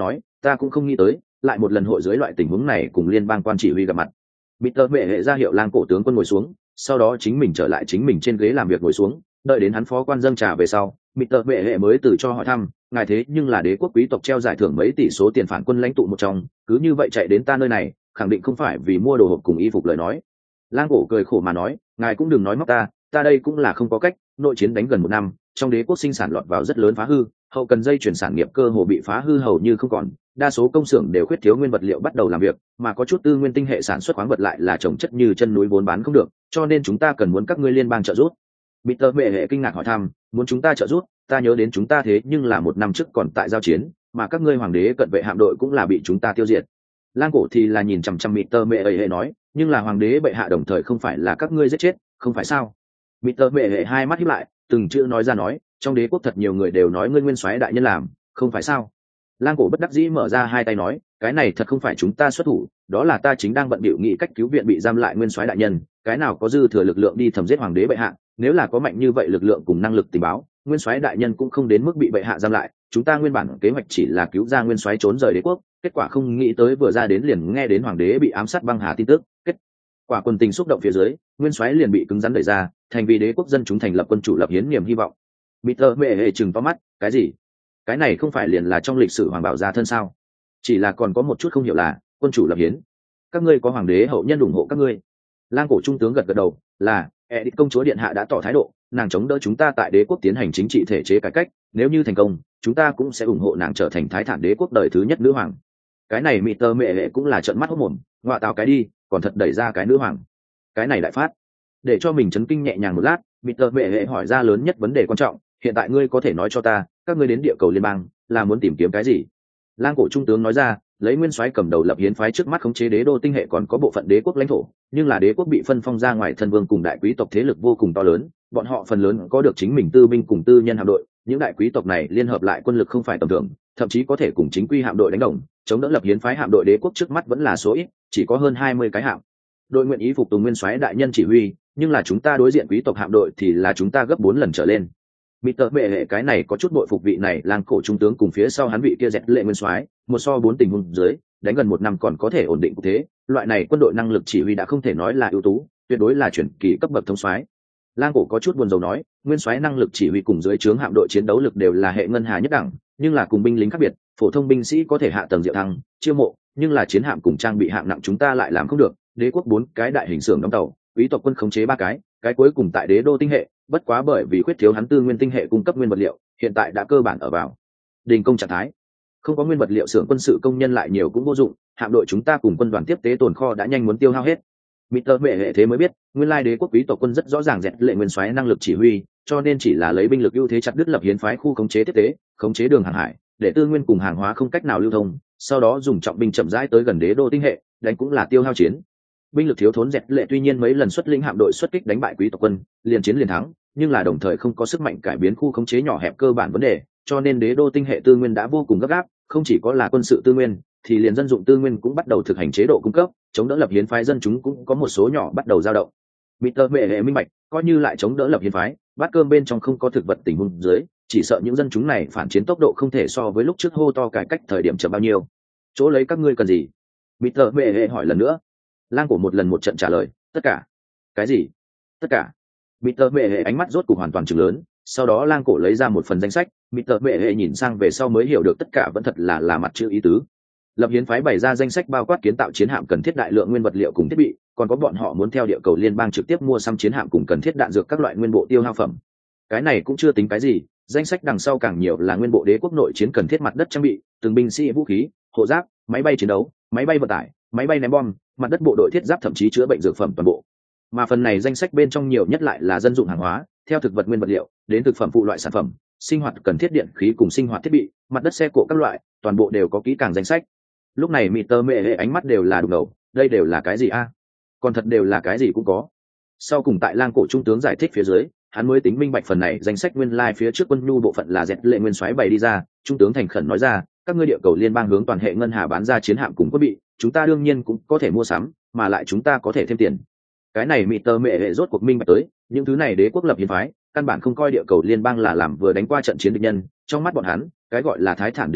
ta cũng không nghĩ tới lại một lần hội dưới loại tình huống này cùng liên bang quan chỉ huy gặp mặt. Peter bệ hệ ra hiệu Lang cổ tướng quân ngồi xuống, sau đó chính mình trở lại chính mình trên ghế làm việc ngồi xuống, đợi đến hắn phó quan dâng trà về sau, Peter bệ hệ mới từ cho hỏi thăm, ngài thế nhưng là đế quốc quý tộc treo giải thưởng mấy tỷ số tiền phản quân lãnh tụ một trong, cứ như vậy chạy đến ta nơi này, khẳng định không phải vì mua đồ hộp cùng y phục lời nói. Lang cổ cười khổ mà nói, ngài cũng đừng nói móc ta đây cũng là không có cách, nội chiến đánh gần một năm, trong đế quốc sinh sản lọt vào rất lớn phá hư, hậu cần dây chuyển sản nghiệp cơ hồ bị phá hư hầu như không còn, đa số công xưởng đều khuyết thiếu nguyên vật liệu bắt đầu làm việc, mà có chút tư nguyên tinh hệ sản xuất khoáng vật lại là trồng chất như chân núi vốn bán không được, cho nên chúng ta cần muốn các ngươi liên bang trợ giúp. Peter bệ hệ kinh ngạc hỏi thăm, muốn chúng ta trợ giúp? Ta nhớ đến chúng ta thế nhưng là một năm trước còn tại giao chiến, mà các ngươi hoàng đế cận vệ hạm đội cũng là bị chúng ta tiêu diệt. Lang cổ thì là nhìn chằm chằm Peter bệ hệ nói, nhưng là hoàng đế bệ hạ đồng thời không phải là các ngươi giết chết, không phải sao? Peter bệ hệ hai mắt híp lại, từng chữ nói ra nói, trong đế quốc thật nhiều người đều nói ngươi nguyên soái đại nhân làm, không phải sao? Lang cổ bất đắc dĩ mở ra hai tay nói, cái này thật không phải chúng ta xuất thủ, đó là ta chính đang bận bịu nghĩ cách cứu viện bị giam lại nguyên soái đại nhân, cái nào có dư thừa lực lượng đi thẩm giết hoàng đế bệ hạ, nếu là có mạnh như vậy lực lượng cùng năng lực tình báo, nguyên soái đại nhân cũng không đến mức bị bệ hạ giam lại, chúng ta nguyên bản kế hoạch chỉ là cứu ra nguyên soái trốn rời đế quốc, kết quả không nghĩ tới vừa ra đến liền nghe đến hoàng đế bị ám sát băng hà tin tức, kết quả quân tình xúc động phía dưới, nguyên soái liền bị cứng rắn đẩy ra, thành vì đế quốc dân chúng thành lập quân chủ lập hiến niềm hy vọng. Peter mẹ hệ chừng to mắt, cái gì? Cái này không phải liền là trong lịch sử hoàng bảo gia thân sao? Chỉ là còn có một chút không hiểu là quân chủ lập hiến, các ngươi có hoàng đế hậu nhân ủng hộ các ngươi. Lang cổ trung tướng gật gật đầu, là Edith công chúa điện hạ đã tỏ thái độ, nàng chống đỡ chúng ta tại đế quốc tiến hành chính trị thể chế cải cách, nếu như thành công, chúng ta cũng sẽ ủng hộ nàng trở thành thái thản đế quốc đời thứ nhất nữ hoàng. Cái này Peter mẹ hệ cũng là trợn mắt hốt mồm, ngọa tào cái đi, còn thật đẩy ra cái nữ hoàng. Cái này đại phát. Để cho mình chấn kinh nhẹ nhàng một lát, Peter mẹ hệ hỏi ra lớn nhất vấn đề quan trọng, hiện tại ngươi có thể nói cho ta, các ngươi đến địa cầu liên bang là muốn tìm kiếm cái gì? Lang cổ trung tướng nói ra, lấy nguyên soái cầm đầu lập hiến phái trước mắt khống chế đế đô tinh hệ còn có bộ phận đế quốc lãnh thổ, nhưng là đế quốc bị phân phong ra ngoài thân vương cùng đại quý tộc thế lực vô cùng to lớn, bọn họ phần lớn có được chính mình tư binh cùng tư nhân hạm đội, những đại quý tộc này liên hợp lại quân lực không phải tầm thường, thậm chí có thể cùng chính quy hạm đội đánh đồng, chống đỡ lập hiến phái hạm đội đế quốc trước mắt vẫn là số ít, chỉ có hơn 20 cái hạm đội nguyện ý phục tùng nguyên soái đại nhân chỉ huy, nhưng là chúng ta đối diện quý tộc hạm đội thì là chúng ta gấp 4 lần trở lên. Peter bệ hệ cái này có chút bội phục vị này Lang cổ trung tướng cùng phía sau hắn vị kia dẹt lệ nguyên soái, một so 4 tình huống dưới, đánh gần một năm còn có thể ổn định cục thế, loại này quân đội năng lực chỉ huy đã không thể nói là ưu tú, tuyệt đối là chuyển kỳ cấp bậc thống soái. Lang cổ có chút buồn rầu nói, nguyên soái năng lực chỉ huy cùng dưới trướng hạm đội chiến đấu lực đều là hệ ngân hà nhất đẳng, nhưng là cùng binh lính khác biệt, phổ thông binh sĩ có thể hạ tầng diệu thăng, chiêu mộ, nhưng là chiến hạm cùng trang bị hạng nặng chúng ta lại làm không được. Đế quốc 4 cái đại hình xưởng đóng tàu, quý tộc quân khống chế 3 cái cuối cùng tại đế đô tinh hệ, bất quá bởi vì khuyết thiếu hắn tư nguyên tinh hệ cung cấp nguyên vật liệu, hiện tại đã cơ bản ở vào đình công trạng thái. Không có nguyên vật liệu, xưởng quân sự công nhân lại nhiều cũng vô dụng, hạm đội chúng ta cùng quân đoàn tiếp tế tồn kho đã nhanh muốn tiêu hao hết. Peter bệ hệ thế mới biết, nguyên lai đế quốc quý tộc quân rất rõ ràng dẹt lệ nguyên soái năng lực chỉ huy, cho nên chỉ là lấy binh lực ưu thế chặt đứt lập hiến phái khu khống chế tiếp tế, khống chế đường hàng hải, để tư nguyên cùng hàng hóa không cách nào lưu thông, sau đó dùng trọng binh chậm rãi tới gần đế đô tinh hệ, đánh cũng là tiêu hao chiến. Binh lực thiếu thốn dẹt lệ tuy nhiên mấy lần xuất lĩnh hạm đội xuất kích đánh bại quý tộc quân, liền chiến liền thắng, nhưng là đồng thời không có sức mạnh cải biến khu khống chế nhỏ hẹp cơ bản vấn đề, cho nên đế đô tinh hệ tư nguyên đã vô cùng gấp gáp, không chỉ có là quân sự tư nguyên, thì liền dân dụng tư nguyên cũng bắt đầu thực hành chế độ cung cấp, chống đỡ lập hiến phái dân chúng cũng có một số nhỏ bắt đầu dao động. Peter bệ hệ minh bạch, coi như lại chống đỡ lập hiến phái, bát cơm bên trong không có thực vật tình huống dưới, chỉ sợ những dân chúng này phản chiến tốc độ không thể so với lúc trước hô to cải cách thời điểm chậm bao nhiêu. Chỗ lấy các ngươi cần gì? Peter bệ hệ hỏi lần nữa. Lang cổ một lần một trận trả lời, tất cả. Cái gì? Tất cả. Peter bệ hệ ánh mắt rốt cục hoàn toàn trừng lớn, sau đó Lang cổ lấy ra một phần danh sách, Peter bệ hệ nhìn sang về sau mới hiểu được tất cả vẫn thật là mặt chữ ý tứ. Lập hiến phái bày ra danh sách bao quát kiến tạo chiến hạm cần thiết đại lượng nguyên vật liệu cùng thiết bị, còn có bọn họ muốn theo địa cầu liên bang trực tiếp mua sắm chiến hạm cùng cần thiết đạn dược các loại nguyên bộ tiêu hao phẩm. Cái này cũng chưa tính cái gì, danh sách đằng sau càng nhiều là nguyên bộ đế quốc nội chiến cần thiết mặt đất trang bị, từng binh sĩ vũ khí, hộ giáp, máy bay chiến đấu, máy bay vận tải, máy bay ném bom, mặt đất bộ đội thiết giáp thậm chí chữa bệnh dược phẩm toàn bộ. Mà phần này danh sách bên trong nhiều nhất lại là dân dụng hàng hóa, theo thực vật nguyên vật liệu đến thực phẩm phụ loại sản phẩm, sinh hoạt cần thiết điện khí cùng sinh hoạt thiết bị, mặt đất xe cộ các loại, toàn bộ đều có kỹ càng danh sách. Lúc này Peter mẹ hệ ánh mắt đều là đục ngầu, đây đều là cái gì a? Còn thật đều là cái gì cũng có. Sau cùng tại Lang cổ trung tướng giải thích phía dưới, hắn mới tính minh bạch phần này danh sách nguyên lai phía trước quân nhu bộ phận là dẹt lệ nguyên soái bày đi ra. Trung tướng thành khẩn nói ra, các ngươi địa cầu liên bang hướng toàn hệ ngân hà bán ra chiến hạm cùng quân bị, chúng ta đương nhiên cũng có thể mua sắm, mà lại chúng ta có thể thêm tiền. Cái này Peter mẹ hệ rốt cuộc minh bạch tới, những thứ này đế quốc lập hiến phái căn bản không coi địa cầu liên bang là làm vừa đánh qua trận chiến địch nhân, trong mắt bọn hắn cái gọi là thái thản đế quốc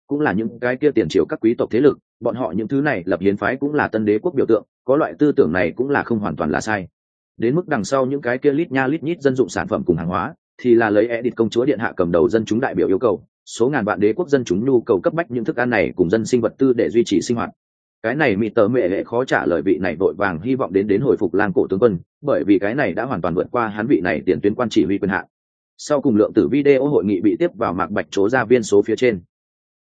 cũng là những cái kia tiền triều các quý tộc thế lực, bọn họ những thứ này lập hiến phái cũng là tân đế quốc biểu tượng, có loại tư tưởng này cũng là không hoàn toàn là sai. Đến mức đằng sau những cái kia lít nha lít nhít dân dụng sản phẩm cùng hàng hóa thì là lấy Edith công chúa điện hạ cầm đầu dân chúng đại biểu yêu cầu, số ngàn vạn đế quốc dân chúng nhu cầu cấp bách những thức ăn này cùng dân sinh vật tư để duy trì sinh hoạt. Cái này mỹ tờ mẹ hệ khó trả lời vị này vội vàng hy vọng đến hồi phục lang cổ tướng quân, bởi vì cái này đã hoàn toàn vượt qua hắn vị này tiền tuyến quan chỉ huy quyền hạn. Sau cùng lượng tử video hội nghị bị tiếp vào mạc bạch chỗ ra viên số phía trên.